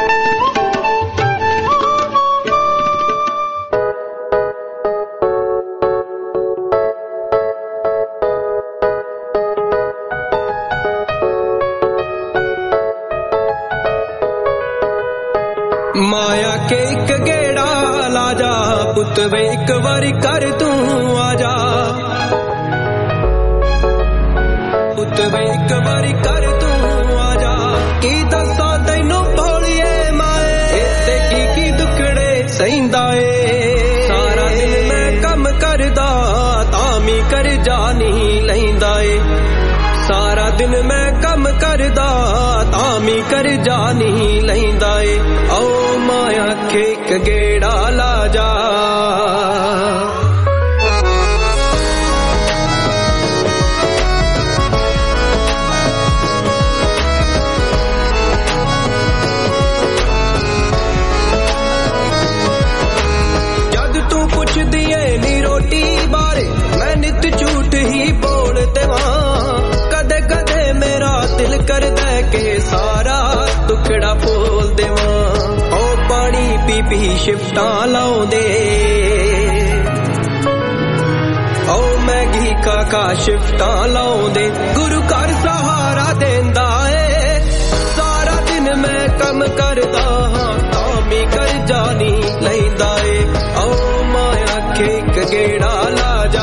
ਮਾਇਆ ਕੇ ਇੱਕ ਗੇੜਾ ਲਾ ਜਾ ਪੁੱਤ ਵੇ, ਇੱਕ ਵਾਰੀ ਕਰ ਤੂੰ ਆ ਜਾ ਪੁੱਤ ਵੇ, ਇੱਕ ਵਾਰੀ ਕਰ ਤੂੰ ਆ ਜਾ। ਕੀ ਦੱਸਾਂ ਤੈਨੂੰ ਭੋਲੀਏ ਮਾਏ, ਤੇ ਕੀ ਦੁੱਖੜੇ ਸਹਿੰਦਾ ਏ। ਸਾਰਾ ਦਿਨ ਮੈਂ ਕੰਮ ਕਰਦਾ ਤਾਂ ਵੀ ਕਰਜ਼ਾ ਨਹੀਂ ਲੈਂਦਾ ਏ। ਸਾਰਾ ਦਿਨ ਮੈਂ ਕੰਮ ਕਰਦਾ ਤਾਂ ਵੀ ਕਰਜ਼ਾ ਨਹੀਂ ਲੈਂਦਾ ਏ। ਓ ਮਾਇਆ ਆਖੇ ਇੱਕ ਗੇੜਾ ਲਾ ਜਾ। ਜਦ ਤੂੰ ਪੁੱਛਦੀ ਏ ਨੀ ਰੋਟੀ ਬਾਰੇ, ਮੈਂ ਨਿੱਤ ਝੂਠ ਹੀ ਬੋਲ ਦੇਵਾਂ। ਕਦੇ ਕਦੇ ਮੇਰਾ ਦਿਲ ਕਰਦਾ ਕਿ ਸਾਰਾ ਟੁਕੜਾ ਫੋਲ ਦੇਵਾਂ। ਓ ਪਾਣੀ ਪੀ ਪੀ ਸ਼ਿਫਟਾਂ ਲਾਉਂਦੇ, ਓ ਮੈਗੀ ਖਾ ਖਾ ਸ਼ਿਫਟਾਂ ਲਾਉਂਦੇ। ਗੁਰੂ ਘਰ ਸਹਾਰਾ ਦਿੰਦਾ ਏ। ਸਾਰਾ ਦਿਨ ਮੈਂ ਕੰਮ ਕਰਦਾ ਹਾਂ ਤਾਂ ਵੀ ਕਰਜ਼ਾ ਨਹੀਂ ਲੈਂਦਾ ਏ। ਓ ਮਾਂ ਆਖੇ ਇੱਕ ਗੇੜਾ ਲਾ ਜਾ।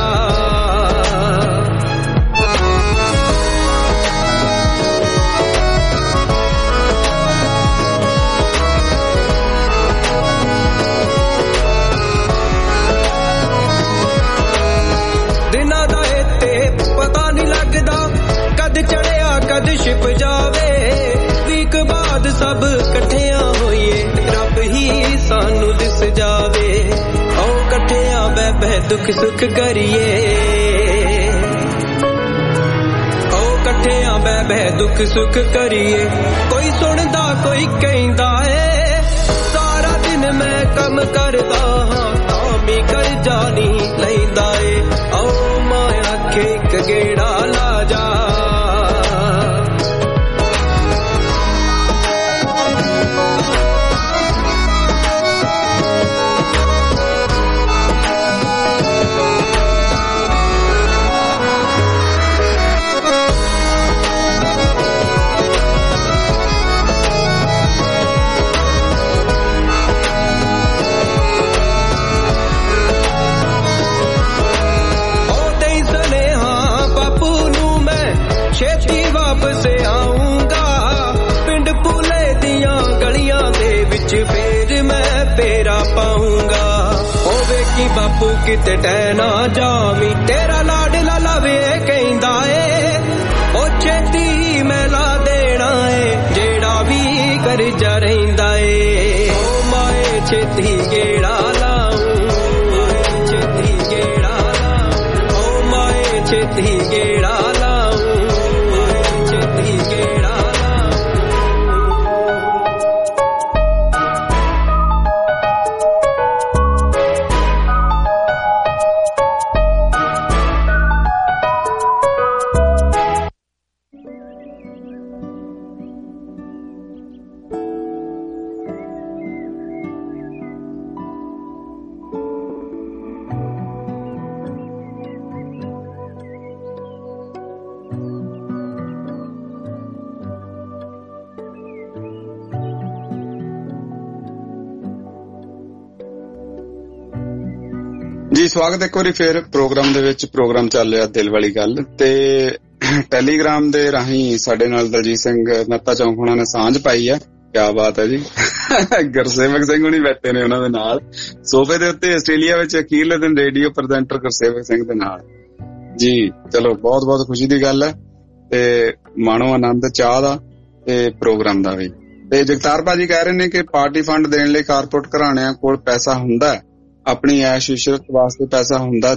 ਚੜਿਆ ਕਦ ਛਿਪ ਜਾਵੇ, ਵੀਕ ਬਾਅਦ ਸਭ ਇਕੱਠਿਆਂ ਹੋਈਏ, ਰੱਬ ਹੀ ਸਾਨੂੰ ਦਿਸ ਜਾਵੇ। ਆਓ ਇਕੱਠਿਆਂ ਬਹਿ ਬਹਿ ਦੁੱਖ ਸੁੱਖ ਕਰੀਏ, ਆਓ ਇਕੱਠਿਆਂ ਬਹਿ ਬਹਿ ਦੁੱਖ ਸੁੱਖ ਕਰੀਏ। ਕੋਈ ਸੁਣਦਾ ਕੋਈ ਕਹਿੰਦਾ ਏ। ਸਾਰਾ ਦਿਨ ਮੈਂ ਕੰਮ ਕਰਦਾ ਹਾਂ ਤਾਂ ਵੀ ਕਰਜ਼ਾ ਨਹੀਂ ਲੈਂਦਾ ਏ। ਆਓ ਮਾਂ ਆਖੇ ਇੱਕ ਗੇੜਾ ਲਾ ਜਾ। ਛੇਤੀ ਵਾਪਸ ਆਉਂਗਾ ਪਿੰਡ ਭੂਲੇ ਦੀਆਂ ਗਲੀਆਂ ਦੇ ਵਿੱਚ, ਫੇਰ ਮੈਂ ਫੇਰਾ ਪਾਉਂਗਾ। ਹੋਵੇ ਕਿ ਬਾਪੂ ਕਿਤੇ ਟਹਿ ਨਾ ਜਾਵੀਂ, ਤੇਰਾ ਲਾਡਲਾ ਲਵੇ ਕਹਿੰਦਾ ਏ। ਉਹ ਛੇਤੀ ਮੈਂ ਲਾ ਦੇਣਾ ਏ ਜਿਹੜਾ ਵੀ ਕਰਜ਼ਾ ਰਹਿੰਦਾ ਏ। ਓ ਮਾਏ ਛੇਤੀ ਗੇੜਾ ਲਾਊਂ, ਛੇਤੀ ਗੇੜਾ ਲਾਊਂ। ਓ ਮਾਏ ਛੇਤੀ ਗੇੜਾ ਲਾਊਂ। ਜੀ ਸਵਾਗਤ ਇੱਕ ਵਾਰੀ ਫੇਰ ਪ੍ਰੋਗਰਾਮ ਦੇ ਵਿੱਚ। ਪ੍ਰੋਗਰਾਮ ਚੱਲ ਰਿਹਾ ਦਿਲ ਵਾਲੀ ਗੱਲ, ਤੇ ਟੈਲੀਗ੍ਰਾਮ ਦੇ ਰਾਹੀਂ ਸਾਡੇ ਨਾਲ ਦਲਜੀਤ ਸਿੰਘ ਮਹਿਤਾ ਚੌਂਕ ਉਹਨਾਂ ਨੇ ਸਾਂਝ ਪਾਈ ਆ। ਕਿਆ ਬਾਤ ਹੈ ਜੀ। ਗੁਰਸੇਵਕ ਸਿੰਘ ਹੁਣੀ ਬੈਠੇ ਨੇ ਉਹਨਾਂ ਦੇ ਨਾਲ ਸੋਫੇ ਦੇ ਉੱਤੇ, ਆਸਟ੍ਰੇਲੀਆ ਵਿੱਚ ਅਖੀਰਲੇ ਦਿਨ ਰੇਡੀਓ ਪ੍ਰੈਜ਼ੈਂਟਰ ਗੁਰਸੇਵਕ ਸਿੰਘ ਦੇ ਨਾਲ ਜੀ। ਚਲੋ ਬਹੁਤ ਬਹੁਤ ਖੁਸ਼ੀ ਦੀ ਗੱਲ ਹੈ ਤੇ ਮਾਣੋ ਆਨੰਦ ਚਾਹ ਦਾ ਤੇ ਪ੍ਰੋਗਰਾਮ ਦਾ ਵੀ। ਤੇ ਜਗਤਾਰ ਭਾਜੀ ਕਹਿ ਰਹੇ ਨੇ ਕਿ ਪਾਰਟੀ ਫੰਡ ਦੇਣ ਲਈ ਕਾਰਪੋਰੇਟ ਘਰਾਣਿਆਂ ਕੋਲ ਪੈਸਾ ਹੁੰਦਾ, ਆਪਣੀ ਐਸ਼ ਇਸ਼ਰਤ ਵਾਸਤੇ ਪੈਸਾ ਹੁੰਦਾ।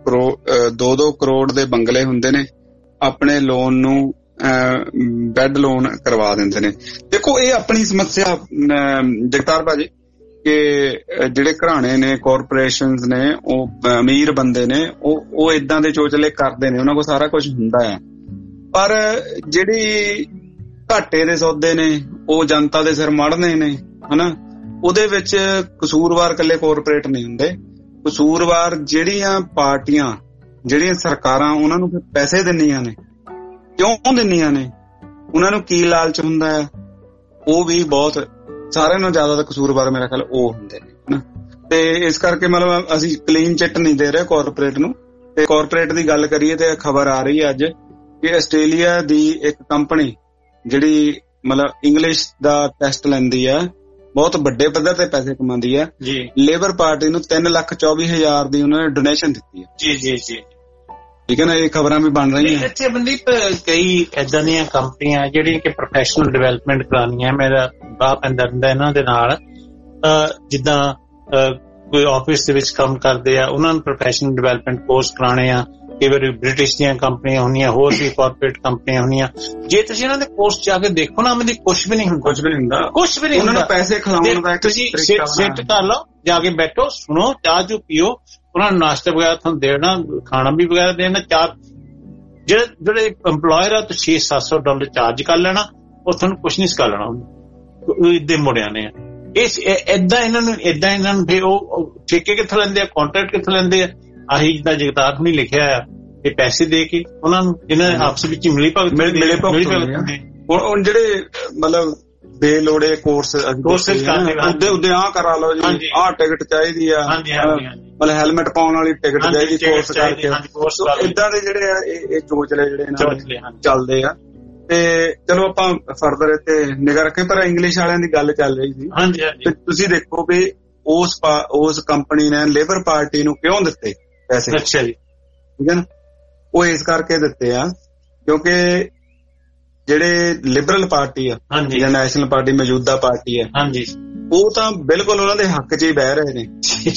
2 ਕਰੋੜ ਦੇ ਬੰਗਲੇ ਹੁੰਦੇ ਨੇ, ਆਪਣੇ ਲੋਨ ਨੂੰ ਬੈੱਡ ਲੋਨ ਕਰਵਾ ਦਿੰਦੇ ਨੇ। ਦੇਖੋ ਇਹ ਆਪਣੀ ਸਮੱਸਿਆ ਜਗਤਾਰ ਭਾਜੀ ਕਿ ਜਿਹੜੇ ਘਰਾਣੇ ਨੇ, ਕਾਰਪੋਰੇਸ਼ਨਸ ਨੇ, ਉਹ ਅਮੀਰ ਬੰਦੇ ਨੇ, ਉਹ ਏਦਾਂ ਦੇ ਚੋਚਲੇ ਕਰਦੇ ਨੇ, ਉਹਨਾਂ ਕੋਲ ਸਾਰਾ ਕੁਝ ਹੁੰਦਾ ਹੈ। ਪਰ ਜਿਹੜੀ ਘਾਟੇ ਦੇ ਸੌਦੇ ਨੇ ਉਹ ਜਨਤਾ ਦੇ ਸਿਰ ਮੜਨੇ ਨੇ ਹਨਾ। ਉਹਦੇ ਵਿੱਚ ਕਸੂਰਵਾਰ ਇਕੱਲੇ ਕਾਰਪੋਰੇਟ ਨਹੀਂ ਹੁੰਦੇ, ਕਸੂਰਵਾਰ ਜਿਹੜੀਆਂ ਪਾਰਟੀਆਂ, ਜਿਹੜੀਆਂ ਸਰਕਾਰਾਂ ਉਹਨਾਂ ਨੂੰ ਪੈਸੇ ਦਿੰਦੀਆਂ ਨੇ, ਕਿਉਂ ਦਿੰਦੀਆਂ ਨੇ, ਉਹਨਾਂ ਨੂੰ ਕੀ ਲਾਲਚ ਹੁੰਦਾ ਹੈ, ਉਹ ਵੀ ਬਹੁਤ ਸਾਰਿਆਂ ਨਾਲੋਂ ਜ਼ਿਆਦਾ ਤਾਂ ਕਸੂਰਵਾਰ ਮੇਰਾ ਖਿਆਲ ਉਹ ਹੁੰਦੇ ਨੇ ਹਨਾ। ਤੇ ਇਸ ਕਰਕੇ ਮਤਲਬ ਅਸੀਂ ਕਲੀਨ ਚਿੱਟ ਨਹੀਂ ਦੇ ਰਹੇ ਕਾਰਪੋਰੇਟ ਨੂੰ। ਤੇ ਕਾਰਪੋਰੇਟ ਦੀ ਗੱਲ ਕਰੀਏ ਤੇ ਖਬਰ ਆ ਰਹੀ ਹੈ ਅੱਜ ਕਿ ਆਸਟ੍ਰੇਲੀਆ ਦੀ ਇੱਕ ਕੰਪਨੀ ਜਿਹੜੀ ਮਤਲਬ ਇੰਗਲਿਸ਼ ਦਾ ਟੈਸਟ ਲੈਂਦੀ ਆ, ਬਹੁਤ ਵੱਡੇ ਪੱਧਰ ਤੇ ਪੈਸੇ ਕਮਾਉਂਦੀ ਆ ਜੀ, ਲੇਬਰ ਪਾਰਟੀ ਨੂੰ 3,24,000 ਦੀ ਉਹਨਾਂ ਨੇ ਡੋਨੇਸ਼ਨ ਦਿੱਤੀ ਹੈ ਜੀ ਜੀ ਜੀ। ਠੀਕ ਹੈ ਨਾ, ਇਹ ਖਬਰਾਂ ਵੀ ਬਣ ਰਹੀਆਂ। ਇੱਥੇ ਮਨਦੀਪ ਕਈ ਏਦਾਂ ਦੀਆਂ ਕੰਪਨੀਆਂ ਜਿਹੜੀਆਂ ਕਿ ਪ੍ਰੋਫੈਸ਼ਨਲ ਡਿਵੈਲਪਮੈਂਟ ਕਰਾਉਣੀਆਂ, ਮੇਰਾ ਬਾਪ ਪੈਂਦਾ ਰਹਿੰਦਾ ਇਹਨਾਂ ਦੇ ਨਾਲ। ਜਿੱਦਾਂ ਕੋਈ ਆਫਿਸ ਦੇ ਵਿੱਚ ਕੰਮ ਕਰਦੇ ਆ, ਉਹਨਾਂ ਨੂੰ ਪ੍ਰੋਫੈਸ਼ਨਲ ਡਿਵੈਲਪਮੈਂਟ ਕੋਰਸ ਕਰਾਉਣੇ ਆ। ਕਈ ਵਾਰੀ ਬ੍ਰਿਟਿਸ਼ ਦੀਆਂ ਕੰਪਨੀਆਂ ਹੁੰਦੀਆਂ, ਹੋਰ ਵੀ ਕਾਰਪੋਰੇਟ ਕੰਪਨੀਆਂ ਹੁੰਦੀਆਂ। ਜੇ ਤੁਸੀਂ ਇਹਨਾਂ ਦੇ ਕੋਰਸ ਜਾ ਕੇ ਦੇਖੋ ਨਾ, ਮਤਲਬ ਕੁਛ ਵੀ ਨਹੀਂ ਹੁੰਦਾ, ਕੁਛ ਵੀ ਨਹੀਂ ਹੁੰਦਾ। ਉਹਨਾਂ ਨੂੰ ਪੈਸੇ ਖਿਲਾਉਣ ਦਾ ਤੁਸੀਂ ਸਿੱਟ ਕਰ ਲਓ, ਜਾ ਕੇ ਬੈਠੋ, ਸੁਣੋ, ਚਾਹ ਚੂ ਪੀਓ, ਉਹਨਾਂ ਨੂੰ ਨਾਸ਼ਤਾ ਵਗੈਰਾ ਤੁਹਾਨੂੰ ਦੇਣਾ, ਖਾਣਾ ਵੀ ਵਗੈਰਾ ਦੇਣਾ। ਚਾਰ ਜਿਹੜੇ ਇੰਪਲੋਇਰ ਆ, ਤੁਸੀਂ $600-700 ਚਾਰਜ ਕਰ ਲੈਣਾ, ਉਹ ਤੁਹਾਨੂੰ ਕੁਛ ਨਹੀਂ ਸਿਖਾ ਲੈਣਾ, ਇੱਦਾਂ ਮੁੜਿਆ ਨੇ। ਏਦਾਂ ਇਹਨਾਂ ਨੂੰ ਫਿਰ ਉਹ ਠੇਕੇ ਕਿੱਥੋਂ ਲੈਂਦੇ ਆ, ਕਾਂਟਰੈਕਟ ਕਿੱਥੋਂ ਲੈਂਦੇ ਆ? ਆਹੀ ਜਿੱਦਾਂ ਜਗਤਾਰ ਨੇ ਲਿਖਿਆ ਆ, ਇਹ ਪੈਸੇ ਦੇ ਕੇ ਉਹਨਾਂ ਨੂੰ, ਜਿਹਨਾਂ ਨੇ ਆਪਸ ਵਿੱਚ ਮਿਲੀ ਭਗਤ ਹੁਣ ਜਿਹੜੇ ਮਤਲਬ ਬੇਲੋੜੇ ਕੋਰਸ ਉਹਦੇ ਆਹ ਕਰਾ ਲਓ ਜੀ, ਆਹ ਟਿਕਟ ਚਾਹੀਦੀ ਆ, ਮਤਲਬ ਹੈਲਮਟ ਪਾਉਣ ਵਾਲੀ ਟਿਕਟ ਚਾਹੀਦੀ ਕੋਰਸ ਕਰਕੇ। ਏਦਾਂ ਦੇ ਜਿਹੜੇ ਆ ਇਹ ਚੋਚਲੇ ਜਿਹੜੇ ਚੱਲਦੇ ਆ। ਤੇ ਚਲੋ ਆਪਾਂ ਫਰਦਰ ਇੱਥੇ ਨਿਗਾਹ ਰੱਖੇ। ਪਰ ਇੰਗਲਿਸ਼ ਵਾਲਿਆਂ ਦੀ ਗੱਲ ਚੱਲ ਰਹੀ ਸੀ, ਤੁਸੀਂ ਦੇਖੋ ਵੀ ਉਸ ਕੰਪਨੀ ਨੇ ਲੇਬਰ ਪਾਰਟੀ ਨੂੰ ਕਿਉਂ ਦਿੱਤੇ ਪੈਸੇ। ਅੱਛਾ ਜੀ, ਠੀਕ ਹੈ ਨਾ। ਉਹ ਇਸ ਕਰਕੇ ਦਿੱਤੇ ਆ ਕਿਉਂਕਿ ਜਿਹੜੇ ਲਿਬਰਲ ਪਾਰਟੀ ਆ ਜਾਂ ਨੈਸ਼ਨਲ ਪਾਰਟੀ, ਮੌਜੂਦਾ ਪਾਰਟੀ ਆ, ਉਹ ਤਾਂ ਬਿਲਕੁਲ ਉਹਨਾਂ ਦੇ ਹੱਕ 'ਚ ਹੀ ਬਹਿ ਰਹੇ ਨੇ।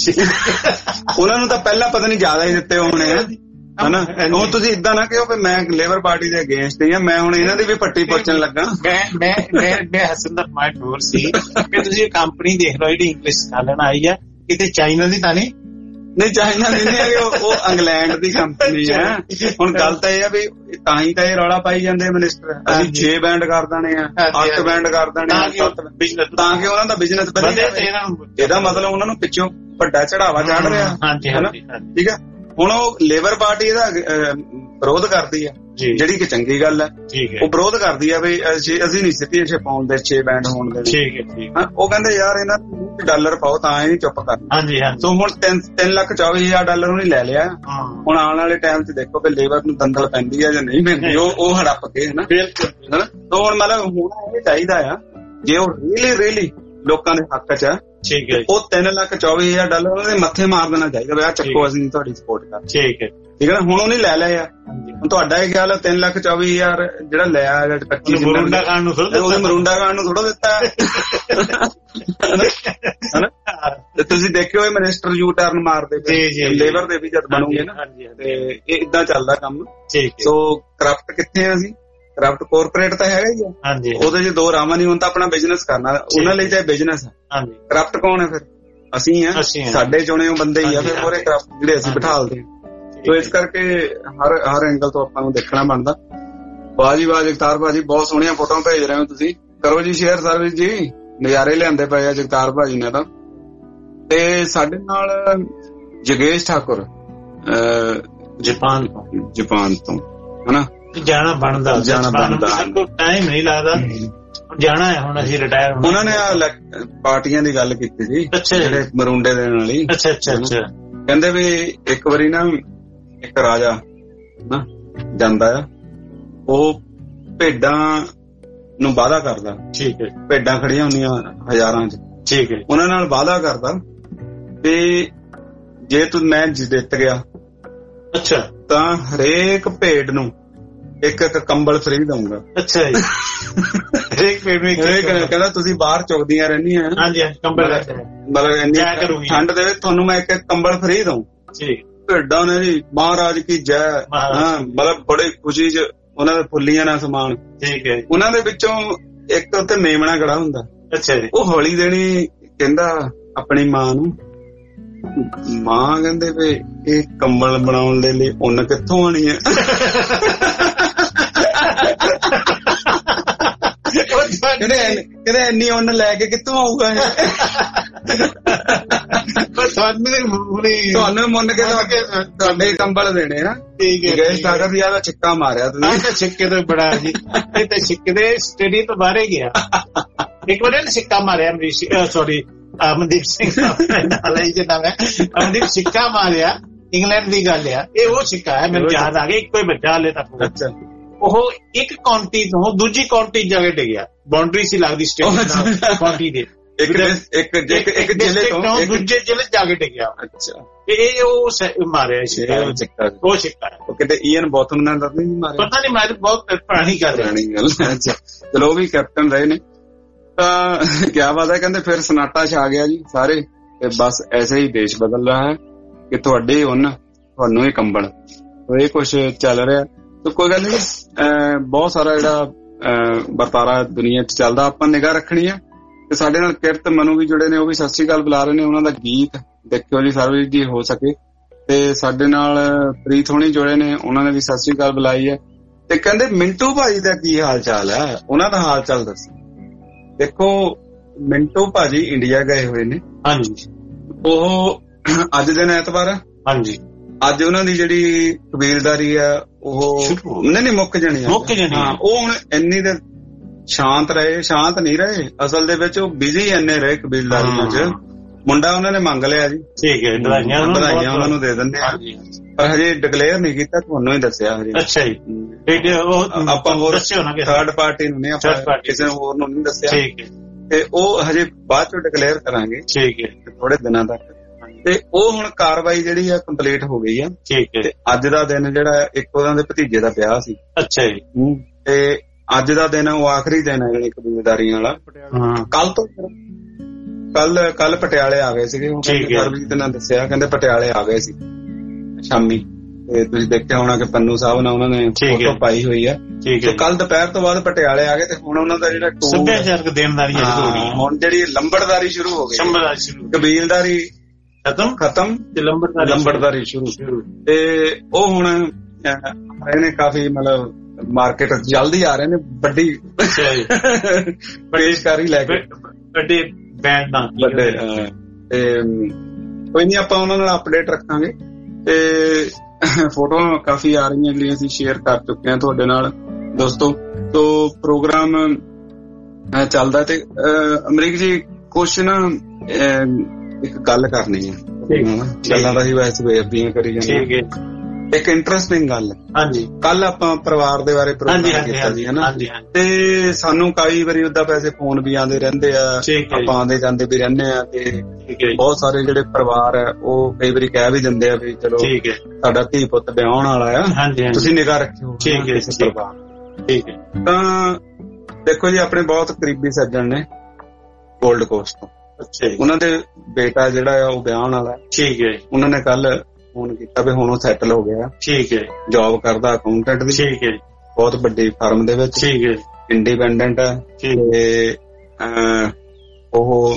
ਉਹਨਾਂ ਨੂੰ ਤਾਂ ਪਹਿਲਾਂ ਪਤਾ ਨਹੀਂ ਜ਼ਿਆਦਾ ਹੀ ਦਿੱਤੇ ਹੋਣੇ ਆ ਹਨਾ। ਹੁਣ ਤੁਸੀਂ ਏਦਾਂ ਨਾ ਕਹੋ ਵੀ ਮੈਂ ਲੇਬਰ ਪਾਰਟੀ ਦੇ ਅਗੇਂਸਟ ਹੀ ਆ, ਮੈਂ ਹੁਣ ਇਹਨਾਂ ਦੀ ਵੀ ਪੱਟੀ ਪੁੱਛਣ ਲੱਗਾ। ਮੈਂ ਹਸਨ ਦਾ ਪੁਆਇੰਟ ਹੋਰ ਸੀ ਕਿ ਤੁਸੀਂ ਕੰਪਨੀ ਦੇਖ ਲਓ ਜਿਹੜੀ ਇੰਗਲਿਸ਼ ਸਿਖਾਉਣ ਆਈ ਆ, ਕਿਤੇ ਚਾਈਨਾ ਦੀ ਤਾਂ ਨਹੀਂ ਚਾਈਨਾ ਦੀ ਨਹੀਂ, ਉਹ ਇੰਗਲੈਂਡ ਦੀ ਕੰਪਨੀ ਹੈ। ਹੁਣ ਗੱਲ ਤਾਂ ਇਹ ਆ ਵੀ ਤਾਂ ਹੀ ਤਾਂ ਇਹ ਰੌਲਾ ਪਾਈ ਜਾਂਦੇ ਮਿਨਿਸਟਰ, ਅਸੀਂ 6 ਬੈਂਡ ਕਰ ਦੇਣੇ ਆ, 8 ਬੈਂਡ ਕਰ ਦੇਣੇ ਆ, ਤਾਂ ਕਿ ਉਹਨਾਂ ਦਾ ਬਿਜ਼ਨਸ ਵਧੇ। ਇਹਦਾ ਮਤਲਬ ਉਹਨਾਂ ਨੂੰ ਪਿੱਛੋਂ ਵੱਡਾ ਚੜਾਵਾ ਚੜ ਰਿਹਾ। ਠੀਕ ਹੈ, ਹੁਣ ਉਹ ਲੇਬਰ ਪਾਰਟੀ ਇਹਦਾ ਵਿਰੋਧ ਕਰਦੀ ਆ, ਜਿਹੜੀ ਕਿ ਚੰਗੀ ਗੱਲ ਹੈ। ਉਹ ਵਿਰੋਧ ਕਰਦੀ ਆ ਵੀ ਅਸੀਂ ਨਹੀਂ ਸਿੱਧੀ ਇੱਥੇ ਪਾਉਣ ਦੇ 6 ਬੈਂਡ ਹੋਣ ਦੇ। ਉਹ ਕਹਿੰਦੇ ਯਾਰ ਇਹਨਾਂ $1 ਪਾਓ ਤਾਂ ਇਹ ਚੁੱਪ ਕਰ। ਸੋ ਹੁਣ $3,24,000 ਉਹਨੇ ਲੈ ਲਿਆ। ਹੁਣ ਆਉਣ ਵਾਲੇ ਟਾਈਮ 'ਚ ਦੇਖੋ ਕਿ ਲੇਬਰ ਨੂੰ ਦੰਦਲ ਪੈਂਦੀ ਆ ਜਾਂ ਨਹੀਂ ਪੈਂਦੀ, ਉਹ ਹੜੱਪ ਕੇ ਹਨਾ। ਸੋ ਹੁਣ ਮਤਲਬ ਹੋਣਾ ਇਹ ਚਾਹੀਦਾ ਆ, ਜੇ ਉਹ ਰੀਅਲੀ ਲੋਕਾਂ ਦੇ ਹੱਕ 'ਚ ਆ, ਉਹ $3,24,000 ਉਹਨਾਂ ਦੇ ਮੱਥੇ ਮਾਰ ਦੇਣਾ ਚਾਹੀਦਾ ਵੀ ਆਹ ਚੱਕੋ, ਅਸੀਂ ਤੁਹਾਡੀ ਸਪੋਰਟ ਕਰ। ਠੀਕ ਹੈ ਨਾ। ਹੁਣ ਉਹਨੇ ਲੈ ਲਿਆ ਆ। ਹੁਣ ਤੁਹਾਡਾ ਇਹ ਖਿਆਲ 3,24,000 ਜਿਹੜਾ ਲਿਆ 25 ਮਰੂੰਡਾ ਖਾਣ ਨੂੰ ਥੋੜਾ ਦਿੱਤਾ ਹਨਾ। ਤੁਸੀਂ ਦੇਖਿਓ ਇਹ ਮਿਨਿਸਟਰ ਯੂ ਟਰਨ ਮਾਰਦੇ ਲੇਬਰ ਦੇ ਵੀ ਜਦ ਬਣੂਗੇ ਨਾ, ਤੇ ਇਹ ਏਦਾਂ ਚੱਲਦਾ ਕੰਮ। ਸੋ ਕਰਪਟ ਕਿੱਥੇ ਆ ਅਸੀਂ? ਕਰਪਟ ਕਾਰਪੋਰੇਟ ਤਾਂ ਹੈਗਾ ਹੀ ਆ, ਉਹਦੇ 'ਚ ਦੋ ਰਾਵਾਂ ਨਹੀਂ। ਹੁਣ ਤਾਂ ਆਪਣਾ ਬਿਜ਼ਨਸ ਕਰਨਾ, ਉਹਨਾਂ ਲਈ ਤਾਂ ਬਿਜ਼ਨਸ ਆ। ਕਰਪਟ ਕੌਣ ਹੈ ਫਿਰ? ਅਸੀਂ ਆ, ਸਾਡੇ ਚੁਣੇ ਬੰਦੇ ਹੀ ਆ ਫਿਰ ਉਹਦੇ ਕਰਪਟ ਜਿਹੜੇ ਅਸੀਂ ਬਿਠਾਲਦੇ। ਸੋ ਇਸ ਕਰਕੇ ਹਰ ਐਂਗਲ ਤੋਂ ਆਪਾਂ ਨੂੰ ਦੇਖਣਾ ਬਣਦਾ। ਵਾਹ ਜੀ ਵਾਹ ਜਗਤਾਰ ਭਾਜੀ, ਬਹੁਤ ਸੋਹਣੀਆਂ ਫੋਟੋਆਂ ਭੇਜ ਰਹੇ ਹੋ ਤੁਸੀਂ। ਕਰੋ ਜੀ ਸ਼ੇਅਰ ਸਰਵਿਸ ਜੀ, ਨਜ਼ਾਰੇ ਲਿਆਂਦੇ ਪਏ ਆ ਜਗਤਾਰ ਭਾਜੀ ਨੇ ਤਾਂ। ਤੇ ਸਾਡੇ ਨਾਲ ਜਗੇਸ਼ ਠਾਕੁਰ ਜਾਪਾਨ ਤੋਂ ਹਨਾ। ਜਾਣਾ ਬਣਦਾ ਟਾਈਮ ਨਹੀਂ ਲੱਗਦਾ, ਜਾਣਾ ਹੈ ਹੁਣ ਅਸੀਂ ਰਿਟਾਇਰ। ਉਹਨਾਂ ਨੇ ਪਾਰਟੀਆਂ ਦੀ ਗੱਲ ਕੀਤੀ ਸੀ, ਜਿਹੜੇ ਮਰੂੰਡੇ ਦੇਣ ਵਾਲੀ। ਕਹਿੰਦੇ ਵੀ ਇੱਕ ਵਾਰੀ ਨਾ ਇੱਕ ਰਾਜਾ ਨਾ ਜਾਂਦਾ ਆ ਉਹ ਭੇਡਾਂ ਨੂੰ ਵਾਅਦਾ ਕਰਦਾ। ਠੀਕ ਹੈ। ਭੇਡਾਂ ਖੜੀਆਂ ਹੁੰਦੀਆਂ ਹਜ਼ਾਰਾਂ 'ਚ। ਠੀਕ ਹੈ। ਉਹਨਾਂ ਨਾਲ ਵਾਅਦਾ ਕਰਦਾ ਤੇ ਜੇ ਤੂੰ ਮੈਂ ਜਿੱਤ ਗਿਆ, ਅੱਛਾ, ਤਾਂ ਹਰੇਕ ਭੇਡ ਨੂੰ ਇੱਕ ਇੱਕ ਕੰਬਲ ਫ੍ਰੀ ਦਊਂਗਾ। ਅੱਛਾ ਜੀ। ਹਰੇਕ ਭੇਡ ਨੂੰ ਕਹਿੰਦਾ ਤੁਸੀਂ ਬਾਹਰ ਚੁਗਦੀਆਂ ਰਹਿੰਦੀਆਂ। ਹਾਂਜੀ, ਕੰਬਲ ਮਤਲਬ ਇੰਨੀ ਠੰਡ ਦੇ ਵਿੱਚ ਤੁਹਾਨੂੰ ਮੈਂ ਇੱਕ ਕੰਬਲ ਫ੍ਰੀ ਦਊਂ। ਭੇਡਾਂ ਨੇ ਜੀ ਮਹਾਰਾਜ ਕੀ ਜੈ, ਹਾਂ, ਮਤਲਬ ਬੜੀ ਖੁਸ਼ੀ 'ਚ ਉਹਨਾਂ ਦੇ ਫੁੱਲੀਆਂ ਨਾਲ ਸਮਾਨ। ਠੀਕ ਹੈ। ਉਹਨਾਂ ਦੇ ਵਿੱਚੋਂ ਇੱਕ ਉੱਥੇ ਮੇਮਣਾ ਖੜਾ ਹੁੰਦਾ। ਅੱਛਾ ਜੀ। ਉਹ ਹੌਲੀ ਦੇਣੀ ਕਹਿੰਦਾ ਆਪਣੀ ਮਾਂ ਨੂੰ, ਮਾਂ ਕਹਿੰਦੇ ਵੀ ਇਹ ਕੰਬਲ ਬਣਾਉਣ ਦੇ ਲਈ ਉੱਨ ਕਿੱਥੋਂ ਆਣੀ ਹੈ? ਕਹਿੰਦੇ ਇੰਨੀ ਉੱਨ ਲੈ ਕੇ ਕਿੱਥੋਂ ਆਊਗਾ ਇਹ? ਤੁਹਾਨੂੰ ਮੁੰਨ ਕੇ ਤੁਹਾਡੇ ਕੰਬਲ ਦੇਣੇ ਨਾ। ਠੀਕ ਹੈ। ਸਾਗਰ ਦੀ ਦਾ ਛਿੱਕਾ ਮਾਰਿਆ ਤੁਸੀਂ। ਛਿੱਕੇ ਤੋਂ ਬੜਾ ਜੀ, ਇਹ ਤਾਂ ਛਿੱਕੇ ਦੇ ਸਟੇਡੀਅਮ ਤੋਂ ਬਾਹਰ ਗਿਆ। ਇੱਕ ਵਾਰ ਛਿੱਕਾ ਮਾਰਿਆ ਸੌਰੀ ਅਮਨਦੀਪ ਸਿੰਘ ਨਾਲ ਹੀ ਜਿੰਨਾ ਮੈਂ ਅਮਨਦੀਪ ਸਿੱਕਾ ਮਾਰਿਆ। ਇੰਗਲੈਂਡ ਦੀ ਗੱਲ ਆ ਇਹ, ਉਹ ਸਿੱਕਾ ਹੈ ਮੈਨੂੰ ਯਾਦ ਆ ਗਿਆ। ਇੱਕੋ ਹੀ ਬੱਚਾ ਹਲੇ ਤੱਕ। ਅੱਛਾ। ਉਹ ਇੱਕ ਕਾਉਂਟੀ ਤੋਂ ਦੂਜੀ ਕਾਉਂਟੀ ਜਾ ਕੇ ਡਿੱਗਿਆ। ਬਾਉਂਡਰੀ ਸੀ ਲੱਗਦੀ ਸਟੇਟ ਕਾਉਂਟੀ ਦੇ, ਇੱਕ ਜ਼ਿਲ੍ਹੇ ਤੋਂ ਦੂਜੇ ਜ਼ਿਲ੍ਹੇ ਜਾ ਕੇ ਡਿੱਗਿਆ। ਅੱਛਾ। ਇਹ ਉਹ ਮਾਰਿਆ ਸਿੱਕਾ। ਉਹ ਸਿੱਕਾ ਕਿਤੇ ਈਅਨ ਬੋਥਮ ਨਾਲ ਨਹੀਂ ਮਾਰਿਆ? ਪਤਾ ਨਹੀਂ, ਮਾਰੀ ਬਹੁਤ ਪੁਰਾਣੀ ਗੱਲ। ਅੱਛਾ, ਚਲੋ ਉਹ ਵੀ ਕੈਪਟਨ ਰਹੇ ਨੇ। ਤਾਂ ਕਿਆ ਬਾਤ ਹੈ। ਕਹਿੰਦੇ ਫਿਰ ਸਨਾਟਾ ਛਾ ਗਿਆ ਜੀ ਸਾਰੇ, ਤੇ ਬਸ ਐਸੇ ਹੀ ਦੇਸ਼ ਬਦਲ ਰਹਾ ਹੈ ਕਿ ਤੁਹਾਡੇ ਉੱਨ ਤੁਹਾਨੂੰ ਹੀ ਕੰਬਲ। ਇਹ ਕੁਛ ਚੱਲ ਰਿਹਾ। ਤਾਂ ਕੋਈ ਗੱਲ ਨਹੀਂ, ਬਹੁਤ ਸਾਰਾ ਜਿਹੜਾ ਵਰਤਾਰਾ ਦੁਨੀਆ 'ਚ ਚੱਲਦਾ, ਆਪਾਂ ਨਿਗਾਹ ਰੱਖਣੀ ਆ। ਤੇ ਸਾਡੇ ਨਾਲ ਕਿਰਤ ਮਨੂ ਵੀ ਜੁੜੇ ਨੇ, ਉਹ ਵੀ ਸਤਿ ਸ੍ਰੀ ਅਕਾਲ ਬੁਲਾ ਰਹੇ ਨੇ। ਉਹਨਾਂ ਦਾ ਗੀਤ ਦੇਖਿਓ ਜੀ ਸਰਵਿਸ ਜੀ ਹੋ ਸਕੇ। ਤੇ ਸਾਡੇ ਨਾਲ ਪ੍ਰੀਤ ਹੋਣੀ ਜੁੜੇ ਨੇ, ਉਹਨਾਂ ਨੇ ਵੀ ਸਤਿ ਸ੍ਰੀ ਅਕਾਲ ਬੁਲਾਈ ਹੈ। ਤੇ ਕਹਿੰਦੇ ਮਿੰਟੂ ਭਾਈ ਦਾ ਕੀ ਹਾਲ ਚਾਲ ਹੈ, ਉਹਨਾਂ ਦਾ ਹਾਲ ਚਾਲ ਦੱਸੋ। ਦੇਖੋ ਮਿੰਟੂ ਭਾਜੀ ਇੰਡੀਆ ਗਏ ਹੋਏ ਨੇ। ਹਾਂਜੀ। ਉਹ ਅੱਜ ਦਿਨ ਐਤਵਾਰ ਆ। ਹਾਂਜੀ। ਅੱਜ ਉਹਨਾਂ ਦੀ ਜਿਹੜੀ ਕਬੀਲਦਾਰੀ ਆ ਉਹ ਨਹੀਂ ਮੁੱਕ ਜਾਣੀ। ਹਾਂ, ਉਹ ਹੁਣ ਇੰਨੀ ਦੇਰ ਸ਼ਾਂਤ ਰਹੇ, ਸ਼ਾਂਤ ਨਹੀਂ ਰਹੇ ਅਸਲ ਦੇ ਵਿੱਚ। ਉਹ ਬਿਜ਼ੀ ਇੰਨੇ ਰਹੇ ਕਬੀਲਦਾਰੀਆਂ 'ਚ। ਮੁੰਡਾ ਉਹਨਾਂ ਨੇ ਮੰਗ ਲਿਆ ਜੀ। ਠੀਕ ਹੈ, ਵਧਾਈਆਂ ਉਹਨਾਂ ਨੂੰ ਦੇ ਦਿੰਦੇ ਆ, ਪਰ ਹਜੇ ਡਿਕਲੇਅਰ ਨਹੀਂ ਕੀਤਾ, ਤੁਹਾਨੂੰ ਹੀ ਦੱਸਿਆ ਹਜੇ। ਅੱਛਾ ਜੀ। ਆਪਾਂ ਹੋਰ ਥਰਡ ਪਾਰਟੀ ਨੂੰ ਨਹੀਂ, ਆਪਾਂ ਕਿਸੇ ਹੋਰ ਨੂੰ ਨਹੀਂ ਦੱਸਿਆ। ਠੀਕ ਹੈ। ਤੇ ਉਹ ਹਜੇ ਬਾਅਦ ਚੋਂ ਡਿਕਲੇਅਰ ਕਰਾਂਗੇ। ਠੀਕ ਹੈ, ਥੋੜੇ ਦਿਨਾਂ ਤੱਕ। ਤੇ ਉਹ ਹੁਣ ਕਾਰਵਾਈ ਜਿਹੜੀ ਆ ਕੰਪਲੀਟ ਹੋ ਗਈ ਆ। ਠੀਕ ਹੈ। ਤੇ ਅੱਜ ਦਾ ਦਿਨ ਜਿਹੜਾ ਇੱਕ ਉਹਨਾਂ ਦੇ ਭਤੀਜੇ ਦਾ ਵਿਆਹ ਸੀ। ਅੱਛਾ ਜੀ। ਤੇ ਅੱਜ ਦਾ ਦਿਨ ਉਹ ਆਖਰੀ ਦਿਨ ਹੈ ਜਿਹੜੀ ਕਬੀਲਦਾਰੀਆਂ ਵਾਲਾ। ਕੱਲ ਤੋਂ ਕੱਲ ਪਟਿਆਲੇ ਆ ਗਏ ਸੀਗੇ। ਸਰਬਜੀਤ ਨੇ ਦੱਸਿਆ, ਕਹਿੰਦੇ ਪਟਿਆਲੇ ਆ ਗਏ ਸੀ ਸ਼ਾਮੀ। ਤੇ ਤੁਸੀਂ ਦੇਖਿਆ ਹੋਣਾ ਕਿ ਪੰਨੂ ਸਾਹਿਬ ਨਾਲ ਉਹਨਾਂ ਨੇ ਫੋਟੋ ਪਾਈ ਹੋਈ ਆ। ਤੇ ਕੱਲ ਦੁਪਹਿਰ ਤੋਂ ਬਾਅਦ ਪਟਿਆਲੇ ਆ ਗਏ। ਤੇ ਹੁਣ ਉਹਨਾਂ ਦਾ ਜਿਹੜਾ ਸੱਭਿਆਚਾਰਕ ਦੇਣਦਾਰੀ ਹੁਣ ਜਿਹੜੀ ਲੰਬੜਦਾਰੀ ਸ਼ੁਰੂ ਹੋ ਗਈ। ਕਬੀਲਦਾਰੀ ਖਤਮ ਤੇ ਲੰਬੜਦਾਰੀ ਸ਼ੁਰੂ। ਤੇ ਉਹ ਹੁਣ ਰਹੇ ਨੇ ਕਾਫੀ, ਮਤਲਬ ਮਾਰਕੀਟ ਜਲਦੀ ਆ ਰਹੇ ਨੇ, ਵੱਡੀ ਪੇਸ਼ਕਾਰੀ ਲੈ ਕੇ, ਵੱਡੇ ਬੈਂਡ ਨਾਲ ਵੱਡੇ। ਤੇ ਕੋਈ ਨਹੀਂ, ਆਪਾਂ ਉਹਨਾਂ ਨਾਲ ਅਪਡੇਟ ਰੱਖਾਂਗੇ। ਤੇ ਫੋਟੋਆਂ ਕਾਫੀ ਆ ਰਹੀਆਂ ਜਿਹੜੀਆਂ ਅਸੀਂ ਸ਼ੇਅਰ ਕਰ ਚੁੱਕੇ ਹਾਂ ਤੁਹਾਡੇ ਨਾਲ ਦੋਸਤੋ। ਤੋ ਪ੍ਰੋਗਰਾਮ ਚੱਲਦਾ। ਤੇ ਅਮਰੀਕ ਜੀ ਕੁਛ ਨਾ ਇੱਕ ਗੱਲ ਕਰਨੀ ਹੈ। ਗੱਲਾਂ ਤਾਂ ਹੀ ਵੈਸੇ ਵੇਖਦੀਆਂ ਕਰੀ ਜਾਂਦੇ। ਇੱਕ ਇੰਟਰਸਟਿੰਗ ਗੱਲ। ਹਾਂਜੀ। ਕੱਲ ਆਪਾਂ ਪਰਿਵਾਰ ਦੇ ਬਾਰੇ ਪ੍ਰੋਗਰਾਮ ਕੀਤਾ ਸੀ ਹਨਾ। ਤੇ ਸਾਨੂੰ ਕਈ ਵਾਰੀ ਉਦਾਂ ਪੈਸੇ ਫੋਨ ਵੀ ਆਉਂਦੇ ਰਹਿੰਦੇ ਆ, ਆਪਾਂ ਆਉਂਦੇ ਜਾਂਦੇ ਵੀ ਰਹਿੰਦੇ ਆ। ਤੇ ਬਹੁਤ ਸਾਰੇ ਜਿਹੜੇ ਪਰਿਵਾਰ ਆ ਉਹ ਕਈ ਵਾਰੀ ਕਹਿ ਵੀ ਦਿੰਦੇ ਆ ਵੀ ਚਲੋ ਸਾਡਾ ਧੀ ਪੁੱਤ ਵਿਆਹਣ ਵਾਲਾ ਆ, ਤੁਸੀਂ ਨਿਗਾਹ ਰੱਖਿਓ ਪਰਿਵਾਰ। ਠੀਕ ਹੈ। ਤਾਂ ਦੇਖੋ ਜੀ, ਆਪਣੇ ਬਹੁਤ ਕਰੀਬੀ ਸੱਜਣ ਨੇ ਗੋਲਡ ਕੋਸਟ ਤੋਂ। ਉਹਨਾਂ ਦੇ ਬੇਟਾ ਜਿਹੜਾ ਆ ਉਹ ਵਿਆਹਣ ਵਾਲਾ। ਠੀਕ ਹੈ। ਉਹਨਾਂ ਨੇ ਕੱਲ ਫੋਨ ਕੀਤਾ ਵੀ ਹੁਣ ਉਹ ਸੈਟਲ ਹੋ ਗਿਆ। ਠੀਕ ਹੈ। ਜੌਬ ਕਰਦਾ ਅਕਾਊਂਟੈਂਟ ਦੀ। ਠੀਕ ਹੈ। ਬਹੁਤ ਵੱਡੀ ਫਰਮ ਦੇ ਵਿੱਚ। ਠੀਕ ਹੈ। ਇੰਡੀਪੈਂਡੈਂਟ ਹੈ। ਤੇ ਉਹ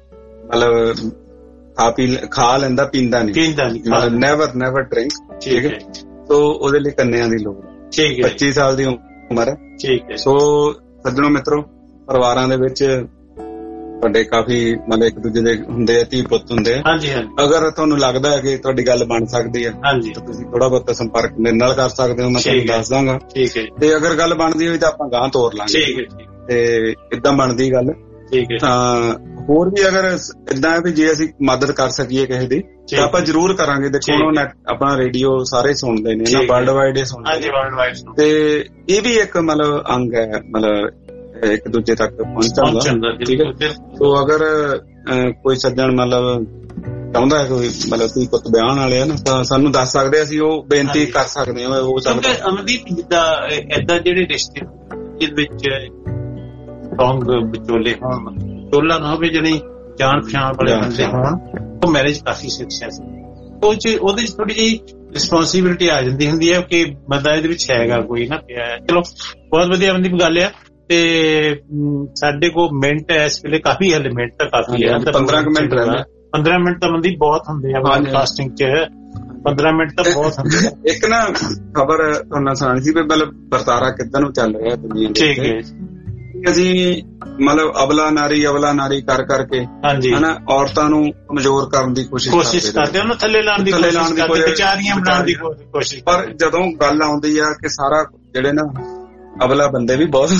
ਮਤਲਬ ਖਾ ਲੈਂਦਾ, ਪੀਂਦਾ ਨਹੀਂ, ਮਤਲਬ ਨੈਵਰ ਡਰਿੰਕ। ਠੀਕ ਹੈ। ਸੋ ਉਹਦੇ ਲਈ ਕੰਨਿਆਂ ਦੀ ਲੋੜ। ਠੀਕ ਹੈ। 25 ਸਾਲ ਦੀ ਉਮਰ ਹੈ। ਠੀਕ ਹੈ। ਸੋ ਸੱਜਣੋ ਮਿੱਤਰੋ, ਪਰਿਵਾਰਾਂ ਦੇ ਵਿੱਚ ਤੁਹਾਡੇ ਕਾਫੀ ਮਤਲਬ ਇੱਕ ਦੂਜੇ ਦੇ ਹੁੰਦੇ ਆ, ਧੀ ਪੁੱਤ ਹੁੰਦੇ ਆ। ਅਗਰ ਤੁਹਾਨੂੰ ਲੱਗਦਾ ਹੈ ਕਿ ਤੁਹਾਡੀ ਗੱਲ ਬਣ ਸਕਦੀ ਹੈ ਤਾਂ ਤੁਸੀਂ ਥੋੜਾ ਬਹੁਤ ਸੰਪਰਕ ਮੇਰੇ ਨਾਲ ਕਰ ਸਕਦੇ ਹੋ, ਮੈਂ ਤੁਹਾਨੂੰ ਦੱਸ ਦਾਂਗਾ। ਠੀਕ ਹੈ। ਤੇ ਅਗਰ ਗੱਲ ਬਣਦੀ ਹੋਈ ਤਾਂ ਆਪਾਂ ਗਾਂਹ ਤੋਰ ਲਾਂਗੇ। ਤੇ ਏਦਾਂ ਬਣਦੀ ਗੱਲ। ਤਾਂ ਹੋਰ ਵੀ ਅਗਰ ਏਦਾਂ ਵੀ ਜੇ ਅਸੀਂ ਮਦਦ ਕਰ ਸਕੀਏ ਕਿਸੇ ਦੀ ਤਾਂ ਆਪਾਂ ਜ਼ਰੂਰ ਕਰਾਂਗੇ। ਦੇਖੋ ਹੁਣ ਆਪਣਾ ਰੇਡੀਓ ਸਾਰੇ ਸੁਣਦੇ ਨੇ ਨਾ, ਵਰਲਡ ਵਾਈਡ ਹੀ ਸੁਣਦੇ ਤੇ ਇਹ ਵੀ ਇੱਕ ਮਤਲਬ ਅੰਗ ਹੈ, ਮਤਲਬ ਇੱਕ ਦੂਜੇ ਤੱਕ ਪਹੁੰਚਾਉਂਦਾ। ਠੀਕ ਹੈ, ਸੋ ਅਗਰ ਕੋਈ ਸੱਜਣ ਮਤਲਬ ਚਾਹੁੰਦਾ ਹੈ, ਕੋਈ ਮਤਲਬ ਕੋਈ ਪੁੱਤ ਵਿਆਹਣ ਵਾਲੇ ਆ ਨਾ, ਤਾਂ ਸਾਨੂੰ ਦੱਸ ਸਕਦੇ, ਅਸੀਂ ਉਹ ਬੇਨਤੀ ਕਰ ਸਕਦੇ ਹਾਂ। ਉਹ ਅਮਨਦੀਪ ਜਿੱਦਾਂ ਏਦਾਂ ਜਿਹੜੇ ਰਿਸ਼ਤੇ ਜਿਹਦੇ ਵਿੱਚ ਸੌਂਗ ਵਿਚੋਲੇ ਹੋਣ, ਵਿਚੋਲਾ ਨਾ ਹੋਵੇ ਜਿਹੜੀ ਜਾਣ ਪਛਾਣ ਵਾਲੇ ਬੰਦੇ ਹੋਣ, ਉਹ ਮੈਰਿਜ ਕਾਫੀ ਸਕਸੈਸ ਉਹਦੇ ਚ ਥੋੜੀ ਜਿਹੀ ਰਿਸਪੋਂਸਿਬਿਲਿਟੀ ਆ ਜਾਂਦੀ ਹੁੰਦੀ ਹੈ ਕਿ ਬੰਦਾ ਇਹਦੇ ਵਿੱਚ ਹੈਗਾ ਕੋਈ ਨਾ ਪਿਆ। ਚਲੋ ਬਹੁਤ ਵਧੀਆ ਅਮਨਦੀਪ ਗੱਲ ਆ। ਤੇ ਸਾਡੇ ਕੋਲ ਮਿੰਟ ਇਸ ਵੇਲੇ ਕਾਫੀ, ਹਲੇ ਮਿੰਟ ਤਾਂ ਕਾਫੀ ਹੈ, 15 ਮਿੰਟ 15 ਮਿੰਟ ਤਾਂ ਬੰਦੀ ਬਹੁਤ ਹੁੰਦੇ ਆ ਬ੍ਰੌਡਕਾਸਟਿੰਗ ਚ, 15 ਮਿੰਟ ਤਾਂ ਬਹੁਤ ਹੁੰਦੇ ਆ। ਇੱਕ ਨਾ ਖਬਰ ਤੁਹਾਨੂੰ ਸੁਣਾਣੀ ਸੀ ਵੀ ਮਤਲਬ ਵਰਤਾਰਾ ਕਿੱਦਾਂ ਨੂੰ ਚੱਲ ਰਿਹਾ ਦੁਨੀਆ ਦੇ। ਠੀਕ ਹੈ, ਅਸੀਂ ਮਤਲਬ ਅਬਲਾ ਨਾਰੀ ਕਰ ਕਰਕੇ ਹਨਾ ਔਰਤਾਂ ਨੂੰ ਕਮਜ਼ੋਰ ਕਰਨ ਦੀ ਕੋਸ਼ਿਸ਼ ਕਰਦੇ, ਉਹਨੂੰ ਥੱਲੇ ਲਾਉਣ ਦੀ ਕੋਸ਼ਿਸ਼, ਵਿਚਾਰੀਆਂ ਬਣਾਉਣ ਦੀ ਕੋਸ਼ਿਸ਼। ਪਰ ਜਦੋਂ ਗੱਲ ਆਉਂਦੀ ਆ ਕਿ ਸਾਰਾ ਜਿਹੜੇ ਨਾ ਅਬਲਾ ਬੰਦੇ ਵੀ ਬਹੁਤ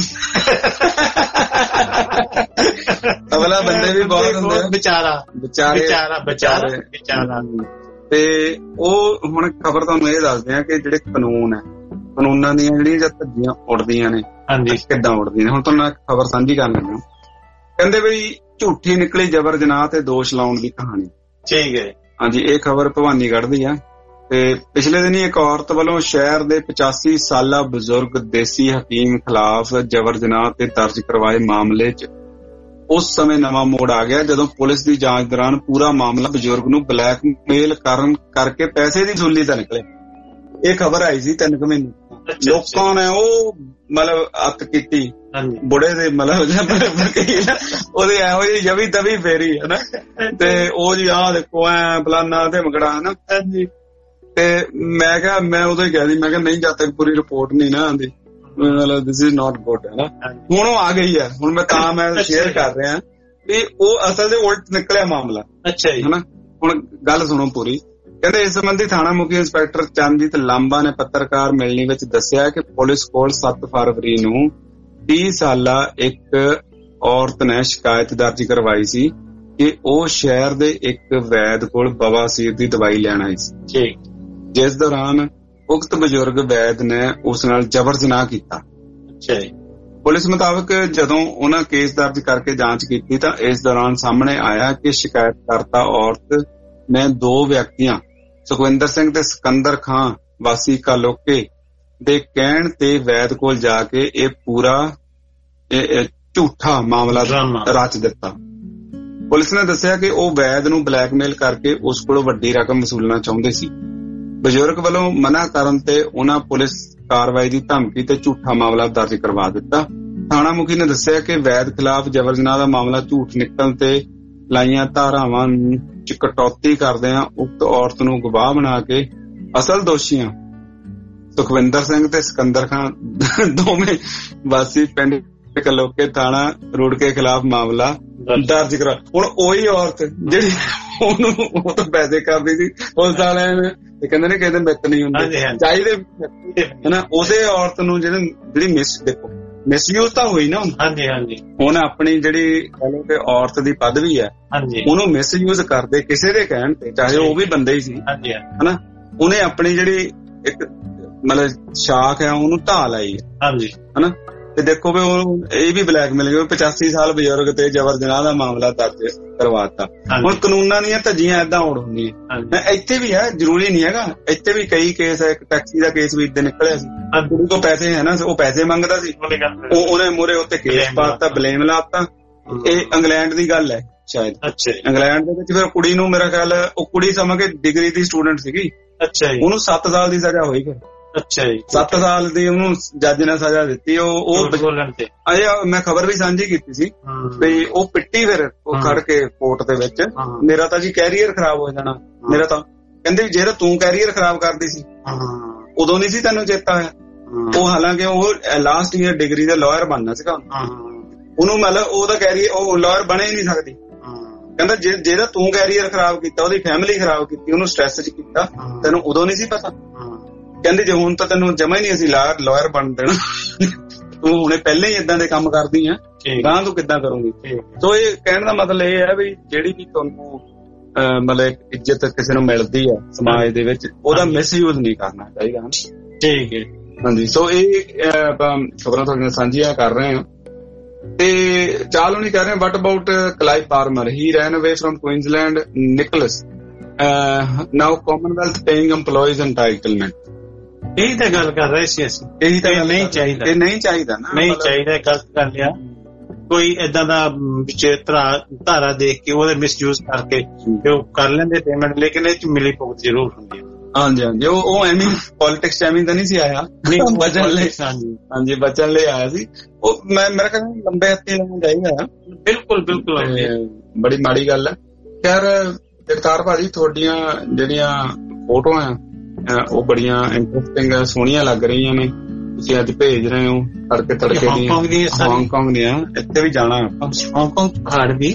ਅਬਲਾ ਬੰਦੇ ਵੀ ਬਹੁਤ ਹੁੰਦੇ, ਵਿਚਾਰੇ। ਤੇ ਉਹ ਹੁਣ ਖਬਰ ਤੁਹਾਨੂੰ ਇਹ ਦੱਸਦੇ ਆ ਕਿ ਜਿਹੜੇ ਕਾਨੂੰਨ ਹੈ, ਕਾਨੂੰਨਾਂ ਦੀਆਂ ਜਿਹੜੀਆਂ ਧੱਜੀਆਂ ਉੱਡਦੀਆਂ ਨੇ, ਕਿੱਦਾਂ ਉੱਡਦੀਆਂ ਨੇ। ਹੁਣ ਤੁਹਾਨੂੰ ਇੱਕ ਖਬਰ ਸਾਂਝੀ ਕਰ ਲੈਂਦੇ, ਕਹਿੰਦੇ ਬਈ ਝੂਠੀ ਨਿਕਲੀ ਜਬਰ ਜਨਾਹ ਤੇ ਦੋਸ਼ ਲਾਉਣ ਦੀ ਕਹਾਣੀ। ਠੀਕ ਹੈ, ਹਾਂਜੀ, ਇਹ ਖਬਰ ਭਵਾਨੀਗੜ੍ਹ ਦੀ ਆ। ਤੇ ਪਿਛਲੇ ਦਿਨੀ ਇੱਕ ਔਰਤ ਵੱਲੋਂ ਸ਼ਹਿਰ ਦੇ 85 ਸਾਲਾ ਬਜ਼ੁਰਗ ਦੇਸੀ ਹਕੀਮ ਖਿਲਾਫ ਜਬਰ ਜਨਾਹ ਤੇ ਦਰਜ ਕਰਵਾਏ ਮਾਮਲੇ 'ਚ ਉਸ ਸਮੇਂ ਨਵਾਂ ਮੋੜ ਆ ਗਿਆ ਜਦੋਂ ਪੁਲਿਸ ਦੀ ਜਾਂਚ ਦੌਰਾਨ ਪੂਰਾ ਮਾਮਲਾ ਬਜ਼ੁਰਗ ਨੂੰ ਬਲੈਕਮੇਲ ਕਰਕੇ ਪੈਸੇ ਦੀ ਵਸੂਲੀ ਦਾ ਨਿਕਲਿਆ। ਇਹ ਖਬਰ ਆਈ ਸੀ 3 ਮਹੀਨੇ, ਲੋਕਾਂ ਨੇ ਉਹ ਮਤਲਬ ਅੱਤ ਕੀਤੀ ਬੁੜੇ ਦੇ, ਮਤਲਬ ਉਹਦੇ ਇਹੋ ਜਿਹੀ ਜਵੀ ਤਵੀ ਫੇਰੀ ਹੈ ਨਾ, ਤੇ ਉਹ ਜੀ ਆਹ ਦੇਖੋ ਐ ਫਲਾਨਾ ਤੇ ਮਗੜਾ ਹਨਾ। ਤੇ ਮੈਂ ਕਿਹਾ, ਮੈਂ ਉਦੋਂ ਹੀ ਕਹਿ ਦੀ, ਮੈਂ ਕਿਹਾ ਨਹੀਂ ਜਦ ਤੱਕ ਪੂਰੀ ਰਿਪੋਰਟ ਨਹੀਂ ਨਾ ਆਉਂਦੀ, ਮਤਲਬ ਦਿਸ ਇਜ਼ ਨਾਟ ਗੁੱਡ ਹੈ ਨਾ। ਹੁਣ ਉਹ ਆ ਗਈ ਹੈ, ਹੁਣ ਮੈਂ ਸ਼ੇਅਰ ਕਰ ਰਿਹਾ ਵੀ ਉਹ ਅਸਲ ਦੇ ਉਲਟ ਨਿਕਲਿਆ ਮਾਮਲਾ। ਅੱਛਾ ਜੀ, ਹਨਾ। ਹੁਣ ਗੱਲ ਸੁਣੋ ਪੂਰੀ। ਕਹਿੰਦੇ ਇਸ ਸੰਬੰਧੀ ਥਾਣਾ ਮੁਖੀ ਇੰਸਪੈਕਟਰ ਚੰਦਜੀਤ ਲਾਂਬਾ ਨੇ ਪੱਤਰਕਾਰ ਮਿਲਣੀ ਵਿੱਚ ਦੱਸਿਆ ਕਿ ਪੁਲਿਸ ਕੋਲ 7 ਫਰਵਰੀ ਨੂੰ 30 ਸਾਲਾ ਇੱਕ ਔਰਤ ਨੇ ਸ਼ਿਕਾਇਤ ਦਰਜ ਕਰਵਾਈ ਸੀ ਕਿ ਉਹ ਸ਼ਹਿਰ ਦੇ ਇੱਕ ਵੈਦ ਕੋਲ ਬਵਾਸੀਰ ਦੀ ਦਵਾਈ ਲੈਣ ਆਈ ਸੀ, ਜਿਸ ਦੌਰਾਨ ਉਕਤ ਬਜ਼ੁਰਗ ਵੈਦ ਨੇ ਉਸ ਨਾਲ ਜਬਰ ਜਨਾਹ ਕੀਤਾ। ਪੁਲਿਸ ਮੁਤਾਬਕ ਜਦੋਂ ਉਹਨਾਂ ਕੇਸ ਦਰਜ ਕਰਕੇ ਜਾਂਚ ਕੀਤੀ ਤਾਂ ਇਸ ਦੌਰਾਨ ਸਾਹਮਣੇ ਆਇਆ ਕਿ ਸ਼ਿਕਾਇਤਕਰਤਾ ਔਰਤ ਨੇ 2 ਵਿਅਕਤੀਆਂ ਸੁਖਵਿੰਦਰ ਸਿੰਘ ਤੇ ਸਿਕੰਦਰ ਖਾਂ ਵਾਸੀ ਕਾਲੋਕੇ ਦੇ ਕਹਿਣ ਤੇ ਵੈਦ ਕੋਲ ਜਾ ਕੇ ਇਹ ਪੂਰਾ ਝੂਠਾ ਮਾਮਲਾ ਰਚ ਦਿੱਤਾ। ਪੁਲਿਸ ਨੇ ਦੱਸਿਆ ਕਿ ਉਹ ਵੈਦ ਨੂੰ ਬਲੈਕਮੇਲ ਕਰਕੇ ਉਸ ਕੋਲੋਂ ਵੱਡੀ ਰਕਮ ਵਸੂਲਣਾ ਚਾਹੁੰਦੇ ਸੀ। ਬਜ਼ੁਰਗ ਵੱਲੋਂ ਮਨਾ ਕਰਨ ਤੇ ਉਹਨਾਂ ਪੁਲਿਸ ਕਾਰਵਾਈ ਦੀ ਧਮਕੀ ਤੇ ਝੂਠਾ ਮਾਮਲਾ ਦਰਜ ਕਰਵਾ ਦਿੱਤਾ। ਥਾਣਾ ਮੁਖੀ ਨੇ ਦੱਸਿਆ ਕਿ ਵੈਦ ਖਿਲਾਫ ਜਬਰ ਜਨਾਹ ਦਾ ਮਾਮਲਾ ਝੂਠ ਨਿਕਲਣ ਤੇ ਲਾਈਆਂ ਧਾਰਾਵਾਂ ਚ ਕਟੌਤੀ ਕਰਦਿਆਂ ਉਕਤ ਔਰਤ ਨੂੰ ਗਵਾਹ ਬਣਾ ਕੇ ਅਸਲ ਦੋਸ਼ੀਆਂ ਸੁਖਵਿੰਦਰ ਸਿੰਘ ਤੇ ਸਿਕੰਦਰ ਖਾਂ ਦੋਵੇਂ ਵਾਸੀ ਪਿੰਡ ਕਲੋਕੇ ਥਾਣਾ ਰੁੜਕੇ ਖਿਲਾਫ ਮਾਮਲਾ ਦਰਜ ਕਰਾ। ਹੁਣ ਉਹੀ ਔਰਤ ਜਿਹੜੀ ਉਹ ਤਾਂ ਪੈਸੇ ਕਰਦੀ ਸੀ ਉਸ ਵਾਲਿਆਂ ਨੇ, ਤੇ ਕਹਿੰਦੇ ਨੇ ਕਿਸੇ ਮਿੱਤ ਨਹੀਂ ਹੁੰਦੇ ਚਾਹੀਦੇ ਹਨਾ। ਉਹਦੇ ਔਰਤ ਨੂੰ ਜਿਹੜੀ ਦੇਖੋ ਮਿਸਯੂਜ਼ ਤਾਂ ਹੋਈ ਨਾ। ਹੁਣ ਆਪਣੀ ਜਿਹੜੀ ਕਹਿ ਕਿ ਔਰਤ ਦੀ ਪਦਵੀ ਹੈ ਉਹਨੂੰ ਮਿਸਯੂਜ਼ ਕਰਦੇ ਕਿਸੇ ਦੇ ਕਹਿਣ ਤੇ, ਚਾਹੇ ਉਹ ਵੀ ਬੰਦੇ ਹੀ ਸੀ ਹਨਾ। ਉਹਨੇ ਆਪਣੀ ਜਿਹੜੀ ਇੱਕ ਮਤਲਬ ਸ਼ਾਖ ਹੈ ਉਹਨੂੰ ਢਾਹ ਲਾਈ ਹੈ ਹਨਾ। ਤੇ ਦੇਖੋ ਵੀ ਉਹ ਇਹ ਵੀ ਬਲੈਕਮੇਲ 85 ਸਾਲ ਬਜ਼ੁਰਗ ਤੇ ਜਬਰ ਜਨਾਹ ਦਾ ਮਾਮਲਾ ਦਰਜ ਕਰਵਾਤਾ। ਹੁਣ ਕਾਨੂੰਨਾਂ ਦੀਆਂ ਧੱਜੀਆਂ ਏਦਾਂ ਉੜ ਹੁੰਦੀਆਂ। ਇੱਥੇ ਵੀ ਹੈ, ਜ਼ਰੂਰੀ ਨਹੀਂ ਹੈਗਾ। ਇੱਥੇ ਵੀ ਕਈ ਕੇਸ ਹੈ, ਇੱਕ ਟੈਕਸੀ ਦਾ ਕੇਸ ਵੀ ਇੱਦਾਂ ਨਿਕਲਿਆ ਸੀ। ਕੁੜੀ ਕੋਲ ਪੈਸੇ ਹੈ ਨਾ, ਉਹ ਪੈਸੇ ਮੰਗਦਾ ਸੀ, ਉਹਨੇ ਮੂਹਰੇ ਉੱਤੇ ਕੇਸ ਪਾਤਾ, ਬਲੇਮ ਲਾਤਾ। ਇਹ ਇੰਗਲੈਂਡ ਦੀ ਗੱਲ ਹੈ ਸ਼ਾਇਦ। ਇੰਗਲੈਂਡ ਦੇ ਵਿੱਚ ਫਿਰ ਕੁੜੀ ਨੂੰ ਮੇਰਾ ਖਿਆਲ ਉਹ ਕੁੜੀ ਸਮਝ ਕੇ ਡਿਗਰੀ ਦੀ ਸਟੂਡੈਂਟ ਸੀਗੀ, ਉਹਨੂੰ 7 ਸਾਲ ਦੀ ਸਜ਼ਾ ਹੋਈ। ਫਿਰ 7 ਸਾਲ ਦੀ ਉਹਨੂੰ ਜੱਜ ਨੇ ਸਜ਼ਾ ਦਿੱਤੀ। ਉਹ ਮੈਂ ਖਬਰ ਵੀ ਸਾਂਝੀ ਕੀਤੀ ਸੀ ਵੀ ਉਹ ਪਿੱਟੀ ਫਿਰ ਉਹ ਖੜ ਕੇ ਕੋਰਟ ਦੇ ਵਿੱਚ। ਮੇਰਾ ਤਾਂ ਜੀ ਕੈਰੀਅਰ ਖਰਾਬ ਹੋ ਜਾਣਾ ਮੇਰਾ ਤਾਂ। ਕਹਿੰਦੇ ਜਿਹੜਾ ਤੂੰ ਕੈਰੀਅਰ ਖਰਾਬ ਕਰਦੀ ਸੀ ਉਦੋਂ ਨਹੀਂ ਸੀ ਤੈਨੂੰ ਚੇਤਾ ਹੋਇਆ। ਉਹ ਹਾਲਾਂਕਿ ਉਹ ਲਾਸਟ ਈਅਰ ਡਿਗਰੀ ਦਾ ਲਾਇਰ ਬਣਨਾ ਸੀਗਾ, ਉਹਨੂੰ ਮਤਲਬ ਉਹਦਾ ਕੈਰੀਅਰ ਉਹ ਲਾਇਰ ਬਣੇ ਹੀ ਨਹੀਂ ਸਕਦੀ। ਕਹਿੰਦਾ ਜਿਹੜਾ ਤੂੰ ਕੈਰੀਅਰ ਖਰਾਬ ਕੀਤਾ, ਉਹਦੀ ਫੈਮਿਲੀ ਖਰਾਬ ਕੀਤੀ, ਉਹਨੂੰ ਸਟ੍ਰੈਸ ਚ ਕੀਤਾ, ਤੈਨੂੰ ਉਦੋਂ ਨਹੀਂ ਸੀ ਪਤਾ। ਕਹਿੰਦੇ ਜੇ ਹੁਣ ਤਾਂ ਤੈਨੂੰ ਜਮਾ ਹੀ ਨਹੀਂ ਅਸੀਂ ਲਾਇਰ ਬਣ ਦੇਣਾ। ਤੂੰ ਹੁਣੇ ਪਹਿਲਾਂ ਹੀ ਏਦਾਂ ਦੇ ਕੰਮ ਕਰਦੀ ਆ, ਗਾਂ ਤੂੰ ਕਿੱਦਾਂ ਕਰੂੰਗੀ। ਸੋ ਇਹ ਕਹਿਣ ਦਾ ਮਤਲਬ ਇਹ ਹੈ ਵੀ ਜਿਹੜੀ ਵੀ ਤੁਹਾਨੂੰ ਮਤਲਬ ਇੱਜ਼ਤ ਕਿਸੇ ਨੂੰ ਮਿਲਦੀ ਆ ਸਮਾਜ ਦੇ ਵਿੱਚ, ਉਹਦਾ ਮਿਸਯੂਜ਼ ਨਹੀਂ ਕਰਨਾ ਚਾਹੀਦਾ। ਠੀਕ ਹੈ, ਹਾਂਜੀ। ਸੋ ਇਹ ਆਪਾਂ ਖਬਰਾਂ ਤੁਹਾਡੇ ਨਾਲ ਸਾਂਝੀਆਂ ਕਰ ਰਹੇ ਹਾਂ। ਤੇ ਚਾਲ ਨਹੀਂ ਕਹਿ ਰਹੇ ਵਟ about Clive ਪਾਰਮਰ, he ran away from Queensland, Nicholls now Commonwealth paying EMPLOYEES entitlement. ਇਹੀ ਤਾਂ ਗੱਲ ਕਰ ਰਹੇ ਸੀ ਅਸੀਂ। ਇਹੀ ਤਾਂ ਨਹੀਂ ਚਾਹੀਦਾ, ਇਹ ਨਹੀਂ ਚਾਹੀਦਾ ਨਾ, ਨਹੀਂ ਚਾਹੀਦਾ। ਗਲਤ ਕਰ ਲਿਆ ਕੋਈ ਏਦਾਂ ਦਾ ਵਿੱਚ ਧਾਰਾ ਦੇਖ ਕੇ ਉਹਦੇ ਮਿਸਯੂਜ਼ ਕਰਕੇ ਤੇ ਉਹ ਕਰ ਲੈਂਦੇ ਪੇਮੈਂਟ, ਲੇਕਿਨ ਇਹ ਚ ਮਿਲੀ ਭੁਗਤ ਜ਼ਰੂਰ ਹੁੰਦੀ ਹੈ। ਹਾਂਜੀ ਹਾਂਜੀ, ਉਹ ਐਵੇਂ ਪੋਲਿਟਿਕਸ ਚ ਐਵੇਂ ਤਾਂ ਨਹੀਂ ਸੀ ਆਇਆ, ਬਚਣ ਲਈ। ਹਾਂਜੀ, ਬਚਣ ਲਈ ਆਇਆ ਸੀ ਉਹ। ਮੇਰਾ ਕਹਿੰਦਾ ਲੰਬੇ ਹੱਥੀ ਲੈਣਾ ਚਾਹੀਦਾ। ਬਿਲਕੁਲ ਬਿਲਕੁਲ, ਬੜੀ ਮਾੜੀ ਗੱਲ ਹੈ। ਖੈਰ ਜਗਤਾਰ ਭਾਜੀ, ਤੁਹਾਡੀਆਂ ਜਿਹੜੀਆਂ ਫੋਟੋਆਂ ਉਹ ਬੜੀਆਂ ਇੰਟਰਸਟਿੰਗ ਸੋਹਣੀਆਂ ਲੱਗ ਰਹੀਆਂ ਨੇ। ਤੁਸੀਂ ਅੱਜ ਭੇਜ ਰਹੇ ਹੋ ਤੜਕੇ ਤੜਕੇ ਦੀਆਂ, ਹਾਂਗਕਾਂਗ ਦੀਆਂ। ਇੱਥੇ ਵੀ ਜਾਣਾ ਆਪਾਂ, ਹਾਂਗਕਾਂਗ ਪਹਾੜ ਵੀ।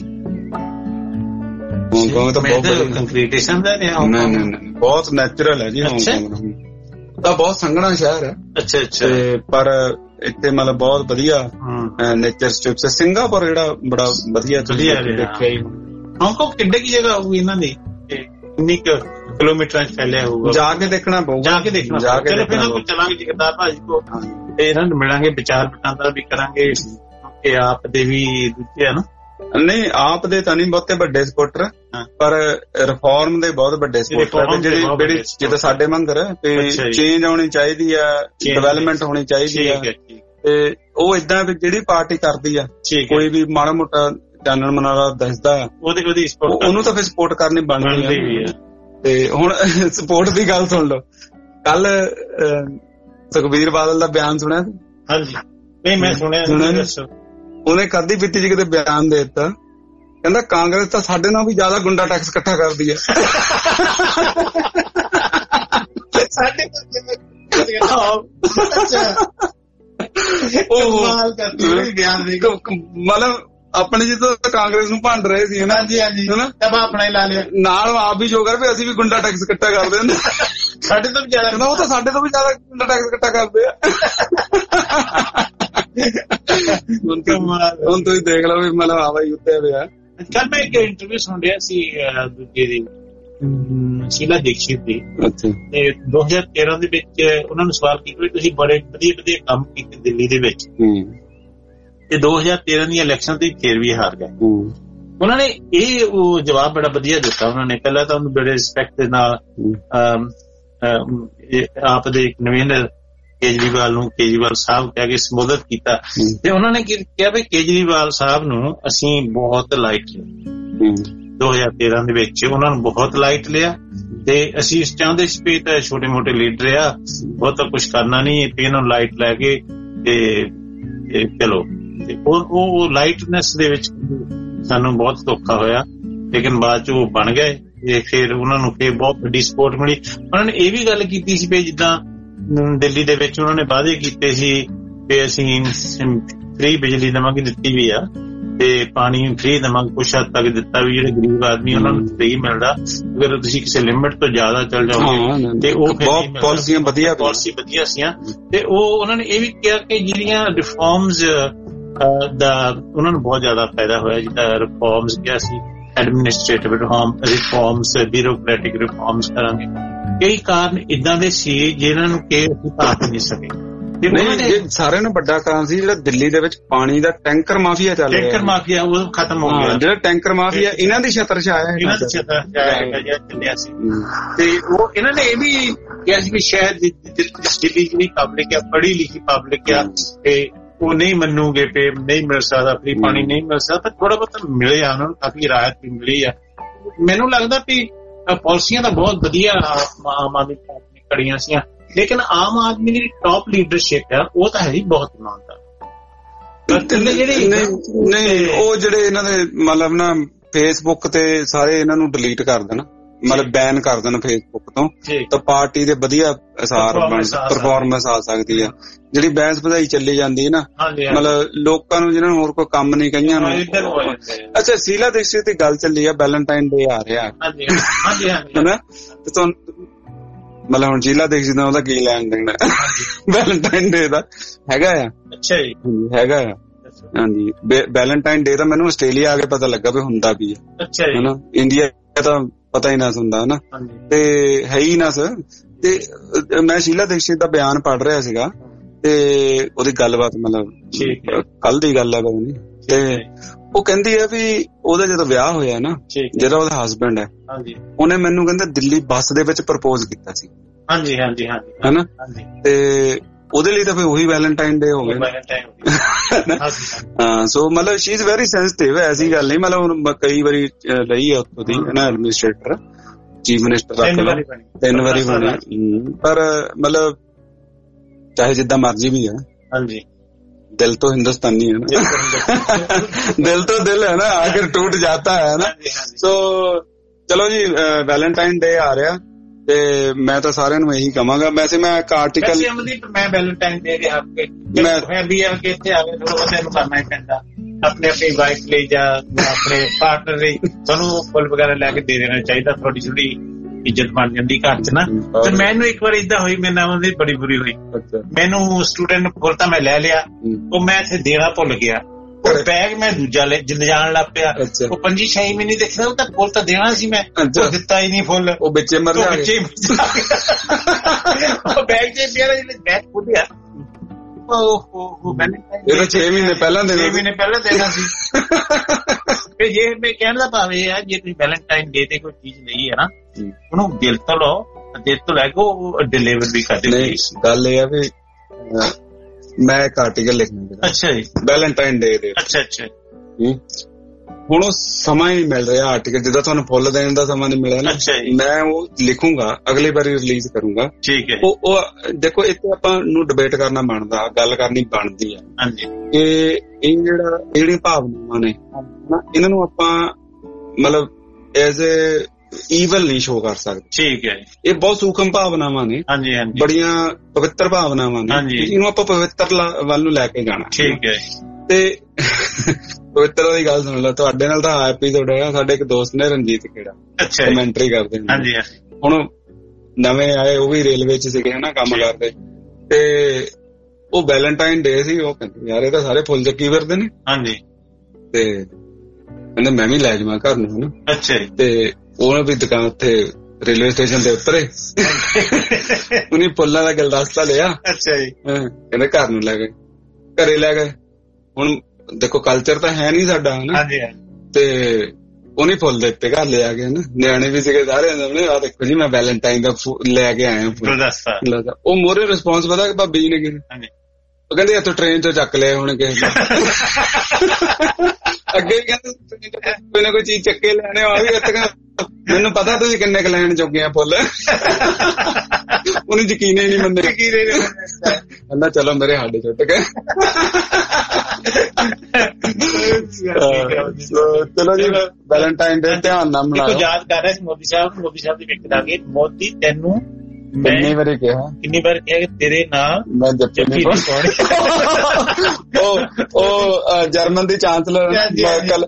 ਹਾਂਗਕਾਂਗ ਤਾਂ ਬਹੁਤ ਕੰਪੀਟੀਸ਼ਨ ਦਾ ਨੇ। ਨਹੀਂ, ਬਹੁਤ ਨੈਚੁਰਲ ਹੈ ਜੀ ਹਾਂਗਕਾਂਗ ਤਾਂ, ਬਹੁਤ ਸੰਘਣਾ ਸ਼ਹਿਰ ਹੈ। ਅੱਛਾ ਅੱਛਾ। ਪਰ ਇੱਥੇ ਮਤਲਬ ਬਹੁਤ ਵਧੀਆ ਨੇਚਰ ਸਟ੍ਰਿਪਸ ਹੈ। ਸਿੰਗਾਪੁਰ ਜਿਹੜਾ ਬੜਾ ਵਧੀਆ ਦੇਖਿਆ ਜੀ। ਹਾਂਗਕਾਂਗ ਕਿੱਡੇ ਕੀ ਜਗ੍ਹਾ ਹੋਊਗੀ ਇਹਨਾਂ ਦੀ, ਕਿੰਨੀ ਕਿਲੋਮੀਟਰਾਂ ਚ ਫੈਲਿਆ ਹੋਊਗਾ? ਜਾ ਕੇ ਦੇਖਣਾ ਪਊਗਾ, ਜਾ ਕੇ ਦੇਖਣਾ। ਚਲੋ ਫਿਰ ਕੋਈ ਚਲਾਂਗੇ ਜਗਤਾਰ ਭਾਜੀ ਕੋ, ਇਹਨਾਂ ਨੂੰ ਮਿਲਾਂਗੇ, ਵਿਚਾਰ ਵਟਾਂਦਰਾ ਵੀ ਕਰਾਂਗੇ ਕਿ ਆਪ ਦੇ ਵੀ ਦੂਜੇ ਆ ਨਾ। ਨਹੀਂ, ਆਪ ਦੇ ਤਾਂ ਨਹੀਂ ਬਹੁਤੇ ਵੱਡੇ ਸਪੋਰਟਰ, ਪਰ ਰਿਫਾਰਮ ਦੇ ਬਹੁਤ ਵੱਡੇ ਸਪੋਰਟਰ, ਜਿਹੜੀ ਜਿੱਦਾਂ ਸਾਡੇ ਮੰਗਰ ਤੇ ਚੇਂਜ ਆਉਣੀ ਚਾਹੀਦੀ ਆ, ਡਿਵੈਲਪਮੈਂਟ ਹੋਣੀ ਚਾਹੀਦੀ ਆ। ਤੇ ਉਹ ਏਦਾਂ ਵੀ ਜਿਹੜੀ ਪਾਰਟੀ ਕਰਦੀ ਆ, ਕੋਈ ਵੀ ਮਾੜਾ ਮੋਟਾ ਚਾਨਣ ਮਨਾਰਾ ਦੱਸਦਾ ਉਹਨੂੰ ਤਾਂ ਫਿਰ ਸਪੋਰਟ ਕਰਨੀ ਬਣਦੀ ਆ। ਤੇ ਹੁਣ ਸਪੋਰਟ ਦੀ ਗੱਲ ਸੁਣ ਲਓ, ਕੱਲ ਸੁਖਬੀਰ ਬਾਦਲ ਦਾ ਬਿਆਨ ਸੁਣਿਆ? ਹਾਂਜੀ, ਨਹੀਂ ਮੈਂ ਸੁਣਿਆ। ਉਹਨੇ ਕਰਦੀ ਪੀਤੀ ਜੀ ਕਿਤੇ ਬਿਆਨ ਦੇ ਦਿੱਤਾ, ਕਹਿੰਦਾ ਕਾਂਗਰਸ ਤਾਂ ਸਾਡੇ ਨਾਲ ਵੀ ਜ਼ਿਆਦਾ ਗੁੰਡਾ ਟੈਕਸ ਇਕੱਠਾ ਕਰਦੀ ਹੈ। ਮਤਲਬ ਆਪਣੇ ਜਿੱਦਾਂ ਕਾਂਗਰਸ ਨੂੰ ਭੰਡ ਰਹੇ ਸੀ ਨਾ, ਆਪਣਾ ਹੀ ਲਾ ਲਿਆ ਨਾਲ, ਆਪ ਵੀ ਜੋ ਕਰ ਵੀ ਅਸੀਂ ਵੀ ਗੁੰਡਾ ਟੈਕਸ ਇਕੱਠਾ ਕਰਦੇ ਹੁੰਦੇ, ਸਾਡੇ ਤੋਂ ਵੀ ਜ਼ਿਆਦਾ। ਉਹ ਤਾਂ ਸਾਡੇ ਤੋਂ ਵੀ ਜ਼ਿਆਦਾ ਗੁੰਡਾ ਟੈਕਸ ਇਕੱਠਾ ਕਰਦੇ ਆ। ਹੁਣ ਤੁਸੀਂ ਦੇਖ ਲਓ ਵੀ ਮਤਲਬ ਆਵਾ ਯੁੱਧਿਆ ਪਿਆ। ਕੱਲ ਮੈਂ ਇੱਕ ਇੰਟਰਵਿਊ ਸੁਣ ਰਿਹਾ ਸੀ ਦੂਜੇ ਦੀ, ਸ਼ੀਲਾ ਦੀਕਸ਼ਿਤ ਦੀ, ਤੇ 2013 ਦੇ ਵਿੱਚ ਉਹਨਾਂ ਨੂੰ ਸਵਾਲ ਕੀਤਾ ਵੀ ਤੁਸੀਂ ਬੜੇ ਵਧੀਆ ਵਧੀਆ ਕੰਮ ਕੀਤੇ ਦਿੱਲੀ ਦੇ ਵਿੱਚ, ਤੇ 2013 ਦੀਆਂ ਇਲੈਕਸ਼ਨ ਤੇ ਫੇਰ ਵੀ ਹਾਰ ਗਏ। ਉਹਨਾਂ ਨੇ ਉਹ ਜਵਾਬ ਬੜਾ ਵਧੀਆ ਦਿੱਤਾ। ਉਹਨਾਂ ਨੇ ਪਹਿਲਾਂ ਤਾਂ ਉਹਨੂੰ ਬੜੇ ਰਿਸਪੈਕਟ ਦੇ ਨਾਲ ਆਪ ਦੇ ਕਨਵੀਨਰ ਕੇਜਰੀਵਾਲ ਸਾਹਿਬ ਕਹਿ ਕੇ ਸੰਬੋਧਿਤ ਕੀਤਾ, ਤੇ ਉਹਨਾਂ ਨੇ ਕਿਹਾ ਵੀ ਕੇਜਰੀਵਾਲ ਸਾਹਿਬ ਨੂੰ ਅਸੀਂ ਬਹੁਤ ਲਾਈਟ ਲਿਆ 2013 ਦੇ ਵਿੱਚ, ਉਹਨਾਂ ਨੂੰ ਬਹੁਤ ਲਾਈਟ ਲਿਆ, ਤੇ ਅਸੀਂ ਚਾਹੁੰਦੇ ਸੀ ਵੀ ਤਾਂ ਛੋਟੇ ਮੋਟੇ ਲੀਡਰ ਆ, ਬਹੁਤਾ ਕੁਛ ਕਰਨਾ ਨਹੀਂ, ਤੇ ਇਹਨਾਂ ਨੂੰ ਲਾਈਟ ਲੈ ਕੇ ਤੇ ਚਲੋ। ਉਹ ਲਾਈਟਨੈਸ ਦੇ ਵਿੱਚ ਸਾਨੂੰ ਬਹੁਤ ਧੋਖਾ ਹੋਇਆ, ਲੇਕਿਨ ਬਾਅਦ ਚ ਉਹ ਬਣ ਗਏ, ਤੇ ਫਿਰ ਉਹਨਾਂ ਨੂੰ ਫਿਰ ਬਹੁਤ ਵੱਡੀ ਸਪੋਰਟ ਮਿਲੀ। ਉਹਨਾਂ ਨੇ ਇਹ ਵੀ ਗੱਲ ਕੀਤੀ ਸੀ ਵੀ ਜਿੱਦਾਂ ਦਿੱਲੀ ਦੇ ਵਿੱਚ ਉਹਨਾਂ ਨੇ ਵਾਅਦੇ ਕੀਤੇ ਸੀ ਵੀ ਅਸੀਂ ਫ੍ਰੀ ਬਿਜਲੀ ਦੇਵਾਂਗੇ, ਦਿੱਤੀ ਵੀ ਆ, ਤੇ ਪਾਣੀ ਫ੍ਰੀ ਦੇਵਾਂਗੇ, ਕੁਛ ਹੱਦ ਤੱਕ ਦਿੱਤਾ ਵੀ, ਜਿਹੜੇ ਗਰੀਬ ਆਦਮੀ ਉਹਨਾਂ ਨੂੰ ਫ੍ਰੀ ਮਿਲਦਾ। ਅਗਰ ਤੁਸੀਂ ਕਿਸੇ ਲਿਮਿਟ ਤੋਂ ਜ਼ਿਆਦਾ ਚੱਲ ਜਾਓਗੇ ਤੇ ਉਹ ਬਹੁਤ ਪਾਲਿਸੀਆਂ ਵਧੀਆ ਸੀਆਂ। ਤੇ ਉਹ ਉਹਨਾਂ ਨੇ ਇਹ ਵੀ ਕਿਹਾ ਕਿ ਜਿਹੜੀਆਂ ਰਿਫਾਰਮਸ ਦਾ ਉਹਨਾਂ ਨੂੰ ਬਹੁਤ ਜ਼ਿਆਦਾ ਫਾਇਦਾ ਹੋਇਆ, ਜਿੱਦਾਂ ਰਿਫਾਰਮਸ ਕਿਹਾ ਸੀ, ਐਡਮਿਨਿਸਟ੍ਰੇਟਿਵ ਰਿਫਾਰਮਸ, ਬਿਊਰੋਕ੍ਰੈਟਿਕ ਰਿਫਾਰਮਸ ਕਰਾਂਗੇ। ਕਈ ਕਾਰਨ ਇਦਾਂ ਦੇ ਸੀ ਜਿਹਨਾਂ ਨੂੰ ਕਿ ਅਸੀਂ ਭਾਪ ਨਹੀਂ ਸਕੇ। ਸਾਰਿਆਂ ਨੂੰ ਵੱਡਾ ਕਾਰਨ ਸੀ ਜਿਹੜਾ ਦਿੱਲੀ ਦੇ ਵਿੱਚ ਪਾਣੀ ਦਾ ਟੈਂਕਰ ਮਾਫੀਆ ਚੱਲ ਰਿਹਾ, ਟੈਂਕਰ ਮਾਫੀਆ ਉਹ ਖਤਮ ਹੋ ਗਿਆ। ਜਿਹੜਾ ਟੈਂਕਰ ਮਾਫੀਆ ਇਹਨਾਂ ਦੀ ਛਤਰ ਚ ਆਇਆ, ਚੱਲਿਆ ਸੀ। ਤੇ ਉਹ ਇਹਨਾਂ ਨੇ ਇਹ ਵੀ ਕਿਹਾ ਸੀ ਵੀ ਸ਼ਾਇਦ ਦਿੱਲੀ ਜਿਹੜੀ ਪਬਲਿਕ ਆ, ਪੜ੍ਹੀ ਲਿਖੀ ਪਬਲਿਕ ਆ, ਤੇ ਉਹ ਨਹੀਂ ਮੰਨੂਗੇ ਪੇ ਨਹੀਂ ਮਿਲ ਸਕਦਾ, ਫ੍ਰੀ ਪਾਣੀ ਨਹੀਂ ਮਿਲ ਸਕਦਾ, ਪਰ ਥੋੜਾ ਬਹੁਤ ਮਿਲੇ ਆ, ਉਹਨਾਂ ਨੂੰ ਕਾਫੀ ਰਾਹਤ ਵੀ ਮਿਲੀ ਆ। ਮੈਨੂੰ ਲੱਗਦਾ ਵੀ ਪਾਲਿਸੀਆਂ ਤਾਂ ਬਹੁਤ ਵਧੀਆ ਆਮ ਆਦਮੀ ਪਾਰਟੀ ਨੇ ਕੜੀਆਂ ਸੀਆਂ, ਲੇਕਿਨ ਆਮ ਆਦਮੀ ਦੀ ਟੌਪ ਲੀਡਰਸ਼ਿਪ ਆ ਉਹ ਤਾਂ ਹੈ ਹੀ ਬਹੁਤ ਇਮਾਨਦਾਰ। ਨਹੀਂ, ਉਹ ਜਿਹੜੇ ਇਹਨਾਂ ਦੇ ਮਤਲਬ ਨਾ ਫੇਸਬੁੱਕ ਤੇ ਸਾਰੇ ਇਹਨਾਂ ਨੂੰ ਡਿਲੀਟ ਕਰ ਦੇਣ, ਮਤਲਬ ਬੈਨ ਕਰ ਦੇਣ ਫੇਸਬੁੱਕ ਤੋਂ, ਤਾਂ ਪਾਰਟੀ ਦੇ ਵਧੀਆ ਪਰਫਾਰਮੈਂਸ ਆ ਸਕਦੀ ਆ। ਜਿਹੜੀ ਬਹਿਸ ਵਧਾਈ ਚੱਲੀ ਜਾਂਦੀ ਹੈ ਨਾ, ਮਤਲਬ ਲੋਕਾਂ ਨੂੰ ਜਿਹਨਾਂ ਨੂੰ ਹੋਰ ਕੋਈ ਕੰਮ ਨਹੀਂ ਕਈਆਂ ਨੂੰ। ਅੱਛਾ, ਸ਼ੀਲਾ ਦੀਕਸ਼ਿਤ ਦੀ ਗੱਲ ਚੱਲੀ ਆ, ਵੈਲੈਂਟਾਈਨ ਡੇ ਆ ਰਿਹਾ ਹਨਾ, ਤੇ ਮਤਲਬ ਹੁਣ ਸ਼ੀਲਾ ਦੀਕਸ਼ਿਤ ਦਾ ਉਹਦਾ ਕੀ ਲੈਣ ਦੇਣਾ ਵੈਲੈਂਟਾਈਨ ਡੇ ਦਾ ਹੈਗਾ ਆ। ਅੱਛਾ ਜੀ, ਹੈਗਾ ਆ ਹਾਂਜੀ। ਵੈਲੈਂਟਾਈਨ ਡੇ ਤਾਂ ਮੈਨੂੰ ਆਸਟ੍ਰੇਲੀਆ ਆ ਕੇ ਪਤਾ ਲੱਗਾ ਵੀ ਹੁੰਦਾ ਵੀ ਆ। ਅੱਛਾ ਜੀ, ਹਨਾ ਇੰਡੀਆ ਤਾਂ ਪਤਾ ਹੀ ਨਾ ਹੁੰਦਾ ਹਨਾ, ਤੇ ਹੈ ਹੀ ਨਾ ਸਰ। ਤੇ ਮੈਂ ਸ਼ੀਲਾ ਦੀਕਸ਼ਿਤ ਦਾ ਬਿਆਨ ਪੜ੍ਹ ਰਿਹਾ ਸੀਗਾ ਤੇ ਉਹਦੀ ਗੱਲਬਾਤ ਮਤਲਬ ਕੱਲ ਦੀ ਗੱਲ ਆ ਪਤਾ ਨੀ, ਤੇ ਉਹ ਕਹਿੰਦੀ ਹੈ ਵੀ ਉਹਦਾ ਜਦੋਂ ਵਿਆਹ ਹੋਇਆ ਨਾ, ਜਿਹੜਾ ਉਹਦਾ ਹਸਬੈਂਡ ਹੈ ਉਹਨੇ ਮੈਨੂੰ ਕਹਿੰਦਾ ਦਿੱਲੀ ਬੱਸ ਦੇ ਵਿੱਚ ਪ੍ਰਪੋਜ਼ ਕੀਤਾ ਸੀ। ਹਾਂਜੀ ਹਾਂਜੀ ਹਾਂਜੀ ਹਨਾ, ਤੇ ਉਹਦੇ ਲਈ ਤਾਂ ਫਿਰ ਉਹੀ ਵੈਲੈਂਟਾਈਨ ਡੇ ਹੋ ਗਿਆ। ਹਾਂ ਸੋ ਮਤਲਬ ਸ਼ੀ ਇਜ਼ ਵੈਰੀ ਸੈਂਸਿਟਿਵ। ਐਸੀ ਗੱਲ ਨਹੀਂ, ਮਤਲਬ ਕਈ ਵਾਰੀ ਰਹੀ ਹੈ ਉੱਥੋਂ ਦੀ ਨਾ ਐਡਮਿਨਿਸਟ੍ਰੇਟਰ, ਚੀਫ ਮਿਨਿਸਟਰ 3 ਵਾਰੀ ਬਣੀ, ਪਰ ਮਤਲਬ ਚਾਹੇ ਜਿੱਦਾਂ ਮਰਜ਼ੀ ਵੀ ਹੈ ਹਾਂਜੀ दिल तो हिंदुस्तानी है ना दिल तो दिल है ना, आखिर टूट जाता है ना। सो चलो जी वैलेंटाइन डे आ रहा ਤੇ ਮੈਂ ਤਾਂ ਸਾਰਿਆਂ ਨੂੰ ਇਹੀ ਕਹਾਂਗਾ। ਵੈਸੇ ਮੈਂ ਇੱਕ ਆਰਟੀਕਲ ਮੈਂ ਵੈਲੈਂਟਾਈਨ ਡੇ ਦੇ ਹੱਕ ਮੈਂ ਵੀ ਆ ਕਿ ਇੱਥੇ ਆਵੇ ਥੋੜਾ ਬਹੁਤਾ ਇਹਨੂੰ ਕਰਨਾ ਹੀ ਪੈਂਦਾ, ਆਪਣੇ ਆਪਣੀ ਵਾਈਫ ਲਈ ਜਾਂ ਆਪਣੇ ਪਾਰਟਨਰ ਲਈ ਤੁਹਾਨੂੰ ਫੁੱਲ ਵਗੈਰਾ ਲੈ ਕੇ ਦੇ ਦੇਣਾ ਚਾਹੀਦਾ। ਥੋੜੀ ਥੋੜੀ ਇੱਜ਼ਤ ਬਣ ਜਾਂਦੀ ਘਰ ਚ ਨਾ। ਤੇ ਮੈਨੂੰ ਇੱਕ ਵਾਰ ਏਦਾਂ ਹੋਈ, ਮੇਰੇ ਨਾਲ ਉਹਦੀ ਬੜੀ ਬੁਰੀ ਹੋਈ। ਮੈਨੂੰ ਸਟੂਡੈਂਟ ਨੂੰ ਫੁੱਲ ਤਾਂ ਮੈਂ ਲੈ ਲਿਆ, ਉਹ ਮੈਂ ਇੱਥੇ ਦੇਣਾ ਭੁੱਲ ਗਿਆ। ਉਹ ਬੈਗ ਮੈਂ ਦੂਜਾ ਜਾਣ ਲੱਗ ਪਿਆ। ਉਹ 5-6 ਮਹੀਨੇ ਦੇਖਿਆ, ਉਹ ਤਾਂ ਫੁੱਲ ਤਾਂ ਦੇਣਾ ਸੀ ਮੈਂ, ਉਹ ਦਿੱਤਾ ਹੀ ਨਹੀਂ ਫੁੱਲ, ਉਹ ਵਿੱਚੇ ਮਰ ਗਿਆ। ਉਹ ਬੈਗ ਚ ਪਿਆ, ਬੈਗ ਖੁੱਲਿਆ। ਉਹ 6 ਮਹੀਨੇ ਪਹਿਲਾਂ ਦੇਣਾ ਸੀ। ਫਿਰ ਜੇ ਮੈਂ ਕਹਿਣ ਦਾ ਭਾਵ ਇਹ ਆ, ਜੇ ਤੁਸੀਂ ਵੈਲੈਂਟਾਈਨ ਡੇ ਤੇ ਕੋਈ ਚੀਜ਼ ਲਈ ਹੈ ਨਾ, ਉਹਨੂੰ ਦਿਲ ਤੋਂ ਲਓ, ਦਿਲ ਤੋਂ ਲੈ ਕੇ ਉਹ ਡਿਲੀਵਰ ਵੀ ਕਰ ਦਿਓ। ਗੱਲ ਇਹ ਆ ਵੀ ਮੈਂ ਇੱਕ ਆਰਟੀਕਲ ਲਿਖਣਾ। ਅੱਛਾ ਜੀ, ਵੈਲੈਂਟਾਈਨ ਡੇ ਦੇ। ਅੱਛਾ ਅੱਛਾ। ਹੁਣ ਉਹ ਸਮਾਂ ਹੀ ਨਹੀਂ ਮਿਲ ਰਿਹਾ ਆਰਟੀਕਲ, ਜਿੱਦਾਂ ਤੁਹਾਨੂੰ ਫੁੱਲ ਦੇਣ ਦਾ ਸਮਾਂ ਨਹੀਂ ਮਿਲਿਆ ਨਾ, ਮੈਂ ਉਹ ਲਿਖੂੰਗਾ, ਅਗਲੀ ਵਾਰੀ ਰਿਲੀਜ਼ ਕਰੂੰਗਾ। ਠੀਕ ਹੈ। ਉਹ ਦੇਖੋ ਇੱਥੇ ਆਪਾਂ ਨੂੰ ਡਿਬੇਟ ਕਰਨਾ ਬਣਦਾ, ਗੱਲ ਕਰਨੀ ਬਣਦੀ ਆ। ਹਾਂਜੀ। ਇਹ ਜਿਹੜੀਆਂ ਭਾਵਨਾਵਾਂ ਨੇ ਨਾ, ਇਹਨਾਂ ਨੂੰ ਆਪਾਂ ਮਤਲਬ ਐਜ਼ ਏ ਈਵਲ ਨਹੀਂ ਸ਼ੋ ਕਰ ਸਕਦੇ। ਠੀਕ ਹੈ। ਇਹ ਬਹੁਤ ਸੂਖਮ ਭਾਵਨਾਵਾਂ ਨੇ। ਹਾਂਜੀ ਹਾਂਜੀ। ਬੜੀਆਂ ਪਵਿੱਤਰ ਭਾਵਨਾਵਾਂ ਨੇ, ਇਹਨੂੰ ਆਪਾਂ ਪਵਿੱਤਰ ਵੱਲ ਨੂੰ ਲੈ ਕੇ ਜਾਣਾ। ਠੀਕ ਹੈ। ਤੇ ਪਵਿੱਤਰ ਦੀ ਗੱਲ ਸੁਣ ਲਓ, ਤੁਹਾਡੇ ਨਾਲ ਤਾਂ ਐਪੀਸੋਡ ਹੋਇਆ, ਸਾਡੇ ਇੱਕ ਦੋਸਤ ਨੇ ਰਣਜੀਤ ਖੇੜਾ ਕਮੈਂਟਰੀ ਕਰਦੇ ਨੇ, ਹੁਣ ਨਵੇਂ ਆਏ, ਉਹ ਵੀ ਰੇਲਵੇ ਚ ਸੀਗੇ ਹਨਾ ਕੰਮ ਕਰਦੇ, ਤੇ ਉਹ ਵੈਲੈਂਟਾਈਨ ਡੇ ਸੀ, ਉਹ ਕਹਿੰਦੇ ਯਾਰ ਇਹ ਤਾਂ ਸਾਰੇ ਫੁੱਲ ਚੱਕੀ ਫਿਰਦੇ ਨੇ। ਹਾਂਜੀ। ਤੇ ਕਹਿੰਦੇ ਮੈਂ ਵੀ ਲੈ ਜਾਵਾਂ ਘਰ ਨੂੰ ਹਨਾ। ਅੱਛਾ। ਤੇ ਉਹਨੇ ਵੀ ਦੁਕਾਨ ਉੱਥੇ ਰੇਲਵੇ ਸਟੇਸ਼ਨ ਦੇ ਉੱਤਰੇ, ਉਹਨੇ ਫੁੱਲਾਂ ਦਾ ਗੁਲਦਸਤਾ ਲਿਆ। ਅੱਛਾ ਜੀ। ਕਹਿੰਦੇ ਘਰ ਨੂੰ ਲੈ ਗਏ, ਘਰੇ ਲੈ ਗਏ। ਹੁਣ ਦੇਖੋ ਕਲਚਰ ਤਾਂ ਹੈ ਨੀ ਸਾਡਾ ਹਨਾ, ਤੇ ਉਹਨੇ ਫੁੱਲ ਦਿੱਤੇ, ਘਰ ਲੈ ਆ ਗਏ ਨਾ, ਨਿਆਣੇ ਵੀ ਸੀਗੇ ਸਾਰੇ, ਆਹ ਦੇਖੋ ਜੀ ਮੈਂ ਵੈਲੈਂਟਾਈਨ ਦਾ ਲੈ ਕੇ ਆਇਆ ਫੁੱਲ। ਉਹ ਮੋਰੇ ਰਿਸਪੌਂਸ ਪਤਾ ਕਿ ਭਾਬੀ ਜੀ ਨੇ ਕਿਹਾ, ਉਹ ਕਹਿੰਦੇ ਇੱਥੋਂ ਟ੍ਰੇਨ ਚੋਂ ਚੱਕ ਲਿਆ ਹੁਣ ਕਿਸੇ ਅੱਗੇ ਕਹਿੰਦੇ ਕੋਈ ਨਾ ਕੋਈ ਚੀਜ਼ ਚੱਕੇ ਲੈਣੇ ਆ ਵੀ ਇੱਥੇ, ਮੈਨੂੰ ਪਤਾ ਤੁਸੀਂ ਕਿੰਨੇ ਕੁ ਲੈਣ ਜੋਗੇ ਆ ਫੁੱਲ। ਉਹਨੂੰ ਯਕੀਨ ਹੀ ਨਹੀਂ ਮੰਨਦੇ, ਕਹਿੰਦਾ ਚਲੋ ਮੇਰੇ ਹੱਡ ਛੁੱਟ ਗਏ। ਚਲੋ ਜੀ ਵੈਲੈਂਟਾਈਨ ਡੇ ਧਿਆਨ ਨਾਲ ਮਨਾਓ। ਯਾਦ ਕਰ ਰਿਹਾ ਸੀ ਮੋਦੀ ਸਾਹਿਬ ਦੀ ਵਿਕਟ ਆ ਗਈ। ਮੋਦੀ ਤੈਨੂੰ ਕਿੰਨੀ ਵਾਰੀ ਕਿਹਾ ਕਿ ਤੇਰੇ ਨਾਲ ਮੈਂ ਜੱਫੀ ਨਹੀਂ ਪਾਉਣੀ। ਉਹ ਜਰਮਨ ਦੀ ਚਾਂਸਲਰ ਮਰਕਲ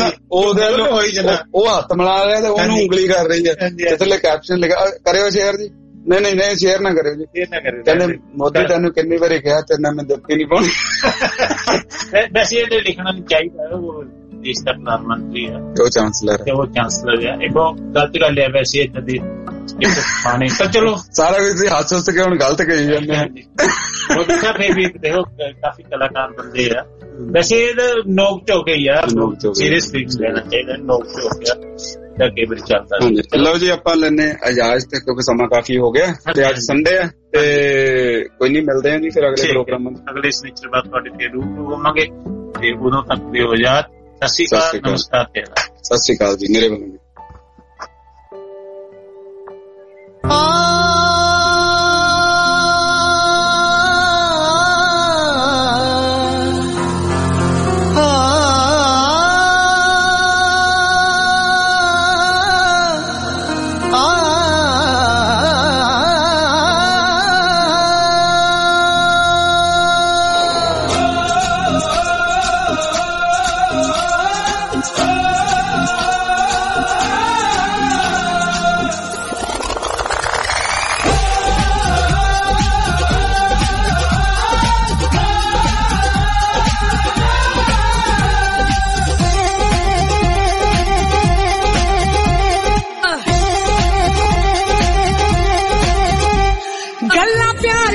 ਉਹ ਹੱਥ ਮਿਲਾ ਰਿਹਾ ਤੇ ਉਹਨੂੰ ਉਂਗਲੀ ਕਰ ਰਹੀ ਹੈ, ਥੱਲੇ ਕੈਪਸ਼ਨ ਲਿਖਿਆ ਕਰਿਓ ਸ਼ੇਅਰ ਜੀ। ਨਹੀਂ ਸ਼ੇਅਰ ਨਾ ਕਰਿਓ ਜੀ। ਕਹਿੰਦੇ ਮੋਦੀ ਤੈਨੂੰ ਕਿੰਨੀ ਵਾਰੀ ਕਿਹਾ ਤੇਰੇ ਨਾਲ ਮੈਂ ਜੱਫੀ ਨਹੀਂ ਪਾਉਣੀ। ਵੈਸੇ ਇਹ ਲਿਖਣਾ ਨਹੀਂ ਚਾਹੀਦਾ, ਉਹ ਦੇਸ਼ ਦਾ ਪ੍ਰਧਾਨ ਮੰਤਰੀ ਹੈ, ਉਹ ਚਾਂਸਲਰ ਹੈ। ਇਹ ਬਹੁਤ ਗਲਤ ਗੱਲ ਹੈ ਵੈਸੇ ਇੱਦਾਂ ਦੀ ਪਾਣੀ। ਤਾਂ ਚਲੋ ਸਾਰਾ ਕੁਝ ਹੱਥ ਹੁੱਸ ਕੇ ਹੁਣ ਗਲਤ ਕਹੀ ਜਾਂਦੇ ਆ। ਮੋਦੀ ਸਾਹਿਬ ਨੇ ਵੀ ਦੇਖੋ ਕਾਫੀ ਕਲਾਕਾਰ ਬੰਦੇ ਆ, ਵੈਸੇ ਨੋਕ ਝੋਕ ਹੀ ਆ, ਸੀਰੀਅਸ ਫਿਕਸ ਲੈਣਾ ਚਾਹੀਦਾ, ਨੋਕ ਝੋਕ ਗਿਆ ਤਾਂ ਕਈ ਵਾਰੀ ਚੱਲਦਾ। ਲਓ ਜੀ ਆਪਾਂ ਲੈਣੇ ਇਜਾਜ਼ਤ, ਕਿਉਂਕਿ ਸਮਾਂ ਕਾਫੀ ਹੋ ਗਿਆ ਤੇ ਅੱਜ ਸੰਡੇ ਆ, ਤੇ ਕੋਈ ਨਹੀਂ ਮਿਲਦੇ ਆ ਜੀ ਫਿਰ ਅਗਲੇ ਪ੍ਰੋਗਰਾਮ ਅਗਲੇ ਸਨੀਚਰ ਬਾਅਦ ਤੁਹਾਡੇ ਤੇ ਰੂਬਰੂ ਹੋਵਾਂਗੇ, ਤੇ ਉਦੋਂ ਤੱਕ ਦੀ ਇਜਾਜ਼ਤ। ਸਤਿ ਸ਼੍ਰੀ ਅਕਾਲ, ਨਮਸਕਾਰ। ਸਤਿ ਸ਼੍ਰੀ ਅਕਾਲ ਜੀ ਮੇਰੇ ਵੱਲੋਂ।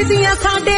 ਕਰਦੀਆਂ ਸਾਡੇ